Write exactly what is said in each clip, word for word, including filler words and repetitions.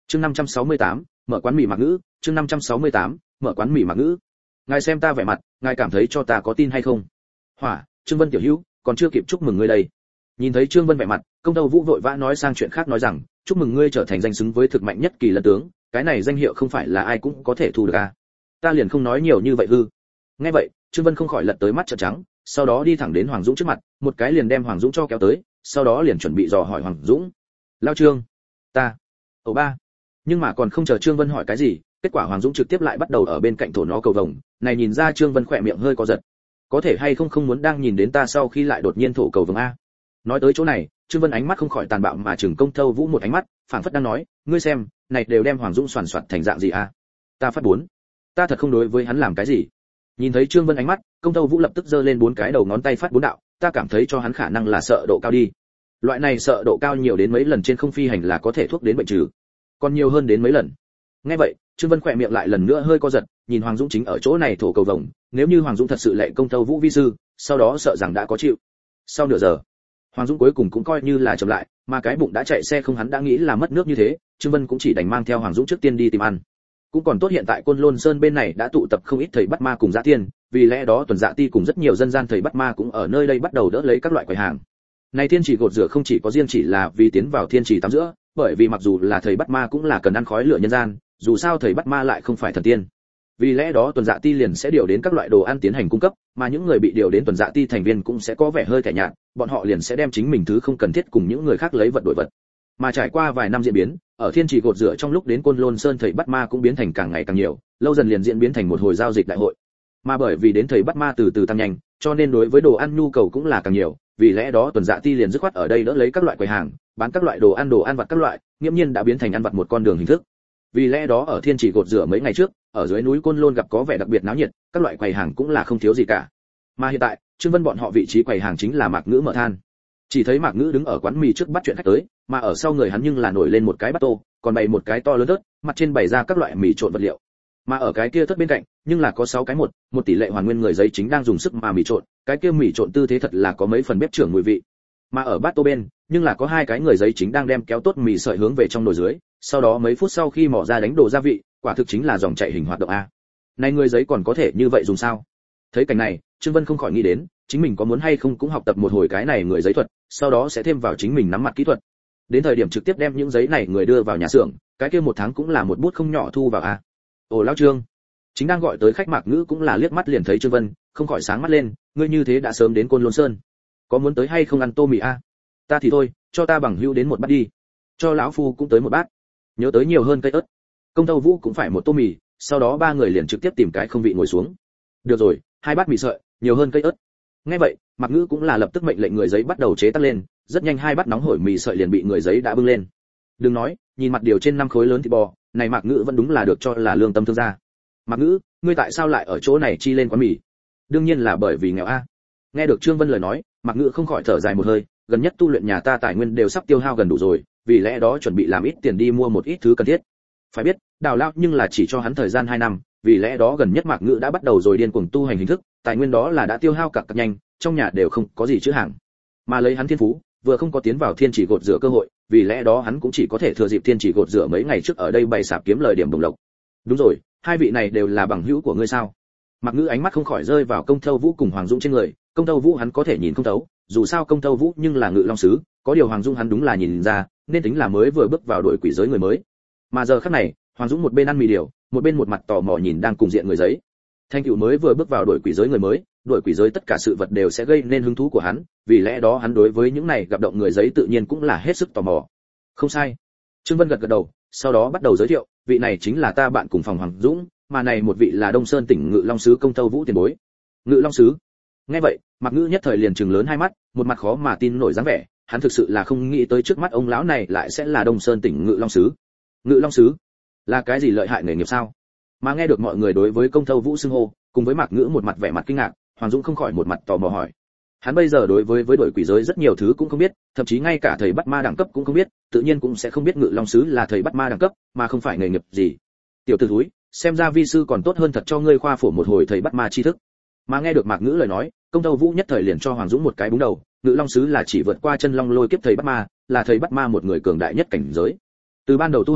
Chương năm trăm sáu mươi tám, mở quán mì Mạc Ngữ, chương năm trăm sáu mươi tám, mở quán mì Mạc Ngữ. Ngài xem ta vẻ mặt, ngài cảm thấy cho ta có tin hay không? Hỏa, Trương Vân tiểu hữu, còn chưa kịp chúc mừng ngươi đây. Nhìn thấy Trương Vân vẻ mặt, Công Tâu Vũ vội vã nói sang chuyện khác, nói rằng, chúc mừng ngươi trở thành danh xứng với thực mạnh nhất kỳ lân tướng, cái này danh hiệu không phải là ai cũng có thể thu được à? Ta liền không nói nhiều như vậy hư. Nghe vậy, Trương Vân không khỏi lật tới mắt trợn trắng, sau đó đi thẳng đến Hoàng Dũng trước mặt, một cái liền đem Hoàng Dũng cho kéo tới, sau đó liền chuẩn bị dò hỏi Hoàng Dũng. Lao Trương, ta, ẩu ba. Nhưng mà còn không chờ Trương Vân hỏi cái gì, kết quả Hoàng Dũng trực tiếp lại bắt đầu ở bên cạnh thổ nó cầu vồng, này nhìn ra Trương Vân khỏe miệng hơi có giật. Có thể hay không không muốn đang nhìn đến ta sau khi lại đột nhiên thổ cầu vồng a. Nói tới chỗ này, Trương Vân ánh mắt không khỏi tàn bạo mà chừng Công Tâu Vũ một ánh mắt, phảng phất đang nói, ngươi xem, này đều đem Hoàng Dũng soàn soạt thành dạng gì a? Ta phát bốn. Ta thật không đối với hắn làm cái gì. Nhìn thấy Trương Vân ánh mắt, Công Tâu Vũ lập tức giơ lên bốn cái đầu ngón tay phát bốn đạo, ta cảm thấy cho hắn khả năng là sợ độ cao đi. Loại này sợ độ cao nhiều đến mấy lần trên không phi hành là có thể thuốc đến bệnh trừ, còn nhiều hơn đến mấy lần. Nghe vậy, Trương Vân khỏe miệng lại lần nữa hơi co giật, nhìn Hoàng Dũng chính ở chỗ này thổ cầu vồng, nếu như Hoàng Dũng thật sự lệ Công Tâu Vũ vi sư, sau đó sợ rằng đã có chịu. Sau nửa giờ, Hoàng Dũng cuối cùng cũng coi như là chậm lại, mà cái bụng đã chạy xe không hắn đã nghĩ là mất nước như thế, Trương Vân cũng chỉ đành mang theo Hoàng Dũng trước tiên đi tìm ăn. Cũng còn tốt hiện tại Côn Lôn Sơn bên này đã tụ tập không ít thầy bắt ma cùng Dã Tiên, vì lẽ đó Tuần Dạ Ti cùng rất nhiều dân gian thầy bắt ma cũng ở nơi đây bắt đầu đỡ lấy các loại quầy hàng. Này thiên chỉ gột rửa không chỉ có riêng chỉ là vì tiến vào thiên chỉ tắm giữa, bởi vì mặc dù là thầy bắt ma cũng là cần ăn khói lửa nhân gian, dù sao thầy bắt ma lại không phải thần tiên. Vì lẽ đó Tuần Dạ Ti liền sẽ điều đến các loại đồ ăn tiến hành cung cấp, mà những người bị điều đến Tuần Dạ Ti thành viên cũng sẽ có vẻ hơi thẻ nhạt, bọn họ liền sẽ đem chính mình thứ không cần thiết cùng những người khác lấy vật đổi vật. Mà trải qua vài năm diễn biến, ở thiên trì gột rửa trong lúc đến Côn Lôn Sơn thầy bắt ma cũng biến thành càng ngày càng nhiều, lâu dần liền diễn biến thành một hồi giao dịch đại hội. Mà bởi vì đến thầy bắt ma từ từ tăng nhanh, cho nên đối với đồ ăn nhu cầu cũng là càng nhiều, vì lẽ đó Tuần Dạ Ti liền dứt khoát ở đây đỡ lấy các loại quầy hàng, bán các loại đồ ăn đồ ăn vặt các loại, nghiễm nhiên đã biến thành ăn vặt một con đường hình thức. Vì lẽ đó ở thiên trì gột rửa mấy ngày trước, ở dưới núi Côn Lôn gặp có vẻ đặc biệt náo nhiệt, các loại quầy hàng cũng là không thiếu gì cả. Mà hiện tại, Trương Vân bọn họ vị trí quầy hàng chính là Mạc Ngữ mở than. Chỉ thấy Mạc Ngữ đứng ở quán mì trước bắt chuyện khách tới, mà ở sau người hắn nhưng là nổi lên một cái bát tô, còn bày một cái to lớn ớt, mặt trên bày ra các loại mì trộn vật liệu. Mà ở cái kia thớt bên cạnh, nhưng là có sáu cái một, một tỷ lệ hoàn nguyên người giấy chính đang dùng sức mà mì trộn, cái kia mì trộn tư thế thật là có mấy phần bếp trưởng mùi vị. Mà ở bát tô bên, nhưng là có hai cái người giấy chính đang đem kéo tốt mì sợi hướng về trong nồi dưới, sau đó mấy phút sau khi mỏ ra đánh đồ gia vị, quả thực chính là dòng chảy hình hoạt động a. Này người giấy còn có thể như vậy dùng sao? Thấy cảnh này, Trương Vân không khỏi nghĩ đến, chính mình có muốn hay không cũng học tập một hồi cái này người giấy thuật, sau đó sẽ thêm vào chính mình nắm mặt kỹ thuật. Đến thời điểm trực tiếp đem những giấy này người đưa vào nhà xưởng, cái kia một tháng cũng là một bút không nhỏ thu vào a. Ồ lão Trương, chính đang gọi tới khách Mạc Ngữ cũng là liếc mắt liền thấy Trương Vân, không khỏi sáng mắt lên, ngươi như thế đã sớm đến Côn Lôn Sơn, có muốn tới hay không ăn tô mì a? Ta thì thôi, cho ta bằng hữu đến một bát đi, cho lão phu cũng tới một bát, nhớ tới nhiều hơn cây ớt. Công Tâu Vũ cũng phải một tô mì, sau đó ba người liền trực tiếp tìm cái không vị ngồi xuống. Được rồi, hai bát mì sợi, nhiều hơn cây ớt. Nghe vậy, Mạc Ngữ cũng là lập tức mệnh lệnh người giấy bắt đầu chế tác lên, rất nhanh hai bát nóng hổi mì sợi liền bị người giấy đã bưng lên. Đừng nói, nhìn mặt điều trên năm khối lớn thịt bò, này Mạc Ngữ vẫn đúng là được cho là lương tâm thương gia. Mạc Ngữ, ngươi tại sao lại ở chỗ này chi lên quán mì? Đương nhiên là bởi vì nghèo a. Nghe được Trương Vân lời nói, Mạc Ngữ không khỏi thở dài một hơi, gần nhất tu luyện nhà ta tài nguyên đều sắp tiêu hao gần đủ rồi, vì lẽ đó chuẩn bị làm ít tiền đi mua một ít thứ cần thiết. Phải biết, Đào Lao nhưng là chỉ cho hắn thời gian hai năm, vì lẽ đó gần nhất Mạc Ngữ đã bắt đầu rồi điên cuồng tu hành hình thức, tài nguyên đó là đã tiêu hao cặc cặc nhanh, trong nhà đều không có gì chữ hàng. Mà lấy hắn thiên phú, vừa không có tiến vào thiên chỉ gột rửa cơ hội, vì lẽ đó hắn cũng chỉ có thể thừa dịp thiên chỉ gột rửa mấy ngày trước ở đây bày sạp kiếm lời điểm đồng lộc. Đúng rồi, hai vị này đều là bằng hữu của ngươi sao? Mạc Ngữ ánh mắt không khỏi rơi vào Công Tâu Vũ cùng Hoàng Dũng trên người, Công Tâu Vũ hắn có thể nhìn không thấu, dù sao Công Tâu Vũ nhưng là Ngự Long sứ, có điều Hoàng Dũng hắn đúng là nhìn ra, nên tính là mới vừa bước vào đội quỷ giới người mới. Mà giờ khắc này, Hoàng Dũng một bên ăn mì điều, một bên một mặt tò mò nhìn đang cùng diện người giấy. Thanh cựu mới vừa bước vào đội quỷ giới người mới, đội quỷ giới tất cả sự vật đều sẽ gây nên hứng thú của hắn, vì lẽ đó hắn đối với những này gặp động người giấy tự nhiên cũng là hết sức tò mò. Không sai. Trương Vân gật gật đầu, sau đó bắt đầu giới thiệu, vị này chính là ta bạn cùng phòng Hoàng Dũng, mà này một vị là Đông Sơn tỉnh Ngự Long sứ Công Tâu Vũ tiền bối. Ngự Long sứ? Nghe vậy, Mạc Ngữ nhất thời liền trừng lớn hai mắt, một mặt khó mà tin nổi dáng vẻ, hắn thực sự là không nghĩ tới trước mắt ông lão này lại sẽ là Đông Sơn tỉnh Ngự Long sứ. Ngự Long sứ? Là cái gì lợi hại nghề nghiệp sao? Mà nghe được mọi người đối với Công Tâu Vũ xưng hô, cùng với Mạc Ngữ một mặt vẻ mặt kinh ngạc, Hoàng Dũng không khỏi một mặt tò mò hỏi. Hắn bây giờ đối với với đội quỷ giới rất nhiều thứ cũng không biết, thậm chí ngay cả thầy bắt ma đẳng cấp cũng không biết, tự nhiên cũng sẽ không biết Ngự Long sứ là thầy bắt ma đẳng cấp, mà không phải nghề nghiệp gì. Tiểu tử thúi, xem ra vi sư còn tốt hơn thật cho ngươi khoa phổ một hồi thầy bắt ma tri thức. Mà nghe được Mạc Ngữ lời nói, Công Tâu Vũ nhất thời liền cho Hoàng Dũng một cái búng đầu, Ngự Long sứ là chỉ vượt qua chân long lôi kiếp thầy bắt ma, là thầy bắt ma một người cường đại nhất cảnh giới. Từ ban đầu tu hành,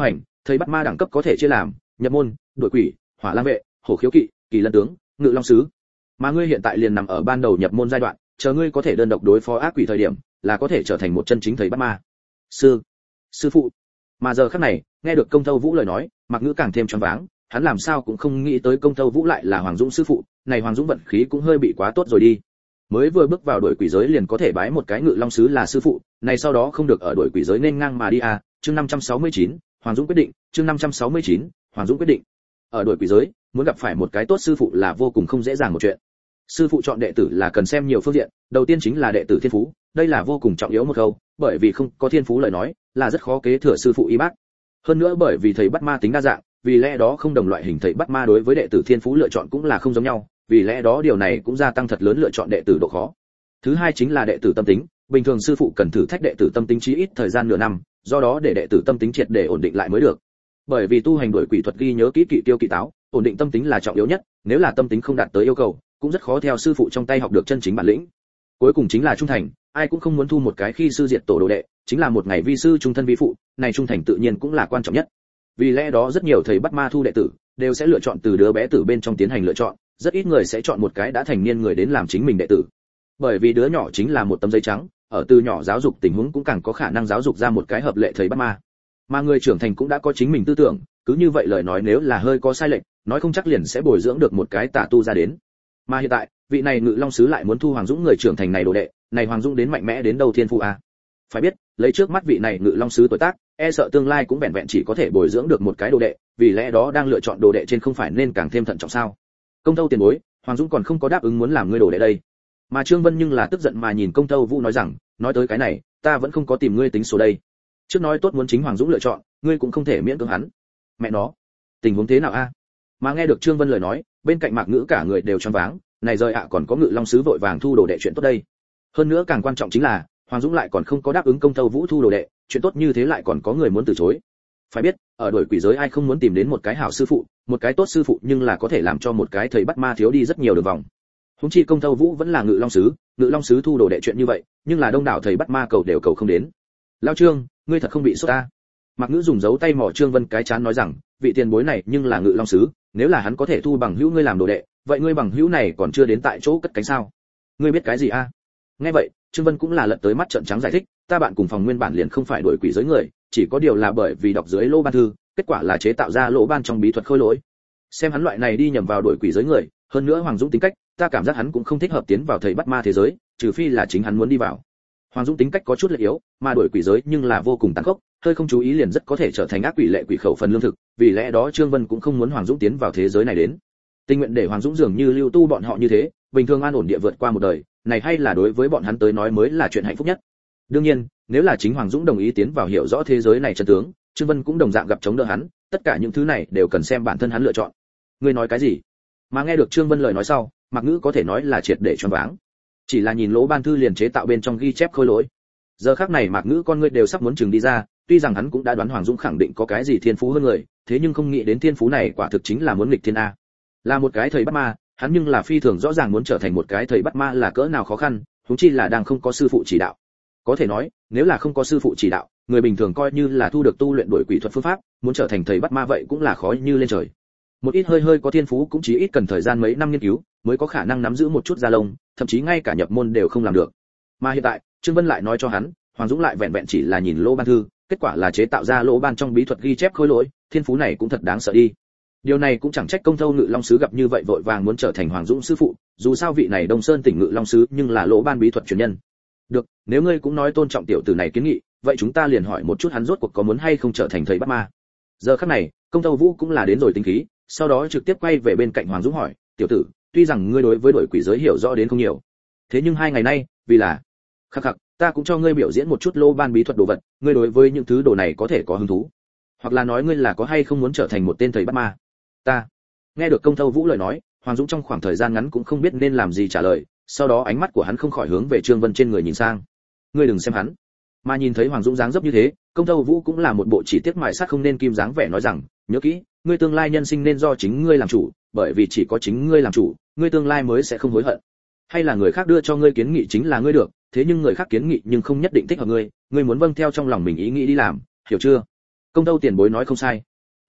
thầy bắt ma đẳng cấp có thể chia làm nhập môn, đội quỷ, hỏa lang vệ, hổ khiếu kỵ, kỳ lân tướng, ngự long sứ. Mà ngươi hiện tại liền nằm ở ban đầu nhập môn giai đoạn, chờ ngươi có thể đơn độc đối phó ác quỷ thời điểm, là có thể trở thành một chân chính thầy bắt ma. Sư, sư phụ. Mà giờ khắc này, nghe được Công Thâu Vũ lời nói, Mạc Ngữ càng thêm choáng váng, hắn làm sao cũng không nghĩ tới Công Thâu Vũ lại là Hoàng Dũng sư phụ, này Hoàng Dũng vận khí cũng hơi bị quá tốt rồi đi. Mới vừa bước vào đội quỷ giới liền có thể bái một cái ngự long sứ là sư phụ, này sau đó không được ở đội quỷ giới nên ngang mà đi à, chương năm trăm sáu mươi chín, Hoàng Dũng quyết định, chương năm trăm sáu mươi chín, Hoàng Dũng quyết định. Ở đội quỷ giới, muốn gặp phải một cái tốt sư phụ là vô cùng không dễ dàng một chuyện. Sư phụ chọn đệ tử là cần xem nhiều phương diện, đầu tiên chính là đệ tử thiên phú, đây là vô cùng trọng yếu một khâu, bởi vì không có thiên phú lời nói, là rất khó kế thừa sư phụ y bác. Hơn nữa bởi vì thầy bắt ma tính đa dạng, vì lẽ đó không đồng loại hình thầy bắt ma đối với đệ tử thiên phú lựa chọn cũng là không giống nhau, vì lẽ đó điều này cũng gia tăng thật lớn lựa chọn đệ tử độ khó. Thứ hai chính là đệ tử tâm tính, bình thường sư phụ cần thử thách đệ tử tâm tính chí ít thời gian nửa năm, do đó để đệ tử tâm tính triệt để ổn định lại mới được. Bởi vì tu hành đuổi quỷ thuật ghi nhớ kỹ kỵ tiêu kỵ táo, ổn định tâm tính là trọng yếu nhất, nếu là tâm tính không đạt tới yêu cầu, cũng rất khó theo sư phụ trong tay học được chân chính bản lĩnh. Cuối cùng chính là trung thành, ai cũng không muốn thu một cái khi sư diệt tổ đồ đệ, chính là một ngày vi sư trung thân vi phụ, này trung thành tự nhiên cũng là quan trọng nhất. Vì lẽ đó rất nhiều thầy bắt ma thu đệ tử đều sẽ lựa chọn từ đứa bé tử bên trong tiến hành lựa chọn, rất ít người sẽ chọn một cái đã thành niên người đến làm chính mình đệ tử. Bởi vì đứa nhỏ chính là một tấm giấy trắng, ở từ nhỏ giáo dục tình huống cũng càng có khả năng giáo dục ra một cái hợp lệ thầy bắt ma. Mà người trưởng thành cũng đã có chính mình tư tưởng, cứ như vậy lời nói nếu là hơi có sai lệch, nói không chắc liền sẽ bồi dưỡng được một cái tà tu ra đến. Mà hiện tại, vị này ngự long sứ lại muốn thu Hoàng Dũng người trưởng thành này đồ đệ, này Hoàng Dũng đến mạnh mẽ đến đâu thiên phụ à? Phải biết, lấy trước mắt vị này ngự long sứ tuổi tác, e sợ tương lai cũng vẹn vẹn chỉ có thể bồi dưỡng được một cái đồ đệ, vì lẽ đó đang lựa chọn đồ đệ trên không phải nên càng thêm thận trọng sao? Công Thâu tiền bối, Hoàng Dũng còn không có đáp ứng muốn làm ngươi đồ đệ đây. Mà Trương Vân nhưng là tức giận mà nhìn Công Thâu Vũ nói rằng, nói tới cái này, ta vẫn không có tìm ngươi tính số đây. Trước nói tốt muốn chính Hoàng Dũng lựa chọn, ngươi cũng không thể miễn cưỡng hắn. Mẹ nó, tình huống thế nào a? Mà nghe được Trương Vân lời nói, bên cạnh Mạc Ngữ cả người đều choáng váng, này rời ạ còn có ngự long sứ vội vàng thu đồ đệ chuyện tốt đây. Hơn nữa càng quan trọng chính là, Hoàng Dũng lại còn không có đáp ứng Công Thâu Vũ thu đồ đệ, chuyện tốt như thế lại còn có người muốn từ chối. Phải biết, ở đuổi quỷ giới ai không muốn tìm đến một cái hảo sư phụ, một cái tốt sư phụ nhưng là có thể làm cho một cái thầy bắt ma thiếu đi rất nhiều đường vòng. Huống chi Công Thâu Vũ vẫn là ngự long sứ, ngự long sứ thu đồ đệ chuyện như vậy, nhưng là đông đảo thầy bắt ma cầu đều cầu không đến. Lão Trương, ngươi thật không bị sốt ta? Mạc Ngữ dùng dấu tay mỏ Trương Vân cái chán nói rằng, vị tiền bối này nhưng là ngự long sứ, nếu là hắn có thể thu bằng hữu ngươi làm đồ đệ, vậy ngươi bằng hữu này còn chưa đến tại chỗ cất cánh sao? Ngươi biết cái gì a? Nghe vậy, Trương Vân cũng là lật tới mắt trợn trắng giải thích, ta bạn cùng phòng nguyên bản liền không phải đuổi quỷ giới người, chỉ có điều là bởi vì đọc dưới lỗ ban thư, kết quả là chế tạo ra lỗ ban trong bí thuật khôi lỗi. Xem hắn loại này đi nhầm vào đuổi quỷ giới người, hơn nữa Hoàng Dũng tính cách, ta cảm giác hắn cũng không thích hợp tiến vào thầy bắt ma thế giới, trừ phi là chính hắn muốn đi vào. Hoàng Dũng tính cách có chút lệch yếu, mà đuổi quỷ giới nhưng là vô cùng tàn khốc, hơi không chú ý liền rất có thể trở thành ác quỷ lệ quỷ khẩu phần lương thực, vì lẽ đó Trương Vân cũng không muốn Hoàng Dũng tiến vào thế giới này đến. Tình nguyện để Hoàng Dũng dường như lưu tu bọn họ như thế, bình thường an ổn địa vượt qua một đời, này hay là đối với bọn hắn tới nói mới là chuyện hạnh phúc nhất. Đương nhiên, nếu là chính Hoàng Dũng đồng ý tiến vào hiểu rõ thế giới này chân tướng, Trương Vân cũng đồng dạng gặp chống đỡ hắn, tất cả những thứ này đều cần xem bản thân hắn lựa chọn. Ngươi nói cái gì? Mà nghe được Trương Vân lời nói sau, Mạc Ngữ có thể nói là triệt để choáng váng. Chỉ là nhìn lỗ ban thư liền chế tạo bên trong ghi chép khôi lỗi. Giờ khắc này Mạc Ngữ con ngươi đều sắp muốn chừng đi ra, tuy rằng hắn cũng đã đoán Hoàng Dũng khẳng định có cái gì thiên phú hơn người, thế nhưng không nghĩ đến thiên phú này quả thực chính là muốn nghịch thiên a. Là một cái thầy bắt ma, hắn nhưng là phi thường rõ ràng muốn trở thành một cái thầy bắt ma là cỡ nào khó khăn, huống chi là đang không có sư phụ chỉ đạo. Có thể nói, nếu là không có sư phụ chỉ đạo, người bình thường coi như là thu được tu luyện đuổi quỷ thuật phương pháp, muốn trở thành thầy bắt ma vậy cũng là khó như lên trời. Một ít hơi hơi có thiên phú cũng chỉ ít cần thời gian mấy năm nghiên cứu, mới có khả năng nắm giữ một chút da lông, thậm chí ngay cả nhập môn đều không làm được. Mà hiện tại, Trương Vân lại nói cho hắn, Hoàng Dũng lại vẹn vẹn chỉ là nhìn lỗ ban thư, kết quả là chế tạo ra lỗ ban trong bí thuật ghi chép khôi lỗi, thiên phú này cũng thật đáng sợ đi. Điều này cũng chẳng trách Công Thâu Ngự Long sứ gặp như vậy vội vàng muốn trở thành Hoàng Dũng sư phụ, dù sao vị này Đông Sơn tỉnh Ngự Long sứ nhưng là lỗ ban bí thuật truyền nhân. Được, nếu ngươi cũng nói tôn trọng tiểu tử này kiến nghị, vậy chúng ta liền hỏi một chút hắn rốt cuộc có muốn hay không trở thành thầy bắt ma. Giờ khắc này, Công Thâu Vũ cũng là đến rồi tính khí, sau đó trực tiếp quay về bên cạnh Hoàng Dũng hỏi, tiểu tử, tuy rằng ngươi đối với đội quỷ giới hiểu rõ đến không nhiều, thế nhưng hai ngày nay, vì là khắc khắc, ta cũng cho ngươi biểu diễn một chút lô ban bí thuật đồ vật, ngươi đối với những thứ đồ này có thể có hứng thú, hoặc là nói ngươi là có hay không muốn trở thành một tên thầy bắt ma. Ta nghe được Công Thâu Vũ lời nói, Hoàng Dũng trong khoảng thời gian ngắn cũng không biết nên làm gì trả lời, sau đó ánh mắt của hắn không khỏi hướng về Trương Vân trên người nhìn sang. Ngươi đừng xem hắn. Mà nhìn thấy Hoàng Dũng dáng dấp như thế, Công Thâu Vũ cũng là một bộ chỉ tiếc mài sắt không nên kim dáng vẻ nói rằng, nhớ kỹ, ngươi tương lai nhân sinh nên do chính ngươi làm chủ, bởi vì chỉ có chính ngươi làm chủ, ngươi tương lai mới sẽ không hối hận. Hay là người khác đưa cho ngươi kiến nghị chính là ngươi được, thế nhưng người khác kiến nghị nhưng không nhất định thích hợp ngươi, ngươi muốn vâng theo trong lòng mình ý nghĩ đi làm, hiểu chưa? Công Thâu tiền bối nói không sai,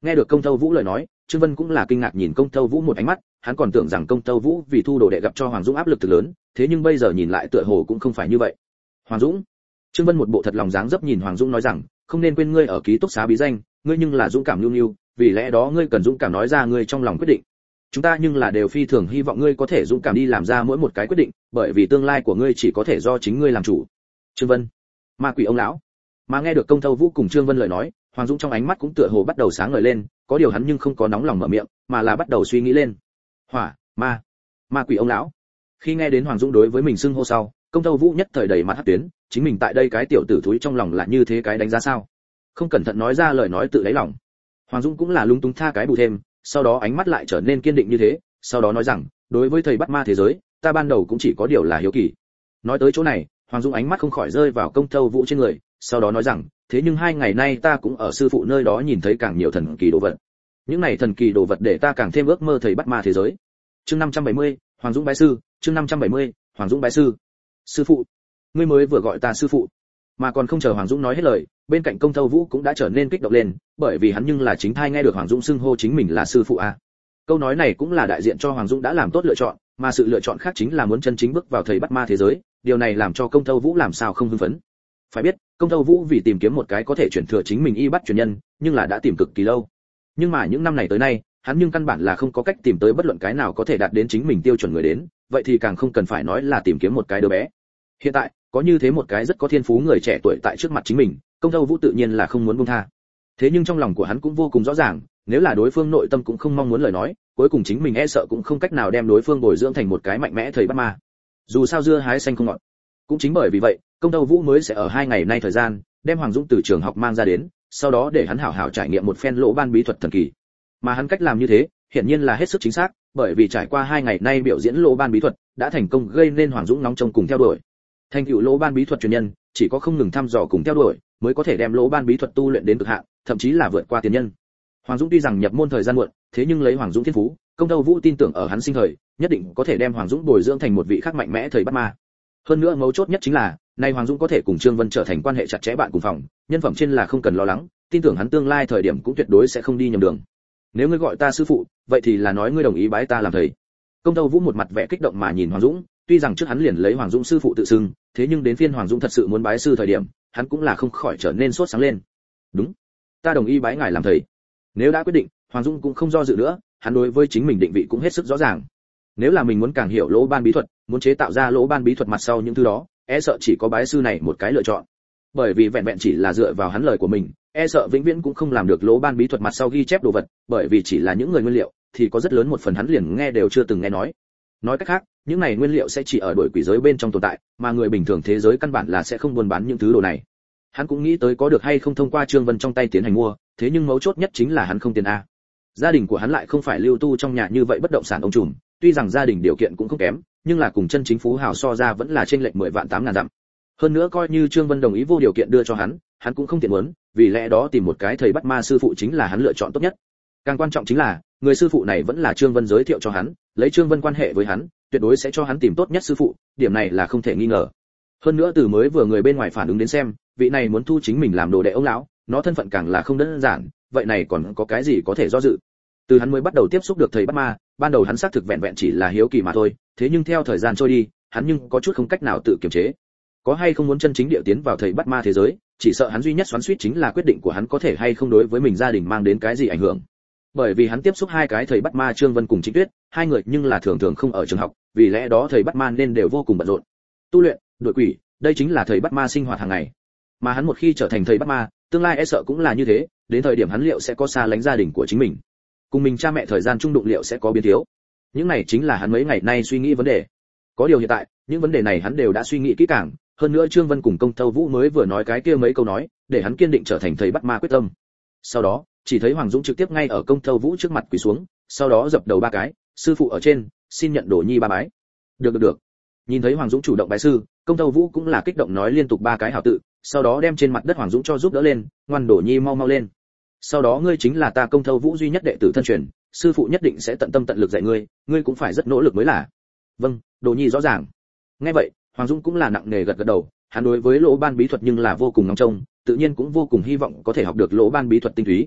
Nghe được Công Thâu Vũ lời nói, Trương Vân cũng là kinh ngạc nhìn Công Thâu Vũ một ánh mắt, hắn còn tưởng rằng Công Thâu Vũ vì thu đồ đệ gặp cho Hoàng Dũng áp lực thực lớn, thế nhưng bây giờ nhìn lại tựa hồ cũng không phải như vậy. Hoàng Dũng. Trương Vân một bộ thật lòng dáng dấp nhìn Hoàng Dũng nói rằng, không nên quên ngươi ở ký túc xá bí danh, ngươi nhưng là dũng cảm nhu nhu, vì lẽ đó ngươi cần dũng cảm nói ra ngươi trong lòng quyết định. Chúng ta nhưng là đều phi thường hy vọng ngươi có thể dũng cảm đi làm ra mỗi một cái quyết định, bởi vì tương lai của ngươi chỉ có thể do chính ngươi làm chủ. Trương Vân. Ma quỷ ông lão. Mà nghe được Công Thâu Vũ cùng Trương Vân lời nói, Hoàng Dũng trong ánh mắt cũng tựa hồ bắt đầu sáng ngời lên, có điều hắn nhưng không có nóng lòng mở miệng, mà là bắt đầu suy nghĩ lên. Hỏa, ma, ma quỷ ông lão. Khi nghe đến Hoàng Dũng đối với mình xưng hô sau, Công Thâu Vũ nhất thời đầy mặt hắc tuyến, chính mình tại đây cái tiểu tử thúi trong lòng là như thế cái đánh giá sao? Không cẩn thận nói ra lời nói tự lấy lòng. Hoàng Dũng cũng là lung túng tha cái bù thêm, sau đó ánh mắt lại trở nên kiên định như thế, sau đó nói rằng, đối với thầy bắt ma thế giới, ta ban đầu cũng chỉ có điều là hiếu kỳ. Nói tới chỗ này, Hoàng Dũng ánh mắt không khỏi rơi vào Công Thâu Vũ trên người, sau đó nói rằng, thế nhưng hai ngày nay ta cũng ở sư phụ nơi đó nhìn thấy càng nhiều thần kỳ đồ vật. Những này thần kỳ đồ vật để ta càng thêm ước mơ thầy bắt ma thế giới. Chương năm trăm bảy mươi, Hoàng Dũng bái sư, chương năm trăm bảy mươi, Hoàng Dũng bái sư. Sư phụ, ngươi mới vừa gọi ta sư phụ. Mà còn không chờ Hoàng Dũng nói hết lời, bên cạnh Công Thâu Vũ cũng đã trở nên kích động lên, bởi vì hắn nhưng là chính thai nghe được Hoàng Dũng xưng hô chính mình là sư phụ a. Câu nói này cũng là đại diện cho Hoàng Dũng đã làm tốt lựa chọn, mà sự lựa chọn khác chính là muốn chân chính bước vào thầy bắt ma thế giới, điều này làm cho Công Thâu Vũ làm sao không hưng phấn. Phải biết, Công Thâu Vũ vì tìm kiếm một cái có thể chuyển thừa chính mình y bắt truyền nhân, nhưng là đã tìm cực kỳ lâu. Nhưng mà những năm này tới nay, hắn nhưng căn bản là không có cách tìm tới bất luận cái nào có thể đạt đến chính mình tiêu chuẩn người đến, vậy thì càng không cần phải nói là tìm kiếm một cái đứa bé. Hiện tại, có như thế một cái rất có thiên phú người trẻ tuổi tại trước mặt chính mình, Công Thâu Vũ tự nhiên là không muốn buông tha. Thế nhưng trong lòng của hắn cũng vô cùng rõ ràng, nếu là đối phương nội tâm cũng không mong muốn lời nói, cuối cùng chính mình e sợ cũng không cách nào đem đối phương bồi dưỡng thành một cái mạnh mẽ thầy bắt ma. Dù sao dưa hái xanh không ngọt. Cũng chính bởi vì vậy, Công Thâu Vũ mới sẽ ở hai ngày nay thời gian, đem Hoàng Dũng từ trường học mang ra đến, sau đó để hắn hảo hảo trải nghiệm một phen lỗ ban bí thuật thần kỳ. Mà hắn cách làm như thế, hiển nhiên là hết sức chính xác, bởi vì trải qua hai ngày nay biểu diễn lỗ ban bí thuật, đã thành công gây nên Hoàng Dũng nóng trông cùng theo đuổi. Thành tựu lỗ ban bí thuật truyền nhân, chỉ có không ngừng thăm dò cùng theo đuổi, mới có thể đem lỗ ban bí thuật tu luyện đến cực hạn, thậm chí là vượt qua tiền nhân. Hoàng Dũng tuy rằng nhập môn thời gian muộn, thế nhưng lấy Hoàng Dũng thiên phú, Công Thâu Vũ tin tưởng ở hắn sinh thời, nhất định có thể đem Hoàng Dũng bồi dưỡng thành một vị khác mạnh mẽ thầy bắt ma. Hơn nữa mấu chốt nhất chính là, nay Hoàng Dũng có thể cùng Trương Vân trở thành quan hệ chặt chẽ bạn cùng phòng, nhân phẩm trên là không cần lo lắng, tin tưởng hắn tương lai thời điểm cũng tuyệt đối sẽ không đi nhầm đường. Nếu ngươi gọi ta sư phụ, vậy thì là nói ngươi đồng ý bái ta làm thầy. Công Thâu Vũ một mặt vẻ kích động mà nhìn Hoàng Dũng, tuy rằng trước hắn liền lấy Hoàng Dũng sư phụ tự xưng, thế nhưng đến phiên Hoàng Dũng thật sự muốn bái sư thời điểm, hắn cũng là không khỏi trở nên sốt sáng lên. Đúng, ta đồng ý bái ngài làm thầy. Nếu đã quyết định, Hoàng Dũng cũng không do dự nữa, hắn đối với chính mình định vị cũng hết sức rõ ràng. Nếu là mình muốn càng hiểu lỗ ban bí thuật, muốn chế tạo ra lỗ ban bí thuật mặt sau những thứ đó, e sợ chỉ có bái sư này một cái lựa chọn. Bởi vì vẹn vẹn chỉ là dựa vào hắn lời của mình, e sợ vĩnh viễn cũng không làm được lỗ ban bí thuật mặt sau ghi chép đồ vật, bởi vì chỉ là những người nguyên liệu, thì có rất lớn một phần hắn liền nghe đều chưa từng nghe nói. Nói cách khác, những này nguyên liệu sẽ chỉ ở đổi quỷ giới bên trong tồn tại, mà người bình thường thế giới căn bản là sẽ không buôn bán những thứ đồ này. Hắn cũng nghĩ tới có được hay không thông qua Trương Vân trong tay tiến hành mua, thế nhưng mấu chốt nhất chính là hắn không tiền a. Gia đình của hắn lại không phải lưu tu trong nhà như vậy bất động sản ông trùm, tuy rằng gia đình điều kiện cũng không kém, nhưng là cùng chân chính phú hào so ra vẫn là chênh lệch mười vạn tám ngàn dặm. Hơn nữa coi như Trương Vân đồng ý vô điều kiện đưa cho hắn, hắn cũng không tiện muốn, vì lẽ đó tìm một cái thầy bắt ma sư phụ chính là hắn lựa chọn tốt nhất. Càng quan trọng chính là, người sư phụ này vẫn là Trương Vân giới thiệu cho hắn, lấy Trương Vân quan hệ với hắn, tuyệt đối sẽ cho hắn tìm tốt nhất sư phụ, điểm này là không thể nghi ngờ. Hơn nữa từ mới vừa người bên ngoài phản ứng đến xem, vị này muốn thu chính mình làm đồ đệ ông lão, nó thân phận càng là không đơn giản, vậy này còn có cái gì có thể do dự. Từ hắn mới bắt đầu tiếp xúc được thầy bắt ma, ban đầu hắn xác thực vẹn vẹn chỉ là hiếu kỳ mà thôi, thế nhưng theo thời gian trôi đi, hắn nhưng có chút không cách nào tự kiềm chế. Có hay không muốn chân chính địa tiến vào thầy bắt ma thế giới, chỉ sợ hắn duy nhất xoắn xuýt chính là quyết định của hắn có thể hay không đối với mình gia đình mang đến cái gì ảnh hưởng. Bởi vì hắn tiếp xúc hai cái thầy bắt ma Trương Vân cùng Trịnh Tuyết, hai người nhưng là thường thường không ở trường học, vì lẽ đó thầy bắt ma nên đều vô cùng bận rộn. Tu luyện, đuổi quỷ, đây chính là thầy bắt ma sinh hoạt hàng ngày. Mà hắn một khi trở thành thầy bắt ma, tương lai e sợ cũng là như thế, đến thời điểm hắn liệu sẽ có xa lánh gia đình của chính mình. Cùng mình cha mẹ thời gian chung đụng liệu sẽ có biến thiếu. Những này chính là hắn mấy ngày nay suy nghĩ vấn đề. Có điều hiện tại, những vấn đề này hắn đều đã suy nghĩ kỹ càng, hơn nữa Trương Vân cùng Công Thâu Vũ mới vừa nói cái kia mấy câu nói, để hắn kiên định trở thành thầy bắt ma quyết tâm. Sau đó, chỉ thấy Hoàng Dũng trực tiếp ngay ở Công Thâu Vũ trước mặt quỳ xuống, sau đó dập đầu ba cái, sư phụ ở trên, xin nhận đồ nhi ba bái. Được được được. Nhìn thấy Hoàng Dũng chủ động bái sư, Công Thâu Vũ cũng là kích động nói liên tục ba cái hảo tự, sau đó đem trên mặt đất Hoàng Dũng cho giúp đỡ lên, ngoan đồ nhi mau mau lên. Sau đó ngươi chính là ta Công Thâu Vũ duy nhất đệ tử thân truyền, sư phụ nhất định sẽ tận tâm tận lực dạy ngươi, ngươi cũng phải rất nỗ lực mới là. Vâng, đồ nhi rõ ràng. Nghe vậy, Hoàng Dũng cũng là nặng nề gật gật đầu, hắn đối với lỗ ban bí thuật nhưng là vô cùng nóng trông, tự nhiên cũng vô cùng hy vọng có thể học được lỗ ban bí thuật tinh túy.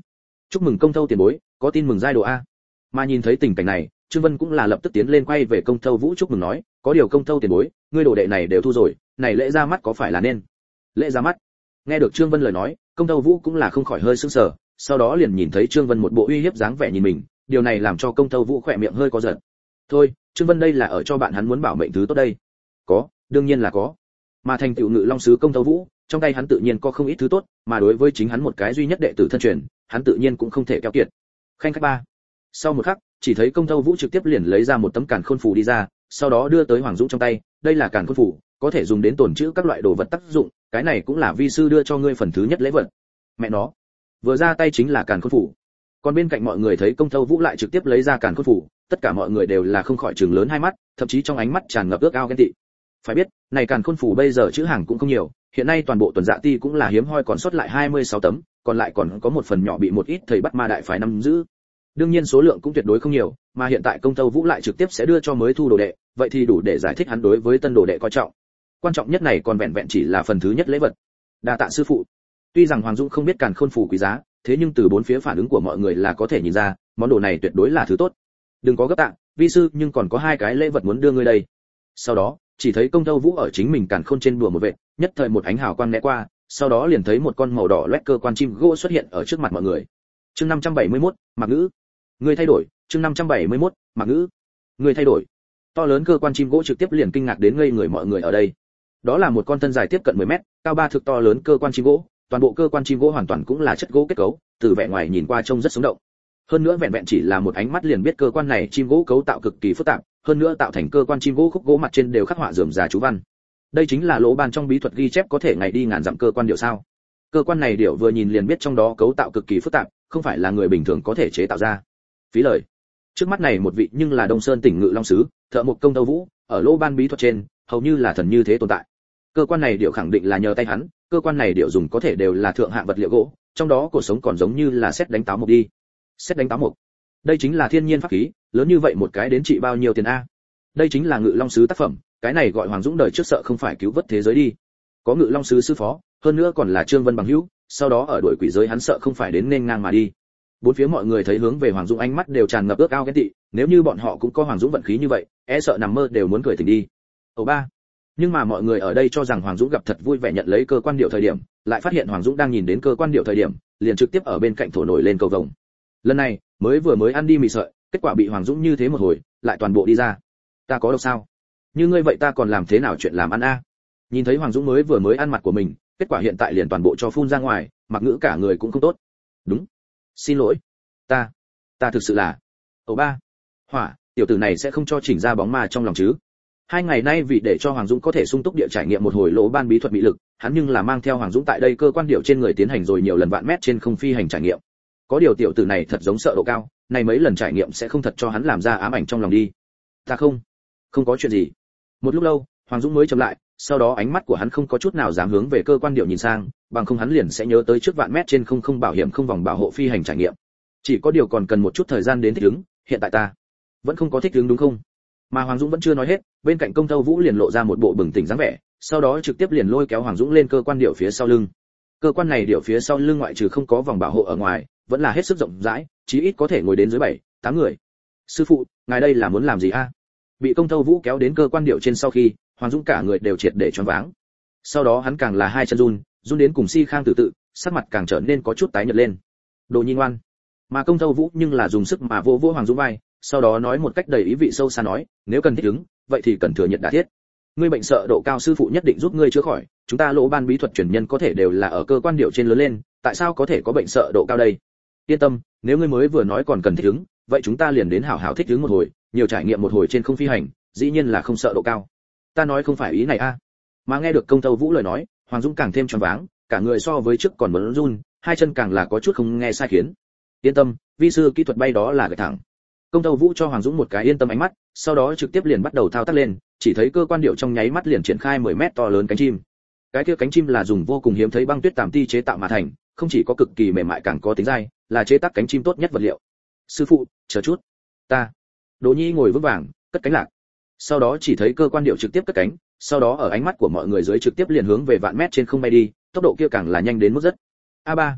chúc mừng công thâu tiền bối, có tin mừng giai độ a. Mà nhìn thấy tình cảnh này, Trương Vân cũng là lập tức tiến lên quay về công thâu vũ chúc mừng nói, có điều công thâu tiền bối, ngươi đồ đệ này đều thu rồi, này lễ ra mắt có phải là nên? Lễ ra mắt. Nghe được Trương Vân lời nói, công thâu vũ cũng là không khỏi hơi sững sờ, sau đó liền nhìn thấy Trương Vân một bộ uy hiếp dáng vẻ nhìn mình, điều này làm cho công thâu vũ khỏe miệng hơi có giật. Thôi, Trương Vân đây là ở cho bạn hắn muốn bảo mệnh thứ tốt đây. Có, đương nhiên là có. Mà thành tựu ngự long sứ công thâu vũ, trong tay hắn tự nhiên có không ít thứ tốt, mà đối với chính hắn một cái duy nhất đệ tử thân truyền, hắn tự nhiên cũng không thể keo kiệt. Khanh khách ba. Sau một khắc, chỉ thấy công thâu vũ trực tiếp liền lấy ra một tấm càn khôn phù đi ra, sau đó đưa tới Hoàng Dũng trong tay, đây là càn khôn phù, có thể dùng đến tổn trữ các loại đồ vật tác dụng, cái này cũng là vi sư đưa cho ngươi phần thứ nhất lễ vật. Mẹ nó, vừa ra tay chính là càn khôn phù. Còn bên cạnh mọi người thấy công thâu vũ lại trực tiếp lấy ra càn khôn phù, tất cả mọi người đều là không khỏi trừng lớn hai mắt, thậm chí trong ánh mắt tràn ngập ước ao ghen tị. Phải biết, này càn khôn phù bây giờ chữ hàng cũng không nhiều, hiện nay toàn bộ tuần dạ ti cũng là hiếm hoi còn sót lại hai mươi sáu tấm, còn lại còn có một phần nhỏ bị một ít thầy bắt ma đại phái nắm giữ. Đương nhiên số lượng cũng tuyệt đối không nhiều, mà hiện tại công thâu vũ lại trực tiếp sẽ đưa cho mới thu đồ đệ, vậy thì đủ để giải thích hắn đối với tân đồ đệ coi trọng. Quan trọng nhất này còn vẹn vẹn chỉ là phần thứ nhất lễ vật. Đa tạ sư phụ. Tuy rằng Hoàng Dũng không biết càn khôn phù quý giá, thế nhưng từ bốn phía phản ứng của mọi người là có thể nhìn ra, món đồ này tuyệt đối là thứ tốt. Đừng có gấp tạ, vi sư nhưng còn có hai cái lễ vật muốn đưa ngươi đây. Sau đó, chỉ thấy công thâu vũ ở chính mình càn khôn trên đùa một vệt, nhất thời một ánh hào quang né qua, sau đó liền thấy một con màu đỏ loét cơ quan chim gỗ xuất hiện ở trước mặt mọi người. Chương năm trăm bảy mươi mốt, Mạc Ngữ. Người thay đổi, chương năm trăm bảy mươi mốt, Mạc Ngữ. Người thay đổi. To lớn cơ quan chim gỗ trực tiếp liền kinh ngạc đến ngây người mọi người ở đây. Đó là một con thân dài tiếp cận mười mét, cao ba thước to lớn cơ quan chim gỗ, toàn bộ cơ quan chim gỗ hoàn toàn cũng là chất gỗ kết cấu, từ vẻ ngoài nhìn qua trông rất sống động. Hơn nữa vẹn vẹn chỉ là một ánh mắt liền biết cơ quan này chim gỗ cấu tạo cực kỳ phức tạp, hơn nữa tạo thành cơ quan chim gỗ khúc gỗ mặt trên đều khắc họa rườm rà chú văn. Đây chính là lỗ ban trong bí thuật ghi chép có thể ngày đi ngàn dặm cơ quan điệu sao? Cơ quan này điệu vừa nhìn liền biết trong đó cấu tạo cực kỳ phức tạp, không phải là người bình thường có thể chế tạo ra. Phí lời. Trước mắt này một vị nhưng là Đông Sơn tỉnh ngự long sứ, thợ mộc công thâu vũ, ở lỗ ban bí thuật trên, hầu như là thần như thế tồn tại. Cơ quan này điệu khẳng định là nhờ tay hắn, cơ quan này điệu dùng có thể đều là thượng hạng vật liệu gỗ, trong đó cuộc sống còn giống như là sét đánh táo mộc đi. Sét đánh táo mộc. Đây chính là thiên nhiên pháp khí, lớn như vậy một cái đến trị bao nhiêu tiền a? Đây chính là ngự long sứ tác phẩm, cái này gọi Hoàng Dũng đời trước sợ không phải cứu vớt thế giới đi. Có ngự long sứ sư phó, hơn nữa còn là Trương Vân bằng hữu, sau đó ở đuổi quỷ giới hắn sợ không phải đến nên ngang mà đi. Bốn phía mọi người thấy hướng về Hoàng Dũng ánh mắt đều tràn ngập ước ao ghen tị, nếu như bọn họ cũng có Hoàng Dũng vận khí như vậy, e sợ nằm mơ đều muốn cười tỉnh đi. Ồ ba. Nhưng mà mọi người ở đây cho rằng Hoàng Dũng gặp thật vui vẻ nhận lấy cơ quan điệu thời điểm, lại phát hiện Hoàng Dũng đang nhìn đến cơ quan điệu thời điểm, liền trực tiếp ở bên cạnh thổ nổi lên cầu vồng. Lần này, mới vừa mới ăn đi mì sợi, kết quả bị Hoàng Dũng như thế một hồi, lại toàn bộ đi ra. Ta có độc sao? Như ngươi vậy ta còn làm thế nào chuyện làm ăn a? Nhìn thấy Hoàng Dũng mới vừa mới ăn mặt của mình, kết quả hiện tại liền toàn bộ cho phun ra ngoài, Mặc Ngữ cả người cũng không tốt. Đúng. Xin lỗi. Ta, ta thực sự là. Ồ ba. Hỏa, tiểu tử này sẽ không cho chỉnh ra bóng ma trong lòng chứ? Hai ngày nay vì để cho Hoàng Dũng có thể sung túc địa trải nghiệm một hồi lỗ ban bí thuật bị lực, hắn nhưng là mang theo Hoàng Dũng tại đây cơ quan điệu trên người tiến hành rồi nhiều lần vạn mét trên không phi hành trải nghiệm. Có điều tiểu tử này thật giống sợ độ cao, này mấy lần trải nghiệm sẽ không thật cho hắn làm ra ám ảnh trong lòng đi. Ta không, không có chuyện gì. Một lúc lâu, Hoàng Dũng mới chậm lại, sau đó ánh mắt của hắn không có chút nào dám hướng về cơ quan điệu nhìn sang, bằng không hắn liền sẽ nhớ tới trước vạn mét trên không không bảo hiểm không vòng bảo hộ phi hành trải nghiệm. Chỉ có điều còn cần một chút thời gian đến thích ứng, hiện tại ta vẫn không có thích ứng đúng không? Mà Hoàng Dũng vẫn chưa nói hết, bên cạnh công thâu vũ liền lộ ra một bộ bừng tỉnh dáng vẻ, sau đó trực tiếp liền lôi kéo Hoàng Dũng lên cơ quan điệu phía sau lưng. Cơ quan này điệu phía sau lưng ngoại trừ không có vòng bảo hộ ở ngoài, vẫn là hết sức rộng rãi, chí ít có thể ngồi đến dưới bảy, tám người. Sư phụ, ngài đây là muốn làm gì a? Bị công thâu vũ kéo đến cơ quan điệu trên sau khi, Hoàng Dũng cả người đều triệt để choáng váng. Sau đó hắn càng là hai chân run, run đến cùng si khang tự tự, sắc mặt càng trở nên có chút tái nhợt lên. Đồ nhi ngoan. Mà công thâu vũ nhưng là dùng sức mà vỗ vỗ Hoàng Dũng vai, sau đó nói một cách đầy ý vị sâu xa nói, nếu cần thích ứng, vậy thì cần thừa nhận đả thiết. Ngươi bệnh sợ độ cao sư phụ nhất định giúp ngươi chữa khỏi, chúng ta lỗ ban bí thuật truyền nhân có thể đều là ở cơ quan điệu trên lớn lên, tại sao có thể có bệnh sợ độ cao đây? Yên tâm, nếu ngươi mới vừa nói còn cần thích ứng, vậy chúng ta liền đến hảo hảo thích ứng một hồi, nhiều trải nghiệm một hồi trên không phi hành, dĩ nhiên là không sợ độ cao. Ta nói không phải ý này a. Mà nghe được công thâu vũ lời nói, Hoàng Dũng càng thêm choáng váng, cả người so với trước còn muốn run, hai chân càng là có chút không nghe sai khiến. Yên tâm, vi sư kỹ thuật bay đó là gạch thẳng. Công thâu vũ cho Hoàng Dũng một cái yên tâm ánh mắt, sau đó trực tiếp liền bắt đầu thao tác lên, chỉ thấy cơ quan điệu trong nháy mắt liền triển khai mười mét to lớn cánh chim. Cái kia cánh chim là dùng vô cùng hiếm thấy băng tuyết tàm ti chế tạo mà thành, không chỉ có cực kỳ mềm mại càng có tính dai, là chế tác cánh chim tốt nhất vật liệu. Sư phụ, chờ chút. Ta. Đỗ Nhi ngồi vững vàng, cất cánh lạc. Sau đó chỉ thấy cơ quan điệu trực tiếp cất cánh, sau đó ở ánh mắt của mọi người dưới trực tiếp liền hướng về vạn mét trên không bay đi, tốc độ kia càng là nhanh đến mức rất. A ba.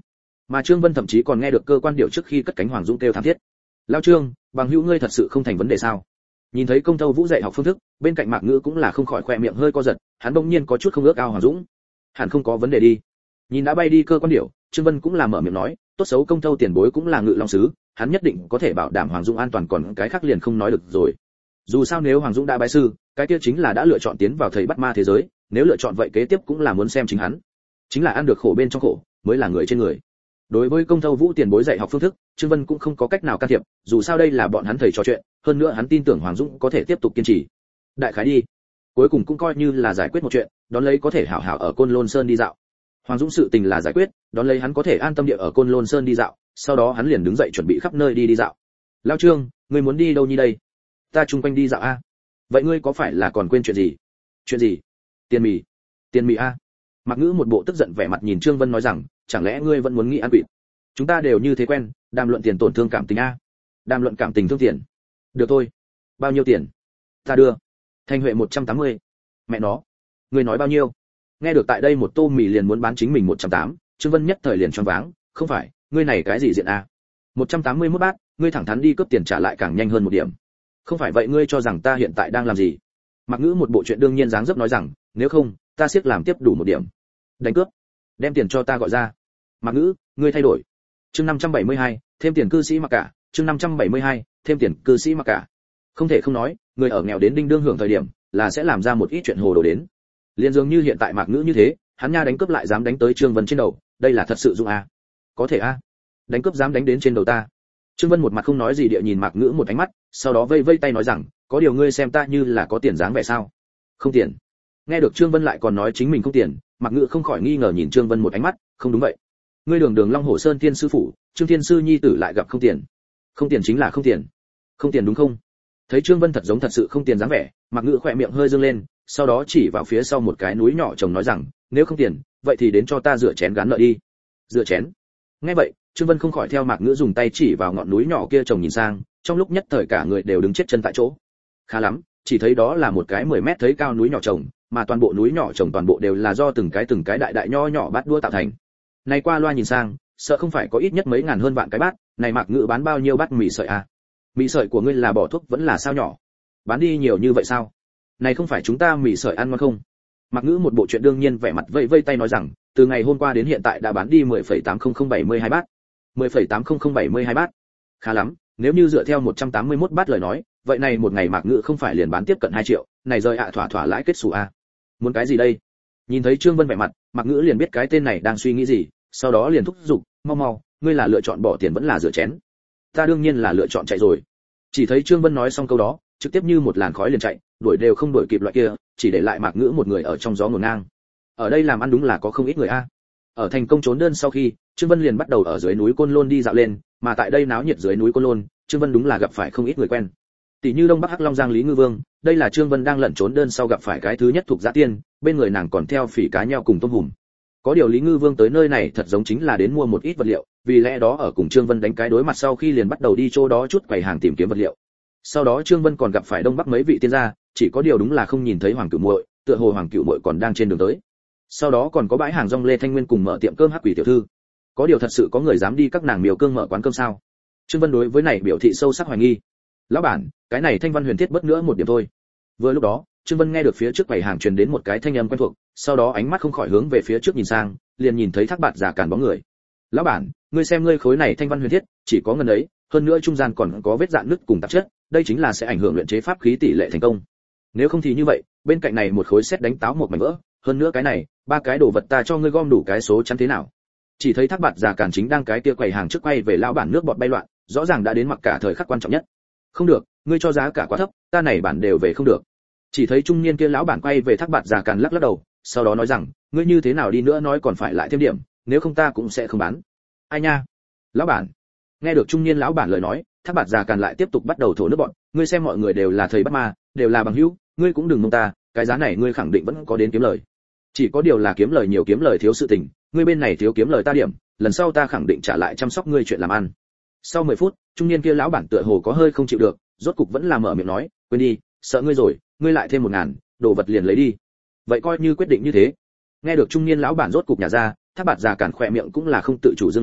Mà Trương Vân thậm chí còn nghe được cơ quan điệu trước khi cất cánh Hoàng Dũng kêu thảm thiết. Lão Trương, bằng hữu ngươi thật sự không thành vấn đề sao? Nhìn thấy Công Thâu Vũ dạy học phương thức, bên cạnh Mạc Ngữ cũng là không khỏi khoe miệng hơi co giật, hắn bỗng nhiên có chút không ước ao Hoàng Dũng. Hẳn không có vấn đề đi. Nhìn đã bay đi cơ quan điệu, Trương Vân cũng là mở miệng nói, tốt xấu Công Thâu tiền bối cũng là Ngự Long sứ, hắn nhất định có thể bảo đảm Hoàng Dũng an toàn, còn cái khác liền không nói được rồi. Dù sao nếu Hoàng Dũng đã bái sư, cái kia chính là đã lựa chọn tiến vào thầy bắt ma thế giới, nếu lựa chọn vậy kế tiếp cũng là muốn xem chính hắn. Chính là ăn được khổ bên trong khổ, mới là người trên người. Đối với Công Thâu Vũ tiền bối dạy học phương thức, Trương Vân cũng không có cách nào can thiệp, dù sao đây là bọn hắn thầy trò chuyện, hơn nữa hắn tin tưởng Hoàng Dũng có thể tiếp tục kiên trì. Đại khái đi, cuối cùng cũng coi như là giải quyết một chuyện, đón lấy có thể hảo hảo ở Côn Lôn Sơn đi dạo. Hoàng Dũng sự tình là giải quyết, đón lấy hắn có thể an tâm địa ở Côn Lôn Sơn đi dạo, sau đó hắn liền đứng dậy chuẩn bị khắp nơi đi đi dạo. Lão Trương, ngươi muốn đi đâu nhi đây? Ta chung quanh đi dạo a. Vậy ngươi có phải là còn quên chuyện gì? Chuyện gì? Tiền mì. Tiền mì a. Mạc Ngữ một bộ tức giận vẻ mặt nhìn Trương Vân nói rằng, chẳng lẽ ngươi vẫn muốn nghĩ ăn quỵt? Chúng ta đều như thế quen, đàm luận tiền tổn thương cảm tình a. Đàm luận cảm tình thương tiền. Được thôi. Bao nhiêu tiền? Ta đưa. Thanh Huệ một trăm tám mươi. Mẹ nó. Ngươi nói bao nhiêu? Nghe được tại đây một tô mì liền muốn bán chính mình một trăm tám mươi, Trương Vân nhất thời liền choáng váng, không phải, ngươi này cái gì diện a? một trăm tám mươi mốt bát, ngươi thẳng thắn đi cướp tiền trả lại càng nhanh hơn một điểm. Không phải vậy ngươi cho rằng ta hiện tại đang làm gì? Mạc Ngữ một bộ chuyện đương nhiên dáng dấp nói rằng, nếu không, ta siết làm tiếp đủ một điểm. Đánh cướp. Đem tiền cho ta gọi ra. Mạc Ngữ, ngươi thay đổi. Chương năm trăm bảy mươi hai, thêm tiền cư sĩ Mặc Cả, chương năm trăm bảy mươi hai, thêm tiền cư sĩ Mặc Cả. Không thể không nói, người ở nghèo đến đinh đương hưởng thời điểm, là sẽ làm ra một ít chuyện hồ đồ đến. Liên dường như hiện tại Mạc Ngữ như thế, hắn nha đánh cướp lại dám đánh tới Trương Vân trên đầu, đây là thật sự dụng a. Có thể a. Đánh cướp dám đánh đến trên đầu ta. Trương Vân một mặt không nói gì địa nhìn Mạc Ngữ một ánh mắt, sau đó vây vây tay nói rằng, có điều ngươi xem ta như là có tiền dáng vẻ sao? Không tiền. Nghe được Trương Vân lại còn nói chính mình không tiền, Mạc Ngữ không khỏi nghi ngờ nhìn Trương Vân một ánh mắt, không đúng vậy. Ngươi đường đường Long Hồ Sơn Thiên sư phụ, Trương Thiên sư nhi tử lại gặp không tiền. Không tiền chính là không tiền. Không tiền đúng không? Thấy Trương Vân thật giống thật sự không tiền dáng vẻ, Mạc Ngữ khỏe miệng hơi dương lên, sau đó chỉ vào phía sau một cái núi nhỏ chồng nói rằng, nếu không tiền, vậy thì đến cho ta rửa chén gán nợ đi. Rửa chén? Nghe vậy, Trương Vân không khỏi theo Mạc Ngữ dùng tay chỉ vào ngọn núi nhỏ kia chồng nhìn sang, trong lúc nhất thời cả người đều đứng chết chân tại chỗ. Khá lắm, chỉ thấy đó là một cái mười mét thấy cao núi nhỏ chồng, mà toàn bộ núi nhỏ chồng toàn bộ đều là do từng cái từng cái đại đại nho nhỏ bát đũa tạo thành. Này qua loa nhìn sang, sợ không phải có ít nhất mấy ngàn hơn vạn cái bát, này Mạc Ngữ bán bao nhiêu bát mì sợi à? Mì sợi của ngươi là bỏ thuốc vẫn là sao nhỏ? Bán đi nhiều như vậy sao? Này không phải chúng ta mì sợi ăn ngon không? Mạc Ngữ một bộ chuyện đương nhiên vẻ mặt vây vây tay nói rằng, từ ngày hôm qua đến hiện tại đã bán đi mười phẩy tám không không bảy hai bát. mười phẩy tám không không bảy hai bát. Khá lắm, nếu như dựa theo một trăm tám mươi mốt bát lời nói, vậy này một ngày Mạc Ngữ không phải liền bán tiếp cận hai triệu, này rời ạ thỏa thỏa lãi kết sủ a. Muốn cái gì đây? Nhìn thấy Trương Vân vẻ mặt, Mạc Ngữ liền biết cái tên này đang suy nghĩ gì, sau đó liền thúc giục, mau mau, ngươi là lựa chọn bỏ tiền vẫn là rửa chén? Ta đương nhiên là lựa chọn chạy rồi. Chỉ thấy Trương Vân nói xong câu đó, trực tiếp như một làn khói liền chạy, đuổi đều không đuổi kịp loại kia, chỉ để lại Mạc Ngữ một người ở trong gió ngổn ngang. Ở đây làm ăn đúng là có không ít người a. Ở thành công trốn đơn sau khi, Trương Vân liền bắt đầu ở dưới núi Côn Lôn đi dạo lên, mà tại đây náo nhiệt dưới núi Côn Lôn, Trương Vân đúng là gặp phải không ít người quen. Tỷ như Đông Bắc Hắc Long Giang Lý Ngư Vương, đây là Trương Vân đang lẩn trốn đơn sau gặp phải cái thứ nhất thuộc Dã Tiên, bên người nàng còn theo phỉ cá nheo cùng tôm hùm. Có điều Lý Ngư Vương tới nơi này thật giống chính là đến mua một ít vật liệu, vì lẽ đó ở cùng Trương Vân đánh cái đối mặt sau khi liền bắt đầu đi chỗ đó chút quầy hàng tìm kiếm vật liệu. Sau đó Trương Vân còn gặp phải Đông Bắc mấy vị tiên gia, chỉ có điều đúng là không nhìn thấy Hoàng Cửu Muội, tựa hồ Hoàng Cửu Muội còn đang trên đường tới. Sau đó còn có bãi hàng rong Lê Thanh Nguyên cùng mở tiệm cơm Hắc Quỷ tiểu thư. Có điều thật sự có người dám đi các nàng miều cương mở quán cơm sao? Trương Vân đối với này biểu thị sâu sắc hoài nghi. Lão bản, cái này Thanh Văn Huyền Thiết bất nữa một điểm thôi. Vừa lúc đó, Trương Vân nghe được phía trước quầy hàng truyền đến một cái thanh âm quen thuộc, sau đó ánh mắt không khỏi hướng về phía trước nhìn sang, liền nhìn thấy Thác Bạt Giả Càn bóng người. Lão bản, ngươi xem ngươi khối này Thanh Văn Huyền Thiết, chỉ có ngần ấy, hơn nữa trung gian còn có vết rạn nứt cùng tạp chất, đây chính là sẽ ảnh hưởng luyện chế pháp khí tỷ lệ thành công. Nếu không thì như vậy, bên cạnh này một khối sét đánh táo một mảnh vỡ, hơn nữa cái này, ba cái đồ vật ta cho ngươi gom đủ cái số chắn thế nào? Chỉ thấy Thác Bạt Giả Càn chính đang cái kia quầy hàng trước quay về lão bản nước bọt bay loạn, rõ ràng đã đến mặc cả thời khắc quan trọng nhất. Không được, ngươi cho giá cả quá thấp, ta này bản đều về không được. Chỉ thấy trung niên kia lão bản quay về Thác Bạt Giả Càn lắc lắc đầu, sau đó nói rằng, ngươi như thế nào đi nữa nói còn phải lại thêm điểm, nếu không ta cũng sẽ không bán. Ai nha? Lão bản. Nghe được trung niên lão bản lời nói, Thác Bạt Giả Càn lại tiếp tục bắt đầu thổ nước bọn, ngươi xem mọi người đều là thầy bắt ma, đều là bằng hữu, ngươi cũng đừng mong ta, cái giá này ngươi khẳng định vẫn có đến kiếm lời. Chỉ có điều là kiếm lời nhiều kiếm lời thiếu sự tình, ngươi bên này thiếu kiếm lời ta điểm, lần sau ta khẳng định trả lại chăm sóc ngươi chuyện làm ăn. Sau mười phút, trung niên kia lão bản tựa hồ có hơi không chịu được, rốt cục vẫn là mở miệng nói, quên đi, sợ ngươi rồi, ngươi lại thêm một ngàn, đồ vật liền lấy đi. Vậy coi như quyết định như thế. Nghe được trung niên lão bản rốt cục nhả ra, Thác Bạt Giả Càn khỏe miệng cũng là không tự chủ dương lên,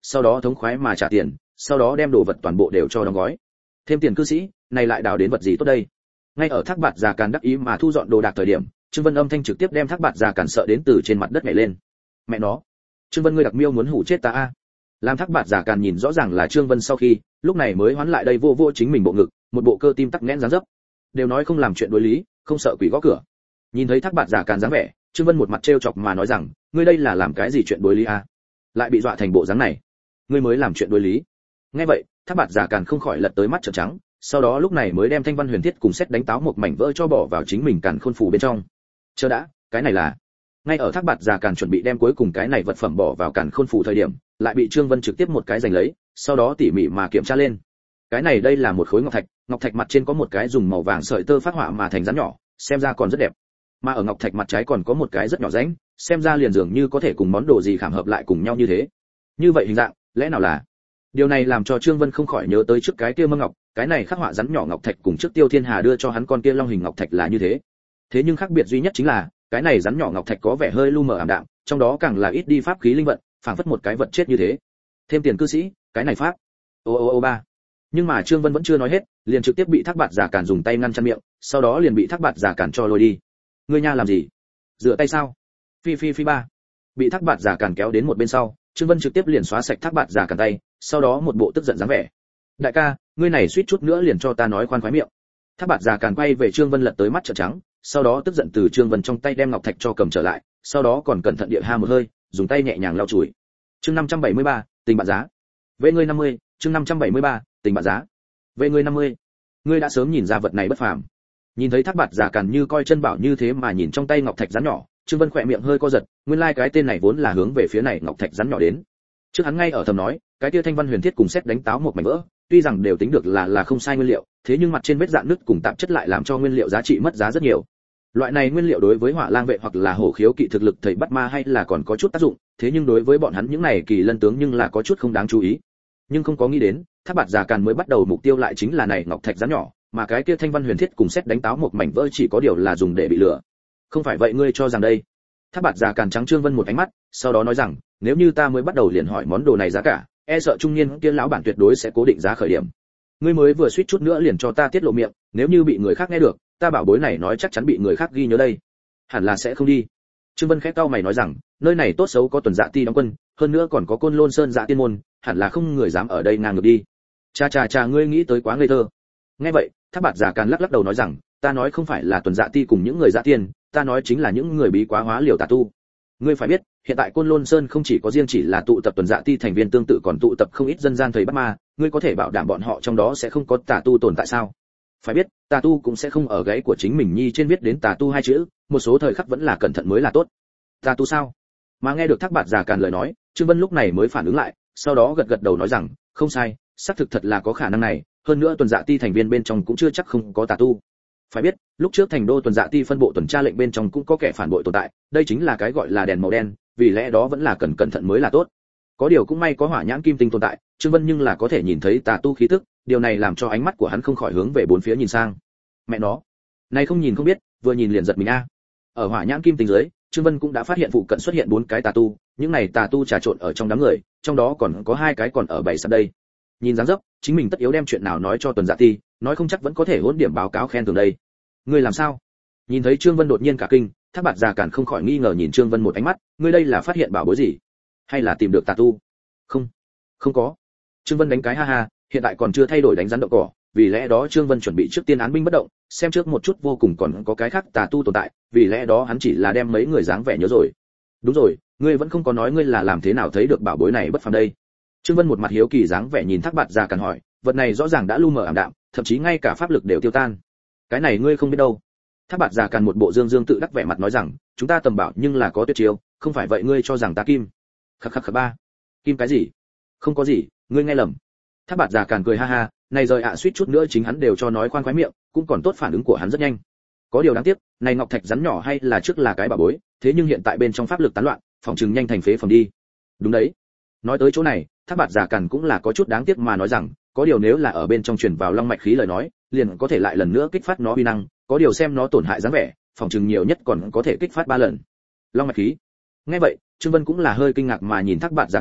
sau đó thống khoái mà trả tiền, sau đó đem đồ vật toàn bộ đều cho đóng gói. Thêm tiền cư sĩ, này lại đào đến vật gì tốt đây? Ngay ở Thác Bạt Già Càn đắc ý mà thu dọn đồ đạc thời điểm, Trương Vân âm thanh trực tiếp đem Thác Bạt Già Càn sợ đến từ trên mặt đất nhảy lên. Mẹ nó, Trương Vân ngươi đặc miêu muốn hủ chết ta a. Làm Thác Bạt Già Càn nhìn rõ ràng là Trương Vân sau khi, lúc này mới hoán lại đây vô vô chính mình bộ ngực, một bộ cơ tim tắc nghẽn dáng dấp. Đều nói không làm chuyện đối lý, không sợ quỷ gõ cửa. Nhìn thấy Thác Bạt Già Càn dáng vẻ, Trương Vân một mặt trêu chọc mà nói rằng, ngươi đây là làm cái gì chuyện đối lý a? Lại bị dọa thành bộ dáng này. Ngươi mới làm chuyện đối lý. Nghe vậy, Thác Bạt Già Càn không khỏi lật tới mắt trợn trắng, sau đó lúc này mới đem thanh văn huyền thiết cùng xét đánh táo một mảnh vỡ cho bỏ vào chính mình càn khôn phủ bên trong. Chờ đã, cái này là... Ngay ở Thác Bạt Già Càn chuẩn bị đem cuối cùng cái này vật phẩm bỏ vào càn khôn phủ thời điểm, lại bị Trương Vân trực tiếp một cái giành lấy, sau đó tỉ mỉ mà kiểm tra lên. Cái này đây là một khối ngọc thạch, ngọc thạch mặt trên có một cái dùng màu vàng sợi tơ phát họa mà thành rắn nhỏ, xem ra còn rất đẹp. Mà ở ngọc thạch mặt trái còn có một cái rất nhỏ rãnh, xem ra liền dường như có thể cùng món đồ gì khảm hợp lại cùng nhau như thế. Như vậy hình dạng, lẽ nào là... Điều này làm cho Trương Vân không khỏi nhớ tới trước cái kia mâm ngọc, cái này khắc họa rắn nhỏ ngọc thạch cùng trước Tiêu Thiên Hà đưa cho hắn con kia long hình ngọc thạch là như thế. Thế nhưng khác biệt duy nhất chính là, cái này rắn nhỏ ngọc thạch có vẻ hơi lu mờ ảm đạm, trong đó càng là ít đi pháp khí linh vận, phảng phất một cái vật chết như thế. Thêm tiền cư sĩ, cái này pháp. Ô ô ô ba. Nhưng mà Trương Vân vẫn chưa nói hết, liền trực tiếp bị Thác Bạt Già Càn dùng tay ngăn chặn miệng, sau đó liền bị Thác Bạt Già Càn cho lôi đi. Ngươi nha làm gì? Rửa tay sao? Phi phi phi ba. Bị Thác Bạt Già Càn kéo đến một bên sau, Trương Vân trực tiếp liền xóa sạch Thác Bạt Già Càn tay, sau đó một bộ tức giận dáng vẻ. Đại ca, ngươi này suýt chút nữa liền cho ta nói khoan khoái miệng. Thác Bạt Già Càn quay về Trương Vân lật tới mắt trợn trắng, sau đó tức giận từ Trương Vân trong tay đem ngọc thạch cho cầm trở lại, sau đó còn cẩn thận địa ha một hơi, dùng tay nhẹ nhàng lau chùi. Chương năm trăm bảy mươi ba, tình bạn giá. Về ngươi năm mươi, chương năm trăm bảy mươi ba, tình bạn giá. Về ngươi năm mươi. Ngươi đã sớm nhìn ra vật này bất phàm. Nhìn thấy Thác Bạt Già Càn như coi chân bảo như thế mà nhìn trong tay ngọc thạch rắn nhỏ, Trương Vân khỏe miệng hơi co giật, nguyên lai like cái tên này vốn là hướng về phía này ngọc thạch rắn nhỏ đến. Trước hắn ngay ở thầm nói, cái kia thanh văn huyền thiết cùng xét đánh táo một mảnh vỡ, tuy rằng đều tính được là là không sai nguyên liệu, thế nhưng mặt trên vết dạn nứt cùng tạp chất lại làm cho nguyên liệu giá trị mất giá rất nhiều. Loại này nguyên liệu đối với Hỏa Lang vệ hoặc là hổ khiếu kỵ thực lực thầy bắt ma hay là còn có chút tác dụng, thế nhưng đối với bọn hắn những này kỳ lân tướng nhưng là có chút không đáng chú ý. Nhưng không có nghĩ đến, Thác Bạt Già Càn mới bắt đầu mục tiêu lại chính là này ngọc thạch rắn nhỏ, mà cái kia thanh văn huyền thiết cùng xét đánh táo một mảnh vỡ chỉ có điều là dùng để bị lừa. Không phải vậy ngươi cho rằng đây? Thác Bạt Già Càn trắng Trương Vân một ánh mắt, sau đó nói rằng, nếu như ta mới bắt đầu liền hỏi món đồ này giá cả, e sợ trung niên kia lão bản tuyệt đối sẽ cố định giá khởi điểm. Ngươi mới vừa suýt chút nữa liền cho ta tiết lộ miệng, nếu như bị người khác nghe được, ta bảo bối này nói chắc chắn bị người khác ghi nhớ đây. Hẳn là sẽ không đi. Trương Vân khẽ cau mày nói rằng, nơi này tốt xấu có tuần dạ ti đóng quân, hơn nữa còn có Côn Lôn Sơn dạ tiên môn, hẳn là không người dám ở đây ngang ngược đi. Cha cha cha ngươi nghĩ tới quá ngây thơ. Nghe vậy, Thác Bạt Già Càn lắc lắc đầu nói rằng, ta nói không phải là tuần dạ ti cùng những người dạ tiên, ta nói chính là những người bí quá hóa liều tà tu. Ngươi phải biết, hiện tại Côn Lôn Sơn không chỉ có riêng chỉ là tụ tập tuần dạ ti thành viên tương tự còn tụ tập không ít dân gian thầy bắt ma, ngươi có thể bảo đảm bọn họ trong đó sẽ không có tà tu tồn tại sao? Phải biết, tà tu cũng sẽ không ở gáy của chính mình nhi trên viết đến tà tu hai chữ, một số thời khắc vẫn là cẩn thận mới là tốt. Tà tu sao? Mà nghe được Thác Bạt Già Càn lời nói, Trương Vân lúc này mới phản ứng lại, sau đó gật gật đầu nói rằng, không sai, xác thực thật là có khả năng này, hơn nữa tuần dạ ti thành viên bên trong cũng chưa chắc không có tà tu. Phải biết, lúc trước thành đô tuần dạ ti phân bộ tuần tra lệnh bên trong cũng có kẻ phản bội tồn tại, đây chính là cái gọi là đèn màu đen, vì lẽ đó vẫn là cần cẩn thận mới là tốt. Có điều cũng may có hỏa nhãn kim tinh tồn tại, Trương Vân nhưng là có thể nhìn thấy tà tu khí tức, điều này làm cho ánh mắt của hắn không khỏi hướng về bốn phía nhìn sang. Mẹ nó, này không nhìn không biết, vừa nhìn liền giật mình a. Ở hỏa nhãn kim tinh dưới, Trương Vân cũng đã phát hiện phụ cận xuất hiện bốn cái tà tu, những này tà tu trà trộn ở trong đám người, trong đó còn có hai cái còn ở bảy sạp đây. Nhìn dáng dấp, chính mình tất yếu đem chuyện nào nói cho tuần dạ ti, nói không chắc vẫn có thể hỗn điểm báo cáo khen thưởng đây. Ngươi làm sao? Nhìn thấy Trương Vân đột nhiên cả kinh, Thác Bạt Già Càn không khỏi nghi ngờ nhìn Trương Vân một ánh mắt, ngươi đây là phát hiện bảo bối gì? Hay là tìm được tà tu? Không, không có. Trương Vân đánh cái ha ha, hiện tại còn chưa thay đổi đánh rắn đậu cỏ, vì lẽ đó Trương Vân chuẩn bị trước tiên án binh bất động, xem trước một chút vô cùng còn có cái khác tà tu tồn tại, vì lẽ đó hắn chỉ là đem mấy người dáng vẻ nhớ rồi. Đúng rồi, ngươi vẫn không có nói ngươi là làm thế nào thấy được bảo bối này bất phàm đây. Trương Vân một mặt hiếu kỳ dáng vẻ nhìn Thác Bạt Già Càn hỏi, vật này rõ ràng đã lu mờ ảm đạm, thậm chí ngay cả pháp lực đều tiêu tan. Cái này ngươi không biết đâu. Thác Bạt Già Càn một bộ dương dương tự đắc vẻ mặt nói rằng, chúng ta tầm bảo nhưng là có tuyệt chiêu, không phải vậy ngươi cho rằng ta kim. Khắc khắc khắc ba. Kim cái gì? Không có gì, ngươi nghe lầm. Thác Bạt Già Càn cười ha ha, này rời ạ suýt chút nữa chính hắn đều cho nói khoan khoái miệng, cũng còn tốt phản ứng của hắn rất nhanh. Có điều đáng tiếc, này ngọc thạch rắn nhỏ hay là trước là cái bảo bối, thế nhưng hiện tại bên trong pháp lực tán loạn, phòng trừng nhanh thành phế phẩm đi. Đúng đấy. Nói tới chỗ này, Thác Bạt Già Càn cũng là có chút đáng tiếc mà nói rằng, có điều nếu là ở bên trong truyền vào long mạch khí lời nói, liền có thể lại lần nữa kích phát nó uy năng, có điều xem nó tổn hại dáng vẻ, phòng trừng nhiều nhất còn có thể kích phát ba lần. Long mạch khí. Nghe vậy, Trương Vân cũng là hơi kinh ngạc mà nhìn Thác Bạt Già Càn,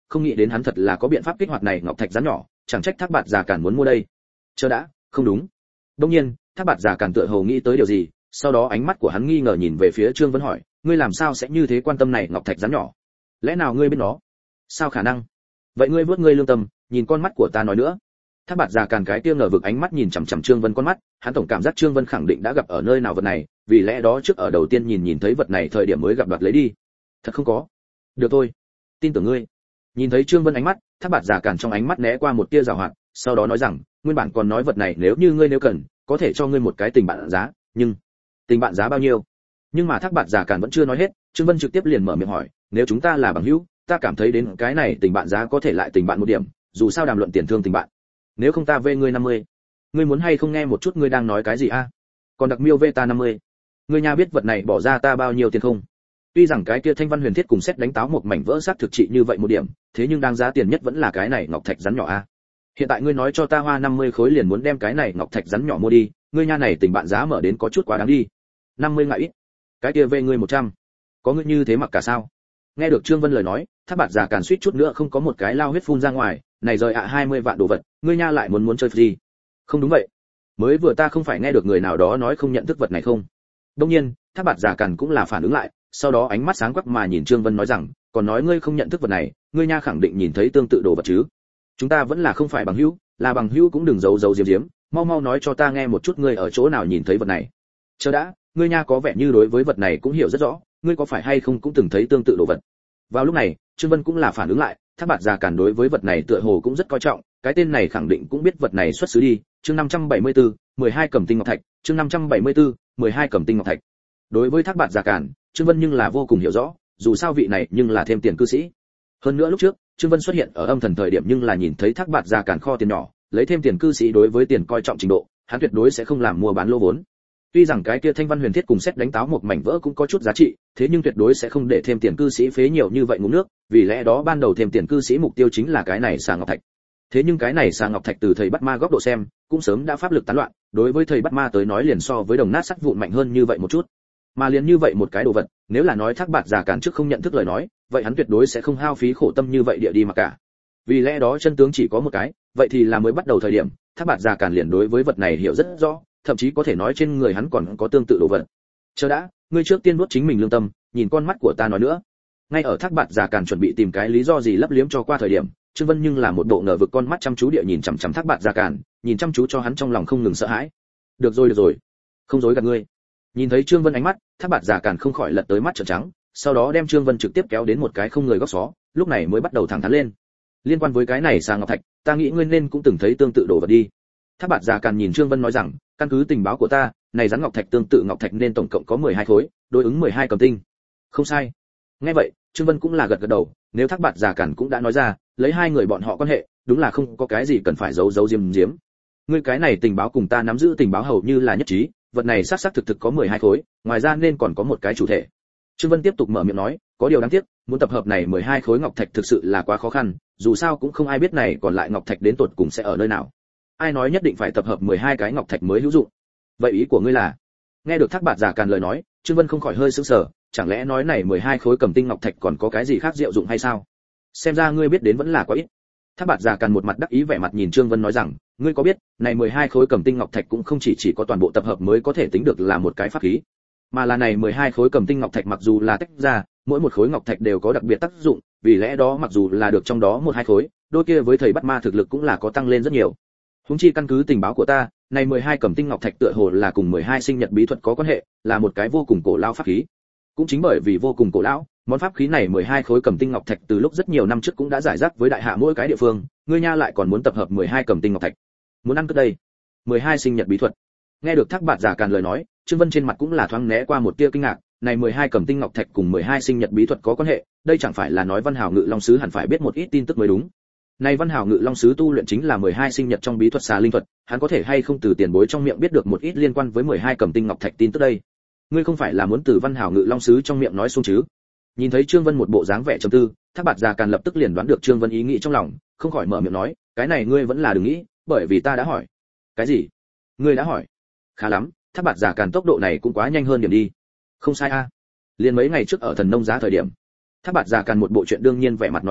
không nghĩ đến hắn thật là có biện pháp kích hoạt này ngọc thạch rắn nhỏ, chẳng trách Thác Bạt Già Càn muốn mua đây. Chờ đã, không đúng. Đương nhiên, Thác Bạt Già Càn tựa hồ nghĩ tới điều gì, sau đó ánh mắt của hắn nghi ngờ nhìn về phía Trương Vân hỏi, ngươi làm sao sẽ như thế quan tâm này ngọc thạch rắn nhỏ? Lẽ nào ngươi biết nó? Sao khả năng? Vậy ngươi vớt ngươi lương tâm, nhìn con mắt của ta nói nữa. Thác Bạt Già Càn cái kia ngờ vực ánh mắt nhìn chằm chằm Trương Vân con mắt, hắn tổng cảm giác Trương Vân khẳng định đã gặp ở nơi nào vật này, vì lẽ đó trước ở đầu tiên nhìn nhìn thấy vật này thời điểm mới gặp đoạt lấy đi. Thật không có. Được thôi, tin tưởng ngươi. Nhìn thấy Trương Vân ánh mắt, Thác Bạt Già Càn trong ánh mắt né qua một tia giảo hoạt, sau đó nói rằng, nguyên bản còn nói vật này nếu như ngươi nếu cần, có thể cho ngươi một cái tình bạn giá, nhưng tình bạn giá bao nhiêu? Nhưng mà Thác Bạt Già Càn vẫn chưa nói hết, Trương Vân trực tiếp liền mở miệng hỏi, nếu chúng ta là bằng hữu, ta cảm thấy đến cái này tình bạn giá có thể lại tình bạn một điểm, dù sao đàm luận tiền thương tình bạn. Nếu không ta vê ngươi năm mươi. Ngươi muốn hay không nghe một chút ngươi đang nói cái gì a? Còn đặc miêu vê ta năm mươi. Ngươi nha biết vật này bỏ ra ta bao nhiêu tiền không? Tuy rằng cái kia Thanh Văn Huyền Thiết cùng xét đánh táo một mảnh vỡ xác thực trị như vậy một điểm, thế nhưng đáng giá tiền nhất vẫn là cái này ngọc thạch rắn nhỏ a. Hiện tại ngươi nói cho ta hoa năm mươi khối liền muốn đem cái này ngọc thạch rắn nhỏ mua đi, ngươi nha này tình bạn giá mở đến có chút quá đáng đi. năm mươi ngại ít. Cái kia về ngươi một trăm. Có ngươi như thế mặc cả sao? Nghe được Trương Vân lời nói, Thác Bạt Già Càn suýt chút nữa không có một cái lao huyết phun ra ngoài, này rời ạ hai mươi vạn đồ vật, ngươi nha lại muốn muốn chơi gì? Không đúng vậy. Mới vừa ta không phải nghe được người nào đó nói không nhận thức vật này không? Đương nhiên, Thác Bạt Già Càn cũng là phản ứng lại, sau đó ánh mắt sáng quắc mà nhìn Trương Vân nói rằng, còn nói ngươi không nhận thức vật này, ngươi nha khẳng định nhìn thấy tương tự đồ vật chứ? Chúng ta vẫn là không phải bằng hữu, là bằng hữu cũng đừng giấu giấu diếm diếm, mau mau nói cho ta nghe một chút ngươi ở chỗ nào nhìn thấy vật này. Chờ đã, ngươi nha có vẻ như đối với vật này cũng hiểu rất rõ, ngươi có phải hay không cũng từng thấy tương tự đồ vật. Vào lúc này, Trương Vân cũng là phản ứng lại, Thác Bạt Già Càn đối với vật này tựa hồ cũng rất coi trọng, cái tên này khẳng định cũng biết vật này xuất xứ đi. Chương năm trăm bảy mươi tư, mười hai cẩm tinh ngọc thạch, chương năm trăm bảy mươi tư, mười hai cẩm tinh ngọc thạch. Đối với Thác Bạt Già Càn, Trương Vân nhưng là vô cùng hiểu rõ, dù sao vị này nhưng là thêm tiền cư sĩ. Hơn nữa lúc trước, Trương Vân xuất hiện ở âm thần thời điểm nhưng là nhìn thấy Thác Bạt Già Càn kho tiền nhỏ, lấy thêm tiền cư sĩ đối với tiền coi trọng trình độ, hắn tuyệt đối sẽ không làm mua bán lô vốn. Tuy rằng cái kia Thanh Văn Huyền Thiết cùng xét đánh táo một mảnh vỡ cũng có chút giá trị, thế nhưng tuyệt đối sẽ không để thêm tiền cư sĩ phế nhiều như vậy ngụm nước, vì lẽ đó ban đầu thêm tiền cư sĩ mục tiêu chính là cái này xà ngọc thạch. Thế nhưng cái này xà ngọc thạch từ thầy bắt ma góc độ xem, cũng sớm đã pháp lực tán loạn, đối với thầy bắt ma tới nói liền so với đồng nát sắt vụn mạnh hơn như vậy một chút. Mà liền như vậy một cái đồ vật, nếu là nói Thác Bạt Già Càn trước không nhận thức lời nói, vậy hắn tuyệt đối sẽ không hao phí khổ tâm như vậy địa đi mà cả. Vì lẽ đó chân tướng chỉ có một cái, vậy thì là mới bắt đầu thời điểm, Thác Bạt Già Càn liền đối với vật này hiểu rất rõ, thậm chí có thể nói trên người hắn còn có tương tự đồ vật. Chờ đã, ngươi trước tiên nuốt chính mình lương tâm, nhìn con mắt của ta nói nữa. Ngay ở Thác Bạt Già Càn chuẩn bị tìm cái lý do gì lấp liếm cho qua thời điểm, Trương Vân nhưng là một bộ ngờ vực con mắt chăm chú địa nhìn chằm chằm Thác Bạt Già Càn, nhìn chăm chú cho hắn trong lòng không ngừng sợ hãi. Được rồi được rồi, không dối gạt ngươi. Nhìn thấy Trương Vân ánh mắt, Thác Bạt Già Càn không khỏi lật tới mắt trợn trắng, sau đó đem Trương Vân trực tiếp kéo đến một cái không người góc xó, lúc này mới bắt đầu thẳng thắn lên. Liên quan với cái này xà ngọc thạch, ta nghĩ ngươi nên cũng từng thấy tương tự đồ vật đi. Thác Bạt Già Càn nhìn Trương Vân nói rằng, căn cứ tình báo của ta, này rắn ngọc thạch tương tự ngọc thạch nên tổng cộng có mười hai khối, đối ứng mười hai cầm tinh. Không sai. Nghe vậy, Trương Vân cũng là gật gật đầu, nếu Thác Bạt Già Càn cũng đã nói ra, lấy hai người bọn họ quan hệ, đúng là không có cái gì cần phải giấu giấu diếm diếm. Ngươi cái này tình báo cùng ta nắm giữ tình báo hầu như là nhất trí, vật này xác xác thực thực có mười hai khối, ngoài ra nên còn có một cái chủ thể. Trương Vân tiếp tục mở miệng nói, có điều đáng tiếc, muốn tập hợp này mười hai khối ngọc thạch thực sự là quá khó khăn, dù sao cũng không ai biết này còn lại ngọc thạch đến tột cùng sẽ ở nơi nào. Ai nói nhất định phải tập hợp mười hai cái ngọc thạch mới hữu dụng? Vậy ý của ngươi là? Nghe được Thác Bạt Già Càn lời nói, Trương Vân không khỏi hơi sững sờ, chẳng lẽ nói này mười hai khối cầm tinh ngọc thạch còn có cái gì khác diệu dụng hay sao? Xem ra ngươi biết đến vẫn là quá ít. Thác Bạt Già Càn một mặt đắc ý vẻ mặt nhìn Trương Vân nói rằng, ngươi có biết, này mười hai khối cầm tinh ngọc thạch cũng không chỉ chỉ có toàn bộ tập hợp mới có thể tính được là một cái pháp khí, mà là này mười hai khối cầm tinh ngọc thạch mặc dù là tách ra, mỗi một khối ngọc thạch đều có đặc biệt tác dụng, vì lẽ đó mặc dù là được trong đó một hai khối, đôi kia với thầy bắt ma thực lực cũng là có tăng lên rất nhiều. Huống chi căn cứ tình báo của ta, này mười hai cầm tinh ngọc thạch tựa hồ là cùng mười hai sinh nhật bí thuật có quan hệ, là một cái vô cùng cổ lão pháp khí. Cũng chính bởi vì vô cùng cổ lão, món pháp khí này mười hai khối cầm tinh ngọc thạch từ lúc rất nhiều năm trước cũng đã giải rác với đại hạ mỗi cái địa phương, ngươi nha lại còn muốn tập hợp mười hai cầm tinh ngọc thạch. Muốn ăn cất đây? mười hai sinh nhật bí thuật. Nghe được Thác Bạt Già Càn lời nói, Trương Vân trên mặt cũng là thoáng né qua một tia kinh ngạc, này mười hai cầm tinh ngọc thạch cùng mười hai sinh nhật bí thuật có quan hệ, đây chẳng phải là nói Văn Hào Ngự Long sứ hẳn phải biết một ít tin tức mới đúng. Này Văn Hào Ngự Long sứ tu luyện chính là mười hai sinh nhật trong bí thuật xà linh thuật, hắn có thể hay không từ tiền bối trong miệng biết được một ít liên quan với mười hai cầm tinh ngọc thạch tin tức đây? Ngươi không phải là muốn từ Văn Hào Ngự Long sứ trong miệng nói xuống chứ? Nhìn thấy Trương Vân một bộ dáng vẻ trầm tư, Thác Bạt Già Càn lập tức liền đoán được Trương Vân ý nghĩ trong lòng, không khỏi mở miệng nói, cái này ngươi vẫn là đừng nghĩ, bởi vì ta đã hỏi. Cái gì? Ngươi đã hỏi? Khá lắm, Thác Bạt Già Càn tốc độ này cũng quá nhanh hơn điểm đi. Không sai a. Liền mấy ngày trước ở Thần Nông Giá thời điểm, Thác Bạt Già Càn một bộ chuyện đương nhiên vẻ mặt nói rằng,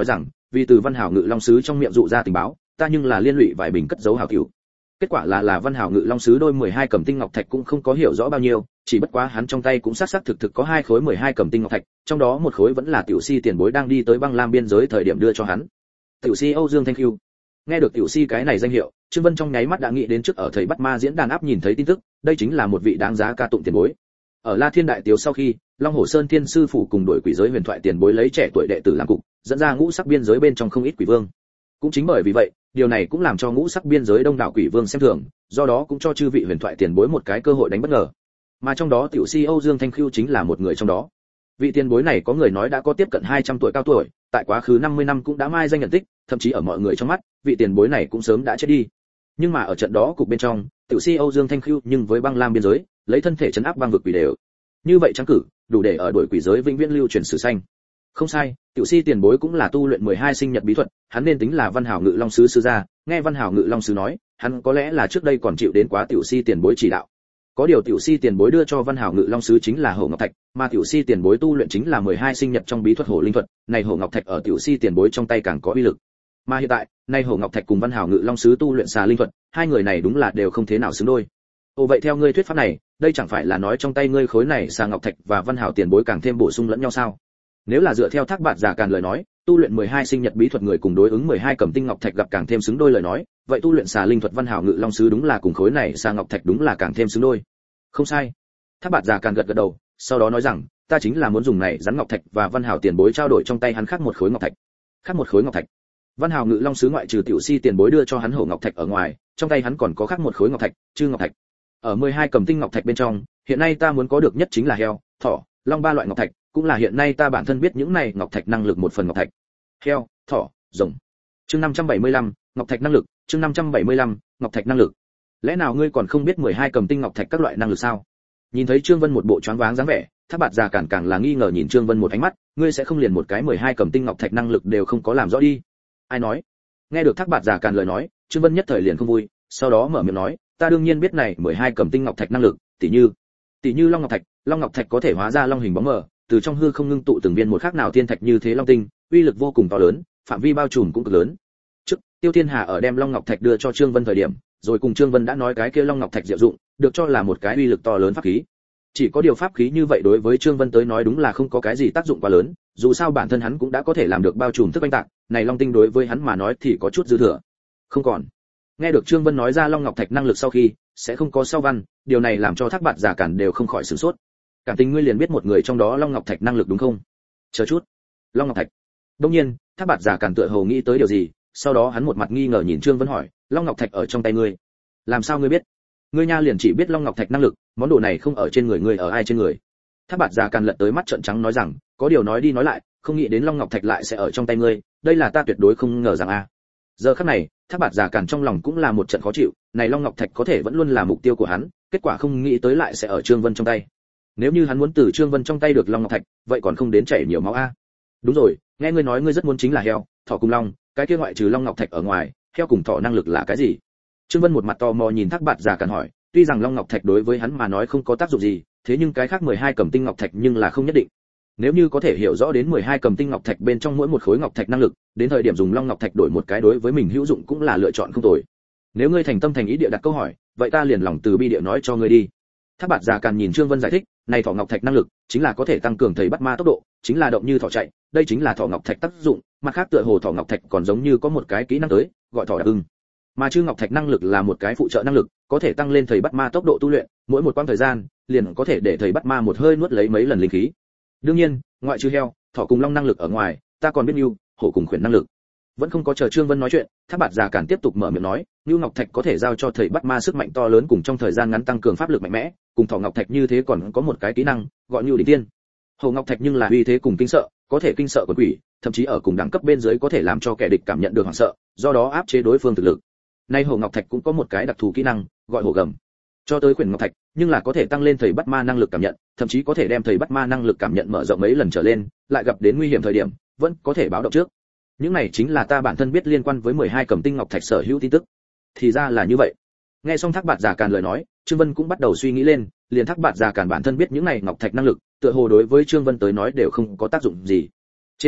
vì từ Văn Hảo Ngự Long sứ trong miệng dụ ra tình báo, ta nhưng là liên lụy vài bình cất giấu hảo cửu. Kết quả là là Văn Hảo Ngự Long sứ đôi mười hai cầm tinh ngọc thạch cũng không có hiểu rõ bao nhiêu, chỉ bất quá hắn trong tay cũng xác xác thực thực có hai khối mười hai cầm tinh ngọc thạch, trong đó một khối vẫn là tiểu si tiền bối đang đi tới băng lam biên giới thời điểm đưa cho hắn. Tiểu si Âu Dương Thanh Khiu. Nghe được tiểu si cái này danh hiệu, Trương Vân trong nháy mắt đã nghĩ đến trước ở thầy bắt ma diễn đàn áp nhìn thấy tin tức, đây chính là một vị đáng giá ca tụng tiền bối. Ở La Thiên đại tiếu sau khi, Long Hổ Sơn Thiên sư phụ cùng đội quỷ giới huyền thoại tiền bối lấy trẻ tuổi đệ tử làm cục, dẫn ra ngũ sắc biên giới bên trong không ít quỷ vương. Cũng chính bởi vì vậy, điều này cũng làm cho ngũ sắc biên giới đông đảo quỷ vương xem thường, do đó cũng cho chư vị huyền thoại tiền bối một cái cơ hội đánh bất ngờ. Mà trong đó tiểu si Âu Dương Thanh Khiu chính là một người trong đó. Vị tiền bối này có người nói đã có tiếp cận hai trăm tuổi cao tuổi, tại quá khứ năm mươi năm cũng đã mai danh nhận tích, thậm chí ở mọi người trong mắt, vị tiền bối này cũng sớm đã chết đi. Nhưng mà ở trận đó cục bên trong, tiểu si Âu Dương Thanh Khiu nhưng với băng lam biên giới, lấy thân thể trấn áp băng vực quỷ đều. Như vậy trắng cử, đủ để ở đuổi quỷ giới vĩnh viễn lưu truyền sử xanh. Không sai, tiểu si tiền bối cũng là tu luyện mười hai sinh nhật bí thuật, hắn nên tính là Văn Hảo Ngự Long sứ sư gia, nghe Văn Hảo Ngự Long sứ nói, hắn có lẽ là trước đây còn chịu đến quá tiểu si tiền bối chỉ đạo. Có điều tiểu si tiền bối đưa cho Văn Hảo Ngự Long sứ chính là Hổ Ngọc Thạch, mà tiểu si tiền bối tu luyện chính là mười hai sinh nhật trong bí thuật Hổ Linh thuật, này Hổ Ngọc Thạch ở tiểu si tiền bối trong tay càng có uy lực. Mà hiện tại, này Hổ Ngọc Thạch cùng Văn Hảo Ngự Long sứ tu luyện xà linh thuật, hai người này đúng là đều không thế nào xứng đôi. Ồ vậy theo ngươi thuyết pháp này, đây chẳng phải là nói trong tay ngươi khối này xà ngọc thạch và Văn Hảo tiền bối càng thêm bổ sung lẫn nhau sao? Nếu là dựa theo Thác Bạt Giả Càn lời nói, tu luyện mười hai sinh nhật bí thuật người cùng đối ứng mười hai cầm tinh ngọc thạch gặp càng thêm xứng đôi lời nói, vậy tu luyện xà linh thuật Văn Hảo Ngự Long sứ đúng là cùng khối này xà ngọc thạch đúng là càng thêm xứng đôi. Không sai. Thác Bạt Giả Càn gật gật đầu, sau đó nói rằng, ta chính là muốn dùng này rắn ngọc thạch và Văn Hảo tiền bối trao đổi trong tay hắn khác một khối ngọc thạch. Khác một khối ngọc thạch. Văn Hảo Ngự Long sứ ngoại trừ tiểu si tiền bối đưa cho hắn Hổ Ngọc Thạch ở ngoài, trong tay hắn còn có khác một khối ngọc thạch, Chư Ngọc Thạch. Ở mười hai cầm tinh ngọc thạch bên trong, hiện nay ta muốn có được nhất chính là heo, thỏ, long ba loại ngọc thạch, cũng là hiện nay ta bản thân biết những này ngọc thạch năng lực một phần ngọc thạch. Heo, thỏ, rồng. Chương năm trăm bảy mươi lăm, ngọc thạch năng lực, chương năm trăm bảy mươi lăm, ngọc thạch năng lực. Lẽ nào ngươi còn không biết mười hai cầm tinh ngọc thạch các loại năng lực sao? Nhìn thấy Trương Vân một bộ choáng váng dáng vẻ, Thác Bạt Giả Càn càng là nghi ngờ nhìn Trương Vân một ánh mắt, ngươi sẽ không liền một cái mười hai cầm tinh ngọc thạch năng lực đều không có làm rõ đi. Ai nói? Nghe được Thác Bạt Giả Càn lời nói, Trương Vân nhất thời liền không vui, sau đó mở miệng nói, ta đương nhiên biết này mười hai cầm tinh ngọc thạch năng lực, tỷ như tỷ như long ngọc thạch, long ngọc thạch có thể hóa ra long hình bóng mờ, từ trong hư không ngưng tụ từng viên một khác nào thiên thạch như thế long tinh, uy lực vô cùng to lớn, phạm vi bao trùm cũng cực lớn. Trước, Tiêu Thiên Hà ở đem long ngọc thạch đưa cho Trương Vân thời điểm, rồi cùng Trương Vân đã nói cái kia long ngọc thạch diệu dụng, được cho là một cái uy lực to lớn pháp khí. Chỉ có điều pháp khí như vậy đối với Trương Vân tới nói đúng là không có cái gì tác dụng quá lớn, dù sao bản thân hắn cũng đã có thể làm được bao trùm thức oanh tạc, này long tinh đối với hắn mà nói thì có chút dư thừa. Không còn. Nghe được Trương Vân nói ra long ngọc thạch năng lực sau khi, sẽ không có sau văn, điều này làm cho Thác Bạt Giả Càn đều không khỏi sửng sốt. Cảm tình ngươi liền biết một người trong đó long ngọc thạch năng lực đúng không? Chờ chút. Long ngọc thạch. Đương nhiên, Thác Bạt Giả Càn tựa hồ nghĩ tới điều gì, sau đó hắn một mặt nghi ngờ nhìn Trương Vân hỏi, long ngọc thạch ở trong tay ngươi? Làm sao ngươi biết? Ngươi nha liền chỉ biết long ngọc thạch năng lực, món đồ này không ở trên người ngươi ở ai trên người? Thác Bạt Giả Càn lật tới mắt trợn trắng nói rằng, có điều nói đi nói lại, không nghĩ đến long ngọc thạch lại sẽ ở trong tay ngươi, đây là ta tuyệt đối không ngờ rằng a. À. Giờ khắc này, Thác Bạt Giả Càn trong lòng cũng là một trận khó chịu, này long ngọc thạch có thể vẫn luôn là mục tiêu của hắn, kết quả không nghĩ tới lại sẽ ở Trương Vân trong tay. Nếu như hắn muốn từ Trương Vân trong tay được long ngọc thạch, vậy còn không đến chảy nhiều máu a. À. Đúng rồi, nghe ngươi nói ngươi rất muốn chính là heo, thỏ cùng long, cái kia ngoại trừ long ngọc thạch ở ngoài, heo cùng thỏ năng lực là cái gì? Trương Vân một mặt tò mò nhìn Thác Bạt Giả Càn hỏi, tuy rằng long ngọc thạch đối với hắn mà nói không có tác dụng gì, thế nhưng cái khác mười hai cầm tinh ngọc thạch nhưng là không nhất định. Nếu như có thể hiểu rõ đến mười hai cầm tinh ngọc thạch bên trong mỗi một khối ngọc thạch năng lực, đến thời điểm dùng long ngọc thạch đổi một cái đối với mình hữu dụng cũng là lựa chọn không tồi. Nếu ngươi thành tâm thành ý địa đặt câu hỏi, vậy ta liền lòng từ bi địa nói cho ngươi đi. Thác Bạt Giả Càn nhìn Trương Vân giải thích, này thỏ ngọc thạch năng lực chính là có thể tăng cường thầy bắt ma tốc độ, chính là động như thỏ chạy, đây chính là thỏ ngọc thạch tác dụng, mặt khác tựa hồ thỏ ngọc thạch còn giống như có một cái kỹ năng tới, gọi thỏ đạp ưng. Mà Chư Ngọc Thạch năng lực là một cái phụ trợ năng lực, có thể tăng lên thầy bắt ma tốc độ tu luyện, mỗi một quãng thời gian, liền có thể để thầy bắt ma một hơi nuốt lấy mấy lần linh khí. Đương nhiên, ngoại trừ heo, thỏ cùng long năng lực ở ngoài, ta còn biết Nưu, hổ cùng khuyển năng lực. Vẫn không có chờ Trương Vân nói chuyện, Thác Bạt Giả Càn tiếp tục mở miệng nói, Nưu Ngọc Thạch có thể giao cho thầy bắt ma sức mạnh to lớn cùng trong thời gian ngắn tăng cường pháp lực mạnh mẽ, cùng thỏ Ngọc Thạch như thế còn có một cái kỹ năng, gọi Nưu Đỉnh Tiên. Hổ Ngọc Thạch nhưng là uy thế cùng kinh sợ, có thể kinh sợ quỷ quỷ, thậm chí ở cùng đẳng cấp bên dưới có thể làm cho kẻ địch cảm nhận được hoảng sợ, do đó áp chế đối phương thực lực. Nay Hổ Ngọc Thạch cũng có một cái đặc thù kỹ năng, gọi Hổ Gầm. Cho tới Khuyển Ngọc Thạch, nhưng là có thể tăng lên thầy bắt ma năng lực cảm nhận, thậm chí có thể đem thầy bắt ma năng lực cảm nhận mở rộng mấy lần trở lên, lại gặp đến nguy hiểm thời điểm, vẫn có thể báo động trước. Những này chính là ta bản thân biết liên quan với mười hai Cẩm Tinh Ngọc Thạch sở hữu tin tức. Thì ra là như vậy. Nghe xong Thác Bạt Giả Càn lời nói, Trương Vân cũng bắt đầu suy nghĩ lên, liền Thác Bạt Giả Càn bản thân biết những này ngọc thạch năng lực, tựa hồ đối với Trương Vân tới nói đều không có tác dụng gì. Trên tốc độ,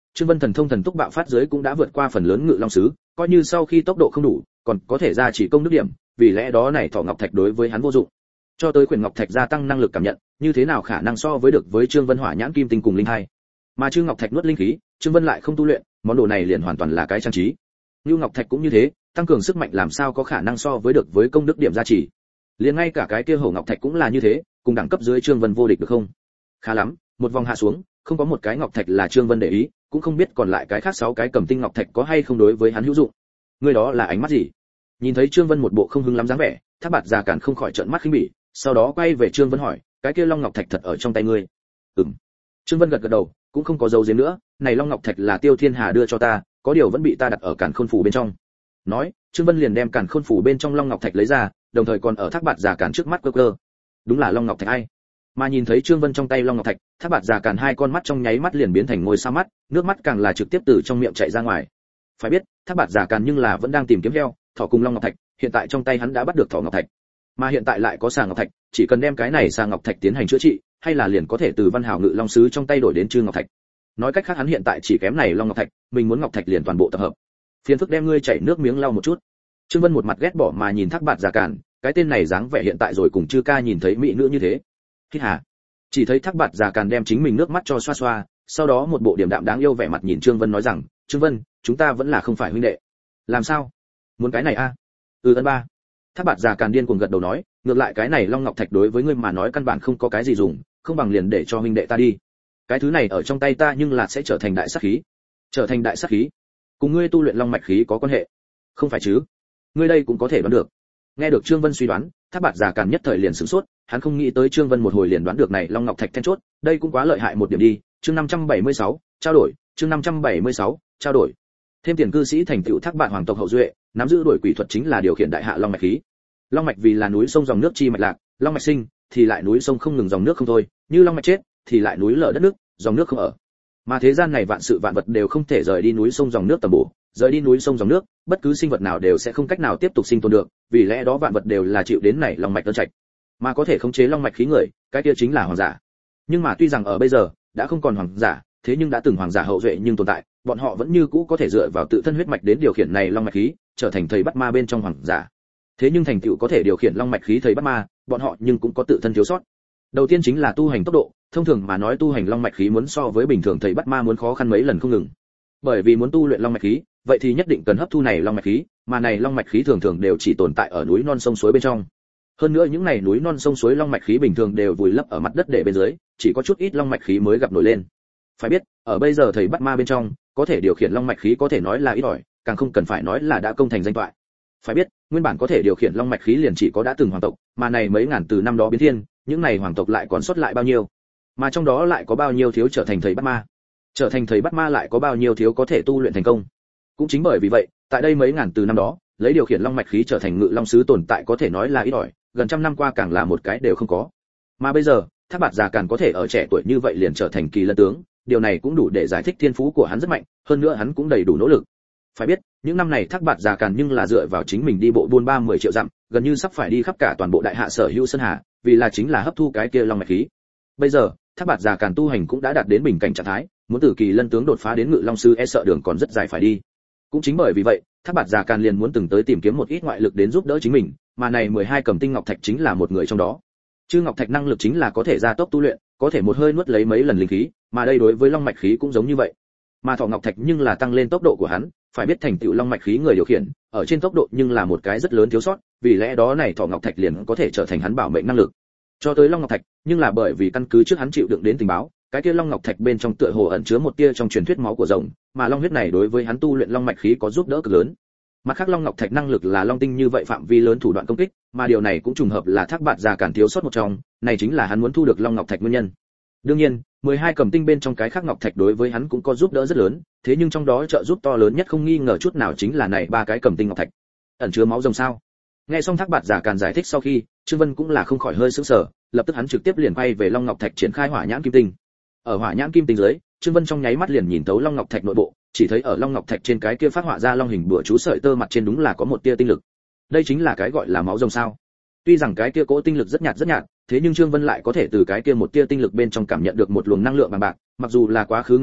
Trương Vân thần thông thần túc bạo phát dưới cũng đã vượt qua phần lớn ngự long sứ, coi như sau khi tốc độ không đủ, còn có thể ra chỉ công đức điểm, vì lẽ đó này thọ ngọc thạch đối với hắn vô dụng. Cho tới khuyển ngọc thạch gia tăng năng lực cảm nhận, như thế nào khả năng so với được với Trương Vân hỏa nhãn kim tinh cùng linh hai. Mà Trương Ngọc Thạch nuốt linh khí, Trương Vân lại không tu luyện, món đồ này liền hoàn toàn là cái trang trí. Nưu Ngọc Thạch cũng như thế, tăng cường sức mạnh làm sao có khả năng so với được với công đức điểm gia trì. Liền ngay cả cái kia Hổ Ngọc Thạch cũng là như thế, cùng đẳng cấp dưới Trương Vân vô địch được không? Khá lắm, một vòng hạ xuống, không có một cái ngọc thạch là Trương Vân để ý, cũng không biết còn lại cái khác sáu cái cầm tinh ngọc thạch có hay không đối với hắn hữu dụng. Người đó là ánh mắt gì? Nhìn thấy Trương Vân một bộ không hứng lắm dáng vẻ, Thác Bạt già càn không khỏi trợn mắt khinh bỉ, sau đó quay về Trương Vân hỏi, cái kia long ngọc thạch thật ở trong tay ngươi? Ừm. Trương Vân gật gật đầu, cũng không có dấu giếm nữa, này long ngọc thạch là Tiêu Thiên Hà đưa cho ta, có điều vẫn bị ta đặt ở càn khôn phủ bên trong. Nói, Trương Vân liền đem càn khôn phủ bên trong long ngọc thạch lấy ra, đồng thời còn ở Thác Bạt già càn trước mắt cơ cơ. Đúng là long ngọc thạch ai? Mà nhìn thấy Trương Vân trong tay long ngọc thạch, Thác Bạt già càn hai con mắt trong nháy mắt liền biến thành ngôi sao mắt, nước mắt càng là trực tiếp từ trong miệng chảy ra ngoài. Phải biết, Thác Bạt già càn nhưng là vẫn đang tìm kiếm heo, thỏ cùng long ngọc thạch, hiện tại trong tay hắn đã bắt được thỏ ngọc thạch, mà hiện tại lại có xà ngọc thạch, chỉ cần đem cái này xà ngọc thạch tiến hành chữa trị, hay là liền có thể từ Văn Hào Ngự Long sứ trong tay đổi đến Trư Ngọc Thạch. Nói cách khác hắn hiện tại chỉ kém này long ngọc thạch, mình muốn ngọc thạch liền toàn bộ tập hợp. Phiền phức đem ngươi chảy nước miếng lau một chút. Trương Vân một mặt ghét bỏ mà nhìn Thác Bạt già càn, cái tên này dáng vẻ hiện tại rồi cùng Chư Ca nhìn thấy mỹ nữ như thế. Hít hà. Chỉ thấy Thác Bạt già càn đem chính mình nước mắt cho xoa xoa, sau đó một bộ điềm đạm đáng yêu vẻ mặt nhìn Trương Vân nói rằng, Trương Vân, chúng ta vẫn là không phải huynh đệ. Làm sao? Muốn cái này a? À? Ừ ân ba. Thác Bạt già càn điên cuồng gật đầu nói, ngược lại cái này long ngọc thạch đối với ngươi mà nói căn bản không có cái gì dùng, không bằng liền để cho huynh đệ ta đi. Cái thứ này ở trong tay ta nhưng là sẽ trở thành đại sát khí. Trở thành đại sát khí? Cùng ngươi tu luyện long mạch khí có quan hệ? Không phải chứ? Ngươi đây cũng có thể đoán được. Nghe được Trương Vân suy đoán, Thác Bạt già càn nhất thời liền sửng sốt, hắn không nghĩ tới Trương Vân một hồi liền đoán được này long ngọc thạch then chốt, đây cũng quá lợi hại một điểm đi. Chương năm trăm bảy mươi sáu, trao đổi, chương năm trăm bảy mươi sáu, trao đổi. Thêm tiền cư sĩ thành tựu Thác Bạt hoàng tộc hậu duệ, nắm giữ đổi quỷ thuật chính là điều khiển đại hạ long mạch khí. Long mạch vì là núi sông dòng nước chi mạch lạc, long mạch sinh thì lại núi sông không ngừng dòng nước không thôi, như long mạch chết thì lại núi lở đất nước, dòng nước không ở. Mà thế gian này vạn sự vạn vật đều không thể rời đi núi sông dòng nước tầm bổ, rời đi núi sông dòng nước, bất cứ sinh vật nào đều sẽ không cách nào tiếp tục sinh tồn được, vì lẽ đó vạn vật đều là chịu đến này long mạch đơn trạch. Mà có thể khống chế long mạch khí người, cái kia chính là hoàng giả. Nhưng mà tuy rằng ở bây giờ đã không còn hoàng giả, thế nhưng đã từng hoàng giả hậu duệ nhưng tồn tại, bọn họ vẫn như cũ có thể dựa vào tự thân huyết mạch đến điều khiển này long mạch khí, trở thành thầy bắt ma bên trong hoàng giả. Thế nhưng thành tựu có thể điều khiển long mạch khí thầy bắt ma, bọn họ nhưng cũng có tự thân thiếu sót. Đầu tiên chính là tu hành tốc độ, thông thường mà nói tu hành long mạch khí muốn so với bình thường thầy bắt ma muốn khó khăn mấy lần không ngừng. Bởi vì muốn tu luyện long mạch khí, vậy thì nhất định cần hấp thu này long mạch khí, mà này long mạch khí thường thường đều chỉ tồn tại ở núi non sông suối bên trong. Hơn nữa những này núi non sông suối long mạch khí bình thường đều vùi lấp ở mặt đất để bên dưới, chỉ có chút ít long mạch khí mới gặp nổi lên. Phải biết, ở bây giờ thầy bắt ma bên trong, có thể điều khiển long mạch khí có thể nói là ít ỏi, càng không cần phải nói là đã công thành danh toại. Phải biết, nguyên bản có thể điều khiển long mạch khí liền chỉ có đã từng hoàng tộc, mà này mấy ngàn từ năm đó biến thiên, những này hoàng tộc lại còn sót lại bao nhiêu? Mà trong đó lại có bao nhiêu thiếu trở thành thầy bắt ma? Trở thành thầy bắt ma lại có bao nhiêu thiếu có thể tu luyện thành công? Cũng chính bởi vì vậy, tại đây mấy ngàn từ năm đó, lấy điều khiển long mạch khí trở thành ngự long sứ tồn tại có thể nói là ít ỏi, gần trăm năm qua càng là một cái đều không có. Mà bây giờ, Thác Bạt già càn có thể ở trẻ tuổi như vậy liền trở thành kỳ lân tướng, điều này cũng đủ để giải thích thiên phú của hắn rất mạnh, hơn nữa hắn cũng đầy đủ nỗ lực. Phải biết, những năm này Thác Bạt già càn nhưng là dựa vào chính mình đi bộ buôn ba mười triệu dặm, gần như sắp phải đi khắp cả toàn bộ đại hạ sở hữu sơn hà, vì là chính là hấp thu cái kia long mạch khí. Bây giờ, Thác Bạt già càn tu hành cũng đã đạt đến bình cảnh trạng thái, muốn từ kỳ lân tướng đột phá đến ngự long sư e sợ đường còn rất dài phải đi. Cũng chính bởi vì vậy, Thác Bạt già càn liền muốn từng tới tìm kiếm một ít ngoại lực đến giúp đỡ chính mình, mà này mười hai cầm tinh ngọc thạch chính là một người trong đó. Chư ngọc thạch năng lực chính là có thể gia tốc tu luyện, có thể một hơi nuốt lấy mấy lần linh khí, mà đây đối với long mạch khí cũng giống như vậy. Mà thọ ngọc thạch nhưng là tăng lên tốc độ của hắn, phải biết thành tựu long mạch khí người điều khiển, ở trên tốc độ nhưng là một cái rất lớn thiếu sót, vì lẽ đó này thọ ngọc thạch liền có thể trở thành hắn bảo mệnh năng lực. Cho tới long ngọc thạch, nhưng là bởi vì căn cứ trước hắn chịu đựng đến tình báo, cái kia long ngọc thạch bên trong tựa hồ ẩn chứa một tia trong truyền thuyết máu của rồng, mà long huyết này đối với hắn tu luyện long mạch khí có giúp đỡ cực lớn. Mặt khác long ngọc thạch năng lực là long tinh như vậy phạm vi lớn thủ đoạn công kích, mà điều này cũng trùng hợp là Thác Bạt già càn thiếu sót một trong, này chính là hắn muốn thu được long ngọc thạch nguyên nhân. Đương nhiên, mười hai cầm tinh bên trong cái khác ngọc thạch đối với hắn cũng có giúp đỡ rất lớn, thế nhưng trong đó trợ giúp to lớn nhất không nghi ngờ chút nào chính là này ba cái cầm tinh ngọc thạch. Ẩn chứa máu rồng sao? Nghe xong Thác Bạt già càn giải thích sau khi, Trương Vân cũng là không khỏi hơi sững sờ, lập tức hắn trực tiếp liền quay về long ngọc thạch triển khai hỏa nhãn kim tinh. Ở hỏa nhãn kim tinh dưới, Trương Vân trong nháy mắt liền nhìn thấu long ngọc thạch nội bộ, chỉ thấy ở long ngọc thạch trên cái kia phát họa ra long hình bùa chú sợi tơ mặt trên đúng là có một tia tinh lực. Đây chính là cái gọi là máu rồng sao? Tuy rằng cái kia cỗ tinh lực rất nhạt rất nhạt, thế nhưng Trương Vân lại có thể từ cái kia một tia tinh lực bên trong cảm nhận được một luồng năng lượng bằng bạc, mặc dù là quá khứ ngàn năm,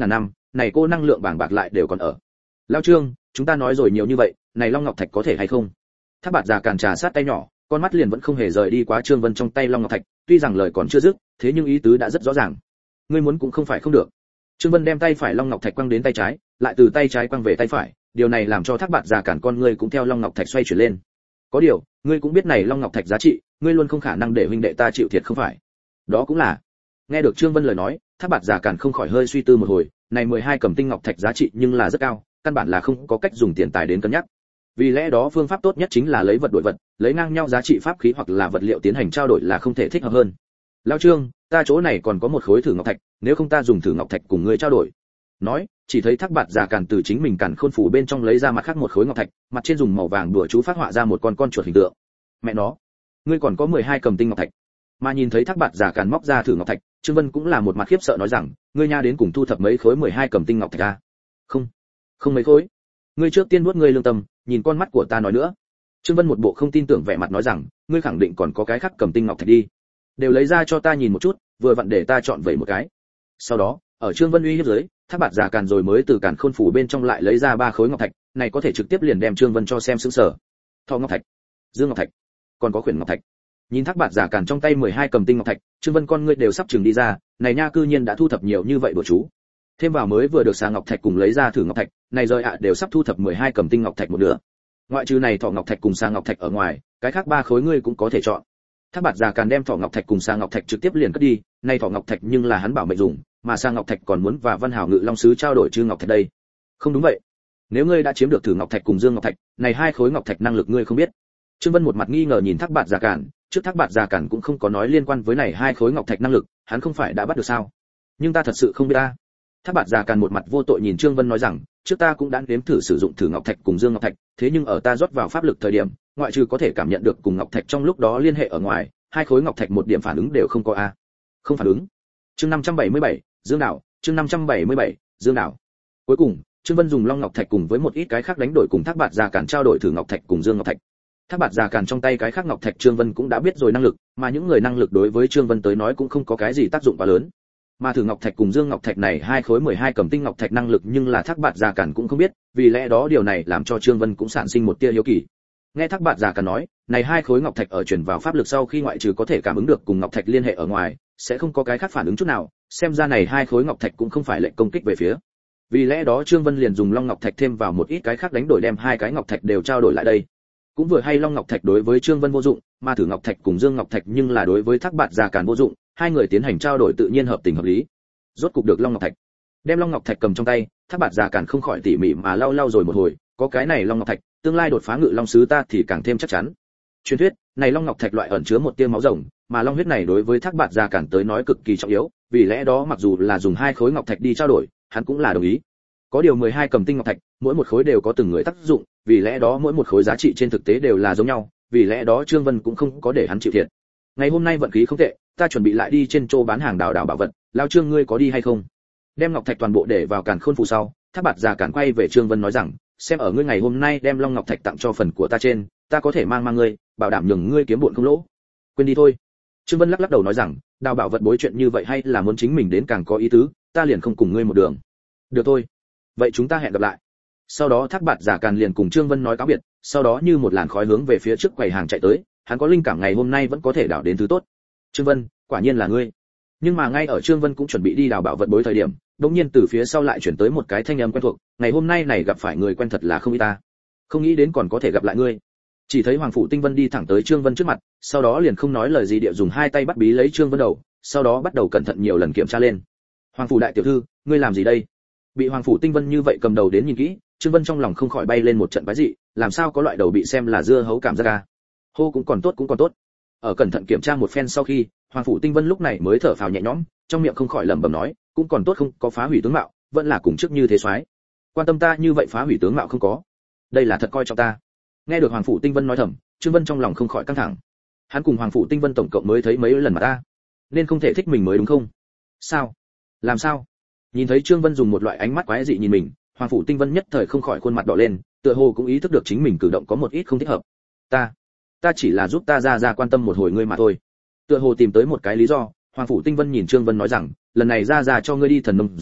này cô năng lượng bàng bạc lại đều còn ở. Lão Trương, chúng ta nói rồi nhiều như vậy, này long ngọc thạch có thể hay không? Thác Bạt già càn trà sát tay nhỏ, con mắt liền vẫn không hề rời đi quá Trương Vân trong tay long ngọc thạch, tuy rằng lời còn chưa dứt, thế nhưng ý tứ đã rất rõ ràng. Ngươi muốn cũng không phải không được. Trương Vân đem tay phải long ngọc thạch quăng đến tay trái, lại từ tay trái quăng về tay phải, điều này làm cho Thác Bạt già càn con ngươi cũng theo long ngọc thạch xoay chuyển lên. Có điều, ngươi cũng biết này long ngọc thạch giá trị, ngươi luôn không khả năng để huynh đệ ta chịu thiệt không phải? Đó cũng là. Nghe được Trương Vân lời nói, Thác Bạt già càn không khỏi hơi suy tư một hồi, này mười hai cẩm tinh ngọc thạch giá trị nhưng là rất cao, căn bản là không có cách dùng tiền tài đến cân nhắc. Vì lẽ đó phương pháp tốt nhất chính là lấy vật đổi vật, lấy ngang nhau giá trị pháp khí hoặc là vật liệu tiến hành trao đổi là không thể thích hợp hơn. Lão Trương, ta chỗ này còn có một khối thử ngọc thạch, nếu không ta dùng thử ngọc thạch cùng ngươi trao đổi. Nói, chỉ thấy Thác Bạt già càn từ chính mình càn khôn phủ bên trong lấy ra mặt khác một khối ngọc thạch, mặt trên dùng màu vàng đùa chú phát họa ra một con con chuột hình tượng. Mẹ nó, ngươi còn có mười hai cẩm tinh ngọc thạch. Mà nhìn thấy Thác Bạt già càn móc ra thử ngọc thạch, Trương Vân cũng là một mặt khiếp sợ nói rằng, ngươi nha đến cùng thu thập mấy khối mười hai cẩm tinh ngọc thạch a? Không, không mấy khối. Ngươi trước tiên nuốt ngươi lương tâm, nhìn con mắt của ta nói nữa. Trương Vân một bộ không tin tưởng vẻ mặt nói rằng, ngươi khẳng định còn có cái khác cẩm tinh ngọc thạch đi, đều lấy ra cho ta nhìn một chút, vừa vặn để ta chọn vậy một cái. Sau đó, ở Trương Vân uy hiếp dưới, Thác Bạt già càn rồi mới từ càn khôn phủ bên trong lại lấy ra ba khối ngọc thạch, này có thể trực tiếp liền đem Trương Vân cho xem sững sờ. Thọ ngọc thạch, dương ngọc thạch, còn có khuyển ngọc thạch. Nhìn Thác Bạt già càn trong tay mười hai cẩm tinh ngọc thạch, Trương Vân con ngươi đều sắp chừng đi ra, này nha cư nhiên đã thu thập nhiều như vậy đùa chú. Thêm vào mới vừa được xà ngọc thạch cùng lấy ra thử ngọc thạch, này rời ạ đều sắp thu thập mười hai cẩm tinh ngọc thạch một nửa. Ngoại trừ này thọ ngọc thạch cùng xà ngọc thạch ở ngoài, cái khác ba khối ngươi cũng có thể chọn. Thác Bạt già càn đem thọ ngọc thạch cùng xà ngọc thạch trực tiếp liền cất đi, này thọ ngọc thạch nhưng là hắn bảo mệnh dùng, mà xà ngọc thạch còn muốn và Văn Hảo Ngự Long sứ trao đổi chư ngọc thạch đây. Không đúng vậy. Nếu ngươi đã chiếm được thử ngọc thạch cùng dương ngọc thạch, này hai khối ngọc thạch năng lực ngươi không biết. Trương Vân một mặt nghi ngờ nhìn Thác Bạt già càn, trước Thác Bạt già càn cũng không có nói liên quan với này hai khối ngọc thạch năng lực, hắn không phải đã bắt được sao? Nhưng ta thật sự không biết ta. Thác Bạt già càn một mặt vô tội nhìn Trương Vân nói rằng, trước ta cũng đã nếm thử sử dụng thử ngọc thạch cùng dương ngọc thạch, thế nhưng ở ta rót vào pháp lực thời điểm, ngoại trừ có thể cảm nhận được cùng ngọc thạch trong lúc đó liên hệ ở ngoài, hai khối ngọc thạch một điểm phản ứng đều không có a. Không phản ứng. Chương năm trăm bảy mươi bảy, Dương đảo, chương năm trăm bảy mươi bảy, Dương đảo. Cuối cùng, Trương Vân dùng long ngọc thạch cùng với một ít cái khác đánh đổi cùng Thác Bạt già càn trao đổi thử ngọc thạch cùng dương ngọc thạch. Thác Bạt già càn trong tay cái khác ngọc thạch Trương Vân cũng đã biết rồi năng lực, mà những người năng lực đối với Trương Vân tới nói cũng không có cái gì tác dụng quá lớn. Mà thử ngọc thạch cùng dương ngọc thạch này hai khối mười hai cẩm tinh ngọc thạch năng lực nhưng là Thác Bạt già càn cũng không biết, vì lẽ đó điều này làm cho Trương Vân cũng sản sinh một tia hiếu kỳ. Nghe Thác Bạt già càn nói, này hai khối ngọc thạch ở truyền vào pháp lực sau khi ngoại trừ có thể cảm ứng được cùng ngọc thạch liên hệ ở ngoài, sẽ không có cái khác phản ứng chút nào, xem ra này hai khối ngọc thạch cũng không phải lệnh công kích về phía. Vì lẽ đó Trương Vân liền dùng long ngọc thạch thêm vào một ít cái khác đánh đổi đem hai cái ngọc thạch đều trao đổi lại đây. Cũng vừa hay long ngọc thạch đối với Trương Vân vô dụng, mà thử ngọc thạch cùng dương ngọc thạch nhưng là đối với Thác Bạt già càn vô dụng, hai người tiến hành trao đổi tự nhiên hợp tình hợp lý. Rốt cục được long ngọc thạch. Đem long ngọc thạch cầm trong tay, Thác Bạt già càn không khỏi tỉ mỉ mà lau lau rồi một hồi, có cái này long ngọc thạch, tương lai đột phá ngự long sứ ta thì càng thêm chắc chắn. Truyền thuyết, này long ngọc thạch loại ẩn chứa một tia máu rồng, mà long huyết này đối với Thác Bạt già càn tới nói cực kỳ trọng yếu, vì lẽ đó mặc dù là dùng hai khối ngọc thạch đi trao đổi, hắn cũng là đồng ý. Có điều mười hai cẩm tinh ngọc thạch, mỗi một khối đều có từng người tác dụng, vì lẽ đó mỗi một khối giá trị trên thực tế đều là giống nhau, vì lẽ đó Trương Vân cũng không có để hắn chịu thiệt. Ngày hôm nay vận khí không tệ, ta chuẩn bị lại đi trên chỗ bán hàng đào đào bảo vật, lão Trương ngươi có đi hay không? Đem ngọc thạch toàn bộ để vào càn khôn phù sau, Thác Bạt già càn quay về Trương Vân nói rằng, xem ở ngươi ngày hôm nay đem long ngọc thạch tặng cho phần của ta trên, ta có thể mang mang ngươi, bảo đảm nhường ngươi kiếm bộn không lỗ. Quên đi thôi. Trương Vân lắc lắc đầu nói rằng, đào bảo vật bối chuyện như vậy hay là muốn chính mình đến càng có ý tứ, ta liền không cùng ngươi một đường. Được thôi. Vậy chúng ta hẹn gặp lại. Sau đó Thác Bạt già càn liền cùng Trương Vân nói cáo biệt, sau đó như một làn khói hướng về phía trước quầy hàng chạy tới, hắn có linh cảm ngày hôm nay vẫn có thể đào đến thứ tốt. Trương Vân, quả nhiên là ngươi. Nhưng mà ngay ở Trương Vân cũng chuẩn bị đi đào bảo vật bối thời điểm, đột nhiên từ phía sau lại chuyển tới một cái thanh âm quen thuộc, ngày hôm nay này gặp phải người quen thật là không ít ta. Không nghĩ đến còn có thể gặp lại ngươi. Chỉ thấy Hoàng phủ Tinh Vân đi thẳng tới Trương Vân trước mặt, sau đó liền không nói lời gì địa dùng hai tay bắt bí lấy Trương Vân đầu, sau đó bắt đầu cẩn thận nhiều lần kiểm tra lên. Hoàng phủ đại tiểu thư, ngươi làm gì đây? Bị Hoàng phủ Tinh Vân như vậy cầm đầu đến nhìn kỹ, Trương Vân trong lòng không khỏi bay lên một trận quái dị, làm sao có loại đầu bị xem là dưa hấu cảm giác à? Hô cũng còn tốt cũng còn tốt. Ở cẩn thận kiểm tra một phen sau khi, Hoàng phủ Tinh Vân lúc này mới thở phào nhẹ nhõm, trong miệng không khỏi lẩm bẩm nói, cũng còn tốt không có phá hủy tướng mạo, vẫn là cùng trước như thế soái. Quan tâm ta như vậy phá hủy tướng mạo không có. Đây là thật coi trọng ta. Nghe được Hoàng phủ Tinh Vân nói thầm, Trương Vân trong lòng không khỏi căng thẳng. Hắn cùng Hoàng phủ Tinh Vân tổng cộng mới thấy mấy lần mà ta, nên không thể thích mình mới đúng không? Sao? Làm sao? Nhìn thấy Trương Vân dùng một loại ánh mắt quái dị nhìn mình, Hoàng phủ Tinh Vân nhất thời không khỏi khuôn mặt đỏ lên, tựa hồ cũng ý thức được chính mình cử động có một ít không thích hợp. Ta, ta chỉ là giúp ta ra ra quan tâm một hồi ngươi mà thôi. Tựa hồ tìm tới một cái lý do, Hoàng phủ Tinh Vân nhìn Trương Vân nói rằng, lần này ra ra cho ngươi đi thần nông giá,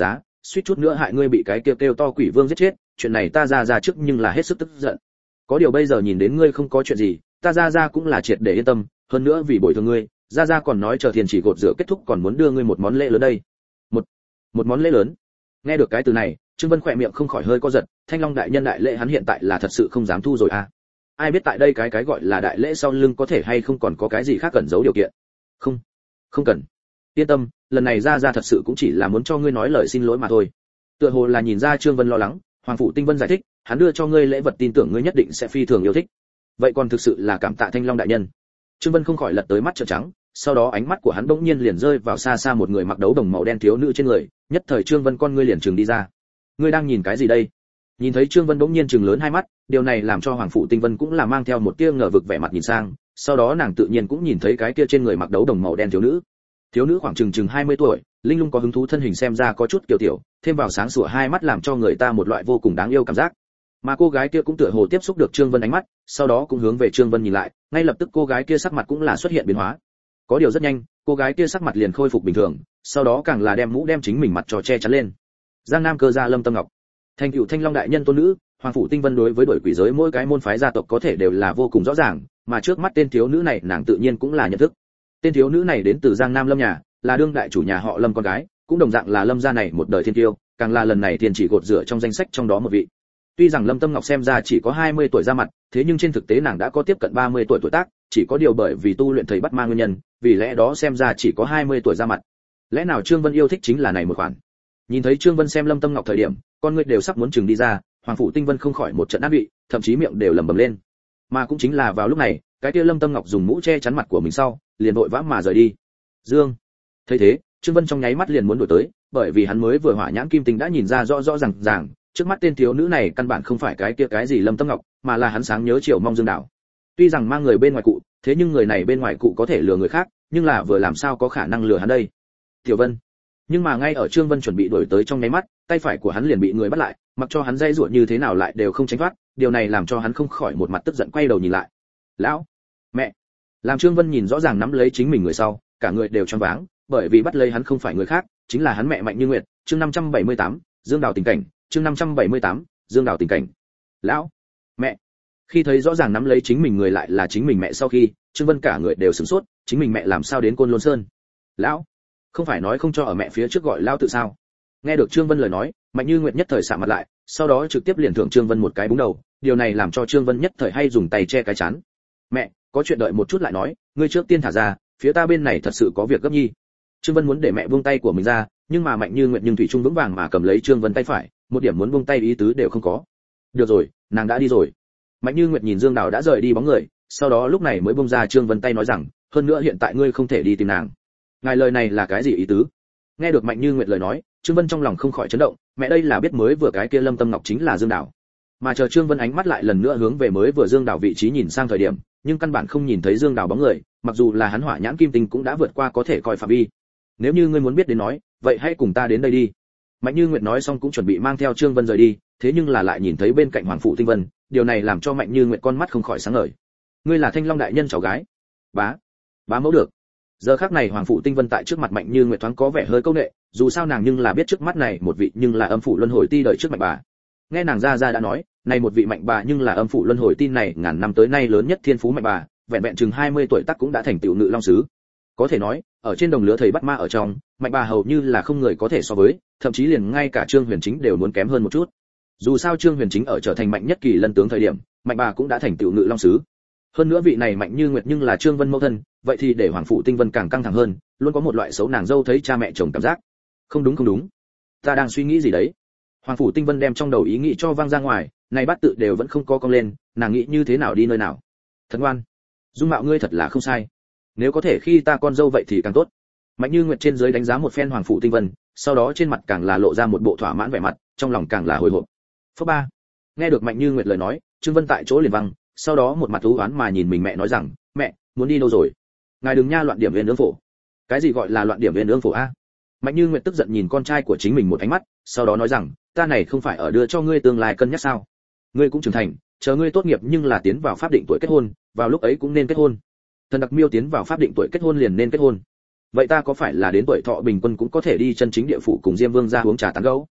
suýt chút nữa hại ngươi bị cái kêu kêu to quỷ vương giết chết, chuyện này ta ra ra trước nhưng là hết sức tức giận. Có điều bây giờ nhìn đến ngươi không có chuyện gì, ta ra ra cũng là triệt để yên tâm, hơn nữa vì bồi thường ngươi, ra ra còn nói chờ thiên chỉ gột rửa kết thúc còn muốn đưa ngươi một món lễ lớn đây. Một một món lễ lớn. Nghe được cái từ này, Trương Vân khỏe miệng không khỏi hơi co giật, Thanh Long đại nhân đại lễ hắn hiện tại là thật sự không dám thu rồi à. Ai biết tại đây cái cái gọi là đại lễ sau lưng có thể hay không còn có cái gì khác cần giấu điều kiện. Không, không cần. Yên tâm, lần này ra ra thật sự cũng chỉ là muốn cho ngươi nói lời xin lỗi mà thôi. Tựa hồ là nhìn ra Trương Vân lo lắng, Hoàng phủ Tinh Vân giải thích, hắn đưa cho ngươi lễ vật tin tưởng ngươi nhất định sẽ phi thường yêu thích. Vậy còn thực sự là cảm tạ Thanh Long đại nhân. Trương Vân không khỏi lật tới mắt trợn trắng, sau đó ánh mắt của hắn bỗng nhiên liền rơi vào xa xa một người mặc đấu đồng màu đen thiếu nữ trên người, nhất thời Trương Vân con ngươi liền trừng đi ra. Ngươi đang nhìn cái gì đây? Nhìn thấy Trương Vân bỗng nhiên trừng lớn hai mắt, điều này làm cho Hoàng phủ Tinh Vân cũng là mang theo một tia ngờ vực vẻ mặt nhìn sang, sau đó nàng tự nhiên cũng nhìn thấy cái kia trên người mặc đấu đồng màu đen thiếu nữ. Thiếu nữ khoảng chừng chừng hai mươi tuổi, linh lung có hứng thú thân hình xem ra có chút kiều tiểu, thêm vào sáng sủa hai mắt làm cho người ta một loại vô cùng đáng yêu cảm giác. Mà cô gái kia cũng tựa hồ tiếp xúc được Trương Vân ánh mắt, sau đó cũng hướng về Trương Vân nhìn lại, ngay lập tức cô gái kia sắc mặt cũng là xuất hiện biến hóa. Có điều rất nhanh, cô gái kia sắc mặt liền khôi phục bình thường, sau đó càng là đem mũ đem chính mình mặt trò che chắn lên. Giang Nam cơ gia Lâm Tâm Ngọc, thành cựu Thanh Long đại nhân tôn nữ, Hoàng phủ Tinh Vân đối với đội quỷ giới mỗi cái môn phái gia tộc có thể đều là vô cùng rõ ràng, mà trước mắt tên thiếu nữ này nàng tự nhiên cũng là nhận thức. Tên thiếu nữ này đến từ Giang Nam Lâm nhà, là đương đại chủ nhà họ Lâm con gái, cũng đồng dạng là Lâm gia này một đời thiên tiêu, càng là lần này tiền chỉ gột rửa trong danh sách trong đó một vị. Tuy rằng Lâm Tâm Ngọc xem ra chỉ có hai mươi tuổi ra mặt, thế nhưng trên thực tế nàng đã có tiếp cận ba mươi tuổi tuổi tác, chỉ có điều bởi vì tu luyện thầy bắt ma nguyên nhân, vì lẽ đó xem ra chỉ có hai mươi tuổi ra mặt. Lẽ nào Trương Vân yêu thích chính là này một khoản? Nhìn thấy Trương Vân xem Lâm Tâm Ngọc thời điểm, con người đều sắp muốn chừng đi ra, Hoàng phủ Tinh Vân không khỏi một trận ác vị, thậm chí miệng đều lẩm bẩm lên. Mà cũng chính là vào lúc này, cái kia Lâm Tâm Ngọc dùng mũ che chắn mặt của mình sau, liền vội vã mà rời đi. Dương, thấy thế, Trương Vân trong nháy mắt liền muốn đuổi tới, bởi vì hắn mới vừa hỏa nhãn kim tinh đã nhìn ra rõ rõ ràng ràng, trước mắt tên thiếu nữ này căn bản không phải cái kia cái gì Lâm Tâm Ngọc, mà là hắn sáng nhớ chiều mong Dương Đảo. Tuy rằng mang người bên ngoài cụ, thế nhưng người này bên ngoài cụ có thể lừa người khác, nhưng là vừa làm sao có khả năng lừa hắn đây? Tiểu Vân. Nhưng mà ngay ở Trương Vân chuẩn bị đuổi tới trong nháy mắt, tay phải của hắn liền bị người bắt lại, mặc cho hắn dây ruột như thế nào lại đều không tránh thoát, điều này làm cho hắn không khỏi một mặt tức giận quay đầu nhìn lại. Lão, mẹ. Làm Trương Vân nhìn rõ ràng nắm lấy chính mình người sau, cả người đều choáng váng, bởi vì bắt lấy hắn không phải người khác, chính là hắn mẹ Mạnh Như Nguyệt. Chương năm trăm bảy mươi tám, Dương Đào tình cảnh, chương năm trăm bảy mươi tám, Dương Đào tình cảnh. Lão, mẹ. Khi thấy rõ ràng nắm lấy chính mình người lại là chính mình mẹ sau khi, Trương Vân cả người đều sửng sốt, chính mình mẹ làm sao đến Côn Lôn Sơn? Lão, không phải nói không cho ở mẹ phía trước gọi lão tự sao? Nghe được Trương Vân lời nói, Mạnh Như Nguyệt nhất thời sạm mặt lại, sau đó trực tiếp liền thưởng Trương Vân một cái búng đầu, điều này làm cho Trương Vân nhất thời hay dùng tay che cái chán. Mẹ, có chuyện đợi một chút lại nói, ngươi trước tiên thả ra, phía ta bên này thật sự có việc gấp nhi. Trương Vân muốn để mẹ buông tay của mình ra, nhưng mà Mạnh Như Nguyệt nhưng thủy chung vững vàng mà cầm lấy Trương Vân tay phải, một điểm muốn buông tay ý tứ đều không có. Được rồi, nàng đã đi rồi. Mạnh Như Nguyệt nhìn Dương Đào đã rời đi bóng người, sau đó lúc này mới buông ra Trương Vân tay nói rằng, hơn nữa hiện tại ngươi không thể đi tìm nàng. Ngài lời này là cái gì ý tứ? Nghe được Mạnh Như Nguyệt lời nói, Trương Vân trong lòng không khỏi chấn động, mẹ đây là biết mới vừa cái kia Lâm Tâm Ngọc chính là Dương Đào. Mà chờ Trương Vân ánh mắt lại lần nữa hướng về mới vừa Dương Đào vị trí nhìn sang thời điểm, nhưng căn bản không nhìn thấy Dương Đào bóng người, mặc dù là hắn hỏa nhãn kim tinh cũng đã vượt qua có thể coi phạm vi. Nếu như ngươi muốn biết đến nói, vậy hãy cùng ta đến đây đi. Mạnh Như Nguyệt nói xong cũng chuẩn bị mang theo Trương Vân rời đi, thế nhưng là lại nhìn thấy bên cạnh Hoàng phụ Tinh Vân, điều này làm cho Mạnh Như Nguyệt con mắt không khỏi sáng ngời. Ngươi là Thanh Long đại nhân cháu gái? Bá, bá mẫu được. Giờ khắc này Hoàng phụ Tinh Vân tại trước mặt Mạnh Như Nguyệt thoáng có vẻ hơi câu nệ, dù sao nàng nhưng là biết trước mắt này một vị nhưng là âm phủ luân hồi ti đợi trước Mạnh bà. Nghe nàng ra ra đã nói, này một vị Mạnh bà nhưng là âm phủ luân hồi tin này ngàn năm tới nay lớn nhất thiên phú Mạnh bà, vẹn vẹn chừng hai mươi tuổi tác cũng đã thành tựu Ngự Long sứ. Có thể nói, ở trên đồng lứa thầy bắt ma ở trong, Mạnh bà hầu như là không người có thể so với, thậm chí liền ngay cả Trương Huyền Chính đều muốn kém hơn một chút. Dù sao Trương Huyền Chính ở trở thành mạnh nhất kỳ lân tướng thời điểm, Mạnh bà cũng đã thành tựu Ngự Long sứ. Hơn nữa vị này Mạnh Như Nguyệt nhưng là Trương Vân mẫu thân, vậy thì để Hoàng phụ Tinh Vân càng căng thẳng hơn, luôn có một loại xấu nàng dâu thấy cha mẹ chồng cảm giác. Không đúng không đúng, ta đang suy nghĩ gì đấy? Hoàng phủ Tinh Vân đem trong đầu ý nghĩ cho vang ra ngoài, này bát tự đều vẫn không có cong lên, nàng nghĩ như thế nào đi nơi nào? Thật ngoan, dung mạo ngươi thật là không sai. Nếu có thể khi ta con dâu vậy thì càng tốt. Mạnh Như Nguyệt trên dưới đánh giá một phen Hoàng phủ Tinh Vân, sau đó trên mặt càng là lộ ra một bộ thỏa mãn vẻ mặt, trong lòng càng là hồi hộp. Phớp ba. Nghe được Mạnh Như Nguyệt lời nói, Trương Vân tại chỗ liền văng, sau đó một mặt u oán mà nhìn mình mẹ nói rằng, mẹ, muốn đi đâu rồi? Ngài đừng nha loạn điểm viên ương phổ. Cái gì gọi là loạn điểm viên ương phổ a? Mạnh Như Nguyệt tức giận nhìn con trai của chính mình một ánh mắt, sau đó nói rằng, ta này không phải ở đưa cho ngươi tương lai cân nhắc sao? Ngươi cũng trưởng thành, chờ ngươi tốt nghiệp nhưng là tiến vào pháp định tuổi kết hôn, vào lúc ấy cũng nên kết hôn. Thần đặc miêu tiến vào pháp định tuổi kết hôn liền nên kết hôn. Vậy ta có phải là đến tuổi thọ bình quân cũng có thể đi chân chính địa phủ cùng Diêm Vương ra uống trà tán gẫu,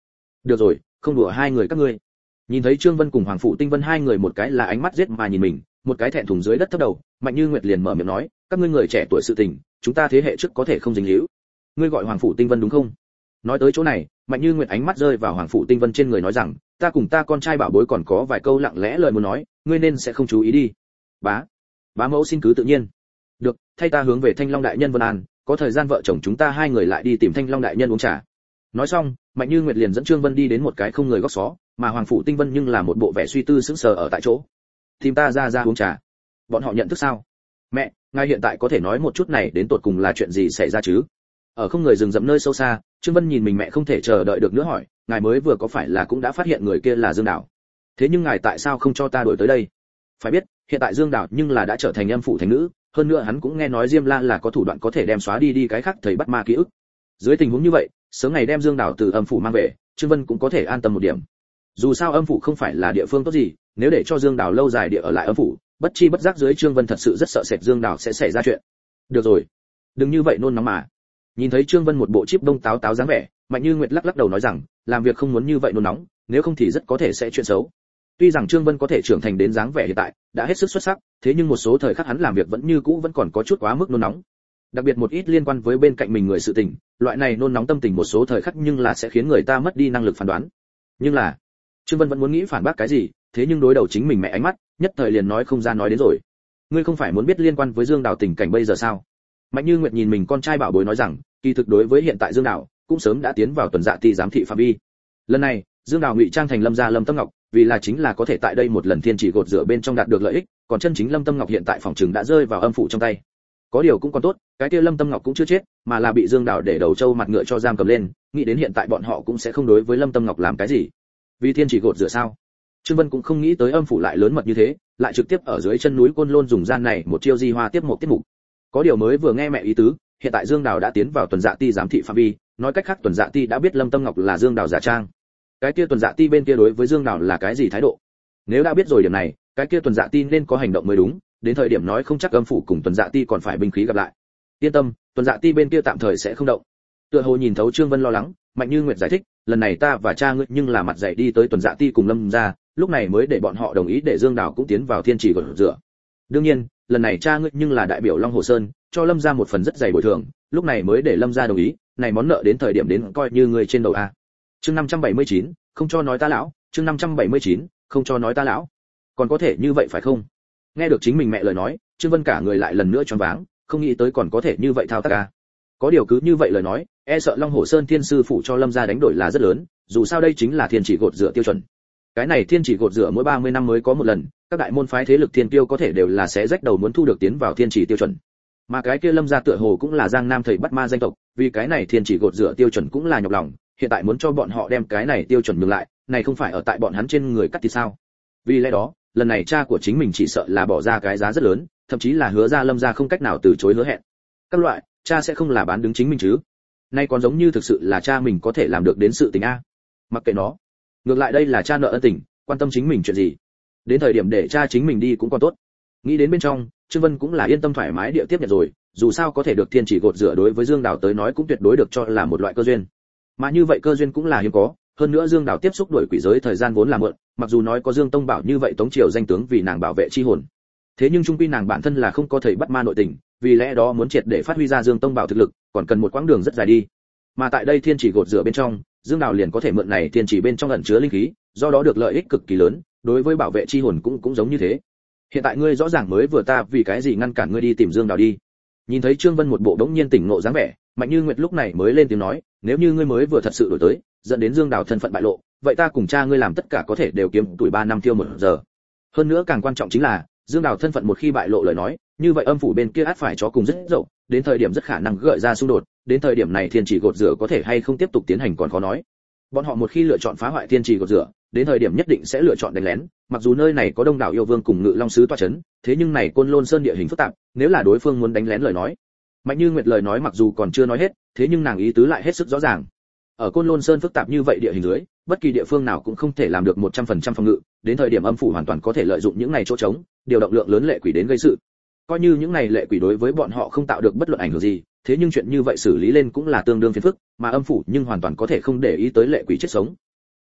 được rồi, không đùa hai người các ngươi. Nhìn thấy Trương Vân cùng Hoàng Phụ Tinh Vân hai người một cái là ánh mắt giết mà nhìn mình, một cái thẹn thùng dưới đất thấp đầu, Mạnh Như Nguyệt liền mở miệng nói, các ngươi người trẻ tuổi sự tình, chúng ta thế hệ trước có thể không dính líu. Ngươi gọi Hoàng Phụ Tinh Vân đúng không? Nói tới chỗ này, Mạnh Như Nguyệt ánh mắt rơi vào Hoàng Phụ Tinh Vân trên người nói rằng, ta cùng ta con trai bảo bối còn có vài câu lặng lẽ lời muốn nói, ngươi nên sẽ không chú ý đi. Bá, bá mẫu xin cứ tự nhiên. Được, thay ta hướng về Thanh Long đại nhân Vân An, có thời gian vợ chồng chúng ta hai người lại đi tìm Thanh Long đại nhân uống trà. Nói xong, Mạnh Như Nguyệt liền dẫn Trương Vân đi đến một cái không người góc xó, mà Hoàng Phụ Tinh Vân nhưng là một bộ vẻ suy tư sững sờ ở tại chỗ. Tìm ta ra ra uống trà. Bọn họ nhận thức sao? Mẹ, ngài hiện tại có thể nói một chút này đến tột cùng là chuyện gì xảy ra chứ? Ở không người rừng rậm nơi sâu xa, Trương Vân nhìn mình mẹ không thể chờ đợi được nữa hỏi, ngài mới vừa có phải là cũng đã phát hiện người kia là Dương Đào? Thế nhưng ngài tại sao không cho ta đuổi tới đây? Phải biết, hiện tại Dương Đào nhưng là đã trở thành âm phụ thành nữ, hơn nữa hắn cũng nghe nói Diêm La là có thủ đoạn có thể đem xóa đi đi cái khác thầy bắt ma ký ức. Dưới tình huống như vậy, sớm ngày đem Dương Đào từ âm phủ mang về, Trương Vân cũng có thể an tâm một điểm. Dù sao âm phủ không phải là địa phương tốt gì, nếu để cho Dương Đào lâu dài địa ở lại âm phủ, bất chi bất giác dưới Trương Vân thật sự rất sợ sệt Dương Đào sẽ xảy ra chuyện. Được rồi, đừng như vậy nôn nóng mà. Nhìn thấy Trương Vân một bộ chip đông táo táo dáng vẻ, Mạnh Như Nguyệt lắc lắc đầu nói rằng, làm việc không muốn như vậy nôn nóng, nếu không thì rất có thể sẽ chuyện xấu. Tuy rằng Trương Vân có thể trưởng thành đến dáng vẻ hiện tại, đã hết sức xuất sắc, thế nhưng một số thời khắc hắn làm việc vẫn như cũ vẫn còn có chút quá mức nôn nóng. Đặc biệt một ít liên quan với bên cạnh mình người sự tình, loại này nôn nóng tâm tình một số thời khắc nhưng là sẽ khiến người ta mất đi năng lực phán đoán. Nhưng là, Trương Vân vẫn muốn nghĩ phản bác cái gì, thế nhưng đối đầu chính mình mẹ ánh mắt, nhất thời liền nói không ra nói đến rồi. Ngươi không phải muốn biết liên quan với Dương Đào tình cảnh bây giờ sao? Mạnh Như Nguyệt nhìn mình con trai bảo bối nói rằng, kỳ thực đối với hiện tại Dương Đào, cũng sớm đã tiến vào tuần dạ ti giám thị phạm vi. Lần này, Dương Đào ngụy trang thành Lâm gia Lâm Tâm Ngọc, vì là chính là có thể tại đây một lần thiên chỉ gột rửa bên trong đạt được lợi ích, còn chân chính Lâm Tâm Ngọc hiện tại phòng trường đã rơi vào âm phủ trong tay. Có điều cũng còn tốt, cái kia Lâm Tâm Ngọc cũng chưa chết, mà là bị Dương Đào để đầu trâu mặt ngựa cho giam cầm lên, nghĩ đến hiện tại bọn họ cũng sẽ không đối với Lâm Tâm Ngọc làm cái gì. Vì thiên chỉ gột rửa sao? Trương Vân cũng không nghĩ tới âm phủ lại lớn mật như thế, lại trực tiếp ở dưới chân núi Côn Lôn dùng gian này một chiêu di hoa tiếp một tiết mục. Có điều mới vừa nghe mẹ ý tứ, hiện tại Dương Đào đã tiến vào tuần dạ ti giám thị phạm vi, nói cách khác tuần dạ ti đã biết Lâm Tâm Ngọc là Dương Đào giả trang. Cái kia tuần dạ ti bên kia đối với Dương Đào là cái gì thái độ? Nếu đã biết rồi điểm này, cái kia tuần dạ ti nên có hành động mới đúng, đến thời điểm nói không chắc âm phủ cùng tuần dạ ti còn phải binh khí gặp lại. Yên tâm, tuần dạ ti bên kia tạm thời sẽ không động. Tựa hồ nhìn thấu Trương Vân lo lắng, Mạnh Như Nguyệt giải thích, lần này ta và cha ngươi nhưng là mặt dày đi tới tuần dạ ti cùng Lâm gia, lúc này mới để bọn họ đồng ý để Dương Đào cũng tiến vào thiên chỉ gột rửa. Đương nhiên, lần này cha ngươi nhưng là đại biểu Long Hồ Sơn, cho Lâm gia một phần rất dày bồi thường, lúc này mới để Lâm gia đồng ý, này món nợ đến thời điểm đến coi như người trên đầu a. Chương năm trăm bảy mươi chín, không cho nói ta lão, chương năm trăm bảy mươi chín, không cho nói ta lão. Còn có thể như vậy phải không? Nghe được chính mình mẹ lời nói, Trương Vân cả người lại lần nữa choáng váng, không nghĩ tới còn có thể như vậy thao tác a. Có điều cứ như vậy lời nói, e sợ Long Hồ Sơn thiên sư phụ cho Lâm gia đánh đổi là rất lớn, dù sao đây chính là thiên chỉ gột rửa tiêu chuẩn. Cái này thiên chỉ gột rửa mỗi ba mươi năm mới có một lần, các đại môn phái thế lực thiên tiêu có thể đều là sẽ rách đầu muốn thu được tiến vào thiên chỉ tiêu chuẩn. Mà cái kia Lâm gia tựa hồ cũng là Giang Nam thầy bắt ma danh tộc, vì cái này thiên chỉ gột rửa tiêu chuẩn cũng là nhọc lòng, hiện tại muốn cho bọn họ đem cái này tiêu chuẩn ngừng lại, này không phải ở tại bọn hắn trên người cắt thì sao? Vì lẽ đó, lần này cha của chính mình chỉ sợ là bỏ ra cái giá rất lớn, thậm chí là hứa ra Lâm gia không cách nào từ chối hứa hẹn. Các loại, cha sẽ không là bán đứng chính mình chứ? Nay còn giống như thực sự là cha mình có thể làm được đến sự tình a. Mặc kệ nó, ngược lại đây là cha nợ ân tình, quan tâm chính mình chuyện gì? Đến thời điểm để cha chính mình đi cũng còn tốt. Nghĩ đến bên trong, Trương Vân cũng là yên tâm thoải mái địa tiếp nhận rồi, dù sao có thể được thiên chỉ gột rửa đối với Dương Đào tới nói cũng tuyệt đối được cho là một loại cơ duyên. Mà như vậy cơ duyên cũng là hiếm có, hơn nữa Dương Đào tiếp xúc đuổi quỷ giới thời gian vốn là mượn, mặc dù nói có Dương Tông Bảo như vậy tống triều danh tướng vì nàng bảo vệ chi hồn. Thế nhưng trung quy nàng bản thân là không có thầy bắt ma nội tình, vì lẽ đó muốn triệt để phát huy ra Dương Tông Bảo thực lực, còn cần một quãng đường rất dài đi. Mà tại đây thiên chỉ gột rửa bên trong, Dương Đào liền có thể mượn này thiên chỉ bên trong ẩn chứa linh khí, do đó được lợi ích cực kỳ lớn, đối với bảo vệ chi hồn cũng cũng giống như thế. Hiện tại ngươi rõ ràng mới vừa ta vì cái gì ngăn cản ngươi đi tìm Dương Đào đi. Nhìn thấy Trương Vân một bộ đống nhiên tỉnh ngộ dáng vẻ, Mạnh Như Nguyệt lúc này mới lên tiếng nói, nếu như ngươi mới vừa thật sự đổi tới, dẫn đến Dương Đào thân phận bại lộ, vậy ta cùng cha ngươi làm tất cả có thể đều kiếm tuổi ba năm tiêu một giờ. Hơn nữa càng quan trọng chính là, Dương Đào thân phận một khi bại lộ lời nói, như vậy âm phủ bên kia ắt phải chó cùng rất dậu, đến thời điểm rất khả năng gợi ra xung đột, đến thời điểm này thiên chỉ gột rửa có thể hay không tiếp tục tiến hành còn khó nói. Bọn họ một khi lựa chọn phá hoại thiên chỉ gột rửa, đến thời điểm nhất định sẽ lựa chọn đánh lén, mặc dù nơi này có đông đảo yêu vương cùng ngự long sứ tọa chấn, thế nhưng này Côn Lôn Sơn địa hình phức tạp, nếu là đối phương muốn đánh lén lời nói. Mạnh Như Nguyệt lời nói mặc dù còn chưa nói hết, thế nhưng nàng ý tứ lại hết sức rõ ràng. Ở Côn Lôn Sơn phức tạp như vậy địa hình dưới, bất kỳ địa phương nào cũng không thể làm được một trăm phần trăm phòng ngự, đến thời điểm âm phủ hoàn toàn có thể lợi dụng những này chỗ trống, điều động lượng lớn lệ quỷ đến gây sự. Coi như những này lệ quỷ đối với bọn họ không tạo được bất luận ảnh hưởng gì, thế nhưng chuyện như vậy xử lý lên cũng là tương đương phiền phức, mà âm phủ nhưng hoàn toàn có thể không để ý tới lệ quỷ chết sống.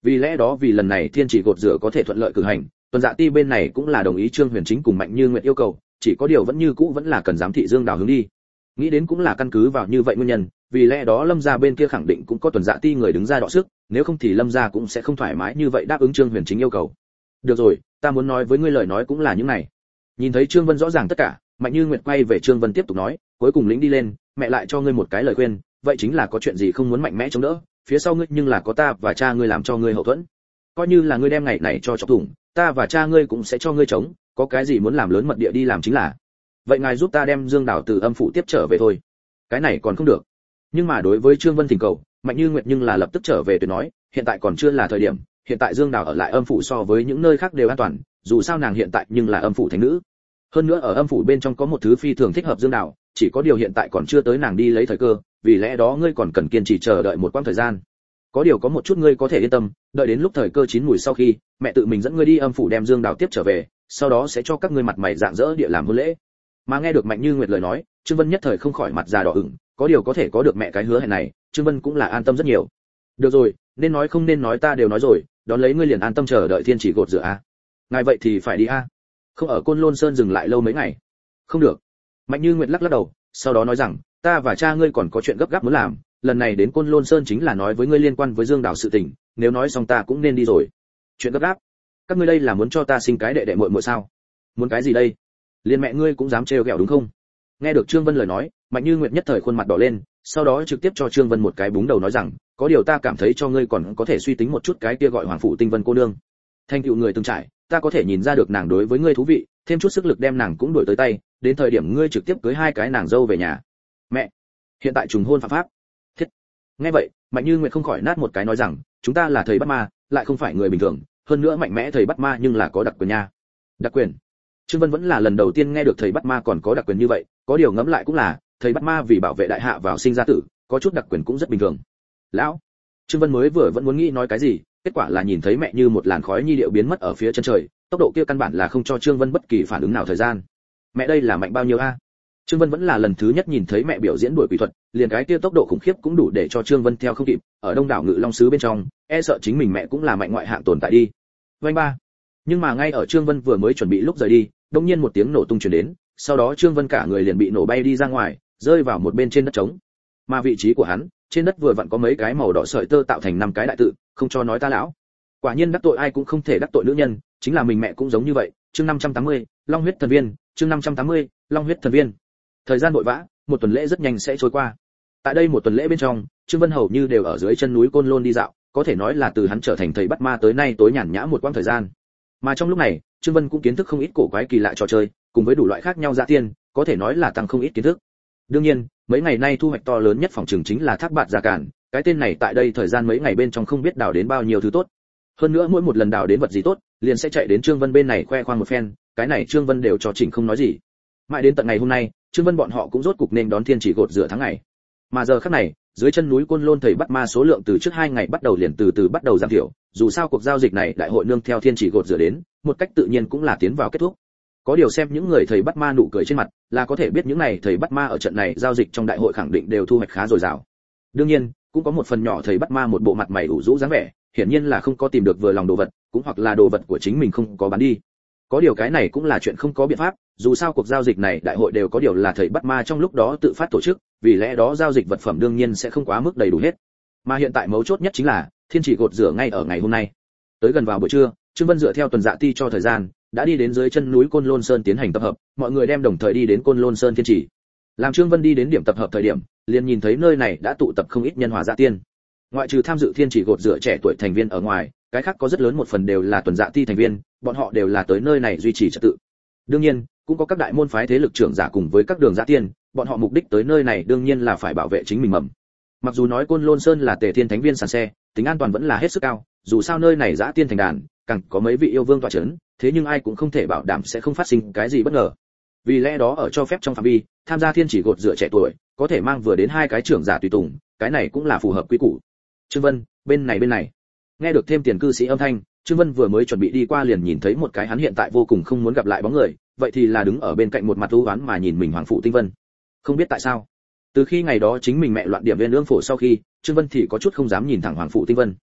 Vì lẽ đó vì lần này thiên chỉ gột rửa có thể thuận lợi cử hành, tuần dạ ti bên này cũng là đồng ý Trương Huyền Chính cùng Mạnh Như Nguyệt yêu cầu, chỉ có điều vẫn như cũ vẫn là cần giám thị Dương Đào hướng đi. Nghĩ đến cũng là căn cứ vào như vậy nguyên nhân, vì lẽ đó Lâm gia bên kia khẳng định cũng có tuần dạ ti người đứng ra đọ sức, nếu không thì Lâm gia cũng sẽ không thoải mái như vậy đáp ứng Trương Huyền Chính yêu cầu. Được rồi, ta muốn nói với ngươi lời nói cũng là những này. Nhìn thấy Trương Vân rõ ràng tất cả, Mạnh Như Nguyệt quay về Trương Vân tiếp tục nói, cuối cùng lĩnh đi lên, mẹ lại cho ngươi một cái lời khuyên, vậy chính là có chuyện gì không muốn mạnh mẽ chống đỡ, phía sau ngươi nhưng là có ta và cha ngươi làm cho ngươi hậu thuẫn. Coi như là ngươi đem ngày này cho chọc thủng, ta và cha ngươi cũng sẽ cho ngươi chống, có cái gì muốn làm lớn mật địa đi làm chính là. Vậy ngài giúp ta đem Dương Đào từ âm phủ tiếp trở về thôi. Cái này còn không được. Nhưng mà đối với Trương Vân thỉnh cầu, Mạnh Như Nguyệt nhưng là lập tức trở về tuyệt nói, hiện tại còn chưa là thời điểm, hiện tại Dương Đào ở lại âm phủ so với những nơi khác đều an toàn, dù sao nàng hiện tại nhưng là âm phủ thánh nữ. Hơn nữa ở âm phủ bên trong có một thứ phi thường thích hợp Dương Đào, chỉ có điều hiện tại còn chưa tới nàng đi lấy thời cơ, vì lẽ đó ngươi còn cần kiên trì chờ đợi một quãng thời gian. Có điều có một chút ngươi có thể yên tâm, đợi đến lúc thời cơ chín mùi sau khi, mẹ tự mình dẫn ngươi đi âm phủ đem Dương Đào tiếp trở về, sau đó sẽ cho các ngươi mặt mày rạng rỡ địa làm hôn lễ. Mà nghe được Mạnh Như Nguyệt lời nói, Trương Vân nhất thời không khỏi mặt già đỏ ửng, có điều có thể có được mẹ cái hứa hẹn này, Trương Vân cũng là an tâm rất nhiều. Được rồi, nên nói không nên nói ta đều nói rồi, đón lấy ngươi liền an tâm chờ đợi thiên chỉ gột rửa a. Ngài vậy thì phải đi a. Không ở Côn Lôn Sơn dừng lại lâu mấy ngày. Không được. Mạnh Như Nguyệt lắc lắc đầu, sau đó nói rằng, ta và cha ngươi còn có chuyện gấp gáp muốn làm, lần này đến Côn Lôn Sơn chính là nói với ngươi liên quan với Dương Đào sự tình, nếu nói xong ta cũng nên đi rồi. Chuyện gấp gáp? Các ngươi đây là muốn cho ta sinh cái đệ đệ muội muội sao? Muốn cái gì đây? Liên mẹ ngươi cũng dám trêu ghẹo đúng không? Nghe được Trương Vân lời nói, Mạnh Như Nguyệt nhất thời khuôn mặt đỏ lên, sau đó trực tiếp cho Trương Vân một cái búng đầu nói rằng, có điều ta cảm thấy cho ngươi còn có thể suy tính một chút cái kia gọi Hoàng phủ Tinh Vân cô nương. Thanh tựu người từng trải, ta có thể nhìn ra được nàng đối với ngươi thú vị, thêm chút sức lực đem nàng cũng đuổi tới tay, đến thời điểm ngươi trực tiếp cưới hai cái nàng dâu về nhà. Mẹ, hiện tại trùng hôn phạm pháp. Thiết. Nghe vậy, Mạnh Như Nguyệt không khỏi nát một cái nói rằng, chúng ta là thầy bắt ma, lại không phải người bình thường, hơn nữa mạnh mẽ thầy bắt ma nhưng là có đặc quyền nha. Đặc quyền? Trương Vân vẫn là lần đầu tiên nghe được thầy bắt ma còn có đặc quyền như vậy, có điều ngẫm lại cũng là, thầy bắt ma vì bảo vệ đại hạ vào sinh ra tử, có chút đặc quyền cũng rất bình thường. Lão, Trương Vân mới vừa vẫn muốn nghĩ nói cái gì, kết quả là nhìn thấy mẹ như một làn khói nhi điệu biến mất ở phía chân trời, tốc độ kia căn bản là không cho Trương Vân bất kỳ phản ứng nào thời gian. Mẹ đây là mạnh bao nhiêu a? Trương Vân vẫn là lần thứ nhất nhìn thấy mẹ biểu diễn đuổi quỷ thuật, liền cái kia tốc độ khủng khiếp cũng đủ để cho Trương Vân theo không kịp, ở Đông đảo Ngự Long sứ bên trong, e sợ chính mình mẹ cũng là mạnh ngoại hạng tồn tại đi. Vành ba. Nhưng mà ngay ở Trương Vân vừa mới chuẩn bị lúc rời đi, đột nhiên một tiếng nổ tung truyền đến, sau đó Trương Vân cả người liền bị nổ bay đi ra ngoài, rơi vào một bên trên đất trống. Mà vị trí của hắn, trên đất vừa vặn có mấy cái màu đỏ sợi tơ tạo thành năm cái đại tự, không cho nói ta lão. Quả nhiên đắc tội ai cũng không thể đắc tội nữ nhân, chính là mình mẹ cũng giống như vậy. Chương năm trăm tám mươi, Long huyết thần viên, chương năm trăm tám mươi, Long huyết thần viên. Thời gian vội vã, một tuần lễ rất nhanh sẽ trôi qua. Tại đây một tuần lễ bên trong, Trương Vân hầu như đều ở dưới chân núi Côn Lôn đi dạo, có thể nói là từ hắn trở thành thầy bắt ma tới nay tối nhàn nhã một quãng thời gian. Mà trong lúc này, Trương Vân cũng kiến thức không ít cổ quái kỳ lạ trò chơi, cùng với đủ loại khác nhau dã tiên, có thể nói là tăng không ít kiến thức. Đương nhiên, mấy ngày nay thu hoạch to lớn nhất phòng trường chính là Thác Bạt Gia Cản, cái tên này tại đây thời gian mấy ngày bên trong không biết đào đến bao nhiêu thứ tốt. Hơn nữa mỗi một lần đào đến vật gì tốt, liền sẽ chạy đến Trương Vân bên này khoe khoang một phen, cái này Trương Vân đều cho chỉnh không nói gì. Mãi đến tận ngày hôm nay, Trương Vân bọn họ cũng rốt cục nên đón thiên chỉ gột rửa tháng ngày. Mà giờ khắc này, dưới chân núi Côn Lôn thầy bắt ma số lượng từ trước hai ngày bắt đầu liền từ từ bắt đầu giảm thiểu, dù sao cuộc giao dịch này đại hội nương theo thiên chỉ gột rửa đến, một cách tự nhiên cũng là tiến vào kết thúc. Có điều xem những người thầy bắt ma nụ cười trên mặt, là có thể biết những này thầy bắt ma ở trận này giao dịch trong đại hội khẳng định đều thu hoạch khá dồi dào. Đương nhiên, cũng có một phần nhỏ thầy bắt ma một bộ mặt mày ủ rũ dáng vẻ, hiển nhiên là không có tìm được vừa lòng đồ vật, cũng hoặc là đồ vật của chính mình không có bán đi. Có điều cái này cũng là chuyện không có biện pháp, dù sao cuộc giao dịch này đại hội đều có điều là thầy bắt ma trong lúc đó tự phát tổ chức, vì lẽ đó giao dịch vật phẩm đương nhiên sẽ không quá mức đầy đủ hết. Mà hiện tại mấu chốt nhất chính là thiên chỉ gột rửa ngay ở ngày hôm nay. Tới gần vào buổi trưa, Trương Vân dựa theo tuần dạ ti cho thời gian, đã đi đến dưới chân núi Côn Lôn Sơn tiến hành tập hợp, mọi người đem đồng thời đi đến Côn Lôn Sơn thiên chỉ. Làm Trương Vân đi đến điểm tập hợp thời điểm, liền nhìn thấy nơi này đã tụ tập không ít nhân hòa dạ tiên. Ngoại trừ tham dự thiên chỉ gột rửa trẻ tuổi thành viên ở ngoài, cái khác có rất lớn một phần đều là tuần dạ ti thành viên, bọn họ đều là tới nơi này duy trì trật tự. Đương nhiên, cũng có các đại môn phái thế lực trưởng giả cùng với các đường dạ tiên, bọn họ mục đích tới nơi này đương nhiên là phải bảo vệ chính mình mầm. Mặc dù nói Côn Lôn Sơn là Tề Thiên Thánh Viên sàn xe, tính an toàn vẫn là hết sức cao, dù sao nơi này dã tiên thành đàn, càng có mấy vị yêu vương tọa chấn, thế nhưng ai cũng không thể bảo đảm sẽ không phát sinh cái gì bất ngờ. Vì lẽ đó ở cho phép trong phạm vi, tham gia thiên chỉ gột rửa trẻ tuổi, có thể mang vừa đến hai cái trưởng giả tùy tùng, cái này cũng là phù hợp quy củ. Trương Vân, bên này bên này. Nghe được thêm tiền cư sĩ âm thanh, Trương Vân vừa mới chuẩn bị đi qua liền nhìn thấy một cái hắn hiện tại vô cùng không muốn gặp lại bóng người, vậy thì là đứng ở bên cạnh một mặt u oán mà nhìn mình Hoàng phụ Tinh Vân. Không biết tại sao, từ khi ngày đó chính mình mẹ loạn điểm viên ương phổ sau khi, Trương Vân thì có chút không dám nhìn thẳng Hoàng phụ Tinh Vân.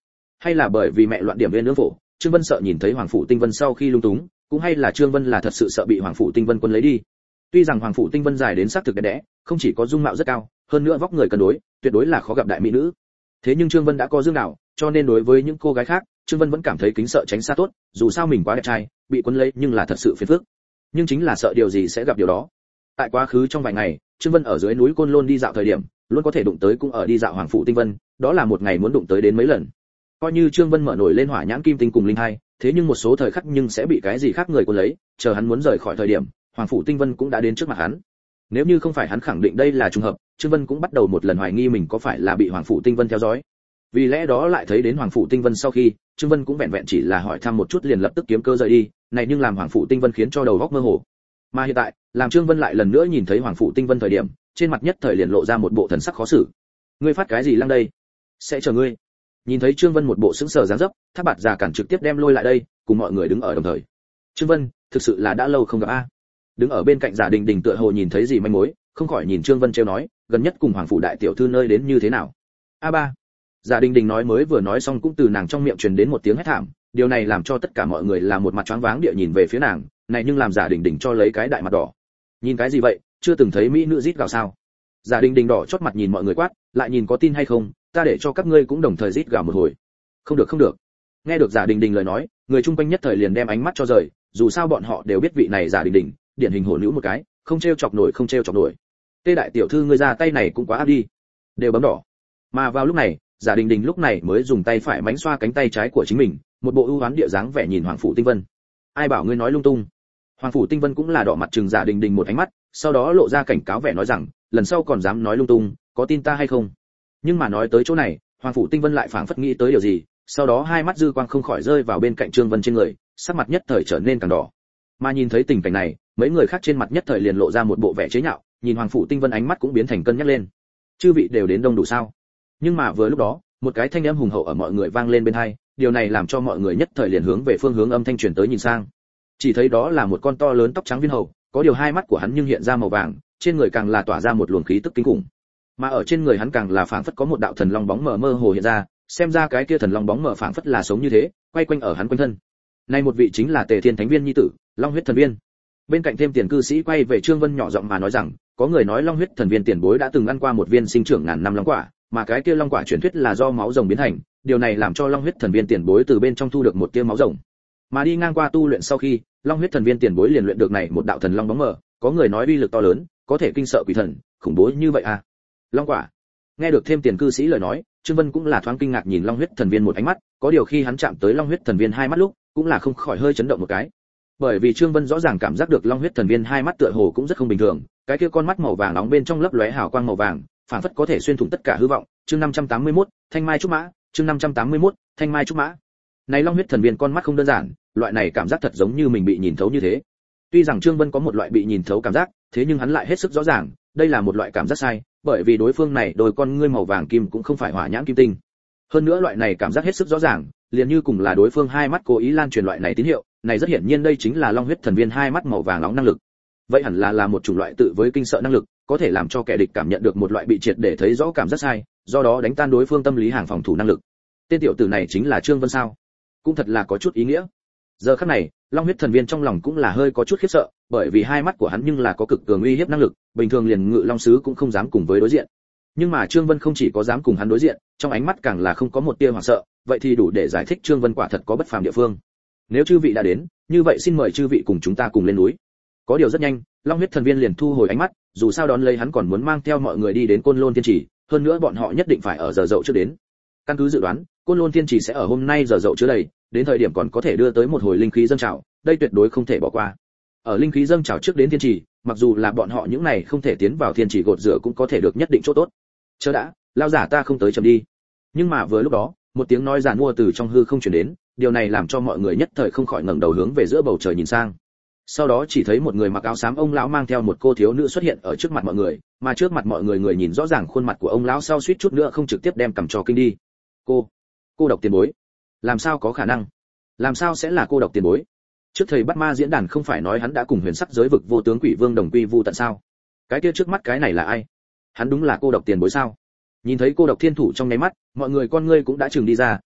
Hay là bởi vì mẹ loạn điểm viên nướng phổ, Trương Vân sợ nhìn thấy Hoàng phủ Tinh Vân sau khi lung túng, cũng hay là Trương Vân là thật sự sợ bị Hoàng phủ Tinh Vân quân lấy đi. Tuy rằng Hoàng phủ Tinh Vân dài đến sắc thực đẹp đẽ, không chỉ có dung mạo rất cao, hơn nữa vóc người cân đối, tuyệt đối là khó gặp đại mỹ nữ. Thế nhưng Trương Vân đã có dương đạo, cho nên đối với những cô gái khác, Trương Vân vẫn cảm thấy kính sợ tránh xa tốt, dù sao mình quá đẹp trai, bị quân lấy nhưng là thật sự phiền phức. Nhưng chính là sợ điều gì sẽ gặp điều đó. Tại quá khứ trong vài ngày, Trương Vân ở dưới núi Côn Lôn đi dạo thời điểm, luôn có thể đụng tới cũng ở đi dạo Hoàng phủ Tinh Vân, đó là một ngày muốn đụng tới đến mấy lần. Coi như Trương Vân mở nổi lên hỏa nhãn kim tinh cùng linh hai, thế nhưng một số thời khắc nhưng sẽ bị cái gì khác người cuốn lấy, chờ hắn muốn rời khỏi thời điểm, Hoàng phủ Tinh Vân cũng đã đến trước mặt hắn. Nếu như không phải hắn khẳng định đây là trùng hợp, Trương Vân cũng bắt đầu một lần hoài nghi mình có phải là bị Hoàng phủ Tinh Vân theo dõi. Vì lẽ đó lại thấy đến Hoàng phủ Tinh Vân sau khi, Trương Vân cũng vẹn vẹn chỉ là hỏi thăm một chút liền lập tức kiếm cơ rời đi, này nhưng làm Hoàng phủ Tinh Vân khiến cho đầu óc mơ hồ. Mà hiện tại, làm Trương Vân lại lần nữa nhìn thấy Hoàng phủ Tinh Vân thời điểm, trên mặt nhất thời liền lộ ra một bộ thần sắc khó xử. Ngươi phát cái gì lăng đây? Sẽ chờ ngươi. Nhìn thấy Trương Vân một bộ sững sờ dáng dấp, Thác Bạt già cản trực tiếp đem lôi lại đây, cùng mọi người đứng ở đồng thời. Trương Vân, thực sự là đã lâu không gặp a. Đứng ở bên cạnh Giả Đình Đình tựa hồ nhìn thấy gì manh mối, không khỏi nhìn Trương Vân trêu nói, gần nhất cùng Hoàng phủ đại tiểu thư nơi đến như thế nào? A ba. Giả Đình Đình nói mới vừa nói xong cũng từ nàng trong miệng truyền đến một tiếng hét thảm, điều này làm cho tất cả mọi người là một mặt choáng váng địa nhìn về phía nàng, này nhưng làm Giả Đình Đình cho lấy cái đại mặt đỏ. Nhìn cái gì vậy, chưa từng thấy mỹ nữ rít gào sao? Giả Đình Đình đỏ chót mặt nhìn mọi người quát, lại nhìn có tin hay không, ta để cho các ngươi cũng đồng thời rít gào một hồi. Không được không được. Nghe được Giả Đình Đình lời nói, người chung quanh nhất thời liền đem ánh mắt cho rời, dù sao bọn họ đều biết vị này Giả Đình Đình, điển hình hổ nữ một cái, không trêu chọc nổi không trêu chọc nổi. Tê đại tiểu thư ngươi ra tay này cũng quá áp đi, đều bấm đỏ. Mà vào lúc này, Giả Đình Đình lúc này mới dùng tay phải mánh xoa cánh tay trái của chính mình, một bộ ưu ám địa dáng vẻ nhìn Hoàng phủ Tinh Vân. Ai bảo ngươi nói lung tung? Hoàng phủ Tinh Vân cũng là đỏ mặt trừng Giả Đình Đình một ánh mắt, sau đó lộ ra cảnh cáo vẻ nói rằng, lần sau còn dám nói lung tung, có tin ta hay không? Nhưng mà nói tới chỗ này, Hoàng phủ Tinh Vân lại phảng phất nghĩ tới điều gì, sau đó hai mắt dư quang không khỏi rơi vào bên cạnh Trương Vân trên người, sắc mặt nhất thời trở nên càng đỏ. Mà nhìn thấy tình cảnh này, mấy người khác trên mặt nhất thời liền lộ ra một bộ vẻ chế nhạo, nhìn Hoàng phủ Tinh Vân ánh mắt cũng biến thành cân nhắc lên. Chư vị đều đến đông đủ sao? Nhưng mà vừa lúc đó, một cái thanh âm hùng hậu ở mọi người vang lên bên tai, điều này làm cho mọi người nhất thời liền hướng về phương hướng âm thanh truyền tới nhìn sang. Chỉ thấy đó là một con to lớn tóc trắng viên hầu, có điều hai mắt của hắn nhưng hiện ra màu vàng, trên người càng là tỏa ra một luồng khí tức kinh khủng. Mà ở trên người hắn càng là phảng phất có một đạo thần long bóng mờ mơ hồ hiện ra, xem ra cái kia thần long bóng mờ phảng phất là sống như thế, quay quanh ở hắn quanh thân. Nay một vị chính là Tề Thiên Thánh Viên nhi tử, Long Huyết Thần Viên. Bên cạnh thêm tiền cư sĩ quay về Trương Vân nhỏ giọng mà nói rằng, có người nói Long Huyết Thần Viên tiền bối đã từng ăn qua một viên sinh trưởng ngàn năm long quả, mà cái kia long quả truyền thuyết là do máu rồng biến thành, điều này làm cho Long Huyết Thần Viên tiền bối từ bên trong thu được một tia máu rồng. Mà đi ngang qua tu luyện sau khi, Long Huyết Thần Viên tiền bối liền luyện được này một đạo thần long bóng mờ, có người nói uy lực to lớn, có thể kinh sợ quỷ thần, khủng bố như vậy à? Long quả. Nghe được thêm tiền cư sĩ lời nói, Trương Vân cũng là thoáng kinh ngạc nhìn Long Huyết Thần Viên một ánh mắt, có điều khi hắn chạm tới Long Huyết Thần Viên hai mắt lúc, cũng là không khỏi hơi chấn động một cái. Bởi vì Trương Vân rõ ràng cảm giác được Long Huyết Thần Viên hai mắt tựa hồ cũng rất không bình thường, cái kia con mắt màu vàng nóng bên trong lấp lóe hào quang màu vàng, phản phất có thể xuyên thủng tất cả hư vọng. Chương năm trăm tám mươi mốt, Thanh Mai trúc mã, chương năm trăm tám mươi mốt, Thanh Mai trúc mã. Này Long Huyết Thần Viên con mắt không đơn giản, loại này cảm giác thật giống như mình bị nhìn thấu như thế. Tuy rằng Trương Vân có một loại bị nhìn thấu cảm giác, thế nhưng hắn lại hết sức rõ ràng, đây là một loại cảm giác sai, bởi vì đối phương này đôi con ngươi màu vàng kim cũng không phải hỏa nhãn kim tinh. Hơn nữa loại này cảm giác hết sức rõ ràng, liền như cùng là đối phương hai mắt cố ý lan truyền loại này tín hiệu, này rất hiển nhiên đây chính là Long Huyết Thần Viên hai mắt màu vàng nóng năng lực. Vậy hẳn là là một chủng loại tự với kinh sợ năng lực, có thể làm cho kẻ địch cảm nhận được một loại bị triệt để thấy rõ cảm giác sai, do đó đánh tan đối phương tâm lý hàng phòng thủ năng lực. Tên tiểu tử này chính là Trương Vân sao? Cũng thật là có chút ý nghĩa. Giờ khắc này, Long Huyết Thần Viên trong lòng cũng là hơi có chút khiếp sợ, bởi vì hai mắt của hắn nhưng là có cực cường uy hiếp năng lực, bình thường liền Ngự Long sứ cũng không dám cùng với đối diện. Nhưng mà Trương Vân không chỉ có dám cùng hắn đối diện, trong ánh mắt càng là không có một tia hoảng sợ, vậy thì đủ để giải thích Trương Vân quả thật có bất phàm địa phương. Nếu chư vị đã đến, như vậy xin mời chư vị cùng chúng ta cùng lên núi. Có điều rất nhanh, Long Huyết Thần Viên liền thu hồi ánh mắt, dù sao đón lấy hắn còn muốn mang theo mọi người đi đến Côn Lôn Thiên Trì, hơn nữa bọn họ nhất định phải ở giờ dậu trước đến. Căn cứ dự đoán, Côn Lôn Thiên Trì sẽ ở hôm nay giờ dậu chứa đầy, đến thời điểm còn có thể đưa tới một hồi linh khí dâng trào, đây tuyệt đối không thể bỏ qua. Ở linh khí dâng trào trước đến Thiên Trì, mặc dù là bọn họ những này không thể tiến vào Thiên Trì gột rửa cũng có thể được nhất định chỗ tốt. Chờ đã, lao giả ta không tới chậm đi. Nhưng mà vừa lúc đó, một tiếng nói giàn mua từ trong hư không truyền đến, điều này làm cho mọi người nhất thời không khỏi ngẩng đầu hướng về giữa bầu trời nhìn sang. Sau đó chỉ thấy một người mặc áo xám ông lão mang theo một cô thiếu nữ xuất hiện ở trước mặt mọi người, mà trước mặt mọi người người nhìn rõ ràng khuôn mặt của ông lão sau suýt chút nữa không trực tiếp đem cầm cho kinh đi. Cô, cô độc tiền bối, làm sao có khả năng? Làm sao sẽ là cô độc tiền bối? Trước thầy bắt ma diễn đàn không phải nói hắn đã cùng huyền sắc giới vực vô tướng quỷ vương đồng quy vu tận sao? Cái kia trước mắt cái này là ai? Hắn đúng là cô độc tiền bối sao? Nhìn thấy cô độc thiên thủ trong nháy mắt, mọi người con ngươi cũng đã chừng đi ra,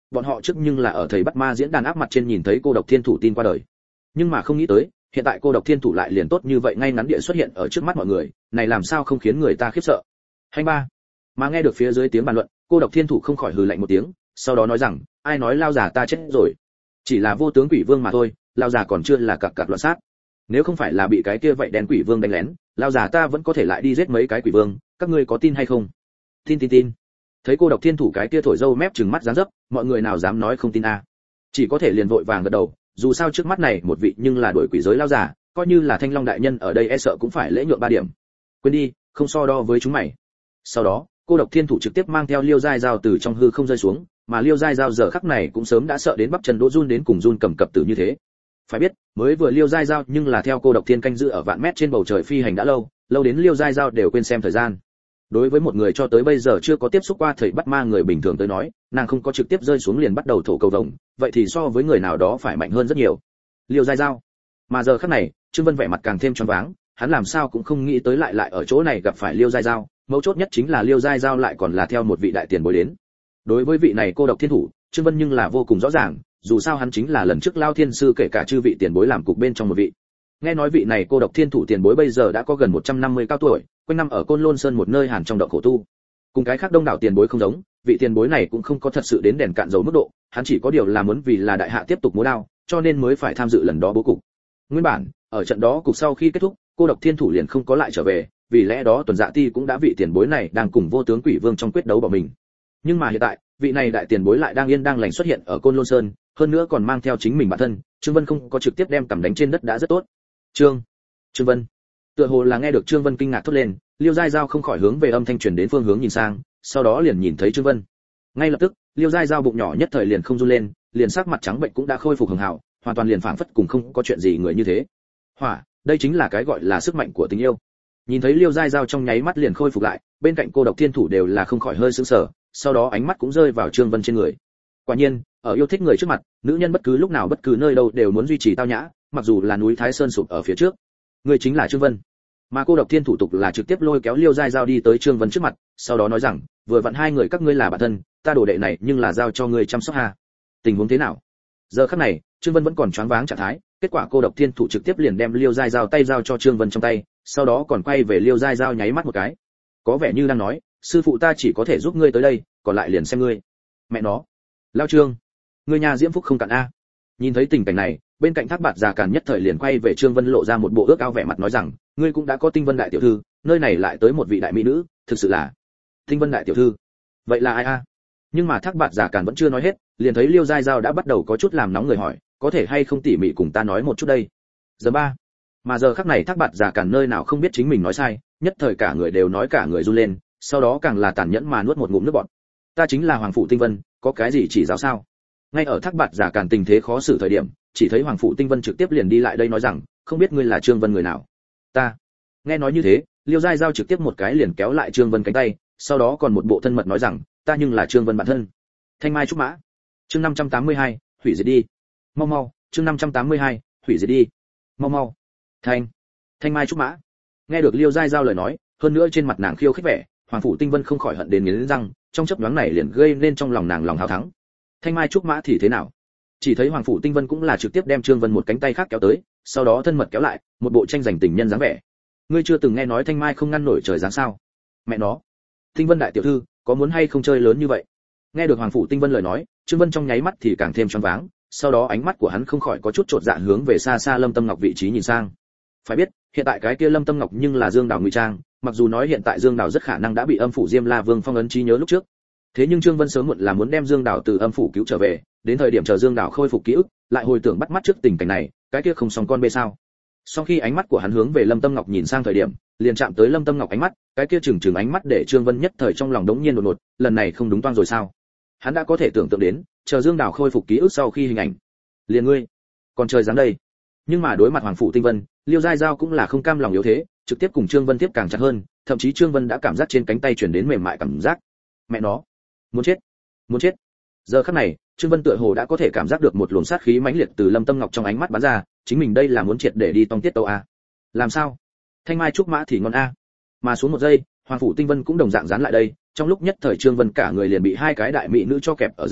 bọn họ trước nhưng là ở thầy bắt ma diễn đàn áp mặt trên nhìn thấy cô độc thiên thủ tin qua đời, nhưng mà không nghĩ tới hiện tại cô độc thiên thủ lại liền tốt như vậy ngay ngắn địa xuất hiện ở trước mắt mọi người, này làm sao không khiến người ta khiếp sợ. Hành ba. Mà nghe được phía dưới tiếng bàn luận, cô độc thiên thủ không khỏi hừ lạnh một tiếng, sau đó nói rằng, ai nói lao già ta chết rồi, chỉ là vô tướng quỷ vương mà thôi, lao già còn chưa là cặc cặc loạn sát. Nếu không phải là bị cái kia vậy đen quỷ vương đánh lén, lao già ta vẫn có thể lại đi giết mấy cái quỷ vương, các ngươi có tin hay không? Tin tin tin. Thấy cô độc thiên thủ cái kia thổi dâu mép trừng mắt dáng dấp, mọi người nào dám nói không tin a? À. Chỉ có thể liền vội vàng gật đầu, dù sao trước mắt này một vị nhưng là đuổi quỷ giới lao già, coi như là Thanh Long đại nhân ở đây e sợ cũng phải lễ nhượng ba điểm. Quên đi, không so đo với chúng mày. Sau đó, cô độc thiên thủ trực tiếp mang theo Liêu Giai Dao từ trong hư không rơi xuống, mà Liêu Giai Dao giờ khắc này cũng sớm đã sợ đến bắp chân đỗ run đến cùng run cầm cập tử như thế. Phải biết, mới vừa Liêu Giai Dao nhưng là theo cô độc thiên canh giữ ở vạn mét trên bầu trời phi hành đã lâu, lâu đến Liêu Giai Dao đều quên xem thời gian. Đối với một người cho tới bây giờ chưa có tiếp xúc qua thầy bắt ma người bình thường tới nói, nàng không có trực tiếp rơi xuống liền bắt đầu thổ cầu vồng, vậy thì so với người nào đó phải mạnh hơn rất nhiều. Liêu Giai Dao. Mà giờ khắc này, Trương Vân vẻ mặt càng thêm choáng váng, hắn làm sao cũng không nghĩ tới lại lại ở chỗ này gặp phải Liêu Giai Dao, mấu chốt nhất chính là Liêu Giai Dao lại còn là theo một vị đại tiền bối đến. Đối với vị này cô độc thiên thủ, Trương Vân nhưng là vô cùng rõ ràng, dù sao hắn chính là lần trước Lao Thiên sư kể cả chư vị tiền bối làm cục bên trong một vị. Nghe nói vị này cô độc thiên thủ tiền bối bây giờ đã có gần một trăm năm mươi cao tuổi, quanh năm ở Côn Lôn Sơn một nơi hàn trong động khổ tu. Cùng cái khác đông đảo tiền bối không giống, vị tiền bối này cũng không có thật sự đến đèn cạn dầu mức độ, hắn chỉ có điều là muốn vì là đại hạ tiếp tục múa đao, cho nên mới phải tham dự lần đó bố cục. Nguyên bản, ở trận đó cục sau khi kết thúc, cô độc thiên thủ liền không có lại trở về, vì lẽ đó Tuần Dạ Ti cũng đã vị tiền bối này đang cùng vô tướng quỷ vương trong quyết đấu bỏ mình. Nhưng mà hiện tại, vị này đại tiền bối lại đang yên đang lành xuất hiện ở Côn Lôn Sơn, hơn nữa còn mang theo chính mình bản thân, Trương Vân không có trực tiếp đem cầm đánh trên đất đã rất tốt. Trương, Trương Vân. Tựa hồ là nghe được Trương Vân kinh ngạc thốt lên, Liêu Giai Dao không khỏi hướng về âm thanh truyền đến phương hướng nhìn sang, sau đó liền nhìn thấy Trương Vân. Ngay lập tức, Liêu Giai Dao bụng nhỏ nhất thời liền không run lên, liền sắc mặt trắng bệnh cũng đã khôi phục hường hảo, hoàn toàn liền phảng phất cùng không có chuyện gì người như thế. Hỏa, đây chính là cái gọi là sức mạnh của tình yêu. Nhìn thấy Liêu Giai Dao trong nháy mắt liền khôi phục lại, bên cạnh cô độc thiên thủ đều là không khỏi hơi sững sờ, sau đó ánh mắt cũng rơi vào Trương Vân trên người. Quả nhiên, ở yêu thích người trước mặt, nữ nhân bất cứ lúc nào bất cứ nơi đâu đều muốn duy trì tao nhã, mặc dù là núi Thái Sơn sụp ở phía trước. Người chính là Trương Vân. Mà cô độc thiên thủ tục là trực tiếp lôi kéo Liêu Giai Dao đi tới Trương Vân trước mặt, sau đó nói rằng, vừa vặn hai người các ngươi là bạn thân, ta đồ đệ này nhưng là giao cho ngươi chăm sóc ha. Tình huống thế nào? Giờ khắc này, Trương Vân vẫn còn choáng váng trạng thái, kết quả cô độc thiên thủ trực tiếp liền đem Liêu Giai Dao tay giao cho Trương Vân trong tay, sau đó còn quay về Liêu Giai Dao nháy mắt một cái. Có vẻ như đang nói, sư phụ ta chỉ có thể giúp ngươi tới đây, còn lại liền xem ngươi. Mẹ nó, Lao Trương, ngươi nhà diễm phúc không cạn a. Nhìn thấy tình cảnh này, bên cạnh Thác Bạt già Càn nhất thời liền quay về Trương Vân lộ ra một bộ ước ao vẻ mặt nói rằng, ngươi cũng đã có Tinh Vân đại tiểu thư, nơi này lại tới một vị đại mỹ nữ, thực sự là Tinh Vân đại tiểu thư. Vậy là ai a? Nhưng mà Thác Bạt già Càn vẫn chưa nói hết, liền thấy Liêu Giai Dao đã bắt đầu có chút làm nóng người hỏi, có thể hay không tỉ mỉ cùng ta nói một chút đây. Giờ ba. Mà giờ khắc này Thác Bạt già Càn nơi nào không biết chính mình nói sai, nhất thời cả người đều nói cả người run lên, sau đó càng là tàn nhẫn mà nuốt một ngụm nước bọt. Ta chính là Hoàng phủ Tinh Vân, có cái gì chỉ giáo sao? Ngay ở Thác Bạt già Càn tình thế khó xử thời điểm, chỉ thấy Hoàng phủ Tinh Vân trực tiếp liền đi lại đây nói rằng, không biết ngươi là Trương Vân người nào? Ta. Nghe nói như thế, Liêu Giai Dao trực tiếp một cái liền kéo lại Trương Vân cánh tay, sau đó còn một bộ thân mật nói rằng, ta nhưng là Trương Vân bản thân. Thanh Mai trúc mã. Chương năm trăm tám mươi hai, hủy diệt đi. Mau mau, chương năm trăm tám mươi hai, hủy diệt đi. Mau mau. Thanh. Thanh Mai trúc mã. Nghe được Liêu Giai Dao lời nói, hơn nữa trên mặt nàng khiêu khích vẻ, Hoàng phủ Tinh Vân không khỏi hận đến nghiến răng, trong chớp nhoáng này liền gây nên trong lòng nàng lòng hào thắng. Thanh Mai trúc mã thì thế nào? Chỉ thấy Hoàng phủ Tinh Vân cũng là trực tiếp đem Trương Vân một cánh tay khác kéo tới, sau đó thân mật kéo lại, một bộ tranh giành tình nhân dáng vẻ. Ngươi chưa từng nghe nói Thanh Mai không ngăn nổi trời giáng sao? Mẹ nó, Tinh Vân đại tiểu thư, có muốn hay không chơi lớn như vậy? Nghe được Hoàng phủ Tinh Vân lời nói, Trương Vân trong nháy mắt thì càng thêm choáng váng, sau đó ánh mắt của hắn không khỏi có chút chột dạ hướng về xa xa Lâm Tâm Ngọc vị trí nhìn sang. Phải biết, hiện tại cái kia Lâm Tâm Ngọc nhưng là Dương Đào ngụy trang, mặc dù nói hiện tại Dương Đào rất khả năng đã bị âm phủ Diêm La Vương phong ấn trí nhớ lúc trước. Thế nhưng Trương Vân sớm muộn là muốn đem Dương Đào từ âm phủ cứu trở về, đến thời điểm chờ Dương Đào khôi phục ký ức, lại hồi tưởng bắt mắt trước tình cảnh này, cái kia không xong con bê sao? Sau khi ánh mắt của hắn hướng về Lâm Tâm Ngọc nhìn sang thời điểm, liền chạm tới Lâm Tâm Ngọc ánh mắt, cái kia chừng chừng ánh mắt để Trương Vân nhất thời trong lòng đống nhiên đột ngột, lần này không đúng toang rồi sao? Hắn đã có thể tưởng tượng đến, chờ Dương Đào khôi phục ký ức sau khi hình ảnh. Liền ngươi, còn trời dáng đây. Nhưng mà đối mặt Hoàng phủ Tinh Vân, Liêu Giai Dao cũng là không cam lòng yếu thế, trực tiếp cùng Trương Vân tiếp càng chặt hơn, thậm chí Trương Vân đã cảm giác trên cánh tay truyền đến mềm mại cảm giác. Mẹ nó, muốn chết, muốn chết. Giờ khắc này, Trương Vân tựa hồ đã có thể cảm giác được một luồng sát khí mãnh liệt từ Lâm Tâm Ngọc trong ánh mắt bắn ra, chính mình đây là muốn triệt để đi tông tiết tấu a. Làm sao? Thanh Mai trúc mã thì ngon a. Mà xuống một giây, Hoàng phủ Tinh Vân cũng đồng dạng dán lại đây, trong lúc nhất thời Trương Vân cả người liền bị hai cái đại mỹ nữ cho kẹp ở giữa,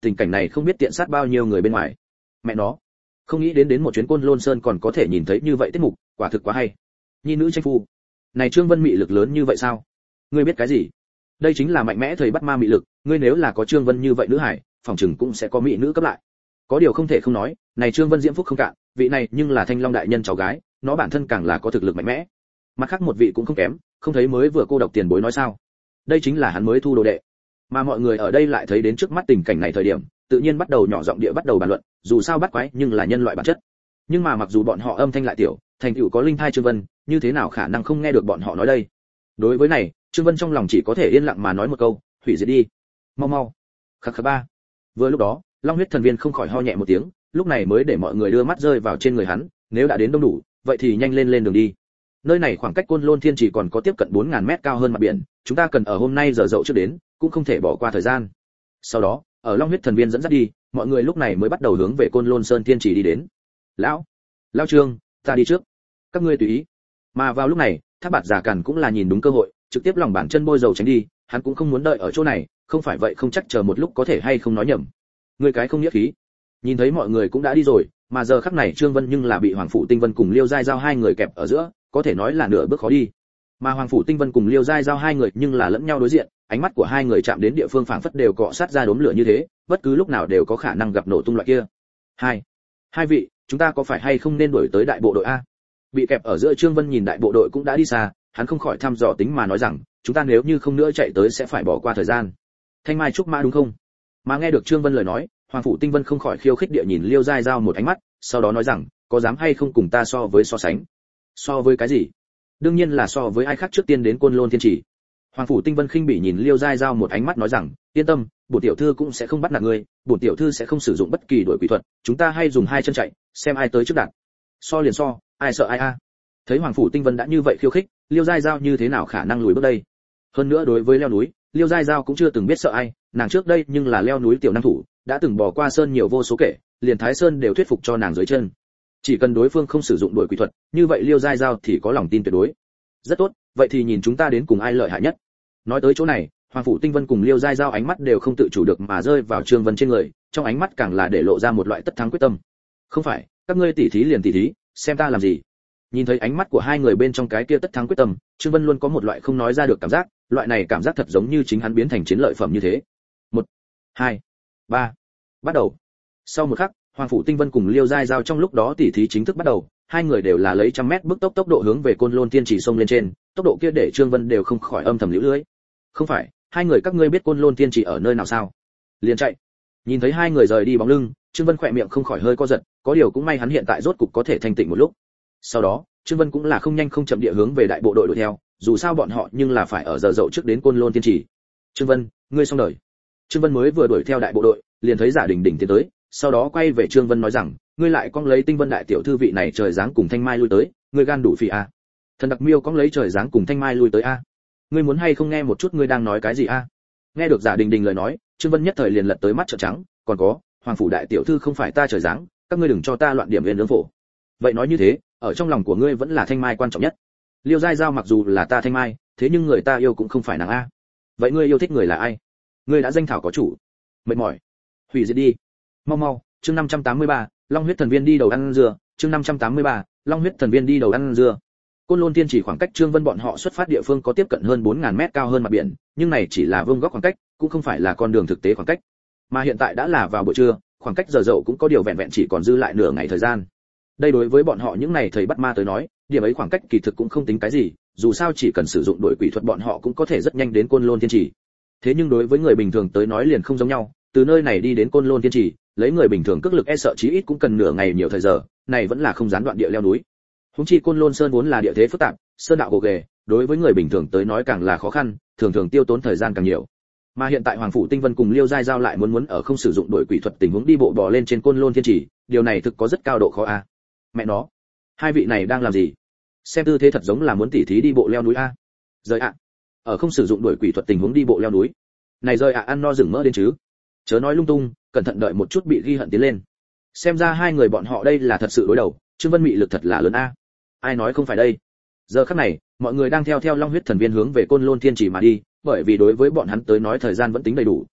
tình cảnh này không biết tiện sát bao nhiêu người bên ngoài. Mẹ nó, không nghĩ đến đến một chuyến Côn Lôn Sơn còn có thể nhìn thấy như vậy tiết mục, quả thực quá hay. Nhi nữ tranh phu, này Trương Vân mị lực lớn như vậy sao? Ngươi biết cái gì? Đây chính là mạnh mẽ thầy bắt ma mị lực, ngươi nếu là có Trương Vân như vậy nữ hải, phòng chừng cũng sẽ có mỹ nữ cấp lại. Có điều không thể không nói, này Trương Vân diễm phúc không cạn, vị này nhưng là Thanh Long đại nhân cháu gái, nó bản thân càng là có thực lực mạnh mẽ. Mặt khác một vị cũng không kém, không thấy mới vừa cô độc tiền bối nói sao? Đây chính là hắn mới thu đồ đệ. Mà mọi người ở đây lại thấy đến trước mắt tình cảnh này thời điểm, tự nhiên bắt đầu nhỏ giọng địa bắt đầu bàn luận, dù sao bắt quái nhưng là nhân loại bản chất. Nhưng mà mặc dù bọn họ âm thanh lại tiểu, thành tựu có linh thai Trương Vân, như thế nào khả năng không nghe được bọn họ nói đây? Đối với này, Trương Vân trong lòng chỉ có thể yên lặng mà nói một câu, hủy diệt đi. Mau mau. Khắc khắc ba. Vừa lúc đó, Long huyết thần viên không khỏi ho nhẹ một tiếng, lúc này mới để mọi người đưa mắt rơi vào trên người hắn, nếu đã đến đông đủ, vậy thì nhanh lên lên đường đi. Nơi này khoảng cách Côn Lôn Thiên chỉ còn có tiếp cận bốn nghìn mét cao hơn mặt biển, chúng ta cần ở hôm nay giờ dậu trước đến, cũng không thể bỏ qua thời gian. Sau đó, ở Long huyết thần viên dẫn dắt đi, mọi người lúc này mới bắt đầu hướng về Côn Lôn Sơn Thiên chỉ đi đến. Lão, lão Trương, ta đi trước, các ngươi tùy ý. Mà vào lúc này, Thác Bạt Già Càn cũng là nhìn đúng cơ hội, trực tiếp lòng bàn chân bôi dầu tránh đi, hắn cũng không muốn đợi ở chỗ này, không phải vậy không chắc chờ một lúc có thể hay không nói nhầm. Người cái không nghĩa khí. Nhìn thấy mọi người cũng đã đi rồi, mà giờ khắc này Trương Vân nhưng là bị Hoàng phủ Tinh Vân cùng Liêu Giai Giao hai người kẹp ở giữa, có thể nói là nửa bước khó đi. Mà Hoàng phủ Tinh Vân cùng Liêu Giai Giao hai người nhưng là lẫn nhau đối diện, ánh mắt của hai người chạm đến địa phương phảng phất đều cọ sát ra đốm lửa như thế, bất cứ lúc nào đều có khả năng gặp nổ tung loại kia. Hai, hai vị, chúng ta có phải hay không nên đuổi tới đại bộ đội a? Bị kẹp ở giữa Trương Vân nhìn đại bộ đội cũng đã đi xa, hắn không khỏi thăm dò tính mà nói rằng, chúng ta nếu như không nữa chạy tới sẽ phải bỏ qua thời gian. Thanh Mai trúc mã đúng không? Mà nghe được Trương Vân lời nói, Hoàng phủ Tinh Vân không khỏi khiêu khích địa nhìn Liêu Giai Giao một ánh mắt, sau đó nói rằng, có dám hay không cùng ta so với so sánh? So với cái gì? Đương nhiên là so với ai khác trước tiên đến Côn Lôn Thiên Chỉ. Hoàng phủ Tinh Vân khinh bỉ nhìn Liêu Giai Giao một ánh mắt nói rằng, yên tâm, bổn tiểu thư cũng sẽ không bắt nạt ngươi, bổn tiểu thư sẽ không sử dụng bất kỳ đổi quỷ thuật, chúng ta hay dùng hai chân chạy, xem ai tới trước đạt. So liền so, ai sợ ai a? Thấy Hoàng phủ Tinh Vân đã như vậy khiêu khích, Liêu Giai Giao như thế nào khả năng lùi bước đây? Hơn nữa đối với leo núi, Liêu Giai Giao cũng chưa từng biết sợ ai, nàng trước đây nhưng là leo núi tiểu năng thủ, đã từng bỏ qua sơn nhiều vô số kể, liền Thái Sơn đều thuyết phục cho nàng dưới chân. Chỉ cần đối phương không sử dụng đuổi quỷ thuật, như vậy Liêu Giai Giao thì có lòng tin tuyệt đối. Rất tốt, vậy thì nhìn chúng ta đến cùng ai lợi hại nhất. Nói tới chỗ này, Hoàng phủ Tinh Vân cùng Liêu Giai Giao ánh mắt đều không tự chủ được mà rơi vào Trương Vân trên người, trong ánh mắt càng là để lộ ra một loại tất thắng quyết tâm. Không phải, các ngươi tỉ thí liền tỉ thí, xem ta làm gì. Nhìn thấy ánh mắt của hai người bên trong cái kia tất thắng quyết tâm, Trương Vân luôn có một loại không nói ra được cảm giác, loại này cảm giác thật giống như chính hắn biến thành chiến lợi phẩm như thế. Một, hai, ba, bắt đầu. Sau một khắc, Hoàng phủ Tinh Vân cùng Liêu Giai Giao trong lúc đó tỉ thí chính thức bắt đầu, hai người đều là lấy trăm mét bước tốc tốc độ hướng về Côn Lôn Thiên Chỉ sông lên trên, tốc độ kia để Trương Vân đều không khỏi âm thầm liễu lưỡi. Không phải, hai người các ngươi biết Côn Lôn Thiên Chỉ ở nơi nào sao? Liền chạy. Nhìn thấy hai người rời đi bóng lưng, Trương Vân khỏe miệng không khỏi hơi co giật, có điều cũng may hắn hiện tại rốt cục có thể thanh tịnh một lúc. Sau đó, Trương Vân cũng là không nhanh không chậm địa hướng về đại bộ đội đuổi theo, dù sao bọn họ nhưng là phải ở giờ dậu trước đến Côn Lôn Thiên Chỉ. Trương Vân, ngươi xong đời. Trương Vân mới vừa đuổi theo đại bộ đội, liền thấy Giả Đình Đình tiến tới, sau đó quay về Trương Vân nói rằng, ngươi lại cong lấy Tinh Vân đại tiểu thư vị này trời giáng cùng Thanh Mai lui tới, ngươi gan đủ phì a. À. Thần Đặc Miêu cong lấy trời giáng cùng Thanh Mai lui tới a. À. Ngươi muốn hay không nghe một chút ngươi đang nói cái gì a? À? Nghe được Giả Đình Đình lời nói, Trương Vân nhất thời liền lật tới mắt trợn trắng, còn có, Hoàng phủ đại tiểu thư không phải ta trời giáng, các ngươi đừng cho ta loạn điểm viên lương phổ. Vậy nói như thế, ở trong lòng của ngươi vẫn là Thanh Mai quan trọng nhất. Liêu Giai Giao mặc dù là ta Thanh Mai, thế nhưng người ta yêu cũng không phải nàng a. Vậy ngươi yêu thích người là ai? Ngươi đã danh thảo có chủ. Mệt mỏi. Hủy diệt đi. Mau mau, chương năm trăm tám mươi ba, Long huyết thần viên đi đầu ăn dưa, chương năm trăm tám mươi ba, Long huyết thần viên đi đầu ăn dưa. Côn Lôn Thiên Chỉ khoảng cách Trương Vân bọn họ xuất phát địa phương có tiếp cận hơn bốn nghìn mét cao hơn mặt biển, nhưng này chỉ là vương góc khoảng cách, cũng không phải là con đường thực tế khoảng cách. Mà hiện tại đã là vào buổi trưa, khoảng cách giờ dậu cũng có điều vẹn vẹn chỉ còn dư lại nửa ngày thời gian. Đây đối với bọn họ những này thầy bắt ma tới nói, điểm ấy khoảng cách kỳ thực cũng không tính cái gì, dù sao chỉ cần sử dụng đổi quỷ thuật bọn họ cũng có thể rất nhanh đến Côn Lôn Thiên Chỉ. Thế nhưng đối với người bình thường tới nói liền không giống nhau, từ nơi này đi đến Côn Lôn Thiên Chỉ, lấy người bình thường cước lực e sợ chí ít cũng cần nửa ngày nhiều thời giờ, này vẫn là không gián đoạn địa leo núi. Huống chi Côn Lôn Sơn vốn là địa thế phức tạp, sơn đạo gồ ghề, đối với người bình thường tới nói càng là khó khăn, thường thường tiêu tốn thời gian càng nhiều. Mà hiện tại Hoàng phủ Tinh Vân cùng Liêu Giai Giao lại muốn muốn ở không sử dụng đổi quỷ thuật tình huống đi bộ bò lên trên Côn Lôn Thiên Chỉ, điều này thực có rất cao độ khó a. À. Mẹ nó, hai vị này đang làm gì? Xem tư thế thật giống là muốn tỉ thí đi bộ leo núi a. À. Rời ạ. À. Ở không sử dụng đổi quỷ thuật tình huống đi bộ leo núi. Này rời ạ à, ăn no rừng mỡ đến chứ. Chớ nói lung tung, cẩn thận đợi một chút bị ghi hận tiến lên. Xem ra hai người bọn họ đây là thật sự đối đầu, Trương Vân mị lực thật là lớn a. À. Ai nói không phải đây? Giờ khắc này, mọi người đang theo theo Long huyết thần viên hướng về Côn Lôn Thiên Chỉ mà đi, bởi vì đối với bọn hắn tới nói thời gian vẫn tính đầy đủ,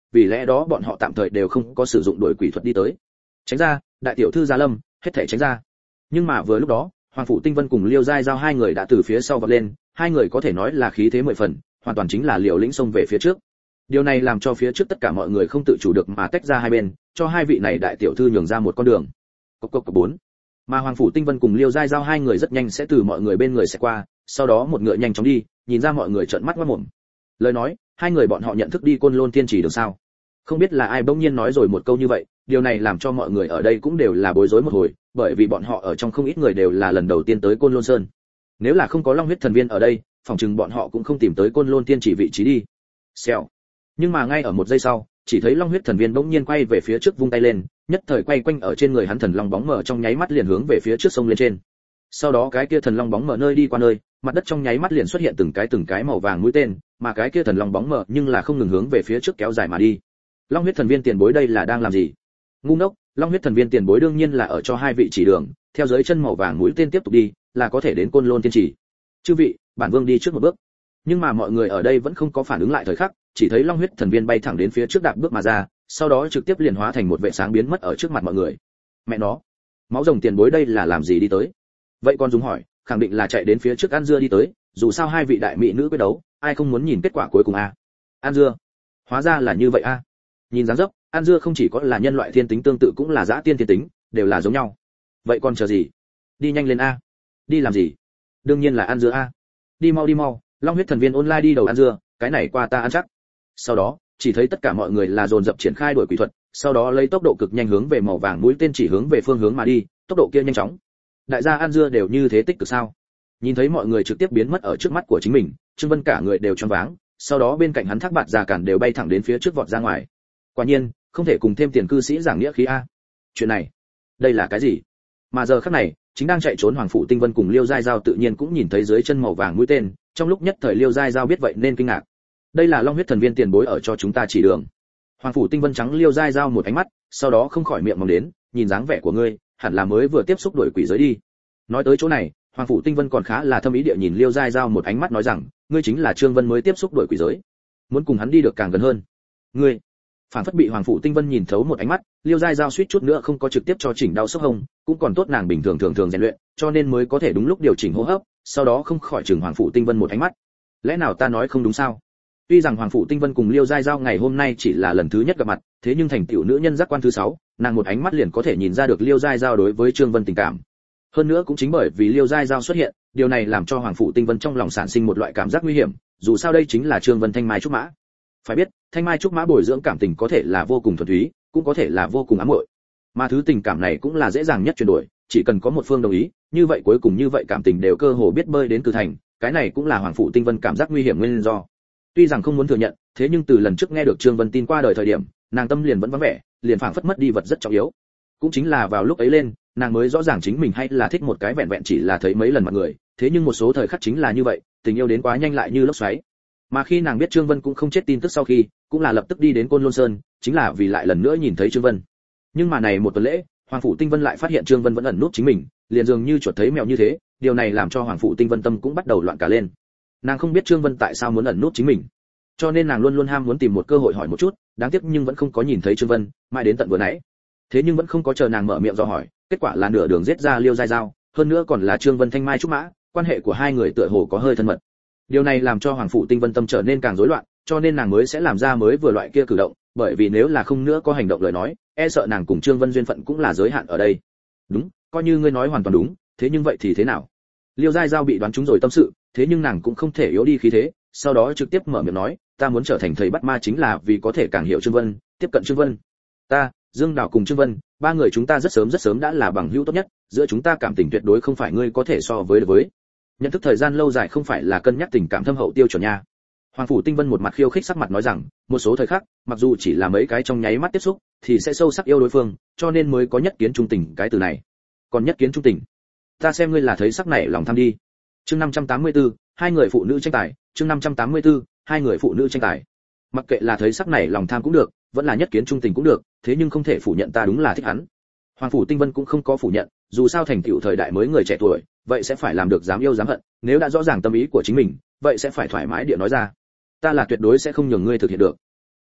vì lẽ đó bọn họ tạm thời đều không có sử dụng đuổi quỷ thuật đi tới. Tránh ra, đại tiểu thư Gia Lâm, hết thảy tránh ra. Nhưng mà vừa lúc đó, Hoàng phủ Tinh Vân cùng Liêu Giai Giao hai người đã từ phía sau vọt lên, hai người có thể nói là khí thế mười phần, hoàn toàn chính là liều lĩnh xông về phía trước. Điều này làm cho phía trước tất cả mọi người không tự chủ được mà tách ra hai bên, cho hai vị này đại tiểu thư nhường ra một con đường. Cộc cộc cộc bốn. Mà Hoàng phủ Tinh Vân cùng Liêu Giai Giao hai người rất nhanh sẽ từ mọi người bên người sẽ qua, sau đó một ngựa nhanh chóng đi, nhìn ra mọi người trợn mắt ngoác mồm. Lời nói, hai người bọn họ nhận thức đi Côn Lôn Tiên Chỉ được sao? Không biết là ai bỗng nhiên nói rồi một câu như vậy, điều này làm cho mọi người ở đây cũng đều là bối rối một hồi, bởi vì bọn họ ở trong không ít người đều là lần đầu tiên tới Côn Lôn Sơn. Nếu là không có Long huyết thần viên ở đây, phỏng chừng bọn họ cũng không tìm tới Côn Lôn Tiên Chỉ vị trí đi. Xèo. Nhưng mà ngay ở một giây sau, chỉ thấy Long huyết thần viên bỗng nhiên quay về phía trước vung tay lên, nhất thời quay quanh ở trên người hắn thần long bóng mờ trong nháy mắt liền hướng về phía trước sông lên trên. Sau đó cái kia thần long bóng mờ nơi đi qua nơi, mặt đất trong nháy mắt liền xuất hiện từng cái từng cái màu vàng mũi tên, mà cái kia thần long bóng mờ nhưng là không ngừng hướng về phía trước kéo dài mà đi. Long huyết thần viên tiền bối đây là đang làm gì? Ngu ngốc, Long huyết thần viên tiền bối đương nhiên là ở cho hai vị chỉ đường, theo dưới chân màu vàng mũi tên tiếp tục đi, là có thể đến Côn Lôn Tiên Chỉ. Chư vị, bản vương đi trước một bước. Nhưng mà mọi người ở đây vẫn không có phản ứng lại thời khắc, chỉ thấy Long huyết thần viên bay thẳng đến phía trước đạp bước mà ra, sau đó trực tiếp liền hóa thành một vệ sáng biến mất ở trước mặt mọi người. Mẹ nó, máu rồng tiền bối đây là làm gì đi tới? Vậy con dùng hỏi, khẳng định là chạy đến phía trước ăn dưa đi tới, dù sao hai vị đại mỹ nữ quyết đấu, ai không muốn nhìn kết quả cuối cùng a? À? Ăn dưa, hóa ra là như vậy a. À? Nhìn dáng dấp, ăn dưa không chỉ có là nhân loại thiên tính tương tự cũng là dã tiên thiên tính, đều là giống nhau. Vậy còn chờ gì? Đi nhanh lên a. Đi làm gì? Đương nhiên là ăn dưa a. Đi mau đi mau, Long huyết thần viên online đi đầu ăn dưa, cái này qua ta ăn chắc. Sau đó, chỉ thấy tất cả mọi người là dồn dập triển khai đuổi quỷ thuật, sau đó lấy tốc độ cực nhanh hướng về màu vàng mũi tên chỉ hướng về phương hướng mà đi, tốc độ kia nhanh chóng. Đại gia ăn dưa đều như thế tích cực sao? Nhìn thấy mọi người trực tiếp biến mất ở trước mắt của chính mình, Trương Vân cả người đều choáng váng, sau đó bên cạnh hắn Thác Bạt già cản đều bay thẳng đến phía trước vọt ra ngoài. Quả nhiên, không thể cùng thêm tiền cư sĩ giảng nghĩa khí a. Chuyện này, đây là cái gì? Mà giờ khắc này, chính đang chạy trốn Hoàng phủ Tinh Vân cùng Liêu Giai Giao tự nhiên cũng nhìn thấy dưới chân màu vàng mũi tên, trong lúc nhất thời Liêu Giai Giao biết vậy nên kinh ngạc. Đây là Long huyết thần viên tiền bối ở cho chúng ta chỉ đường. Hoàng phủ Tinh Vân trắng Liêu Giai Giao một ánh mắt, sau đó không khỏi miệng mong đến, nhìn dáng vẻ của ngươi, hẳn là mới vừa tiếp xúc đuổi quỷ giới đi. Nói tới chỗ này, Hoàng phủ Tinh Vân còn khá là thâm ý địa nhìn Liêu Giai Giao một ánh mắt nói rằng, ngươi chính là Trương Vân mới tiếp xúc đuổi quỷ giới, muốn cùng hắn đi được càng gần hơn. Ngươi, phản phất bị Hoàng phủ Tinh Vân nhìn thấu một ánh mắt, Liêu Giai Giao suýt chút nữa không có trực tiếp cho chỉnh đau sốc hông, cũng còn tốt nàng bình thường thường thường rèn luyện, cho nên mới có thể đúng lúc điều chỉnh hô hấp, sau đó không khỏi chừng Hoàng phủ Tinh Vân một ánh mắt. Lẽ nào ta nói không đúng sao? Tuy rằng Hoàng phủ Tinh Vân cùng Liêu Giai Giao ngày hôm nay chỉ là lần thứ nhất gặp mặt, thế nhưng thành tiểu nữ nhân giác quan thứ sáu, nàng một ánh mắt liền có thể nhìn ra được Liêu Giai Giao đối với Trương Vân tình cảm. Hơn nữa cũng chính bởi vì Liêu Giai Giao xuất hiện, điều này làm cho Hoàng phủ Tinh Vân trong lòng sản sinh một loại cảm giác nguy hiểm, dù sao đây chính là Trương Vân thanh mai trúc mã. Phải biết, thanh mai trúc mã bồi dưỡng cảm tình có thể là vô cùng thuần túy, cũng có thể là vô cùng ám muội. Mà thứ tình cảm này cũng là dễ dàng nhất chuyển đổi, chỉ cần có một phương đồng ý, như vậy cuối cùng như vậy cảm tình đều cơ hồ biết bơi đến cử thành, cái này cũng là Hoàng phủ Tinh Vân cảm giác nguy hiểm nguyên do. Tuy rằng không muốn thừa nhận, thế nhưng từ lần trước nghe được Trương Vân tin qua đời thời điểm, nàng tâm liền vẫn vắng vẻ, liền phảng phất mất đi vật rất trọng yếu. Cũng chính là vào lúc ấy lên, nàng mới rõ ràng chính mình hay là thích một cái vẹn vẹn chỉ là thấy mấy lần mặt người, thế nhưng một số thời khắc chính là như vậy, tình yêu đến quá nhanh lại như lốc xoáy. Mà khi nàng biết Trương Vân cũng không chết tin tức sau khi, cũng là lập tức đi đến Côn Lôn Sơn, chính là vì lại lần nữa nhìn thấy Trương Vân. Nhưng mà này một tuần lễ, Hoàng phủ Tinh Vân lại phát hiện Trương Vân vẫn ẩn nút chính mình, liền dường như chuột thấy mèo như thế, điều này làm cho Hoàng phủ Tinh Vân tâm cũng bắt đầu loạn cả lên. Nàng không biết Trương Vân tại sao muốn ẩn nút chính mình, cho nên nàng luôn luôn ham muốn tìm một cơ hội hỏi một chút, đáng tiếc nhưng vẫn không có nhìn thấy Trương Vân, mãi đến tận vừa nãy. Thế nhưng vẫn không có chờ nàng mở miệng do hỏi, kết quả là nửa đường giết ra Liêu Giai Giao, hơn nữa còn là Trương Vân thanh mai trúc mã, quan hệ của hai người tựa hồ có hơi thân mật. Điều này làm cho Hoàng phủ Tinh Vân tâm trở nên càng rối loạn, cho nên nàng mới sẽ làm ra mới vừa loại kia cử động, bởi vì nếu là không nữa có hành động lời nói, e sợ nàng cùng Trương Vân duyên phận cũng là giới hạn ở đây. Đúng, coi như ngươi nói hoàn toàn đúng, thế nhưng vậy thì thế nào? Liêu Giai Giao bị đoán trúng rồi tâm sự, thế nhưng nàng cũng không thể yếu đi khí thế, sau đó trực tiếp mở miệng nói, ta muốn trở thành thầy bắt ma chính là vì có thể càng hiểu Trương Vân, tiếp cận Trương Vân. Ta, Dương Đào cùng Trương Vân, ba người chúng ta rất sớm rất sớm đã là bằng hữu tốt nhất, giữa chúng ta cảm tình tuyệt đối không phải ngươi có thể so với được với. Nhận thức thời gian lâu dài không phải là cân nhắc tình cảm thâm hậu tiêu chuẩn nha. Hoàng phủ Tinh Vân một mặt khiêu khích sắc mặt nói rằng, một số thời khắc, mặc dù chỉ là mấy cái trong nháy mắt tiếp xúc, thì sẽ sâu sắc yêu đối phương, cho nên mới có nhất kiến trung tình cái từ này. Còn nhất kiến trung tình, ta xem ngươi là thấy sắc này lòng tham đi. Chương năm trăm tám mươi tư, hai người phụ nữ tranh tài, chương năm trăm tám mươi tư, hai người phụ nữ tranh tài. Mặc kệ là thấy sắc này lòng tham cũng được, vẫn là nhất kiến trung tình cũng được, thế nhưng không thể phủ nhận ta đúng là thích hắn. Hoàng phủ Tinh Vân cũng không có phủ nhận, dù sao thành tựu thời đại mới người trẻ tuổi, vậy sẽ phải làm được dám yêu dám hận, nếu đã rõ ràng tâm ý của chính mình, vậy sẽ phải thoải mái địa nói ra. Ta là tuyệt đối sẽ không nhường ngươi thực hiện được.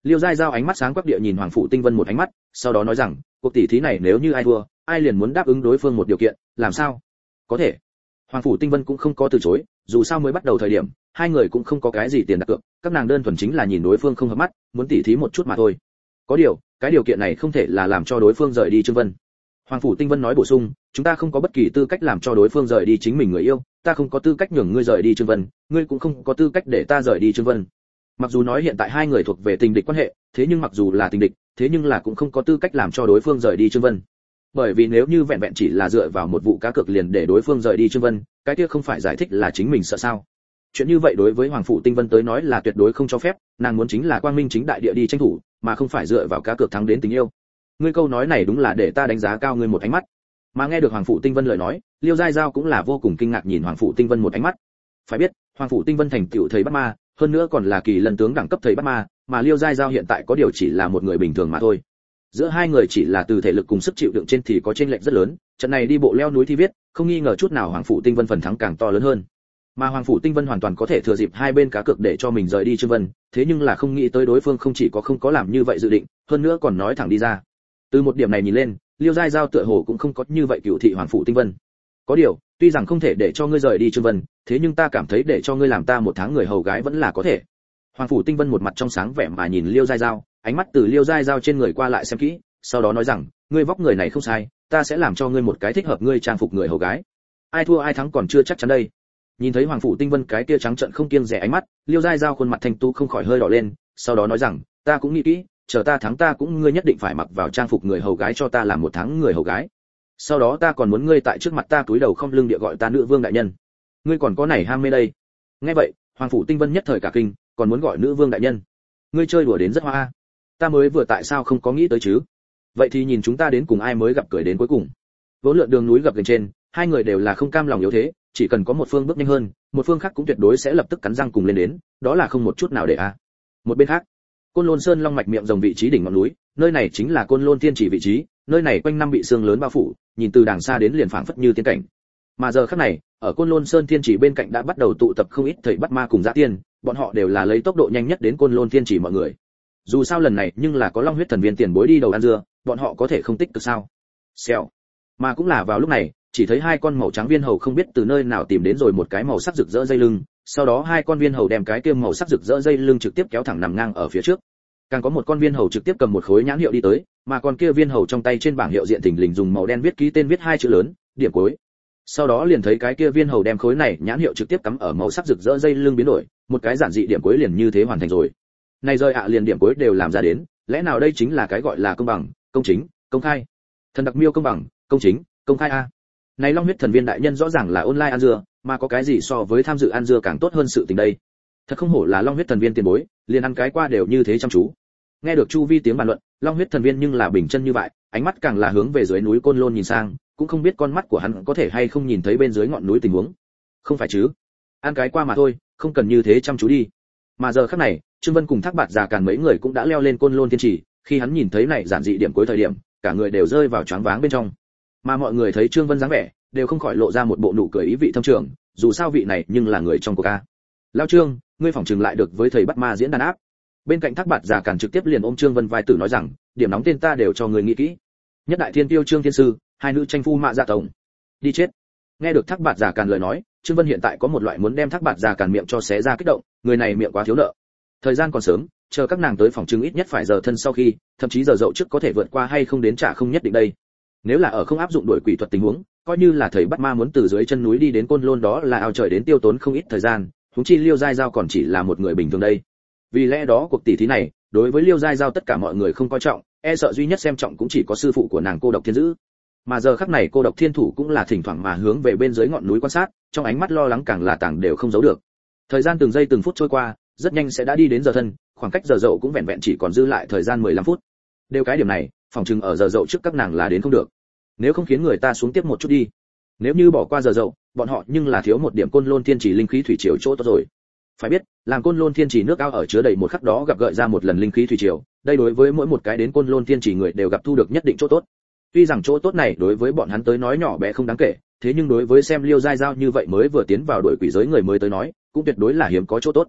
Liêu Giai Giao ánh mắt sáng quắc địa nhìn Hoàng Phủ Tinh Vân một ánh mắt, sau đó nói rằng, cuộc tỷ thí này nếu như ai thua, ai liền muốn đáp ứng đối phương một điều kiện, làm sao? Có thể. Hoàng Phủ Tinh Vân cũng không có từ chối, dù sao mới bắt đầu thời điểm, hai người cũng không có cái gì tiền đặt cược, các nàng đơn thuần chính là nhìn đối phương không hợp mắt, muốn tỷ thí một chút mà thôi. Có điều, cái điều kiện này không thể là làm cho đối phương rời đi Trương Vân. Hoàng Phủ Tinh Vân nói bổ sung, chúng ta không có bất kỳ tư cách làm cho đối phương rời đi chính mình người yêu, ta không có tư cách nhường ngươi rời đi Trương Vân, ngươi cũng không có tư cách để ta rời đi Trương Vân. Mặc dù nói hiện tại hai người thuộc về tình địch quan hệ, thế nhưng mặc dù là tình địch, thế nhưng là cũng không có tư cách làm cho đối phương rời đi Trương Vân. Bởi vì nếu như vẹn vẹn chỉ là dựa vào một vụ cá cược liền để đối phương rời đi Trương Vân, cái kia không phải giải thích là chính mình sợ sao? Chuyện như vậy đối với Hoàng Phủ Tinh Vân tới nói là tuyệt đối không cho phép, nàng muốn chính là quang minh chính đại địa đi tranh thủ, mà không phải dựa vào cá cược thắng đến tình yêu. Ngươi câu nói này đúng là để ta đánh giá cao ngươi một ánh mắt. Mà nghe được Hoàng Phủ Tinh Vân lời nói, Liêu Giai Giao cũng là vô cùng kinh ngạc nhìn Hoàng Phủ Tinh Vân một ánh mắt. Phải biết, Hoàng Phủ Tinh Vân thành tựu thầy bắt ma, hơn nữa còn là kỳ lân tướng đẳng cấp thầy bắt ma, mà Liêu Giai Giao hiện tại có điều chỉ là một người bình thường mà thôi. Giữa hai người chỉ là từ thể lực cùng sức chịu đựng trên thì có chênh lệch rất lớn, trận này đi bộ leo núi thi viết, không nghi ngờ chút nào Hoàng Phủ Tinh Vân phần thắng càng to lớn hơn. Mà Hoàng Phủ Tinh Vân hoàn toàn có thể thừa dịp hai bên cá cược để cho mình rời đi Trương Vân, thế nhưng là không nghĩ tới đối phương không chỉ có không có làm như vậy dự định, hơn nữa còn nói thẳng đi ra. Từ một điểm này nhìn lên, Liêu Giai Giao tựa hồ cũng không có như vậy cửu thị Hoàng Phủ Tinh Vân. Có điều, tuy rằng không thể để cho ngươi rời đi Trương Vân, thế nhưng ta cảm thấy để cho ngươi làm ta một tháng người hầu gái vẫn là có thể. Hoàng Phủ Tinh Vân một mặt trong sáng vẻ mà nhìn Liêu Giai Giao, ánh mắt từ Liêu Giai Giao trên người qua lại xem kỹ, sau đó nói rằng, ngươi vóc người này không sai, ta sẽ làm cho ngươi một cái thích hợp ngươi trang phục người hầu gái. Ai thua ai thắng còn chưa chắc chắn đây. Nhìn thấy Hoàng Phủ Tinh Vân cái kia trắng trợn không kiêng dè ánh mắt, Liêu Giai Giao khuôn mặt thanh tú không khỏi hơi đỏ lên, sau đó nói rằng, ta cũng nghĩ kỹ, chờ ta thắng ta cũng ngươi nhất định phải mặc vào trang phục người hầu gái cho ta làm một tháng người hầu gái. Sau đó ta còn muốn ngươi tại trước mặt ta cúi đầu không lưng địa gọi ta nữ vương đại nhân. Ngươi còn có này ham mê đây. Nghe vậy, Hoàng Phủ Tinh Vân nhất thời cả kinh, còn muốn gọi nữ vương đại nhân. Ngươi chơi đùa đến rất hoa. Ta mới vừa tại sao không có nghĩ tới chứ? Vậy thì nhìn chúng ta đến cùng ai mới gặp cười đến cuối cùng. Vốn lượn đường núi gập ghềnh trên, hai người đều là không cam lòng yếu thế, chỉ cần có một phương bước nhanh hơn, một phương khác cũng tuyệt đối sẽ lập tức cắn răng cùng lên đến, đó là không một chút nào để a. À. Một bên khác, Côn Lôn Sơn Long mạch miệng rồng vị trí đỉnh ngọn núi, nơi này chính là Côn Lôn Thiên Chỉ vị trí, nơi này quanh năm bị sương lớn bao phủ, nhìn từ đàng xa đến liền phảng phất như tiên cảnh. Mà giờ khắc này, ở Côn Lôn Sơn Thiên Chỉ bên cạnh đã bắt đầu tụ tập không ít thầy bắt ma cùng dã tiên, bọn họ đều là lấy tốc độ nhanh nhất đến Côn Lôn Thiên Chỉ mọi người. Dù sao lần này nhưng là có Long huyết thần viên tiền bối đi đầu ăn dưa, bọn họ có thể không tích cực sao? Xèo. Mà cũng là vào lúc này, chỉ thấy hai con màu trắng viên hầu không biết từ nơi nào tìm đến rồi một cái màu sắc rực rỡ dây lưng, sau đó hai con viên hầu đem cái kia màu sắc rực rỡ dây lưng trực tiếp kéo thẳng nằm ngang ở phía trước. Càng có một con viên hầu trực tiếp cầm một khối nhãn hiệu đi tới, mà con kia viên hầu trong tay trên bảng hiệu diện thình lình dùng màu đen viết ký tên viết hai chữ lớn, điểm cuối. Sau đó liền thấy cái kia viên hầu đem khối này nhãn hiệu trực tiếp cắm ở màu sắc rực rỡ dây lưng biến đổi, một cái giản dị điểm cuối liền như thế hoàn thành rồi. Này rơi ạ liền điểm cuối đều làm ra đến, lẽ nào đây chính là cái gọi là công bằng, công chính, công khai. Thần đặc miêu công bằng, công chính, công khai a. Này Long huyết thần viên đại nhân rõ ràng là online ăn dưa, mà có cái gì so với tham dự ăn dưa càng tốt hơn sự tình đây. Thật không hổ là Long huyết thần viên tiền bối, liền ăn cái qua đều như thế chăm chú. Nghe được chu vi tiếng bàn luận, Long huyết thần viên nhưng là bình chân như vậy, ánh mắt càng là hướng về dưới núi Côn Lôn nhìn sang, cũng không biết con mắt của hắn có thể hay không nhìn thấy bên dưới ngọn núi tình huống. Không phải chứ? Ăn cái qua mà thôi, không cần như thế chăm chú đi. Mà giờ khắc này, Trương Vân cùng Thác Bạt già Càn mấy người cũng đã leo lên Côn Lôn Thiên Chỉ, khi hắn nhìn thấy này giản dị điểm cuối thời điểm, cả người đều rơi vào choáng váng bên trong. Mà mọi người thấy Trương Vân dáng vẻ, đều không khỏi lộ ra một bộ nụ cười ý vị thâm trường, dù sao vị này nhưng là người trong cuộc a. Lão Trương, ngươi phỏng chừng lại được với thầy bắt ma diễn đàn áp. Bên cạnh Thác Bạt già Càn trực tiếp liền ôm Trương Vân vai tử nói rằng, điểm nóng tên ta đều cho người nghĩ kỹ. Nhất đại thiên tiêu Trương Thiên sư, hai nữ tranh phu mạ dạ tổng. Đi chết. Nghe được Thác Bạt già Càn lời nói, Trương Vân hiện tại có một loại muốn đem Thác Bạt già Càn miệng cho xé ra kích động, người này miệng quá thiếu nợ. Thời gian còn sớm, chờ các nàng tới phòng trưng ít nhất phải giờ thân sau khi, thậm chí giờ dậu trước có thể vượt qua hay không đến trả không nhất định đây. Nếu là ở không áp dụng đuổi quỷ thuật tình huống, coi như là thầy bắt ma muốn từ dưới chân núi đi đến Côn Lôn đó là ao trời đến tiêu tốn không ít thời gian, huống chi Liêu Giai Giao còn chỉ là một người bình thường đây. Vì lẽ đó cuộc tỷ thí này, đối với Liêu Giai Giao tất cả mọi người không coi trọng, e sợ duy nhất xem trọng cũng chỉ có sư phụ của nàng Cô Độc Thiên Dữ. Mà giờ khắc này Cô Độc Thiên Thủ cũng là thỉnh thoảng mà hướng về bên dưới ngọn núi quan sát, trong ánh mắt lo lắng càng là tàng đều không giấu được. Thời gian từng giây từng phút trôi qua, rất nhanh sẽ đã đi đến giờ thân, khoảng cách giờ dậu cũng vẹn vẹn chỉ còn dư lại thời gian mười lăm phút. Đều cái điểm này, phòng chừng ở giờ dậu trước các nàng là đến không được. Nếu không khiến người ta xuống tiếp một chút đi. Nếu như bỏ qua giờ dậu, bọn họ nhưng là thiếu một điểm Côn Lôn Thiên Chỉ linh khí thủy triều chỗ tốt rồi. Phải biết, làm Côn Lôn Thiên Chỉ nước ao ở chứa đầy một khắc đó gặp gợi ra một lần linh khí thủy triều, đây đối với mỗi một cái đến Côn Lôn Thiên Chỉ người đều gặp thu được nhất định chỗ tốt. Tuy rằng chỗ tốt này đối với bọn hắn tới nói nhỏ bé không đáng kể, thế nhưng đối với xem Liêu Giai Giao như vậy mới vừa tiến vào đội quỷ giới người mới tới nói, cũng tuyệt đối là hiếm có chỗ tốt.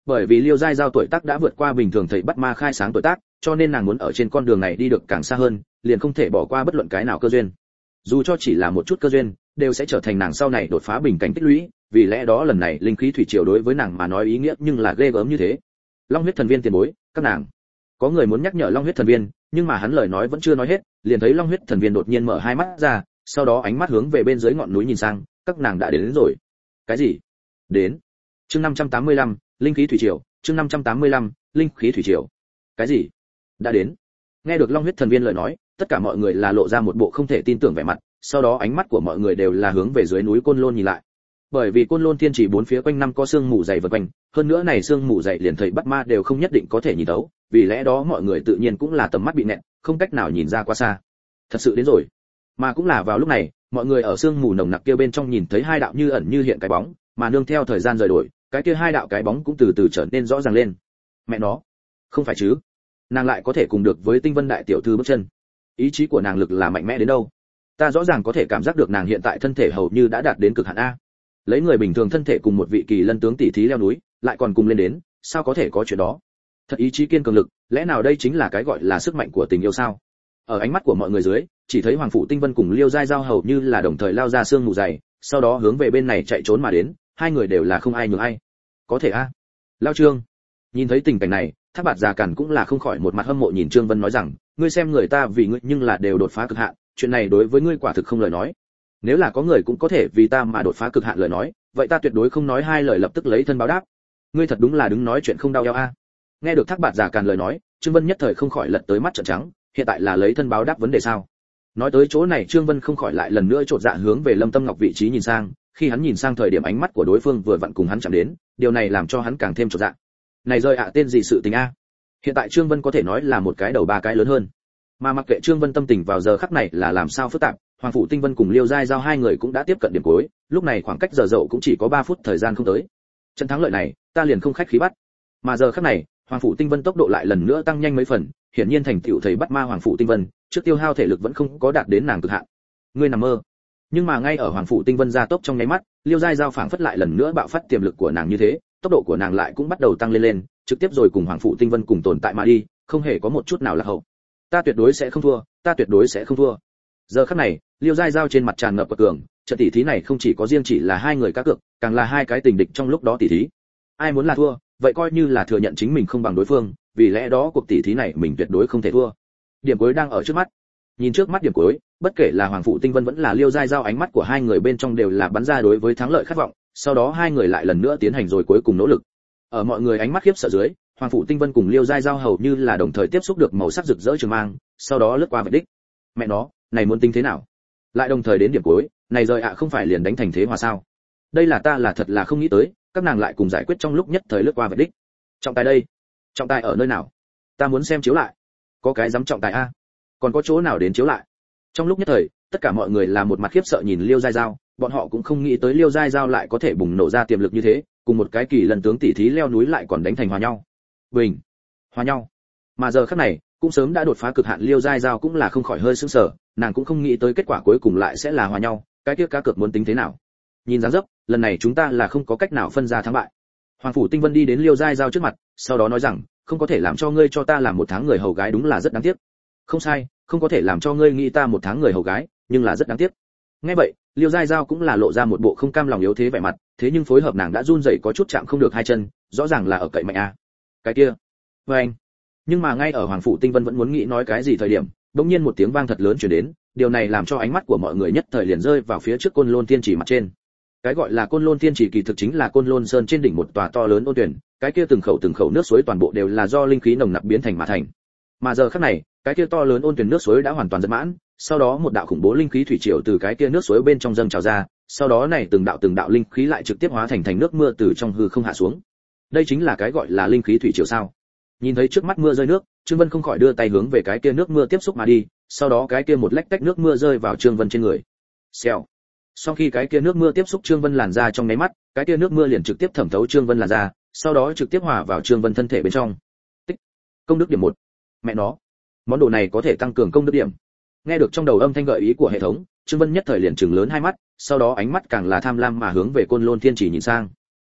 bởi vì Liêu Giai Giao tuổi tác đã vượt qua bình thường thầy bắt ma khai sáng tuổi tác, cho nên nàng muốn ở trên con đường này đi được càng xa hơn, liền không thể bỏ qua bất luận cái nào cơ duyên. Dù cho chỉ là một chút cơ duyên, đều sẽ trở thành nàng sau này đột phá bình cảnh tích lũy, vì lẽ đó lần này linh khí thủy triều đối với nàng mà nói ý nghĩa nhưng là ghê gớm như thế. Long huyết thần viên tiền bối, các nàng. Có người muốn nhắc nhở Long huyết thần viên, nhưng mà hắn lời nói vẫn chưa nói hết, liền thấy Long huyết thần viên đột nhiên mở hai mắt ra, sau đó ánh mắt hướng về bên dưới ngọn núi nhìn sang, các nàng đã đến, đến rồi. Cái gì? Đến. Chương năm trăm tám mươi lăm, linh khí thủy triều, chương năm trăm tám mươi lăm, linh khí thủy triều. Cái gì? Đã đến. Nghe được Long huyết thần viên lời nói, tất cả mọi người là lộ ra một bộ không thể tin tưởng vẻ mặt, sau đó ánh mắt của mọi người đều là hướng về dưới núi Côn Lôn nhìn lại. Bởi vì Côn Lôn Thiên Chỉ bốn phía quanh năm có sương mù dày vần quanh, hơn nữa này sương mù dày liền thầy bắt ma đều không nhất định có thể nhìn thấu, vì lẽ đó mọi người tự nhiên cũng là tầm mắt bị nẹt, không cách nào nhìn ra quá xa. Thật sự đến rồi. Mà cũng là vào lúc này, mọi người ở sương mù nồng nặc kia bên trong nhìn thấy hai đạo như ẩn như hiện cái bóng, mà nương theo thời gian rời đổi, cái kia hai đạo cái bóng cũng từ từ trở nên rõ ràng lên. Mẹ nó, không phải chứ? Nàng lại có thể cùng được với Tinh Vân đại tiểu thư bước chân. Ý chí của nàng lực là mạnh mẽ đến đâu? Ta rõ ràng có thể cảm giác được nàng hiện tại thân thể hầu như đã đạt đến cực hạn a. Lấy người bình thường thân thể cùng một vị kỳ lân tướng tỷ thí leo núi, lại còn cùng lên đến, sao có thể có chuyện đó? Thật ý chí kiên cường lực, lẽ nào đây chính là cái gọi là sức mạnh của tình yêu sao? Ở ánh mắt của mọi người dưới, chỉ thấy Hoàng phủ Tinh Vân cùng Liêu Giai Giao hầu như là đồng thời lao ra sương mù dày, sau đó hướng về bên này chạy trốn mà đến, hai người đều là không ai nhường ai. Có thể a. Lao Trương. Nhìn thấy tình cảnh này, Thác Bạt Già Càn cũng là không khỏi một mặt hâm mộ nhìn Trương Vân nói rằng, ngươi xem người ta vì ngươi nhưng là đều đột phá cực hạn, chuyện này đối với ngươi quả thực không lời nói. Nếu là có người cũng có thể vì ta mà đột phá cực hạn lời nói, vậy ta tuyệt đối không nói hai lời lập tức lấy thân báo đáp. Ngươi thật đúng là đứng nói chuyện không đau eo a. Nghe được Thác Bạt Già Càn lời nói, Trương Vân nhất thời không khỏi lật tới mắt trợn trắng, hiện tại là lấy thân báo đáp vấn đề sao? Nói tới chỗ này Trương Vân không khỏi lại lần nữa trột dạ hướng về Lâm Tâm Ngọc vị trí nhìn sang, khi hắn nhìn sang thời điểm ánh mắt của đối phương vừa vặn cùng hắn chạm đến, điều này làm cho hắn càng thêm trột dạ. Này rơi ạ tên gì sự tình a? Hiện tại Trương Vân có thể nói là một cái đầu ba cái lớn hơn. Mà mặc kệ Trương Vân tâm tình vào giờ khắc này là làm sao phức tạp, Hoàng phủ Tinh Vân cùng Liêu Giai Giao hai người cũng đã tiếp cận điểm cuối, lúc này khoảng cách giờ dậu cũng chỉ có ba phút thời gian không tới. Trận thắng lợi này, ta liền không khách khí bắt. Mà giờ khắc này, Hoàng phủ Tinh Vân tốc độ lại lần nữa tăng nhanh mấy phần, hiển nhiên thành tựu thầy bắt ma Hoàng phủ Tinh Vân, trước tiêu hao thể lực vẫn không có đạt đến nàng cực hạn. Ngươi nằm mơ. Nhưng mà ngay ở Hoàng phủ Tinh Vân gia tốc trong nháy mắt, Liêu Giai Giao phảng phất lại lần nữa bạo phát tiềm lực của nàng như thế, tốc độ của nàng lại cũng bắt đầu tăng lên lên, trực tiếp rồi cùng Hoàng phủ Tinh Vân cùng tồn tại mà đi, không hề có một chút nào là hậu. Ta tuyệt đối sẽ không thua, ta tuyệt đối sẽ không thua. Giờ khắc này, Liêu Giai Giao trên mặt tràn ngập cường, trận tỷ thí này không chỉ có riêng chỉ là hai người cá cược, càng là hai cái tình địch trong lúc đó tỷ thí. Ai muốn là thua, vậy coi như là thừa nhận chính mình không bằng đối phương, vì lẽ đó cuộc tỷ thí này mình tuyệt đối không thể thua. Điểm cuối đang ở trước mắt. Nhìn trước mắt điểm cuối, bất kể là Hoàng phủ Tinh Vân vẫn là Liêu Giai Giao ánh mắt của hai người bên trong đều là bắn ra đối với thắng lợi khát vọng, sau đó hai người lại lần nữa tiến hành rồi cuối cùng nỗ lực. Ở mọi người ánh mắt khiếp sợ dưới, Hoàng phủ Tinh Vân cùng Liêu Giai Giao hầu như là đồng thời tiếp xúc được màu sắc rực rỡ trường mang, sau đó lướt qua vạch đích. Mẹ nó, này muốn tính thế nào? Lại đồng thời đến điểm cuối, này rời ạ không phải liền đánh thành thế hòa sao? Đây là ta là thật là không nghĩ tới, các nàng lại cùng giải quyết trong lúc nhất thời lướt qua vạch đích. Trọng tài đây? Trọng tài ở nơi nào? Ta muốn xem chiếu lại. Có cái dám trọng tài a? Còn có chỗ nào đến chiếu lại? Trong lúc nhất thời, tất cả mọi người là một mặt khiếp sợ nhìn Liêu Giai Giao, bọn họ cũng không nghĩ tới Liêu Giai Giao lại có thể bùng nổ ra tiềm lực như thế, cùng một cái kỳ lần tướng tỷ thí leo núi lại còn đánh thành hòa nhau. Bình, hòa nhau. Mà giờ khắc này, cũng sớm đã đột phá cực hạn Liêu Giai Giao cũng là không khỏi hơi sững sờ, nàng cũng không nghĩ tới kết quả cuối cùng lại sẽ là hòa nhau, cái kia cá cược muốn tính thế nào? Nhìn dáng dấp, lần này chúng ta là không có cách nào phân ra thắng bại. Hoàng phủ Tinh Vân đi đến Liêu Giai Giao trước mặt, sau đó nói rằng, không có thể làm cho ngươi cho ta làm một tháng người hầu gái đúng là rất đáng tiếc. Không sai, không có thể làm cho ngươi nghĩ ta một tháng người hầu gái, nhưng là rất đáng tiếc. Nghe vậy, Liêu Giai Giao cũng là lộ ra một bộ không cam lòng yếu thế vẻ mặt, thế nhưng phối hợp nàng đã run rẩy có chút chạm không được hai chân, rõ ràng là ở cậy mạnh a. Cái kia, với anh. Nhưng mà ngay ở Hoàng phủ Tinh Vân vẫn muốn nghĩ nói cái gì thời điểm, đột nhiên một tiếng vang thật lớn truyền đến, điều này làm cho ánh mắt của mọi người nhất thời liền rơi vào phía trước Côn Lôn Thiên Chỉ mặt trên. Cái gọi là Côn Lôn Thiên Chỉ kỳ thực chính là Côn Lôn Sơn trên đỉnh một tòa to lớn ôn tuyển, cái kia từng khẩu từng khẩu nước suối toàn bộ đều là do linh khí nồng nặc biến thành mà thành. Mà giờ khắc này, cái kia to lớn ôn tuyển nước suối đã hoàn toàn dập mãn, sau đó một đạo khủng bố linh khí thủy triều từ cái kia nước suối bên trong dâng trào ra, sau đó này từng đạo từng đạo linh khí lại trực tiếp hóa thành thành nước mưa từ trong hư không hạ xuống. Đây chính là cái gọi là linh khí thủy triều sao? Nhìn thấy trước mắt mưa rơi nước, Trương Vân không khỏi đưa tay hướng về cái kia nước mưa tiếp xúc mà đi, sau đó cái kia một lách tách nước mưa rơi vào Trương Vân trên người. Xèo. Sau khi cái kia nước mưa tiếp xúc Trương Vân làn da trong nháy mắt, cái kia nước mưa liền trực tiếp thẩm thấu Trương Vân làn da, sau đó trực tiếp hòa vào Trương Vân thân thể bên trong. Tích. Công đức điểm một. Mẹ nó, món đồ này có thể tăng cường công đức điểm. Nghe được trong đầu âm thanh gợi ý của hệ thống, Trương Vân nhất thời liền trừng lớn hai mắt, sau đó ánh mắt càng là tham lam mà hướng về Côn Lôn Thiên Chỉ nhìn sang.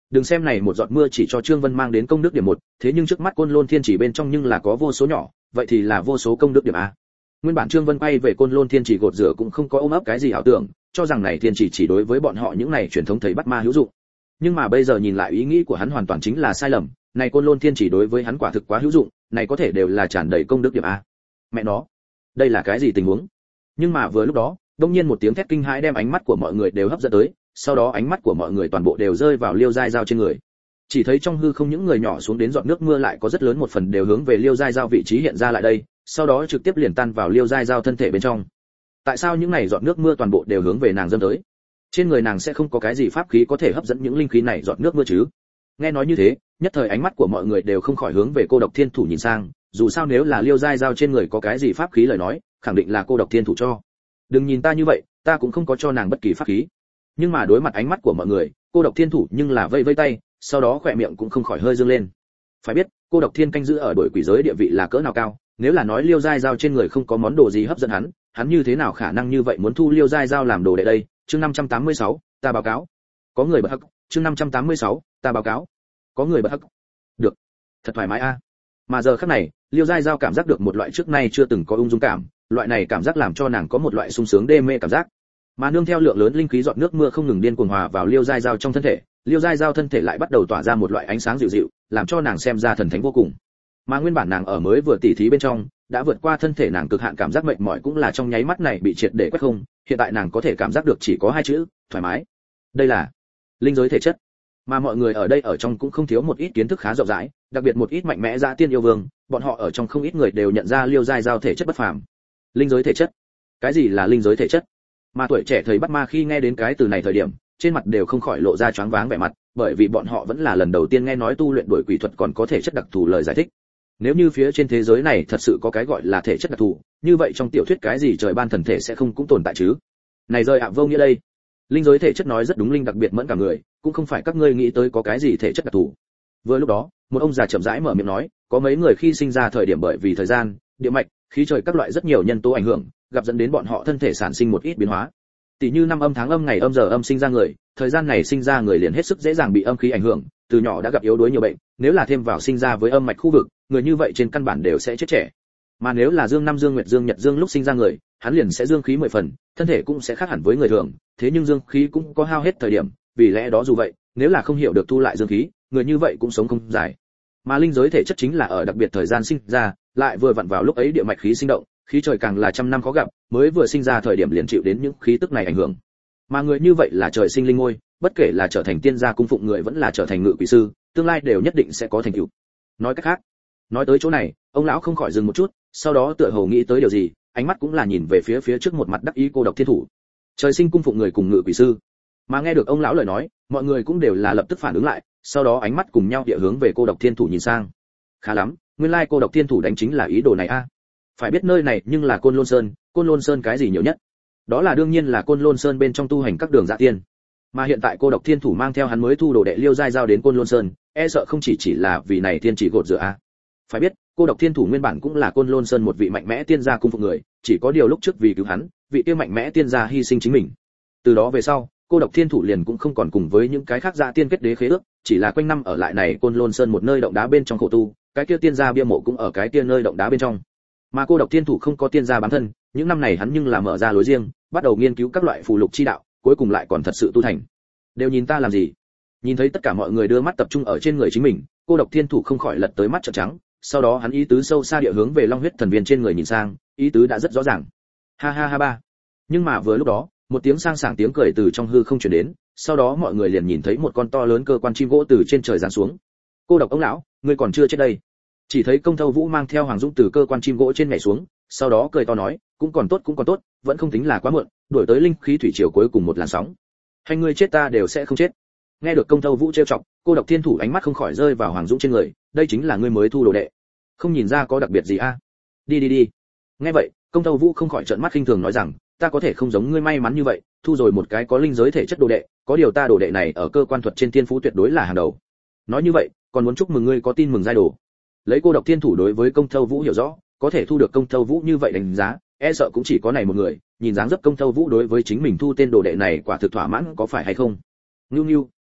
Đừng xem này một giọt mưa chỉ cho Trương Vân mang đến công đức điểm một, thế nhưng trước mắt Côn Lôn Thiên Chỉ bên trong nhưng là có vô số nhỏ, vậy thì là vô số công đức điểm a. Nguyên bản Trương Vân quay về Côn Lôn Thiên Chỉ gột rửa cũng không có ôm ấp cái gì ảo tưởng, cho rằng này thiên chỉ chỉ đối với bọn họ những này truyền thống thầy bắt ma hữu dụng. Nhưng mà bây giờ nhìn lại ý nghĩ của hắn hoàn toàn chính là sai lầm, này Côn Lôn Thiên Chỉ đối với hắn quả thực quá hữu dụng, này có thể đều là tràn đầy công đức điểm a. Mẹ nó, đây là cái gì tình huống? Nhưng mà vừa lúc đó, đột nhiên một tiếng thét kinh hãi đem ánh mắt của mọi người đều hấp dẫn tới, sau đó ánh mắt của mọi người toàn bộ đều rơi vào Liêu Giai Dao trên người. Chỉ thấy trong hư không những người nhỏ xuống đến giọt nước mưa lại có rất lớn một phần đều hướng về Liêu Giai Dao vị trí hiện ra lại đây, sau đó trực tiếp liền tan vào Liêu Giai Dao thân thể bên trong. Tại sao những này giọt nước mưa toàn bộ đều hướng về nàng dâng tới? Trên người nàng sẽ không có cái gì pháp khí có thể hấp dẫn những linh khí này giọt nước mưa chứ? Nghe nói như thế, nhất thời ánh mắt của mọi người đều không khỏi hướng về Cô Độc Thiên Thủ nhìn sang, dù sao nếu là Liêu Giai Dao trên người có cái gì pháp khí lời nói, khẳng định là Cô Độc Thiên Thủ cho. Đừng nhìn ta như vậy, ta cũng không có cho nàng bất kỳ pháp khí. Nhưng mà đối mặt ánh mắt của mọi người, Cô Độc Thiên Thủ nhưng là vây vây tay, sau đó khỏe miệng cũng không khỏi hơi dương lên. Phải biết, Cô Độc Thiên canh giữ ở đội quỷ giới địa vị là cỡ nào cao, nếu là nói Liêu Giai Dao trên người không có món đồ gì hấp dẫn hắn, hắn như thế nào khả năng như vậy muốn thu Liêu Giai Dao làm đồ đệ đây? Chương năm trăm tám mươi sáu, ta báo cáo. Có người bật hắc. Chương năm trăm tám mươi sáu, ta báo cáo. Có người bật hắc. Được, thật thoải mái a. Mà giờ khắc này, Liêu Giai Dao cảm giác được một loại trước nay chưa từng có ung dung cảm, loại này cảm giác làm cho nàng có một loại sung sướng đê mê cảm giác. Mà nương theo lượng lớn linh khí giọt nước mưa không ngừng điên cuồng hòa vào Liêu Giai Dao trong thân thể, Liêu Giai Dao thân thể lại bắt đầu tỏa ra một loại ánh sáng dịu dịu, làm cho nàng xem ra thần thánh vô cùng. Mà nguyên bản nàng ở mới vừa tỉ thí bên trong, đã vượt qua thân thể nàng cực hạn cảm giác mệt mỏi cũng là trong nháy mắt này bị triệt để quét không, hiện tại nàng có thể cảm giác được chỉ có hai chữ, thoải mái. Đây là linh giới thể chất. Mà mọi người ở đây ở trong cũng không thiếu một ít kiến thức khá rộng rãi, đặc biệt một ít mạnh mẽ dã tiên yêu vương, bọn họ ở trong không ít người đều nhận ra Liêu Giai Dao thể chất bất phàm. Linh giới thể chất? Cái gì là linh giới thể chất? Mà tuổi trẻ thầy bắt ma khi nghe đến cái từ này thời điểm, trên mặt đều không khỏi lộ ra choáng váng vẻ mặt, bởi vì bọn họ vẫn là lần đầu tiên nghe nói tu luyện đuổi quỷ thuật còn có thể chất đặc thù lời giải thích. Nếu như phía trên thế giới này thật sự có cái gọi là thể chất đặc thù, như vậy trong tiểu thuyết cái gì trời ban thần thể sẽ không cũng tồn tại chứ? Này rơi ạ vô nghĩa đây. Linh giới thể chất nói rất đúng, linh đặc biệt mẫn cả người, cũng không phải các ngươi nghĩ tới có cái gì thể chất đặc thù. Vừa lúc đó, một ông già chậm rãi mở miệng nói, có mấy người khi sinh ra thời điểm bởi vì thời gian, địa mạch, khí trời các loại rất nhiều nhân tố ảnh hưởng, gặp dẫn đến bọn họ thân thể sản sinh một ít biến hóa. Tỷ như năm âm tháng âm ngày âm giờ âm sinh ra người, thời gian này sinh ra người liền hết sức dễ dàng bị âm khí ảnh hưởng, từ nhỏ đã gặp yếu đuối nhiều bệnh, nếu là thêm vào sinh ra với âm mạch khu vực, người như vậy trên căn bản đều sẽ chết trẻ. Mà nếu là dương năm dương nguyệt dương nhật dương lúc sinh ra người, hắn liền sẽ dương khí mười phần, thân thể cũng sẽ khác hẳn với người thường, thế nhưng dương khí cũng có hao hết thời điểm, vì lẽ đó dù vậy, nếu là không hiểu được thu lại dương khí, người như vậy cũng sống không dài. Mà linh giới thể chất chính là ở đặc biệt thời gian sinh ra, lại vừa vặn vào lúc ấy địa mạch khí sinh động, khí trời càng là trăm năm khó gặp, mới vừa sinh ra thời điểm liền chịu đến những khí tức này ảnh hưởng. Mà người như vậy là trời sinh linh ngôi, bất kể là trở thành tiên gia cung phụng người vẫn là trở thành ngự quỷ sư, tương lai đều nhất định sẽ có thành tựu. Nói cách khác, nói tới chỗ này, ông lão không khỏi dừng một chút, sau đó tựa hồ nghĩ tới điều gì, ánh mắt cũng là nhìn về phía phía trước một mặt đắc ý Cô Độc Thiên Thủ. Trời sinh cung phụng người cùng ngự quỷ sư. Mà nghe được ông lão lời nói, mọi người cũng đều là lập tức phản ứng lại, sau đó ánh mắt cùng nhau địa hướng về Cô Độc Thiên Thủ nhìn sang. Khá lắm, nguyên lai Cô Độc Thiên Thủ đánh chính là ý đồ này a. Phải biết nơi này nhưng là Côn Lôn Sơn, Côn Lôn Sơn cái gì nhiều nhất? Đó là đương nhiên là Côn Lôn Sơn bên trong tu hành các đường dạ tiên. Mà hiện tại Cô Độc Thiên Thủ mang theo hắn mới thu đồ đệ Liêu Giai Dao đến Côn Lôn Sơn, e sợ không chỉ chỉ là vì này tiên chỉ gột rửa a. Phải biết, Cô Độc Thiên Thủ nguyên bản cũng là Côn Lôn Sơn một vị mạnh mẽ tiên gia cung phụng người, chỉ có điều lúc trước vì cứu hắn, vị kia mạnh mẽ tiên gia hy sinh chính mình. Từ đó về sau, Cô Độc Thiên Thủ liền cũng không còn cùng với những cái khác dạ tiên kết đế khế ước, chỉ là quanh năm ở lại này Côn Lôn Sơn một nơi động đá bên trong khổ tu, cái kia tiên gia bia mộ cũng ở cái kia nơi động đá bên trong. Mà Cô Độc Thiên Thủ không có tiên gia bản thân, những năm này hắn nhưng là mở ra lối riêng, bắt đầu nghiên cứu các loại phù lục chi đạo, cuối cùng lại còn thật sự tu thành. Đều nhìn ta làm gì? Nhìn thấy tất cả mọi người đưa mắt tập trung ở trên người chính mình, Cô Độc Thiên Thủ không khỏi lật tới mắt trợn trắng, sau đó hắn ý tứ sâu xa địa hướng về Long huyết thần viên trên người nhìn sang, ý tứ đã rất rõ ràng. Ha ha ha ba. Nhưng mà vừa lúc đó, một tiếng sang sảng tiếng cười từ trong hư không truyền đến, sau đó mọi người liền nhìn thấy một con to lớn cơ quan chim gỗ từ trên trời giáng xuống. Cô Độc ông lão, ngươi còn chưa chết đây. Chỉ thấy Công Thâu Vũ mang theo Hoàng Dũng từ cơ quan chim gỗ trên nhảy xuống, sau đó cười to nói, cũng còn tốt cũng còn tốt, vẫn không tính là quá muộn, đuổi tới linh khí thủy triều cuối cùng một làn sóng. Hai ngươi chết ta đều sẽ không chết. Nghe được Công Thâu Vũ trêu chọc, Cô Độc Thiên Thủ ánh mắt không khỏi rơi vào Hoàng Dũng trên người, đây chính là ngươi mới thu đồ đệ. Không nhìn ra có đặc biệt gì a? À? Đi đi đi. Nghe vậy, Công Thâu Vũ không khỏi trợn mắt khinh thường nói rằng, ta có thể không giống ngươi may mắn như vậy, thu rồi một cái có linh giới thể chất đồ đệ, có điều ta đồ đệ này ở cơ quan thuật trên thiên phú tuyệt đối là hàng đầu. Nói như vậy, còn muốn chúc mừng ngươi có tin mừng giai đồ. Lấy Cô Độc Thiên Thủ đối với Công Thâu Vũ hiểu rõ, có thể thu được Công Thâu Vũ như vậy đánh giá, e sợ cũng chỉ có này một người, nhìn dáng dấp Công Thâu Vũ đối với chính mình thu tên đồ đệ này quả thực thỏa mãn có phải hay không? Nưu Nưu,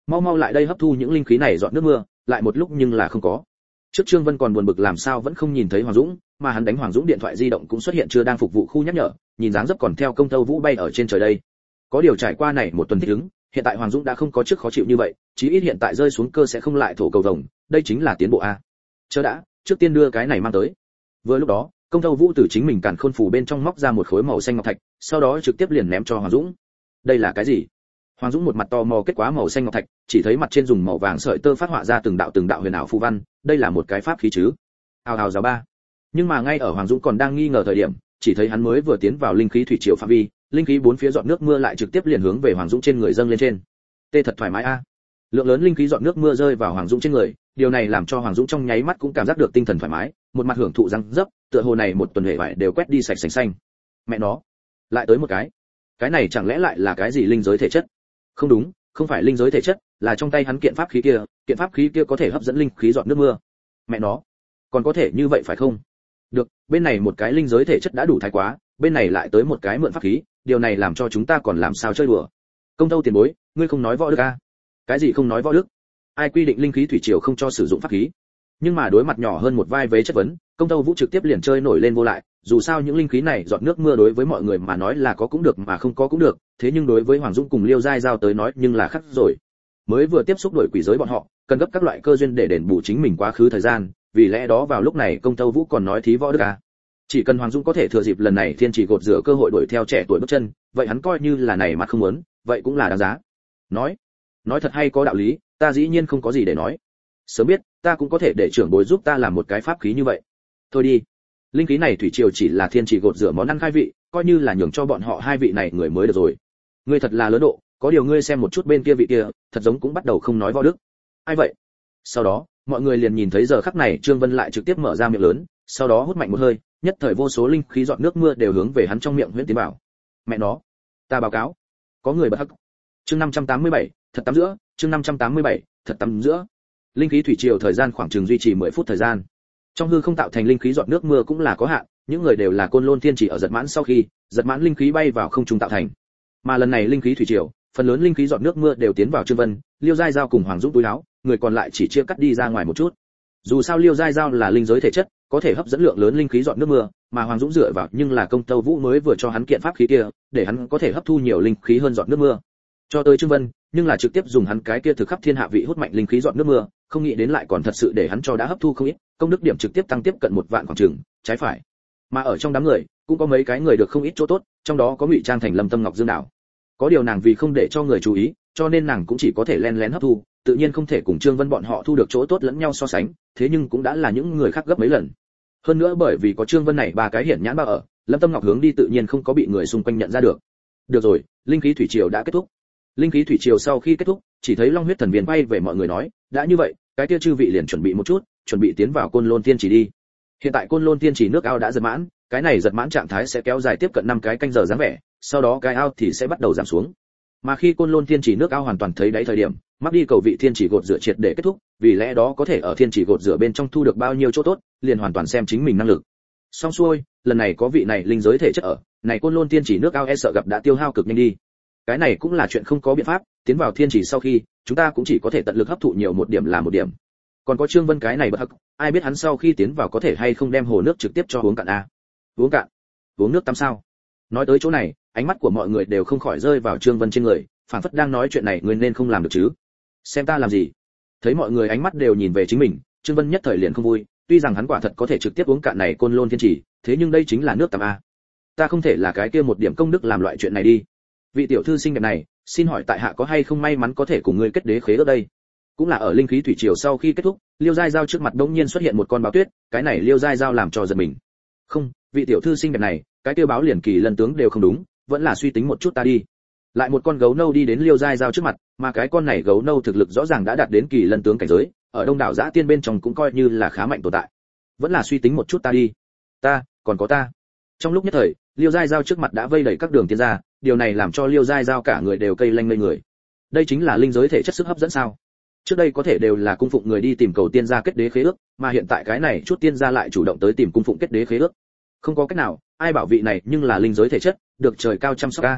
mau mau lại đây hấp thu những linh khí này dọn nước mưa, lại một lúc nhưng là không có. Trước Trương Vân còn buồn bực làm sao vẫn không nhìn thấy Hoàng Dũng, mà hắn đánh Hoàng Dũng điện thoại di động cũng xuất hiện chưa đang phục vụ khu nhắc nhở, nhìn dáng dấp còn theo công tâu vũ bay ở trên trời đây. Có điều trải qua này một tuần thích ứng, hiện tại Hoàng Dũng đã không có trước khó chịu như vậy, chí ít hiện tại rơi xuống cơ sẽ không lại thổ cầu vồng, đây chính là tiến bộ a. Chờ đã, trước tiên đưa cái này mang tới. Vừa lúc đó, công tâu vũ từ chính mình càn khôn phủ bên trong móc ra một khối màu xanh ngọc thạch, sau đó trực tiếp liền ném cho Hoàng Dũng. Đây là cái gì? Hoàng Dũng một mặt tò mò kết quả màu xanh ngọc thạch, chỉ thấy mặt trên dùng màu vàng sợi tơ phát họa ra từng đạo từng đạo huyền ảo phù văn, đây là một cái pháp khí chứ? Hào hào giáo ba. Nhưng mà ngay ở Hoàng Dũng còn đang nghi ngờ thời điểm, chỉ thấy hắn mới vừa tiến vào linh khí thủy triều phạm vi, linh khí bốn phía giọt nước mưa lại trực tiếp liền hướng về Hoàng Dũng trên người dâng lên trên. Tê thật thoải mái a. Lượng lớn linh khí giọt nước mưa rơi vào Hoàng Dũng trên người, điều này làm cho Hoàng Dũng trong nháy mắt cũng cảm giác được tinh thần thoải mái, một mặt hưởng thụ răng dấp, tựa hồ này một tuần hệ vải đều quét đi sạch sành xanh. Mẹ nó, lại tới một cái. Cái này chẳng lẽ lại là cái gì linh giới thể chất? Không đúng, không phải linh giới thể chất, là trong tay hắn kiện pháp khí kia, kiện pháp khí kia có thể hấp dẫn linh khí giọt nước mưa. Mẹ nó, còn có thể như vậy phải không? Được, bên này một cái linh giới thể chất đã đủ thái quá, bên này lại tới một cái mượn pháp khí, điều này làm cho chúng ta còn làm sao chơi đùa. Công Tâu tiền bối, ngươi không nói võ đức a? Cái gì không nói võ đức? Ai quy định linh khí thủy triều không cho sử dụng pháp khí? Nhưng mà đối mặt nhỏ hơn một vai vế chất vấn, Công Tâu Vũ trực tiếp liền chơi nổi lên vô lại, dù sao những linh khí này giọt nước mưa đối với mọi người mà nói là có cũng được mà không có cũng được, thế nhưng đối với Hoàng Dũng cùng Liêu Giai Giao tới nói nhưng là khác rồi. Mới vừa tiếp xúc đổi quỷ giới bọn họ, cần gấp các loại cơ duyên để đền bù chính mình quá khứ thời gian, vì lẽ đó vào lúc này Công Tâu Vũ còn nói thí võ đức à? Chỉ cần Hoàng Dũng có thể thừa dịp lần này thiên chỉ gột rửa cơ hội đuổi theo trẻ tuổi bước chân, vậy hắn coi như là này mặt không muốn, vậy cũng là đáng giá. Nói, nói thật hay có đạo lý, ta dĩ nhiên không có gì để nói. Sớm biết, ta cũng có thể để trưởng bối giúp ta làm một cái pháp khí như vậy. Thôi đi, linh khí này thủy triều chỉ là thiên chỉ gột rửa món ăn khai vị, coi như là nhường cho bọn họ hai vị này người mới được rồi. Ngươi thật là lớn độ, có điều ngươi xem một chút bên kia vị kia, thật giống cũng bắt đầu không nói võ đức. Ai vậy? Sau đó, mọi người liền nhìn thấy giờ khắc này Trương Vân lại trực tiếp mở ra miệng lớn, sau đó hút mạnh một hơi, nhất thời vô số linh khí giọt nước mưa đều hướng về hắn trong miệng huyễn tiến vào. Mẹ nó, ta báo cáo, có người bật hắc. Chương năm trăm tám mươi bảy, thật tắm giữa, chương năm trăm tám mươi bảy, thật tắm giữa. Linh khí thủy triều thời gian khoảng chừng duy trì mười phút thời gian. Trong hư không tạo thành linh khí giọt nước mưa cũng là có hạn, những người đều là Côn Lôn Thiên chỉ ở giật mãn sau khi, giật mãn linh khí bay vào không trung tạo thành. Mà lần này linh khí thủy triều, phần lớn linh khí giọt nước mưa đều tiến vào Trương Vân, Liêu Giai Giao cùng Hoàng Dũng túi áo, người còn lại chỉ chia cắt đi ra ngoài một chút. Dù sao Liêu Giai Giao là linh giới thể chất, có thể hấp dẫn lượng lớn linh khí giọt nước mưa, mà Hoàng Dũng dựa vào nhưng là Công Tâu Vũ mới vừa cho hắn kiện pháp khí kia, để hắn có thể hấp thu nhiều linh khí hơn giọt nước mưa. Cho tới Trương Vân, nhưng là trực tiếp dùng hắn cái kia thực khắp thiên hạ vị hút mạnh linh khí giọt nước mưa, không nghĩ đến lại còn thật sự để hắn cho đã hấp thu không ít, công đức điểm trực tiếp tăng tiếp cận một vạn khoảng chừng, trái phải. Mà ở trong đám người, cũng có mấy cái người được không ít chỗ tốt, trong đó có Ngụy Trang thành Lâm Tâm Ngọc Dương Đảo. Có điều nàng vì không để cho người chú ý, cho nên nàng cũng chỉ có thể len lén hấp thu, tự nhiên không thể cùng Trương Vân bọn họ thu được chỗ tốt lẫn nhau so sánh, thế nhưng cũng đã là những người khác gấp mấy lần. Hơn nữa bởi vì có Trương Vân này ba cái hiển nhãn bao ở, Lâm Tâm Ngọc hướng đi tự nhiên không có bị người xung quanh nhận ra được. Được rồi, linh khí thủy triều đã kết thúc. Linh khí thủy triều sau khi kết thúc, chỉ thấy Long huyết thần viên quay về mọi người nói, đã như vậy, cái kia chư vị liền chuẩn bị một chút, chuẩn bị tiến vào Côn Lôn Tiên chỉ đi. Hiện tại Côn Lôn Tiên chỉ nước ao đã giật mãn, cái này giật mãn trạng thái sẽ kéo dài tiếp cận năm cái canh giờ dáng vẻ, sau đó cái ao thì sẽ bắt đầu giảm xuống. Mà khi Côn Lôn Tiên chỉ nước ao hoàn toàn thấy đáy thời điểm, mắc đi cầu vị thiên chỉ gột rửa triệt để kết thúc, vì lẽ đó có thể ở thiên chỉ gột rửa bên trong thu được bao nhiêu chỗ tốt, liền hoàn toàn xem chính mình năng lực. Xong xuôi, lần này có vị này linh giới thể chất ở, này Côn Lôn Tiên chỉ nước ao e sợ gặp đã tiêu hao cực nhanh đi. Cái này cũng là chuyện không có biện pháp, tiến vào thiên chỉ sau khi, chúng ta cũng chỉ có thể tận lực hấp thụ nhiều một điểm là một điểm. Còn có Trương Vân cái này bất hắc, ai biết hắn sau khi tiến vào có thể hay không đem hồ nước trực tiếp cho uống cạn a. Uống cạn? Uống nước tắm sao? Nói tới chỗ này, ánh mắt của mọi người đều không khỏi rơi vào Trương Vân trên người, phảng phất đang nói chuyện này người nên không làm được chứ. Xem ta làm gì? Thấy mọi người ánh mắt đều nhìn về chính mình, Trương Vân nhất thời liền không vui, tuy rằng hắn quả thật có thể trực tiếp uống cạn này Côn Lôn Thiên chỉ, thế nhưng đây chính là nước tắm a. Ta không thể là cái kia một điểm công đức làm loại chuyện này đi. Vị tiểu thư xinh đẹp này, xin hỏi tại hạ có hay không may mắn có thể cùng ngươi kết đế khế ước đây? Cũng là ở linh khí thủy triều sau khi kết thúc, Liêu Giai Giao trước mặt đột nhiên xuất hiện một con báo tuyết, cái này Liêu Giai Giao làm cho giật mình. Không, vị tiểu thư xinh đẹp này, cái tiêu báo liền kỳ lân tướng đều không đúng, vẫn là suy tính một chút ta đi. Lại một con gấu nâu đi đến Liêu Giai Giao trước mặt, mà cái con này gấu nâu thực lực rõ ràng đã đạt đến kỳ lân tướng cảnh giới, ở Đông đảo Dã Tiên bên trong cũng coi như là khá mạnh tồn tại. Vẫn là suy tính một chút ta đi. Ta, còn có ta. Trong lúc nhất thời, Liêu Giai Giao trước mặt đã vây đầy các đường tiên gia, điều này làm cho Liêu Giai Giao cả người đều cây lanh ngây người. Đây chính là linh giới thể chất sức hấp dẫn sao? Trước đây có thể đều là cung phụng người đi tìm cầu tiên gia kết đế khế ước, mà hiện tại cái này chút tiên gia lại chủ động tới tìm cung phụng kết đế khế ước. Không có cách nào, ai bảo vị này nhưng là linh giới thể chất, được trời cao chăm sóc a.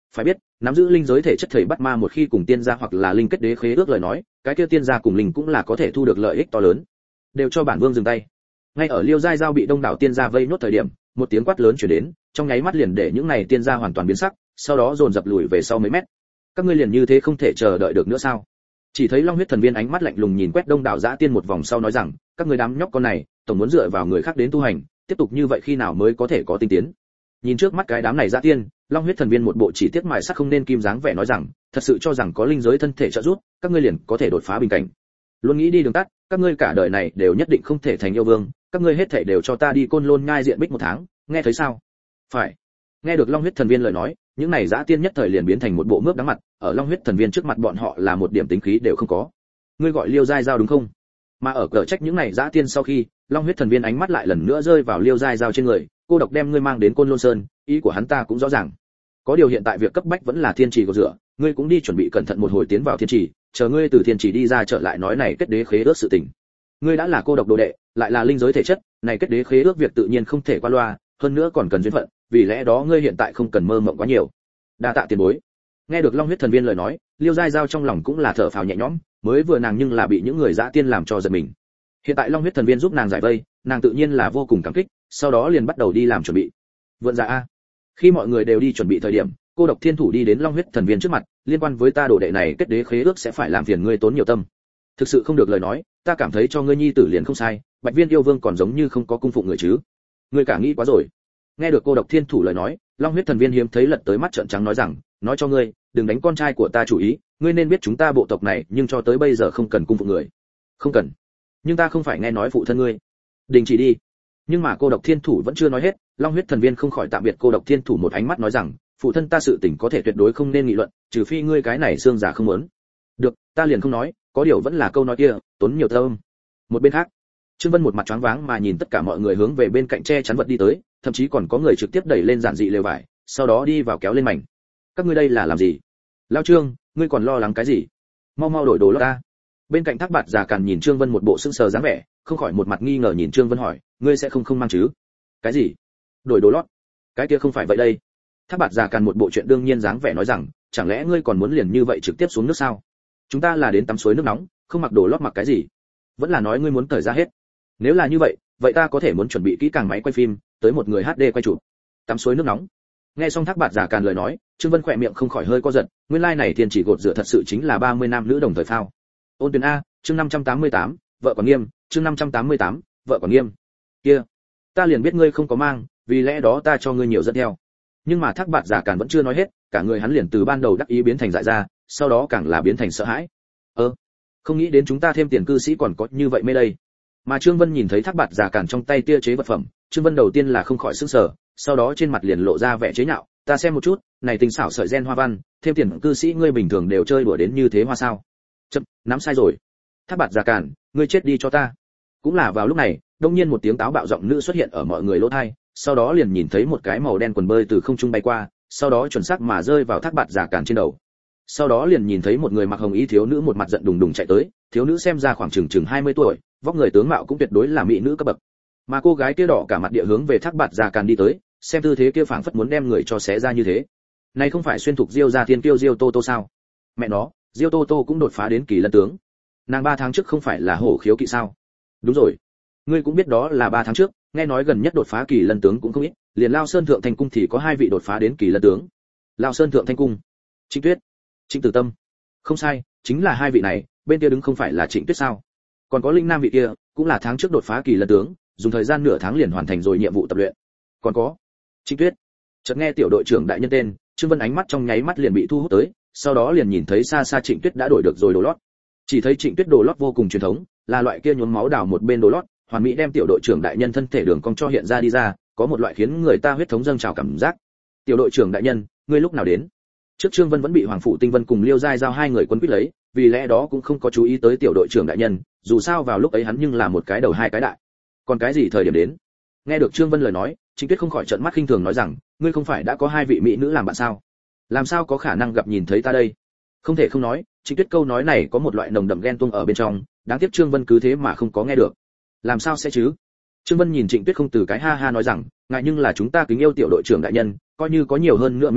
phải biết nắm giữ linh giới thể chất thầy bắt ma một khi cùng tiên gia hoặc là linh kết đế khế ước lời nói, cái kia tiên gia cùng linh cũng là có thể thu được lợi ích to lớn. Đều cho bản vương dừng tay. Ngay ở Liêu Giai Giao bị đông đảo tiên gia vây nốt thời điểm, một tiếng quát lớn truyền đến, trong nháy mắt liền để những này tiên gia hoàn toàn biến sắc, sau đó dồn dập lùi về sau mấy mét. Các ngươi liền như thế không thể chờ đợi được nữa sao? Chỉ thấy Long huyết thần viên ánh mắt lạnh lùng nhìn quét đông đảo dã tiên một vòng sau nói rằng, các ngươi đám nhóc con này, tổng muốn dựa vào người khác đến tu hành, tiếp tục như vậy khi nào mới có thể có tinh tiến? Nhìn trước mắt cái đám này dã tiên, Long huyết thần viên một bộ chỉ tiếc mài sắc không nên kim dáng vẻ nói rằng, thật sự cho rằng có linh giới thân thể trợ giúp, các ngươi liền có thể đột phá bình cảnh. Luôn nghĩ đi đường tắt, các ngươi cả đời này đều nhất định không thể thành yêu vương, các ngươi hết thảy đều cho ta đi Côn Lôn nhai diện bích một tháng, nghe thấy sao? Phải. Nghe được Long huyết thần viên lời nói, những này dã tiên nhất thời liền biến thành một bộ mướp đắng mặt, ở Long huyết thần viên trước mặt bọn họ là một điểm tính khí đều không có. Ngươi gọi Liêu Giai Giao đúng không? Mà ở cờ trách những này dã tiên sau khi, Long huyết thần viên ánh mắt lại lần nữa rơi vào Liêu Giai Giao trên người, cô độc đem ngươi mang đến Côn Lôn Sơn, ý của hắn ta cũng rõ ràng. Có điều hiện tại việc cấp bách vẫn là thiên trì của dựa, ngươi cũng đi chuẩn bị cẩn thận một hồi tiến vào thiên trì, chờ ngươi từ thiên trì đi ra trở lại nói này kết đế khế ước sự tình. Ngươi đã là cô độc đồ đệ, lại là linh giới thể chất, này kết đế khế ước việc tự nhiên không thể qua loa, hơn nữa còn cần duyên phận, vì lẽ đó ngươi hiện tại không cần mơ mộng quá nhiều. Đa tạ tiền bối. Nghe được Long huyết thần viên lời nói, Liêu Giai Giao trong lòng cũng là thở phào nhẹ nhõm, mới vừa nàng nhưng là bị những người dã tiên làm cho giật mình. Hiện tại Long huyết thần viên giúp nàng giải vây, nàng tự nhiên là vô cùng cảm kích, sau đó liền bắt đầu đi làm chuẩn bị. Vượn dạ a. Khi mọi người đều đi chuẩn bị thời điểm, cô độc thiên thủ đi đến Long huyết thần viên trước mặt, liên quan với ta đồ đệ này kết đế khế ước sẽ phải làm phiền ngươi tốn nhiều tâm. Thực sự không được lời nói, ta cảm thấy cho ngươi nhi tử liền không sai, Bạch Viên yêu vương còn giống như không có cung phụng người chứ. Ngươi cả nghĩ quá rồi. Nghe được cô độc thiên thủ lời nói, Long huyết thần viên hiếm thấy lật tới mắt trợn trắng nói rằng, nói cho ngươi, đừng đánh con trai của ta chủ ý, ngươi nên biết chúng ta bộ tộc này, nhưng cho tới bây giờ không cần cung phụng người. Không cần. Nhưng ta không phải nghe nói phụ thân ngươi. Đình chỉ đi. Nhưng mà cô độc thiên thủ vẫn chưa nói hết, Long huyết thần viên không khỏi tạm biệt cô độc thiên thủ một ánh mắt nói rằng, phụ thân ta sự tình có thể tuyệt đối không nên nghị luận, trừ phi ngươi cái này xương giả không muốn. Được, ta liền không nói, có điều vẫn là câu nói kia, tốn nhiều thơm. Một bên khác, Trương Vân một mặt choáng váng mà nhìn tất cả mọi người hướng về bên cạnh che chắn vật đi tới, thậm chí còn có người trực tiếp đẩy lên giản dị lều vải, sau đó đi vào kéo lên mảnh. Các ngươi đây là làm gì? Lão Trương, ngươi còn lo lắng cái gì? Mau mau đổi đồ lót ta. Bên cạnh Thác Bạt già càn nhìn Trương Vân một bộ sững sờ dáng vẻ, không khỏi một mặt nghi ngờ nhìn Trương Vân hỏi, ngươi sẽ không không mang chứ? Cái gì? Đổi đồ lót? Cái kia không phải vậy đây. Thác Bạt già càn một bộ chuyện đương nhiên dáng vẻ nói rằng, chẳng lẽ ngươi còn muốn liền như vậy trực tiếp xuống nước sao? Chúng ta là đến tắm suối nước nóng, không mặc đồ lót mặc cái gì? Vẫn là nói ngươi muốn cởi ra hết. Nếu là như vậy, vậy ta có thể muốn chuẩn bị kỹ càng máy quay phim, tới một người hát đê quay chụp. Tắm suối nước nóng. Nghe xong Thác Bạt già càn lời nói, Trương Vân khỏe miệng không khỏi hơi co giật, nguyên lai like này thiên chỉ gột rửa thật sự chính là ba mươi nam nữ đồng thời phao. Ôn Tuyền a, chương năm trăm tám mươi tám, vợ còn nghiêm, chương năm trăm tám mươi tám, vợ còn nghiêm. Kia, ta liền biết ngươi không có mang, vì lẽ đó ta cho ngươi nhiều dẫn theo. Nhưng mà Thác Bạt già càn vẫn chưa nói hết, cả người hắn liền từ ban đầu đắc ý biến thành dại ra, sau đó càng là biến thành sợ hãi. Ơ, không nghĩ đến chúng ta thêm tiền cư sĩ còn có như vậy mê đây. Mà Trương Vân nhìn thấy Thác Bạt già càn trong tay tia chế vật phẩm, Trương Vân đầu tiên là không khỏi sửng sở, sau đó trên mặt liền lộ ra vẻ chế nhạo, ta xem một chút, này tinh xảo sợi gen hoa văn, thêm tiền cư sĩ ngươi bình thường đều chơi đùa đến như thế hoa sao? Chậm, nắm sai rồi. Thác Bạt già càn, ngươi chết đi cho ta. Cũng là vào lúc này, đột nhiên một tiếng táo bạo giọng nữ xuất hiện ở mọi người lỗ tai, sau đó liền nhìn thấy một cái màu đen quần bơi từ không trung bay qua, sau đó chuẩn xác mà rơi vào Thác Bạt già càn trên đầu. Sau đó liền nhìn thấy một người mặc hồng y thiếu nữ một mặt giận đùng đùng chạy tới, thiếu nữ xem ra khoảng chừng chừng hai mươi tuổi, vóc người tướng mạo cũng tuyệt đối là mỹ nữ cấp bậc. Mà cô gái kia đỏ cả mặt địa hướng về Thác Bạt già càn đi tới, xem tư thế kia phảng phất muốn đem người cho xé ra như thế. Này không phải xuyên thục Diêu gia thiên kiêu Diêu Tô Tô sao? Mẹ nó, Diêu Tô Tô cũng đột phá đến kỳ lân tướng. Nàng ba tháng trước không phải là hổ khiếu kỵ sao? Đúng rồi, ngươi cũng biết đó là ba tháng trước, nghe nói gần nhất đột phá kỳ lân tướng cũng không ít, liền Lao Sơn thượng thành cung thì có hai vị đột phá đến kỳ lân tướng. Lao Sơn thượng thanh cung, Trịnh Tuyết, Trịnh Tử Tâm. Không sai, chính là hai vị này, bên kia đứng không phải là Trịnh Tuyết sao? Còn có Linh Nam vị kia, cũng là tháng trước đột phá kỳ lân tướng, dùng thời gian nửa tháng liền hoàn thành rồi nhiệm vụ tập luyện. Còn có Trịnh Tuyết. Chợt nghe tiểu đội trưởng đại nhân tên, Trương Vân ánh mắt trong nháy mắt liền bị thu hút tới, sau đó liền nhìn thấy xa xa Trịnh Tuyết đã đổi được rồi đồ lót. Chỉ thấy Trịnh Tuyết đồ lót vô cùng truyền thống, là loại kia nhuốm máu đào một bên đồ lót, hoàn mỹ đem tiểu đội trưởng đại nhân thân thể đường cong cho hiện ra đi ra, có một loại khiến người ta huyết thống dâng trào cảm giác. Tiểu đội trưởng đại nhân, ngươi lúc nào đến? Trước Trương Vân vẫn bị Hoàng phủ Tinh Vân cùng Liêu Giai giao hai người quấn quýt lấy, vì lẽ đó cũng không có chú ý tới tiểu đội trưởng đại nhân, dù sao vào lúc ấy hắn nhưng là một cái đầu hai cái đại. Còn cái gì thời điểm đến? Nghe được Trương Vân lời nói, Trịnh Tuyết không khỏi trợn mắt khinh thường nói rằng, ngươi không phải đã có hai vị mỹ nữ làm bạn sao? Làm sao có khả năng gặp nhìn thấy ta đây? Không thể không nói, Trịnh Tuyết câu nói này có một loại nồng đậm ghen tuông ở bên trong, đáng tiếc Trương Vân cứ thế mà không có nghe được. Làm sao sẽ chứ? Trương Vân nhìn Trịnh Tuyết không từ cái ha ha nói rằng, ngại nhưng là chúng ta kính yêu tiểu đội trưởng đại nhân, coi như có nhiều hơn nữa mỹ nữ,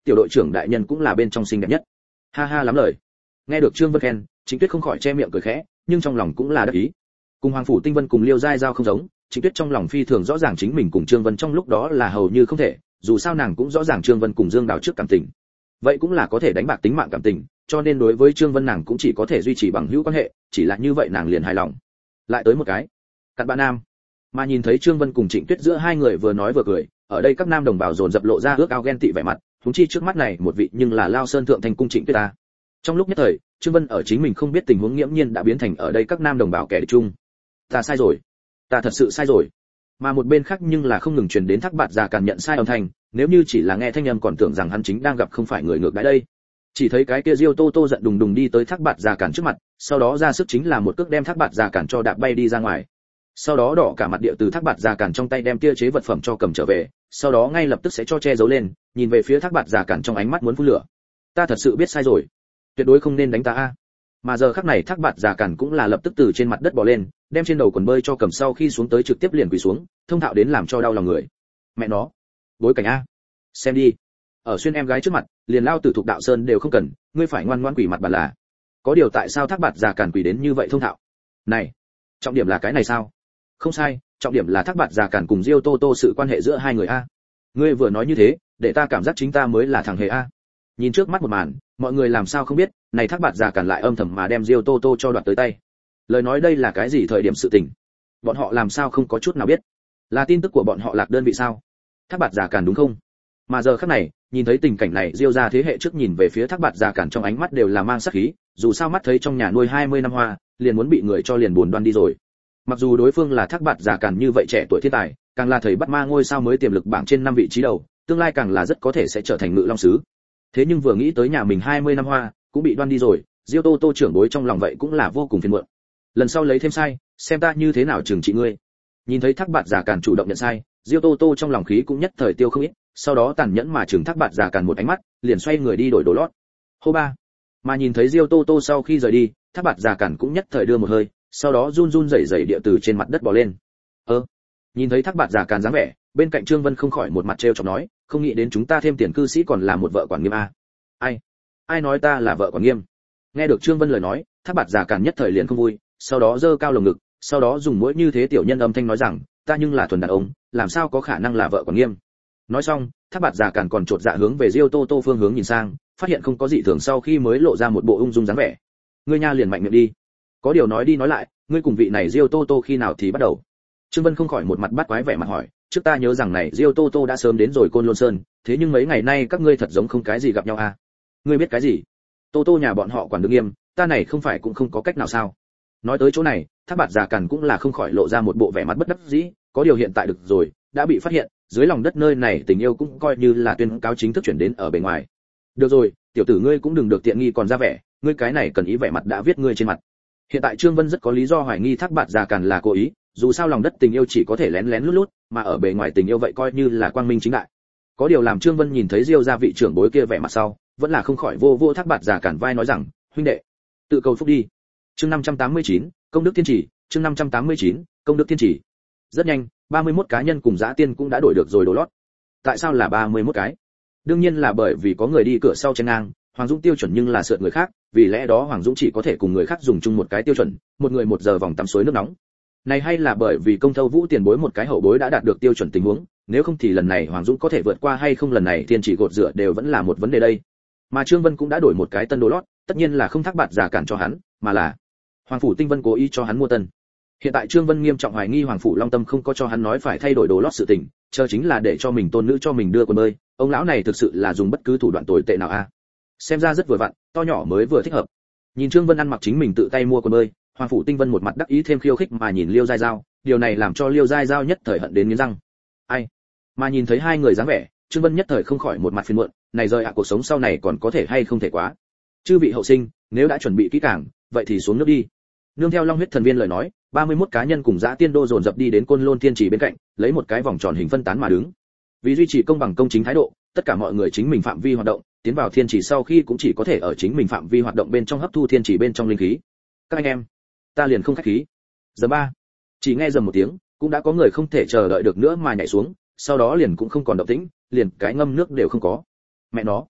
tiểu đội trưởng đại nhân cũng là bên trong xinh đẹp nhất. Ha ha lắm lời. Nghe được Trương Vân khen, Trịnh Tuyết không khỏi che miệng cười khẽ, nhưng trong lòng cũng là đắc ý. Cùng Hoàng phủ Tinh Vân cùng Liêu Giai Giao không giống, Trịnh Tuyết trong lòng phi thường rõ ràng chính mình cùng Trương Vân trong lúc đó là hầu như không thể, dù sao nàng cũng rõ ràng Trương Vân cùng Dương Đào trước cảm tình. Vậy cũng là có thể đánh bạc tính mạng cảm tình, cho nên đối với Trương Vân nàng cũng chỉ có thể duy trì bằng hữu quan hệ, chỉ là như vậy nàng liền hài lòng. Lại tới một cái, cặn bạn nam. Mà nhìn thấy Trương Vân cùng Trịnh Tuyết giữa hai người vừa nói vừa cười, ở đây các nam đồng bào dồn dập lộ ra ước ao ghen tị vẻ mặt, huống chi trước mắt này một vị nhưng là Lao Sơn thượng thành cung Trịnh Tuyết ta. Trong lúc nhất thời, Trương Vân ở chính mình không biết tình huống nghiễm nhiên đã biến thành ở đây các nam đồng bào kẻ địch chung. Ta sai rồi, ta thật sự sai rồi. Mà một bên khác nhưng là không ngừng truyền đến Thác Bạt Già Càn nhận sai âm thanh, nếu như chỉ là nghe thanh âm còn tưởng rằng hắn chính đang gặp không phải người ngược đãi đây. Chỉ thấy cái kia Diêu Tô Tô giận đùng đùng đi tới Thác Bạt Già Càn trước mặt, sau đó ra sức chính là một cước đem Thác Bạt Già Càn cho đạp bay đi ra ngoài. Sau đó đỏ cả mặt địa từ Thác Bạt Già Càn trong tay đem kia chế vật phẩm cho cầm trở về, sau đó ngay lập tức sẽ cho che giấu lên, nhìn về phía Thác Bạt Già Càn trong ánh mắt muốn phun lửa. Ta thật sự biết sai rồi, tuyệt đối không nên đánh ta a. Mà giờ khắc này Thác Bạt Già Càn cũng là lập tức từ trên mặt đất bò lên, đem trên đầu quần bơi cho cầm sau khi xuống tới trực tiếp liền quỳ xuống, thông thạo đến làm cho đau lòng người. Mẹ nó, bối cảnh a. Xem đi, ở xuyên em gái trước mặt, liền lao tử thuộc đạo sơn đều không cần, ngươi phải ngoan ngoãn quỳ mặt bản là. Có điều tại sao Thác Bạt Già Càn quỳ đến như vậy thông thạo? Này, trọng điểm là cái này sao? Không sai, trọng điểm là Thác Bạt Già Càn cùng Diêu Tô Tô sự quan hệ giữa hai người a. Ngươi vừa nói như thế, để ta cảm giác chính ta mới là thằng hề a. Nhìn trước mắt một màn, mọi người làm sao không biết, này Thác Bạt Già Càn lại âm thầm mà đem Diêu Tô Tô cho đoạt tới tay. Lời nói đây là cái gì thời điểm sự tình? Bọn họ làm sao không có chút nào biết? Là tin tức của bọn họ lạc đơn vị sao? Thác Bạt Già Càn đúng không? Mà giờ khắc này, nhìn thấy tình cảnh này, Diêu gia thế hệ trước nhìn về phía Thác Bạt Già Càn trong ánh mắt đều là mang sát khí, dù sao mắt thấy trong nhà nuôi hai mươi năm hoa, liền muốn bị người cho liền buồn đoan đi rồi. Mặc dù đối phương là Thác Bạt Già Càn như vậy trẻ tuổi thiên tài, càng là thầy bắt ma ngôi sao mới tiềm lực bảng trên năm vị trí đầu, tương lai càng là rất có thể sẽ trở thành ngự long sứ. Thế nhưng vừa nghĩ tới nhà mình hai mươi năm hoa cũng bị đoan đi rồi, Diêu Tô Tô trưởng bối trong lòng vậy cũng là vô cùng phiền muộn. Lần sau lấy thêm sai, xem ta như thế nào trừng trị ngươi. Nhìn thấy Thác Bạt Già Càn chủ động nhận sai, Diêu Tô Tô trong lòng khí cũng nhất thời tiêu không ít, sau đó tàn nhẫn mà trừng Thác Bạt Già Càn một ánh mắt, liền xoay người đi đổi đồ lót. Hô ba. Mà nhìn thấy Diêu Tô Tô sau khi rời đi, Thác Bạt Già Càn cũng nhất thời đưa một hơi, sau đó run run rẩy rẩy địa từ trên mặt đất bò lên. Ơ. Nhìn thấy Thác Bạt Già Càn dáng vẻ, bên cạnh Trương Vân không khỏi một mặt trêu chọc nói, không nghĩ đến chúng ta thêm tiền cư sĩ còn là một vợ quản nghiêm a. Ai? Ai nói ta là vợ quản nghiêm? Nghe được Trương Vân lời nói, Thác Bạt Già Càn nhất thời liền không vui, sau đó giơ cao lồng ngực, sau đó dùng mũi như thế tiểu nhân âm thanh nói rằng, ta nhưng là thuần đàn ông, làm sao có khả năng là vợ quản nghiêm. Nói xong, Thác Bạt Già Càn còn chột dạ hướng về Diêu Tô Tô phương hướng nhìn sang, phát hiện không có gì thường sau khi mới lộ ra một bộ ung dung dáng vẻ. Ngươi nha liền mạnh miệng đi. Có điều nói đi nói lại, ngươi cùng vị này Diêu Tô Tô khi nào thì bắt đầu? Trương Vân không khỏi một mặt bắt quái vẻ mặt hỏi, trước ta nhớ rằng này Diêu Tô Tô đã sớm đến rồi Côn Lôn Sơn, thế nhưng mấy ngày nay các ngươi thật giống không cái gì gặp nhau à? Ngươi biết cái gì? Tô Tô nhà bọn họ quản được nghiêm, ta này không phải cũng không có cách nào sao? Nói tới chỗ này, Thác Bạt Già Càn cũng là không khỏi lộ ra một bộ vẻ mặt bất đắc dĩ, có điều hiện tại được rồi, đã bị phát hiện, dưới lòng đất nơi này tình yêu cũng coi như là tuyên cáo chính thức chuyển đến ở bề ngoài. Được rồi, tiểu tử ngươi cũng đừng được tiện nghi còn ra vẻ, ngươi cái này cần ý vẻ mặt đã viết ngươi trên mặt. Hiện tại Trương Vân rất có lý do hoài nghi Thác Bạt Già Càn là cố ý, dù sao lòng đất tình yêu chỉ có thể lén lén lút lút, mà ở bề ngoài tình yêu vậy coi như là quang minh chính đại. Có điều làm Trương Vân nhìn thấy Diêu gia vị trưởng bối kia vẻ mặt sau, vẫn là không khỏi vô vô Thác Bạt Già Càn vai nói rằng, huynh đệ, tự cầu phúc đi. Chương năm trăm tám mươi chín, công đức thiên chỉ, chương năm trăm tám mươi chín, công đức thiên chỉ. Rất nhanh, ba mươi mốt cá nhân cùng Dã Tiên cũng đã đổi được rồi đồ lót. Tại sao là ba mươi mốt cái? Đương nhiên là bởi vì có người đi cửa sau chen ngang, Hoàng Dũng tiêu chuẩn nhưng là sượt người khác, vì lẽ đó Hoàng Dũng chỉ có thể cùng người khác dùng chung một cái tiêu chuẩn, một người một giờ vòng tắm suối nước nóng. Này hay là bởi vì Công Thâu Vũ tiền bối một cái hậu bối đã đạt được tiêu chuẩn tình huống, nếu không thì lần này Hoàng Dũng có thể vượt qua hay không lần này thiên chỉ gột rửa đều vẫn là một vấn đề đây. Mà Trương Vân cũng đã đổi một cái tân đồ lót, tất nhiên là không Thác Bạt Già Càn cho hắn, mà là Hoàng phủ Tinh Vân cố ý cho hắn mua tân. Hiện tại Trương Vân nghiêm trọng hoài nghi Hoàng phủ Long Tâm không có cho hắn nói phải thay đổi đồ lót sự tình, chờ chính là để cho mình tôn nữ cho mình đưa quần bơi, ông lão này thực sự là dùng bất cứ thủ đoạn tồi tệ nào a. Xem ra rất vừa vặn, to nhỏ mới vừa thích hợp. Nhìn Trương Vân ăn mặc chính mình tự tay mua quần bơi, Hoàng phủ Tinh Vân một mặt đắc ý thêm khiêu khích mà nhìn Liêu Giai Giao, điều này làm cho Liêu Giai Giao nhất thời hận đến nghiến răng. Ai? Mà nhìn thấy hai người dáng vẻ, Trương Vân nhất thời không khỏi một mặt phiền muộn, này rời ạ cuộc sống sau này còn có thể hay không thể quá. Chư vị hậu sinh, nếu đã chuẩn bị kỹ càng, vậy thì xuống nước đi. Nương theo Long huyết thần viên lời nói, ba mươi mốt cá nhân cùng Dã Tiên Đô dồn dập đi đến Côn Lôn Thiên Chỉ bên cạnh, lấy một cái vòng tròn hình phân tán mà đứng. Vì duy trì công bằng công chính thái độ, tất cả mọi người chính mình phạm vi hoạt động, tiến vào thiên chỉ sau khi cũng chỉ có thể ở chính mình phạm vi hoạt động bên trong hấp thu thiên chỉ bên trong linh khí. Các anh em, ta liền không khách khí. Giờ ba, chỉ nghe dầm một tiếng, cũng đã có người không thể chờ đợi được nữa mà nhảy xuống, sau đó liền cũng không còn động tĩnh, liền cái ngâm nước đều không có. Mẹ nó,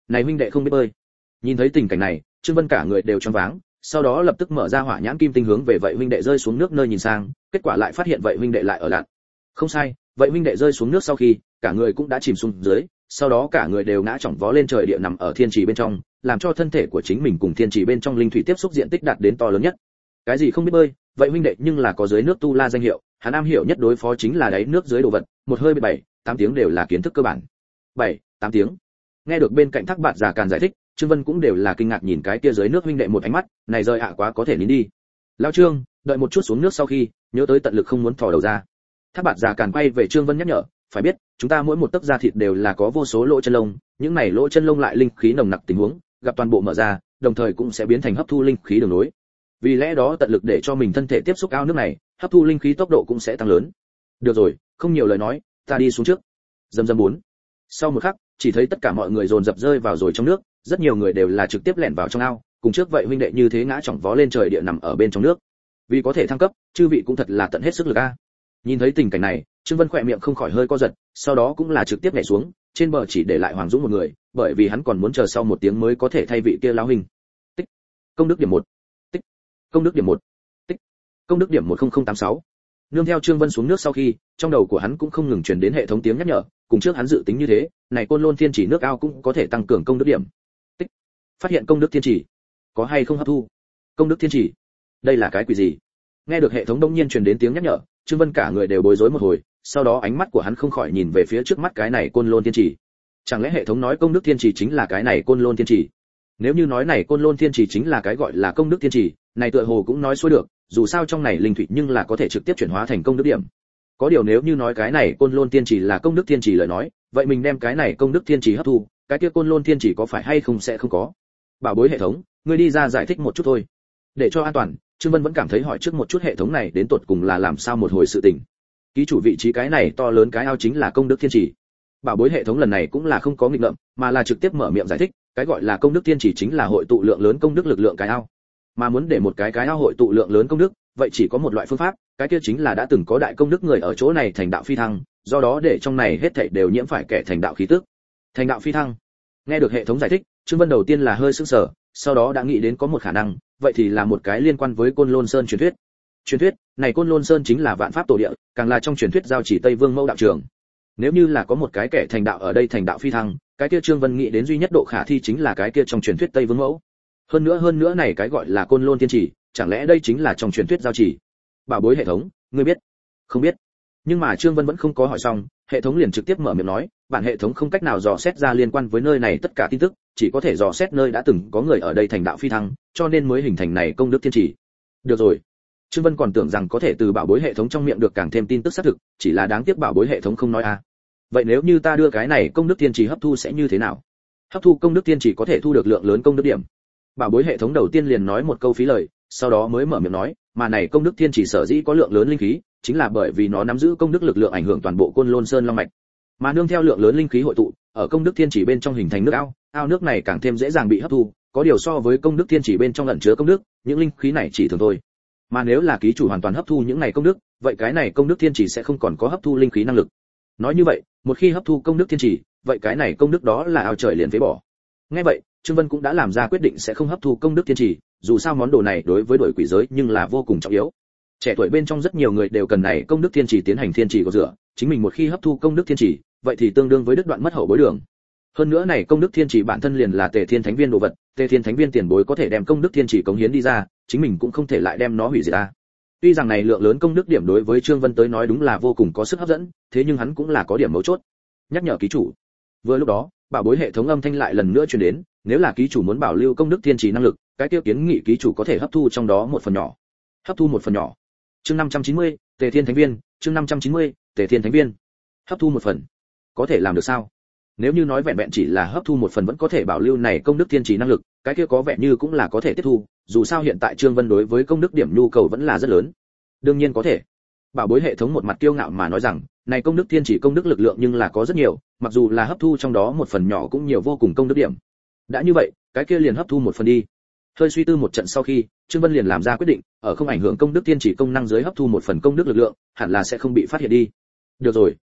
này huynh đệ không biết bơi. Nhìn thấy tình cảnh này, Trương Vân cả người đều choáng váng, sau đó lập tức mở ra hỏa nhãn kim tinh hướng về vậy huynh đệ rơi xuống nước nơi nhìn sang, kết quả lại phát hiện vậy huynh đệ lại ở lặn. Không sai, vậy huynh đệ rơi xuống nước sau khi, cả người cũng đã chìm xuống dưới, sau đó cả người đều ngã chỏng vó lên trời địa nằm ở thiên trì bên trong, làm cho thân thể của chính mình cùng thiên trì bên trong linh thủy tiếp xúc diện tích đạt đến to lớn nhất. Cái gì không biết bơi, vậy huynh đệ nhưng là có dưới nước tu la danh hiệu, hắn am hiểu nhất đối phó chính là đáy nước dưới đồ vật, một hơi bảy, tám tiếng đều là kiến thức cơ bản. bảy, tám tiếng. Nghe được bên cạnh Thác Bạt Già Càn giải thích, Trương Vân cũng đều là kinh ngạc nhìn cái kia dưới nước huynh đệ một ánh mắt, này rơi ạ quá có thể nín đi. Lão Trương, đợi một chút xuống nước sau khi, nhớ tới tận lực không muốn thò đầu ra. Thác Bạt Già Càn quay về Trương Vân nhắc nhở, phải biết, chúng ta mỗi một tấc da thịt đều là có vô số lỗ chân lông, những này lỗ chân lông lại linh khí nồng nặc tình huống, gặp toàn bộ mở ra, đồng thời cũng sẽ biến thành hấp thu linh khí đường nối. Vì lẽ đó tận lực để cho mình thân thể tiếp xúc ao nước này, hấp thu linh khí tốc độ cũng sẽ tăng lớn. Được rồi, không nhiều lời nói, ta đi xuống trước. Dầm dầm bốn. Sau một khắc, chỉ thấy tất cả mọi người dồn dập rơi vào rồi trong nước, rất nhiều người đều là trực tiếp lẻn vào trong ao, cùng trước vậy huynh đệ như thế ngã chỏng vó lên trời địa nằm ở bên trong nước. Vì có thể thăng cấp, chư vị cũng thật là tận hết sức lực a. Nhìn thấy tình cảnh này, Trương Vân khỏe miệng không khỏi hơi co giật, sau đó cũng là trực tiếp nhảy xuống, trên bờ chỉ để lại Hoàng Dũng một người, bởi vì hắn còn muốn chờ sau một tiếng mới có thể thay vị kia lão huynh. Tích. Công đức điểm một. Tích. Công đức điểm một. Tích. Công đức điểm một không không tám sáu. Nương theo Trương Vân xuống nước sau khi, trong đầu của hắn cũng không ngừng truyền đến hệ thống tiếng nhắc nhở, cùng trước hắn dự tính như thế, này Côn Lôn Thiên Chỉ nước ao cũng có thể tăng cường công đức điểm. Tích. Phát hiện công đức thiên chỉ. Có hay không hấp thu? Công đức thiên chỉ. Đây là cái quỷ gì? Nghe được hệ thống đông nhiên truyền đến tiếng nhắc nhở, Trương Vân cả người đều bối rối một hồi, sau đó ánh mắt của hắn không khỏi nhìn về phía trước mắt cái này Côn Lôn Thiên Chỉ. Chẳng lẽ hệ thống nói công đức thiên chỉ chính là cái này Côn Lôn Thiên Chỉ? Nếu như nói này Côn Lôn Thiên Chỉ chính là cái gọi là công đức thiên chỉ, này tựa hồ cũng nói xuôi được, dù sao trong này linh thủy nhưng là có thể trực tiếp chuyển hóa thành công đức điểm. Có điều nếu như nói cái này Côn Lôn Thiên Chỉ là công đức thiên chỉ lời nói, vậy mình đem cái này công đức thiên chỉ hấp thu, cái kia Côn Lôn Thiên Chỉ có phải hay không sẽ không có. Bảo bối hệ thống, ngươi đi ra giải thích một chút thôi. Để cho an toàn, Trương Vân vẫn cảm thấy hỏi trước một chút hệ thống này đến tột cùng là làm sao một hồi sự tình. Ký chủ vị trí cái này to lớn cái ao chính là công đức thiên chỉ. Bảo bối hệ thống lần này cũng là không có nghịch ngợm, mà là trực tiếp mở miệng giải thích, cái gọi là công đức thiên chỉ chính là hội tụ lượng lớn công đức lực lượng cái ao. Mà muốn để một cái cái ao hội tụ lượng lớn công đức, vậy chỉ có một loại phương pháp, cái kia chính là đã từng có đại công đức người ở chỗ này thành đạo phi thăng, do đó để trong này hết thảy đều nhiễm phải kẻ thành đạo khí tức. Thành đạo phi thăng. Nghe được hệ thống giải thích, Trương Vân đầu tiên là hơi sững sờ, sau đó đã nghĩ đến có một khả năng, vậy thì là một cái liên quan với Côn Lôn Sơn truyền thuyết. Truyền thuyết, này Côn Lôn Sơn chính là vạn pháp tổ địa, càng là trong truyền thuyết giao chỉ Tây Vương Mẫu đạo trường. Nếu như là có một cái kẻ thành đạo ở đây thành đạo phi thăng, cái kia Trương Vân nghĩ đến duy nhất độ khả thi chính là cái kia trong truyền thuyết Tây Vương Mẫu. Hơn nữa hơn nữa này cái gọi là Côn Lôn Thiên Chỉ, chẳng lẽ đây chính là trong truyền thuyết giao chỉ? Bảo bối hệ thống, ngươi biết? Không biết. Nhưng mà Trương Vân vẫn không có hỏi xong, hệ thống liền trực tiếp mở miệng nói, bản hệ thống không cách nào dò xét ra liên quan với nơi này tất cả tin tức, chỉ có thể dò xét nơi đã từng có người ở đây thành đạo phi thăng, cho nên mới hình thành này công đức thiên chỉ. Được rồi. Trương Vân còn tưởng rằng có thể từ bảo bối hệ thống trong miệng được càng thêm tin tức xác thực, chỉ là đáng tiếc bảo bối hệ thống không nói a. Vậy nếu như ta đưa cái này công đức thiên chỉ hấp thu sẽ như thế nào? Hấp thu công đức thiên chỉ có thể thu được lượng lớn công đức điểm. Bảo bối hệ thống đầu tiên liền nói một câu phí lời, sau đó mới mở miệng nói, mà này công đức thiên chỉ sở dĩ có lượng lớn linh khí, chính là bởi vì nó nắm giữ công đức lực lượng ảnh hưởng toàn bộ Côn Lôn Sơn long mạch. Mà nương theo lượng lớn linh khí hội tụ, ở công đức thiên chỉ bên trong hình thành nước ao, ao nước này càng thêm dễ dàng bị hấp thu, có điều so với công đức thiên chỉ bên trong ẩn chứa công đức, những linh khí này chỉ thường thôi. Mà nếu là ký chủ hoàn toàn hấp thu những này công đức, vậy cái này công đức thiên chỉ sẽ không còn có hấp thu linh khí năng lực. Nói như vậy, một khi hấp thu công đức thiên chỉ, vậy cái này công đức đó là ao trời liền phế bỏ. Nghe vậy, Trương Vân cũng đã làm ra quyết định sẽ không hấp thu công đức thiên chỉ, dù sao món đồ này đối với đội quỷ giới nhưng là vô cùng trọng yếu. Trẻ tuổi bên trong rất nhiều người đều cần này công đức thiên chỉ tiến hành thiên chỉ có rửa, chính mình một khi hấp thu công đức thiên chỉ, vậy thì tương đương với đứt đoạn mất hậu bối đường. Hơn nữa này công đức thiên chỉ bản thân liền là Tề Thiên Thánh Viên đồ vật, Tề Thiên Thánh Viên tiền bối có thể đem công đức thiên chỉ cống hiến đi ra, chính mình cũng không thể lại đem nó hủy diệt ra. Tuy rằng này lượng lớn công đức điểm đối với Trương Vân tới nói đúng là vô cùng có sức hấp dẫn, thế nhưng hắn cũng là có điểm mấu chốt. Nhắc nhở ký chủ. Vừa lúc đó, bảo bối hệ thống âm thanh lại lần nữa truyền đến, nếu là ký chủ muốn bảo lưu công đức thiên chỉ năng lực, cái tiêu kiến nghị ký chủ có thể hấp thu trong đó một phần nhỏ. Hấp thu một phần nhỏ. Chương năm trăm chín mươi, Tề Thiên Thánh Viên, chương năm trăm chín mươi, Tề Thiên Thánh Viên. Hấp thu một phần. Có thể làm được sao? Nếu như nói vẹn vẹn chỉ là hấp thu một phần vẫn có thể bảo lưu này công đức thiên chỉ năng lực, cái kia có vẻ như cũng là có thể tiếp thu, dù sao hiện tại Trương Vân đối với công đức điểm nhu cầu vẫn là rất lớn. Đương nhiên có thể. Bảo bối hệ thống một mặt kiêu ngạo mà nói rằng, này công đức thiên chỉ công đức lực lượng nhưng là có rất nhiều, mặc dù là hấp thu trong đó một phần nhỏ cũng nhiều vô cùng công đức điểm. Đã như vậy, cái kia liền hấp thu một phần đi. Hơi suy tư một trận sau khi, Trương Vân liền làm ra quyết định, ở không ảnh hưởng công đức thiên chỉ công năng dưới hấp thu một phần công đức lực lượng, hẳn là sẽ không bị phát hiện đi. Được rồi.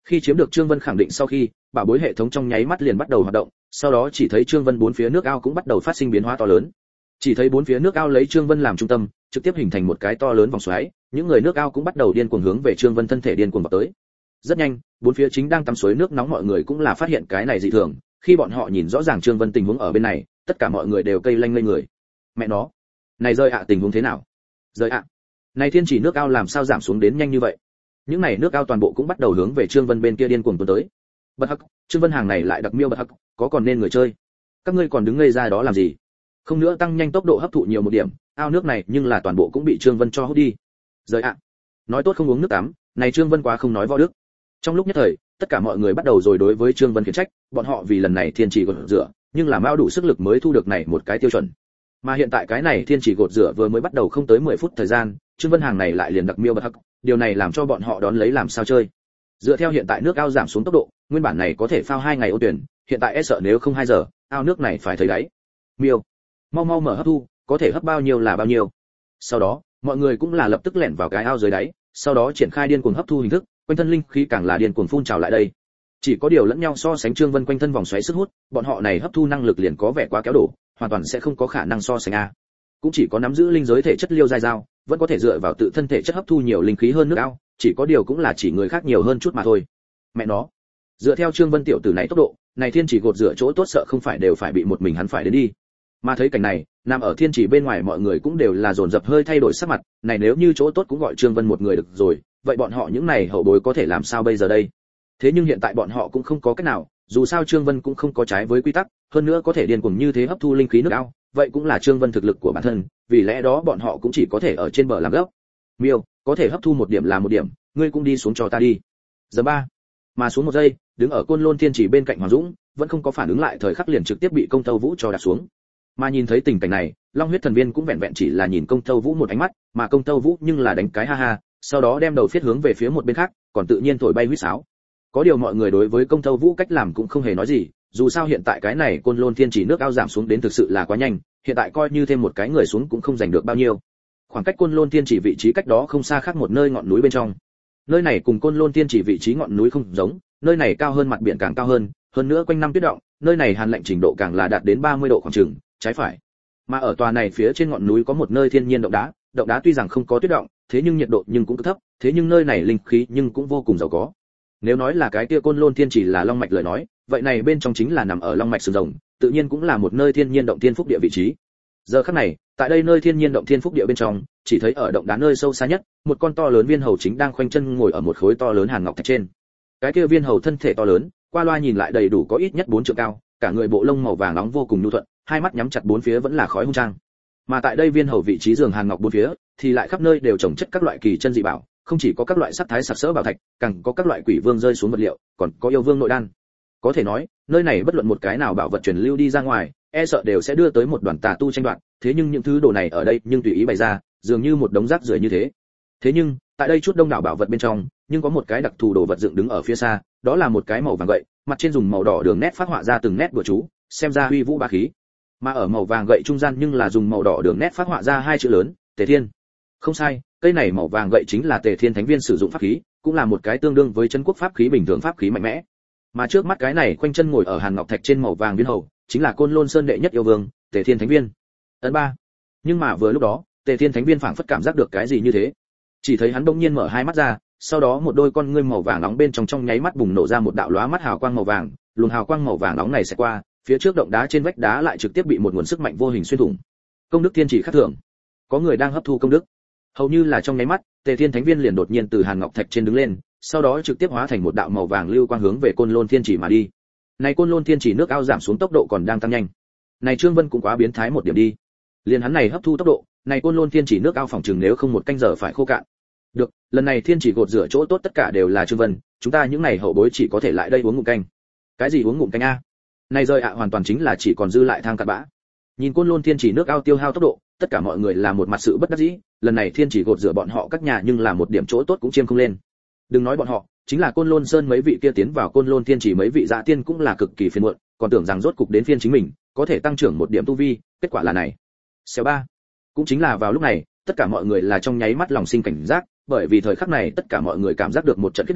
Khi chiếm được Trương Vân khẳng định sau khi, bảo bối hệ thống trong nháy mắt liền bắt đầu hoạt động, sau đó chỉ thấy Trương Vân bốn phía nước ao cũng bắt đầu phát sinh biến hóa to lớn. Chỉ thấy bốn phía nước ao lấy Trương Vân làm trung tâm, trực tiếp hình thành một cái to lớn vòng xoáy, những người nước ao cũng bắt đầu điên cuồng hướng về Trương Vân thân thể điên cuồng vào tới. Rất nhanh, bốn phía chính đang tắm suối nước nóng mọi người cũng là phát hiện cái này dị thường, khi bọn họ nhìn rõ ràng Trương Vân tình huống ở bên này, tất cả mọi người đều cây lanh lên người. Mẹ nó, này rơi ạ tình huống thế nào? Rơi ạ. Này thiên chỉ nước ao làm sao giảm xuống đến nhanh như vậy? Những này nước ao toàn bộ cũng bắt đầu hướng về Trương Vân bên kia điên cuồng tuôn tới. Bật hắc, Trương Vân hàng này lại đặc miêu bật hắc, có còn nên người chơi. Các ngươi còn đứng ngây ra đó làm gì? Không nữa tăng nhanh tốc độ hấp thụ nhiều một điểm, ao nước này nhưng là toàn bộ cũng bị Trương Vân cho hút đi. Rơi ạ. Nói tốt không uống nước tắm, này Trương Vân quá không nói võ đức. Trong lúc nhất thời, tất cả mọi người bắt đầu rồi đối với Trương Vân khiển trách, bọn họ vì lần này thiên chỉ gột rửa, nhưng là mao đủ sức lực mới thu được này một cái tiêu chuẩn. Mà hiện tại cái này thiên chỉ gột rửa vừa mới bắt đầu không tới mười phút thời gian, Trương Vân hàng này lại liền đặc miêu bật hắc, điều này làm cho bọn họ đón lấy làm sao chơi. Dựa theo hiện tại nước ao giảm xuống tốc độ, nguyên bản này có thể phao hai ngày ô tuyển, hiện tại e sợ nếu không hai giờ, ao nước này phải thấy đáy. Miêu, mau mau mở hấp thu, có thể hấp bao nhiêu là bao nhiêu. Sau đó, mọi người cũng là lập tức lẻn vào cái ao dưới đáy, sau đó triển khai điên cuồng hấp thu hình thức, quanh thân linh khí càng là điên cuồng phun trào lại đây. Chỉ có điều lẫn nhau so sánh Trương Vân quanh thân vòng xoáy sức hút, bọn họ này hấp thu năng lực liền có vẻ quá kéo đổ, hoàn toàn sẽ không có khả năng so sánh a. Cũng chỉ có nắm giữ linh giới thể chất liêu dai dao, vẫn có thể dựa vào tự thân thể chất hấp thu nhiều linh khí hơn nước ao, chỉ có điều cũng là chỉ người khác nhiều hơn chút mà thôi. Mẹ nó, dựa theo Trương Vân tiểu tử này tốc độ, này thiên chỉ gột rửa chỗ tốt sợ không phải đều phải bị một mình hắn phải đến đi. Mà thấy cảnh này, nằm ở thiên chỉ bên ngoài mọi người cũng đều là dồn dập hơi thay đổi sắc mặt, này nếu như chỗ tốt cũng gọi Trương Vân một người được rồi, vậy bọn họ những này hậu bối có thể làm sao bây giờ đây? Thế nhưng hiện tại bọn họ cũng không có cách nào, dù sao Trương Vân cũng không có trái với quy tắc, hơn nữa có thể điên cuồng như thế hấp thu linh khí nước ao, vậy cũng là Trương Vân thực lực của bản thân, vì lẽ đó bọn họ cũng chỉ có thể ở trên bờ làm gốc. Miêu, có thể hấp thu một điểm là một điểm, ngươi cũng đi xuống cho ta đi. Giờ ba, mà xuống một giây, đứng ở Côn Lôn Thiên Chỉ bên cạnh Hoàng Dũng, vẫn không có phản ứng lại, thời khắc liền trực tiếp bị Công Tâu Vũ cho đạp xuống. Mà nhìn thấy tình cảnh này, Long huyết thần viên cũng vẹn vẹn chỉ là nhìn Công Tâu Vũ một ánh mắt, mà Công Tâu Vũ nhưng là đánh cái ha ha, sau đó đem đầu phiết hướng về phía một bên khác, còn tự nhiên thổi bay huýt sáo. Có điều mọi người đối với Công Tâu Vũ cách làm cũng không hề nói gì, dù sao hiện tại cái này Côn Lôn Thiên Chỉ nước ao giảm xuống đến thực sự là quá nhanh, hiện tại coi như thêm một cái người xuống cũng không giành được bao nhiêu. Khoảng cách Côn Lôn Thiên Chỉ vị trí cách đó không xa khác một nơi ngọn núi bên trong. Nơi này cùng Côn Lôn Thiên Chỉ vị trí ngọn núi không giống, nơi này cao hơn mặt biển càng cao hơn, hơn nữa quanh năm tuyết động, nơi này hàn lạnh trình độ càng là đạt đến ba mươi độ khoảng chừng, trái phải. Mà ở tòa này phía trên ngọn núi có một nơi thiên nhiên động đá, động đá tuy rằng không có tuyết động, thế nhưng nhiệt độ nhưng cũng thấp, thế nhưng nơi này linh khí nhưng cũng vô cùng giàu có. Nếu nói là cái kia Côn Lôn Thiên Chỉ là long mạch lời nói, vậy này bên trong chính là nằm ở long mạch sừng rồng, tự nhiên cũng là một nơi thiên nhiên động thiên phúc địa vị trí. Giờ khắc này, tại đây nơi thiên nhiên động thiên phúc địa bên trong, chỉ thấy ở động đá nơi sâu xa nhất, một con to lớn viên hầu chính đang khoanh chân ngồi ở một khối to lớn hàn ngọc thạch trên. Cái kia viên hầu thân thể to lớn, qua loa nhìn lại đầy đủ có ít nhất bốn trượng cao, cả người bộ lông màu vàng nóng vô cùng nhu thuận, hai mắt nhắm chặt bốn phía vẫn là khói hung trang. Mà tại đây viên hầu vị trí giường hàn ngọc bốn phía, thì lại khắp nơi đều trồng chất các loại kỳ chân dị bảo, không chỉ có các loại sắc thái sặc sỡ bảo thạch, càng có các loại quỷ vương rơi xuống vật liệu, còn có yêu vương nội đan. Có thể nói, nơi này bất luận một cái nào bảo vật truyền lưu đi ra ngoài, e sợ đều sẽ đưa tới một đoàn tà tu tranh đoạt, thế nhưng những thứ đồ này ở đây nhưng tùy ý bày ra, dường như một đống rác rưởi như thế. Thế nhưng, tại đây chút đông đảo bảo vật bên trong, nhưng có một cái đặc thù đồ vật dựng đứng ở phía xa, đó là một cái màu vàng gậy, mặt trên dùng màu đỏ đường nét phát họa ra từng nét bùa chú, xem ra uy vũ bá khí. Mà ở màu vàng gậy trung gian nhưng là dùng màu đỏ đường nét phát họa ra hai chữ lớn, Tề Thiên. Không sai, cây này màu vàng gậy chính là Tề Thiên Thánh Viên sử dụng pháp khí, cũng là một cái tương đương với chân quốc pháp khí bình thường pháp khí mạnh mẽ. Mà trước mắt cái này khoanh chân ngồi ở hàn ngọc thạch trên màu vàng viên hầu, chính là Côn Lôn Sơn đệ nhất yêu vương, Tề Thiên Thánh Viên. Ấn ba. Nhưng mà vừa lúc đó, Tề Thiên Thánh Viên phảng phất cảm giác được cái gì như thế. Chỉ thấy hắn bỗng nhiên mở hai mắt ra, sau đó một đôi con ngươi màu vàng nóng bên trong trong nháy mắt bùng nổ ra một đạo lóa mắt hào quang màu vàng, luồng hào quang màu vàng nóng này sẽ qua, phía trước động đá trên vách đá lại trực tiếp bị một nguồn sức mạnh vô hình xuyên thủng. Công đức thiên chỉ khác thường. Có người đang hấp thu công đức. Hầu như là trong nháy mắt, Tề Thiên Thánh Viên liền đột nhiên từ hàn ngọc thạch trên đứng lên, sau đó trực tiếp hóa thành một đạo màu vàng lưu quang hướng về Côn Lôn Thiên Chỉ mà đi. Này Côn Lôn Thiên Chỉ nước ao giảm xuống tốc độ còn đang tăng nhanh. Này Trương Vân cũng quá biến thái một điểm đi. Liền hắn này hấp thu tốc độ, này Côn Lôn Thiên Chỉ nước ao phòng chừng nếu không một canh giờ phải khô cạn. Được, lần này Thiên Chỉ gột rửa chỗ tốt tất cả đều là Trương Vân, chúng ta những này hậu bối chỉ có thể lại đây uống ngụm canh. Cái gì uống ngụm canh a? Này rơi ạ hoàn toàn chính là chỉ còn dư lại thang cặn bã. Nhìn Côn Lôn Thiên Chỉ nước ao tiêu hao tốc độ, tất cả mọi người là một mặt sự bất đắc dĩ, lần này Thiên Chỉ gột rửa bọn họ các nhà nhưng là một điểm chỗ tốt cũng chiêm không lên. Đừng nói bọn họ, chính là Côn Lôn Sơn mấy vị kia tiến vào Côn Lôn Thiên Chỉ mấy vị dạ tiên cũng là cực kỳ phiền muộn, còn tưởng rằng rốt cục đến phiên chính mình, có thể tăng trưởng một điểm tu vi, kết quả là này. Xéo ba. Cũng chính là vào lúc này, tất cả mọi người là trong nháy mắt lòng sinh cảnh giác, bởi vì thời khắc này tất cả mọi người cảm giác được một trận khiết đảm,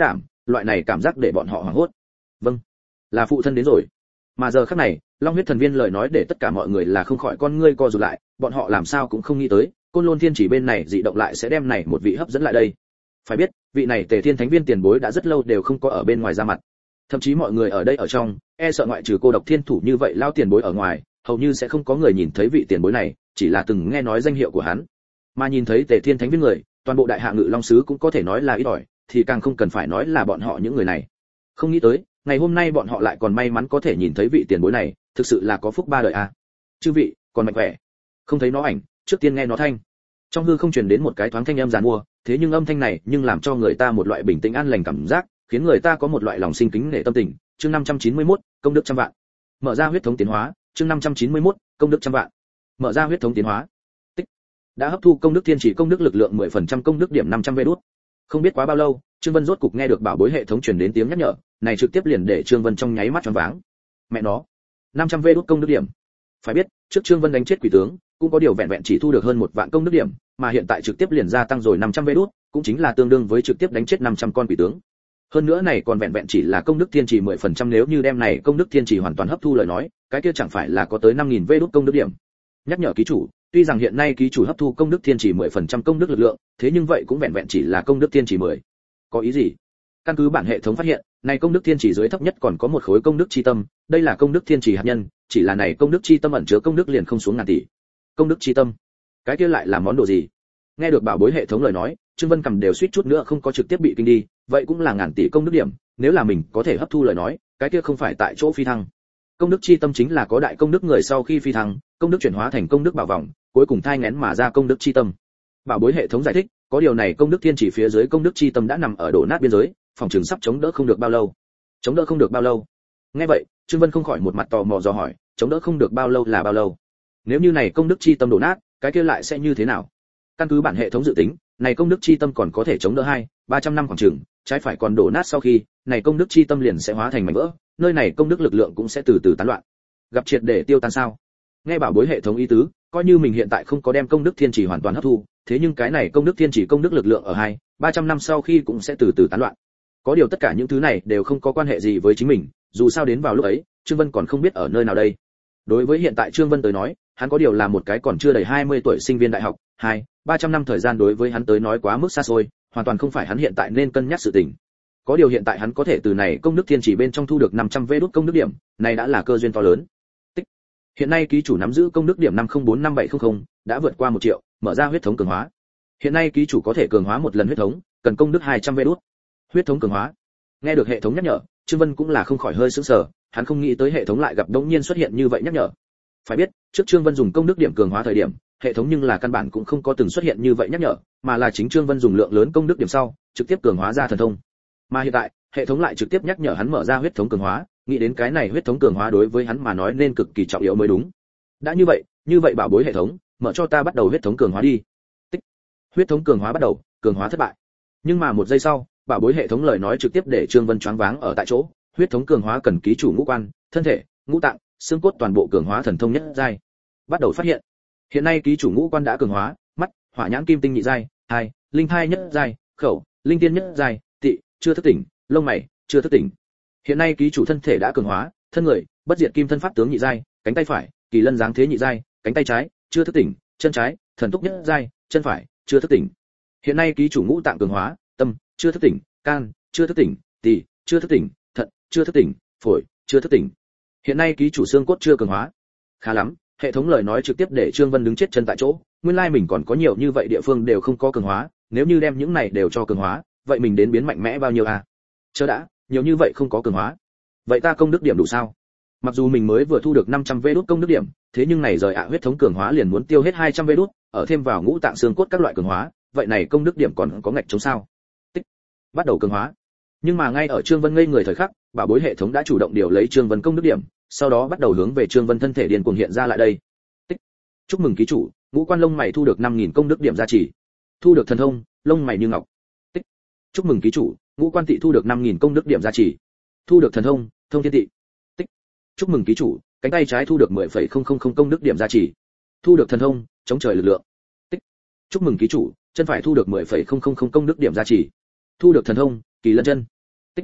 loại này cảm giác để bọn họ hoảng hốt. Vâng, là phụ thân đến rồi. Mà giờ khắc này, Long huyết thần viên lời nói để tất cả mọi người là không khỏi con ngươi co rụt lại, bọn họ làm sao cũng không nghĩ tới, Côn Lôn Thiên Chỉ bên này dị động lại sẽ đem này một vị hấp dẫn lại đây. Phải biết, vị này Tề Thiên Thánh Viên tiền bối đã rất lâu đều không có ở bên ngoài ra mặt. Thậm chí mọi người ở đây ở trong, e sợ ngoại trừ Cô Độc Thiên Thủ như vậy lao tiền bối ở ngoài, hầu như sẽ không có người nhìn thấy vị tiền bối này, chỉ là từng nghe nói danh hiệu của hắn. Mà nhìn thấy Tề Thiên Thánh Viên người, toàn bộ đại hạ ngự long sứ cũng có thể nói là ít ỏi, thì càng không cần phải nói là bọn họ những người này. Không nghĩ tới, ngày hôm nay bọn họ lại còn may mắn có thể nhìn thấy vị tiền bối này, thực sự là có phúc ba đời à. Chư vị, còn mạnh khỏe. Không thấy nó ảnh, trước tiên nghe nó thanh. Trong hư không truyền đến một cái thoáng thanh âm giàn mua, thế nhưng âm thanh này nhưng làm cho người ta một loại bình tĩnh an lành cảm giác, khiến người ta có một loại lòng sinh kính nể tâm tình. Chương năm trăm chín mươi mốt, công đức trăm vạn. Mở ra huyết thống tiến hóa, chương năm trăm chín mươi mốt, công đức trăm vạn. Mở ra huyết thống tiến hóa. Tích. Đã hấp thu công đức thiên chỉ công đức lực lượng mười phần trăm công đức điểm năm trăm vé đút. Không biết quá bao lâu, Trương Vân rốt cục nghe được bảo bối hệ thống truyền đến tiếng nhắc nhở, này trực tiếp liền để Trương Vân trong nháy mắt choáng váng. Mẹ nó, năm trăm vé đút công đức điểm. Phải biết, trước Trương Vân đánh chết quỷ tướng, cũng có điều vẹn vẹn chỉ thu được hơn một vạn công đức điểm, mà hiện tại trực tiếp liền gia tăng rồi năm trăm vé đút, cũng chính là tương đương với trực tiếp đánh chết năm trăm con quỷ tướng. Hơn nữa này còn vẹn vẹn chỉ là công đức thiên chỉ mười phần trăm, nếu như đem này công đức thiên chỉ hoàn toàn hấp thu lời nói, cái kia chẳng phải là có tới năm nghìn vé đút công đức điểm. Nhắc nhở ký chủ, tuy rằng hiện nay ký chủ hấp thu công đức thiên chỉ mười phần trăm công đức lực lượng, thế nhưng vậy cũng vẹn vẹn chỉ là công đức thiên chỉ mười. Có ý gì? Căn cứ bản hệ thống phát hiện, này công đức thiên chỉ dưới thấp nhất còn có một khối công đức chi tâm, đây là công đức thiên chỉ hạt nhân, chỉ là này công đức chi tâm ẩn chứa công đức liền không xuống ngàn tỷ. Công đức chi tâm, cái kia lại là món đồ gì? Nghe được bảo bối hệ thống lời nói, Trương Vân cầm đều suýt chút nữa không có trực tiếp bị kinh đi, vậy cũng là ngàn tỷ công đức điểm, nếu là mình có thể hấp thu lời nói, cái kia không phải tại chỗ phi thăng. Công đức chi tâm chính là có đại công đức người sau khi phi thăng, công đức chuyển hóa thành công đức bảo vòng, cuối cùng thai nghén mà ra công đức chi tâm. Bảo bối hệ thống giải thích, có điều này công đức thiên chỉ phía dưới công đức chi tâm đã nằm ở đổ nát biên giới, phòng trường sắp chống đỡ không được bao lâu. Chống đỡ không được bao lâu? Nghe vậy, Trương Vân không khỏi một mặt tò mò dò hỏi, chống đỡ không được bao lâu là bao lâu? Nếu như này công đức chi tâm đổ nát, cái kia lại sẽ như thế nào? Căn cứ bản hệ thống dự tính, này công đức chi tâm còn có thể chống đỡ hai, ba trăm năm khoảng chừng, trái phải còn đổ nát sau khi, này công đức chi tâm liền sẽ hóa thành mảnh vỡ, nơi này công đức lực lượng cũng sẽ từ từ tán loạn. Gặp triệt để tiêu tan sao? Nghe bảo bối hệ thống ý tứ, coi như mình hiện tại không có đem công đức thiên chỉ hoàn toàn hấp thu, thế nhưng cái này công đức thiên chỉ công đức lực lượng ở hai, ba trăm năm sau khi cũng sẽ từ từ tán loạn. Có điều tất cả những thứ này đều không có quan hệ gì với chính mình, dù sao đến vào lúc ấy, Trương Vân còn không biết ở nơi nào đây. Đối với hiện tại Trương Vân tới nói, hắn có điều là một cái còn chưa đầy hai mươi tuổi sinh viên đại học, hai, ba trăm năm thời gian đối với hắn tới nói quá mức xa xôi, hoàn toàn không phải hắn hiện tại nên cân nhắc sự tình. Có điều hiện tại hắn có thể từ này công đức thiên chỉ bên trong thu được năm trăm vé đút công đức điểm, này đã là cơ duyên to lớn. Tích. Hiện nay ký chủ nắm giữ công đức điểm năm không bốn năm bảy không không, đã vượt qua một triệu, mở ra huyết thống cường hóa. Hiện nay ký chủ có thể cường hóa một lần huyết thống, cần công đức hai trăm vé đút. Huyết thống cường hóa. Nghe được hệ thống nhắc nhở, Trương Vân cũng là không khỏi hơi sững sờ, hắn không nghĩ tới hệ thống lại gặp đống nhiên xuất hiện như vậy nhắc nhở. Phải biết, trước Trương Vân dùng công đức điểm cường hóa thời điểm, hệ thống nhưng là căn bản cũng không có từng xuất hiện như vậy nhắc nhở, mà là chính Trương Vân dùng lượng lớn công đức điểm sau, trực tiếp cường hóa ra thần thông. Mà hiện tại, hệ thống lại trực tiếp nhắc nhở hắn mở ra huyết thống cường hóa, nghĩ đến cái này huyết thống cường hóa đối với hắn mà nói nên cực kỳ trọng yếu mới đúng. Đã như vậy, như vậy bảo bối hệ thống, mở cho ta bắt đầu huyết thống cường hóa đi. Tích. Huyết thống cường hóa bắt đầu, cường hóa thất bại. Nhưng mà một giây sau, bảo bối hệ thống lời nói trực tiếp để Trương Vân choáng váng ở tại chỗ, huyết thống cường hóa cần ký chủ ngũ quan, thân thể, ngũ tạng, xương cốt toàn bộ cường hóa thần thông nhất giai. Bắt đầu phát hiện, hiện nay ký chủ ngũ quan đã cường hóa, mắt, hỏa nhãn kim tinh nhị giai, hai, linh thai nhất giai, khẩu, linh tiên nhất giai, tị, chưa thức tỉnh, lông mày, chưa thức tỉnh. Hiện nay ký chủ thân thể đã cường hóa, thân người, bất diệt kim thân pháp tướng nhị giai, cánh tay phải, kỳ lân dáng thế nhị giai, cánh tay trái, chưa thức tỉnh, chân trái, thần túc nhất giai, chân phải, chưa thức tỉnh. Hiện nay ký chủ ngũ tạng cường hóa, tâm, chưa thức tỉnh, can, chưa thức tỉnh, tỳ, chưa thức tỉnh, thận, chưa thức tỉnh, phổi, chưa thức tỉnh. Hiện nay ký chủ xương cốt chưa cường hóa. Khá lắm, hệ thống lời nói trực tiếp để Trương Vân đứng chết chân tại chỗ, nguyên lai mình còn có nhiều như vậy địa phương đều không có cường hóa, nếu như đem những này đều cho cường hóa, vậy mình đến biến mạnh mẽ bao nhiêu à? Chớ đã, nhiều như vậy không có cường hóa. Vậy ta công đức điểm đủ sao? Mặc dù mình mới vừa thu được năm trăm vé đút công đức điểm, thế nhưng này rời ạ huyết thống cường hóa liền muốn tiêu hết hai trăm vé đút, ở thêm vào ngũ tạng xương cốt các loại cường hóa, vậy này công đức điểm còn có ngạch chống sao? Tích. Bắt đầu cường hóa. Nhưng mà ngay ở Trương Vân ngây người thời khắc, bảo bối hệ thống đã chủ động điều lấy Trương Vân công đức điểm, sau đó bắt đầu hướng về Trương Vân thân thể điên cuồng hiện ra lại đây. Tích. Chúc mừng ký chủ, ngũ quan lông mày thu được năm nghìn công đức điểm gia trì. Thu được thần thông, lông mày như ngọc. Tích. Chúc mừng ký chủ, ngũ quan tị thu được năm nghìn công đức điểm gia trì. Thu được thần thông, thông thiên tị. Tích. Chúc mừng ký chủ, cánh tay trái thu được mười phẩy không không không công đức điểm gia trì. Thu được thần thông, chống trời lực lượng. Tích. Chúc mừng ký chủ, chân phải thu được mười phẩy không không không công đức điểm gia trì. Thu được thần thông, kỳ lân chân. Tích.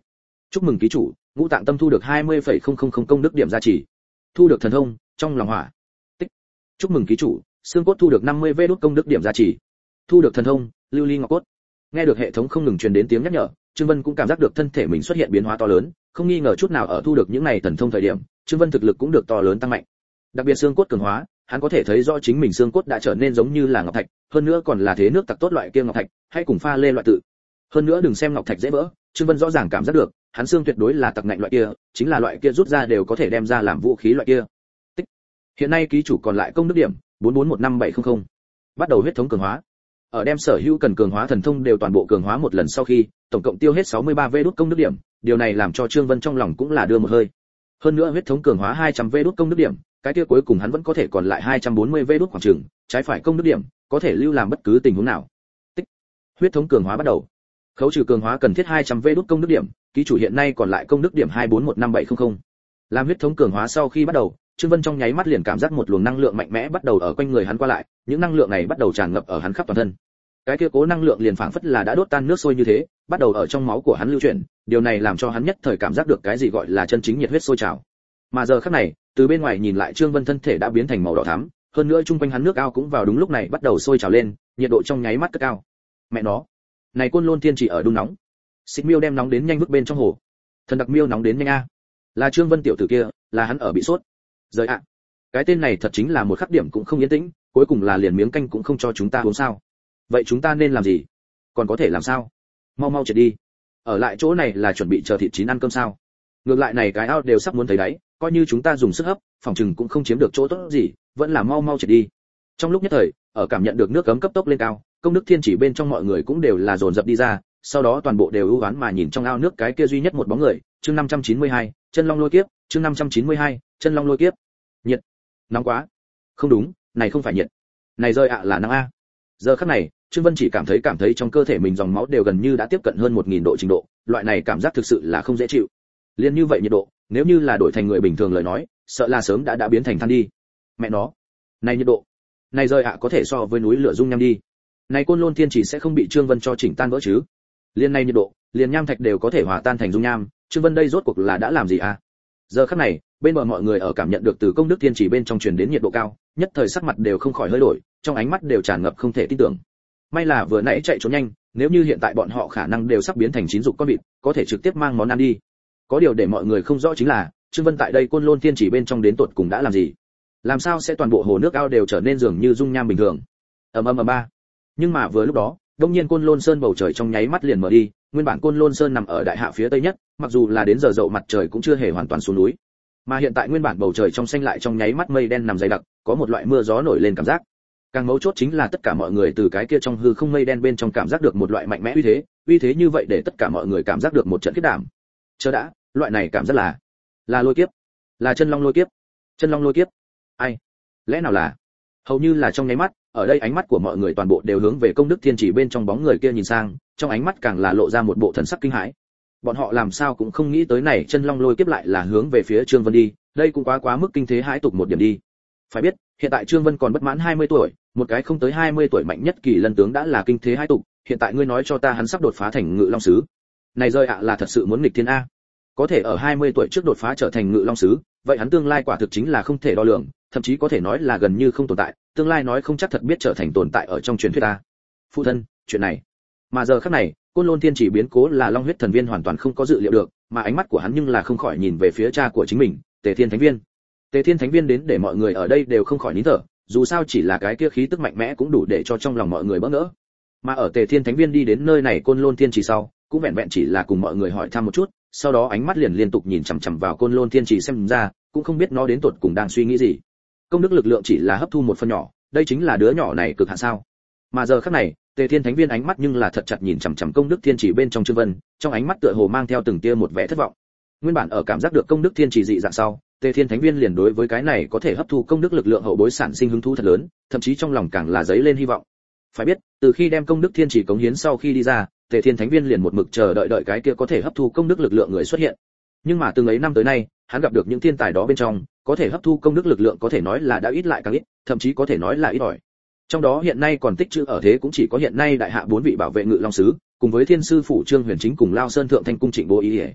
chúc mừng ký chủ, ngũ tạng tâm thu được hai mươi phẩy không không không công đức điểm gia trì, thu được thần thông trong lòng hỏa. Tích. chúc mừng ký chủ, xương cốt thu được năm mươi vê đốt công đức điểm gia trì, thu được thần thông lưu ly ngọc cốt. Nghe được hệ thống không ngừng truyền đến tiếng nhắc nhở, Trương Vân cũng cảm giác được thân thể mình xuất hiện biến hóa to lớn, không nghi ngờ chút nào ở thu được những này thần thông thời điểm, Trương Vân thực lực cũng được to lớn tăng mạnh. Đặc biệt xương cốt cường hóa, hắn có thể thấy rõ chính mình xương cốt đã trở nên giống như là ngọc thạch, hơn nữa còn là thế nước tặc tốt loại kia ngọc thạch, hay cùng pha lê loại tự. Hơn nữa đừng xem ngọc thạch dễ vỡ, Trương Vân rõ ràng cảm giác được, hắn xương tuyệt đối là tặc ngạnh loại kia, chính là loại kia rút ra đều có thể đem ra làm vũ khí loại kia. Tích. Hiện nay ký chủ còn lại công đức điểm bốn bốn một năm bảy không không. Bắt đầu huyết thống cường hóa. Ở đem sở hữu cần cường hóa thần thông đều toàn bộ cường hóa một lần sau khi, tổng cộng tiêu hết sáu mươi ba vê đốt công đức điểm, điều này làm cho Trương Vân trong lòng cũng là đưa một hơi. Hơn nữa huyết thống cường hóa hai trăm vê đốt công đức điểm, cái kia cuối cùng hắn vẫn có thể còn lại hai trăm bốn mươi vê đốt khoảng chừng, trái phải công đức điểm, có thể lưu làm bất cứ tình huống nào. Tích. Huyết thống cường hóa bắt đầu. Khấu trừ cường hóa cần thiết hai trăm vê đốt công đức điểm, ký chủ hiện nay còn lại công đức điểm hai bốn một năm bảy không không. Làm huyết thống cường hóa sau khi bắt đầu, Trương Vân trong nháy mắt liền cảm giác một luồng năng lượng mạnh mẽ bắt đầu ở quanh người hắn qua lại, những năng lượng này bắt đầu tràn ngập ở hắn khắp toàn thân. Cái kia cố năng lượng liền phảng phất là đã đốt tan nước sôi như thế, bắt đầu ở trong máu của hắn lưu chuyển, điều này làm cho hắn nhất thời cảm giác được cái gì gọi là chân chính nhiệt huyết sôi trào. Mà giờ khắc này, từ bên ngoài nhìn lại Trương Vân thân thể đã biến thành màu đỏ thắm, hơn nữa chung quanh hắn nước ao cũng vào đúng lúc này bắt đầu sôi trào lên, nhiệt độ trong nháy mắt cất cao. Mẹ nó, này Côn Lôn Thiên chỉ ở đun nóng. Xích Miêu đem nóng đến nhanh vứt bên trong hồ. Thần Đặc Miêu nóng đến nhanh a. Là Trương Vân tiểu tử kia, là hắn ở bị sốt. Rời ạ. Cái tên này thật chính là một khắc điểm cũng không yên tĩnh, cuối cùng là liền miếng canh cũng không cho chúng ta uống sao? Vậy chúng ta nên làm gì? Còn có thể làm sao? Mau mau trượt đi. Ở lại chỗ này là chuẩn bị chờ thịt chín ăn cơm sao? Ngược lại này cái ao đều sắp muốn thấy đáy, coi như chúng ta dùng sức hấp, phòng chừng cũng không chiếm được chỗ tốt gì, vẫn là mau mau trượt đi. Trong lúc nhất thời, ở cảm nhận được nước cấm cấp tốc lên cao, công đức thiên chỉ bên trong mọi người cũng đều là dồn dập đi ra, sau đó toàn bộ đều ưu oán mà nhìn trong ao nước cái kia duy nhất một bóng người, chương năm trăm chín mươi hai, chân long lôi kiếp, chương năm trăm chín mươi hai, chân long lôi kiếp. Nhiệt, nóng quá. Không đúng, này không phải nhiệt. Này rơi ạ là nắng a. Giờ khắc này, Trương Vân chỉ cảm thấy cảm thấy trong cơ thể mình dòng máu đều gần như đã tiếp cận hơn một nghìn độ trình độ, loại này cảm giác thực sự là không dễ chịu. Liên như vậy nhiệt độ, nếu như là đổi thành người bình thường lời nói, sợ là sớm đã đã biến thành than đi. Mẹ nó, này nhiệt độ, này rơi ạ có thể so với núi lửa dung nham đi. Này Côn Lôn Thiên chỉ sẽ không bị Trương Vân cho chỉnh tan vỡ chứ? Liên này nhiệt độ, liền nham thạch đều có thể hòa tan thành dung nham, Trương Vân đây rốt cuộc là đã làm gì à? Giờ khắc này, bên bờ mọi người ở cảm nhận được từ công đức thiên chỉ bên trong truyền đến nhiệt độ cao, nhất thời sắc mặt đều không khỏi hơi đổi, trong ánh mắt đều tràn ngập không thể tin tưởng. May là vừa nãy chạy trốn nhanh, nếu như hiện tại bọn họ khả năng đều sắp biến thành chín dục con vịt, có thể trực tiếp mang món ăn đi. Có điều để mọi người không rõ chính là, Trương Vân tại đây Côn Lôn Thiên chỉ bên trong đến tột cùng đã làm gì? Làm sao sẽ toàn bộ hồ nước ao đều trở nên dường như dung nham bình thường? Ầm ầm ầm ba. Nhưng mà vừa lúc đó, đột nhiên Côn Lôn Sơn bầu trời trong nháy mắt liền mở đi, nguyên bản Côn Lôn Sơn nằm ở đại hạ phía tây nhất, mặc dù là đến giờ dậu mặt trời cũng chưa hề hoàn toàn xuống núi. Mà hiện tại nguyên bản bầu trời trong xanh lại trong nháy mắt mây đen nằm dày đặc, có một loại mưa gió nổi lên cảm giác. Càng mấu chốt chính là tất cả mọi người từ cái kia trong hư không mây đen bên trong cảm giác được một loại mạnh mẽ uy thế, uy thế như vậy để tất cả mọi người cảm giác được một trận khiếp đảm. Chờ đã, loại này cảm giác là là lôi kiếp, là chân long lôi kiếp, chân long lôi kiếp. Ai? Lẽ nào là? Hầu như là trong nháy mắt, ở đây ánh mắt của mọi người toàn bộ đều hướng về công đức thiên chỉ bên trong bóng người kia nhìn sang, trong ánh mắt càng là lộ ra một bộ thần sắc kinh hãi. Bọn họ làm sao cũng không nghĩ tới này chân long lôi kiếp lại là hướng về phía Trương Vân đi, đây cũng quá quá mức kinh thế hãi tục một điểm đi. Phải biết, hiện tại Trương Vân còn bất mãn hai mươi tuổi, một cái không tới hai mươi tuổi mạnh nhất kỳ lân tướng đã là kinh thế hãi tục, hiện tại ngươi nói cho ta hắn sắp đột phá thành ngự long sứ. Này rơi ạ là thật sự muốn nghịch thiên a. Có thể ở hai mươi tuổi trước đột phá trở thành ngự long sứ, vậy hắn tương lai quả thực chính là không thể đo lường, thậm chí có thể nói là gần như không tồn tại, tương lai nói không chắc thật biết trở thành tồn tại ở trong truyền thuyết ta. Phụ thân, chuyện này. Mà giờ khắc này, Côn Lôn Thiên chỉ biến cố là Long huyết thần viên hoàn toàn không có dự liệu được, mà ánh mắt của hắn nhưng là không khỏi nhìn về phía cha của chính mình, Tề Thiên Thánh Viên. Tề Thiên Thánh Viên đến để mọi người ở đây đều không khỏi nín thở, dù sao chỉ là cái kia khí tức mạnh mẽ cũng đủ để cho trong lòng mọi người bỡ ngỡ. Mà ở Tề Thiên Thánh Viên đi đến nơi này Côn Lôn Thiên chỉ sau, cũng vẹn vẹn chỉ là cùng mọi người hỏi thăm một chút, sau đó ánh mắt liền liên tục nhìn chằm chằm vào Côn Lôn Thiên chỉ xem ra, cũng không biết nó đến tột cùng đang suy nghĩ gì. Công đức lực lượng chỉ là hấp thu một phần nhỏ, đây chính là đứa nhỏ này cực hạn sao? Mà giờ khắc này, Tề Thiên Thánh Viên ánh mắt nhưng là thật chặt nhìn chằm chằm công đức thiên chỉ bên trong Trương Vân, trong ánh mắt tựa hồ mang theo từng tia một vẻ thất vọng. Nguyên bản ở cảm giác được công đức thiên chỉ dị dạng sau, Tề Thiên Thánh Viên liền đối với cái này có thể hấp thu công đức lực lượng hậu bối sản sinh hứng thú thật lớn, thậm chí trong lòng càng là dấy lên hy vọng. Phải biết, từ khi đem công đức thiên chỉ cống hiến sau khi đi ra, Tề Thiên Thánh Viên liền một mực chờ đợi đợi cái kia có thể hấp thu công đức lực lượng người xuất hiện. Nhưng mà từng ấy năm tới nay, hắn gặp được những thiên tài đó bên trong, có thể hấp thu công đức lực lượng có thể nói là đã ít lại càng ít, thậm chí có thể nói là ít ỏi. Trong đó hiện nay còn tích trữ ở thế cũng chỉ có hiện nay đại hạ bốn vị bảo vệ ngự long sứ, cùng với thiên sư phủ Trương Huyền Chính cùng Lao Sơn thượng thanh cung Trịnh Bố Ý.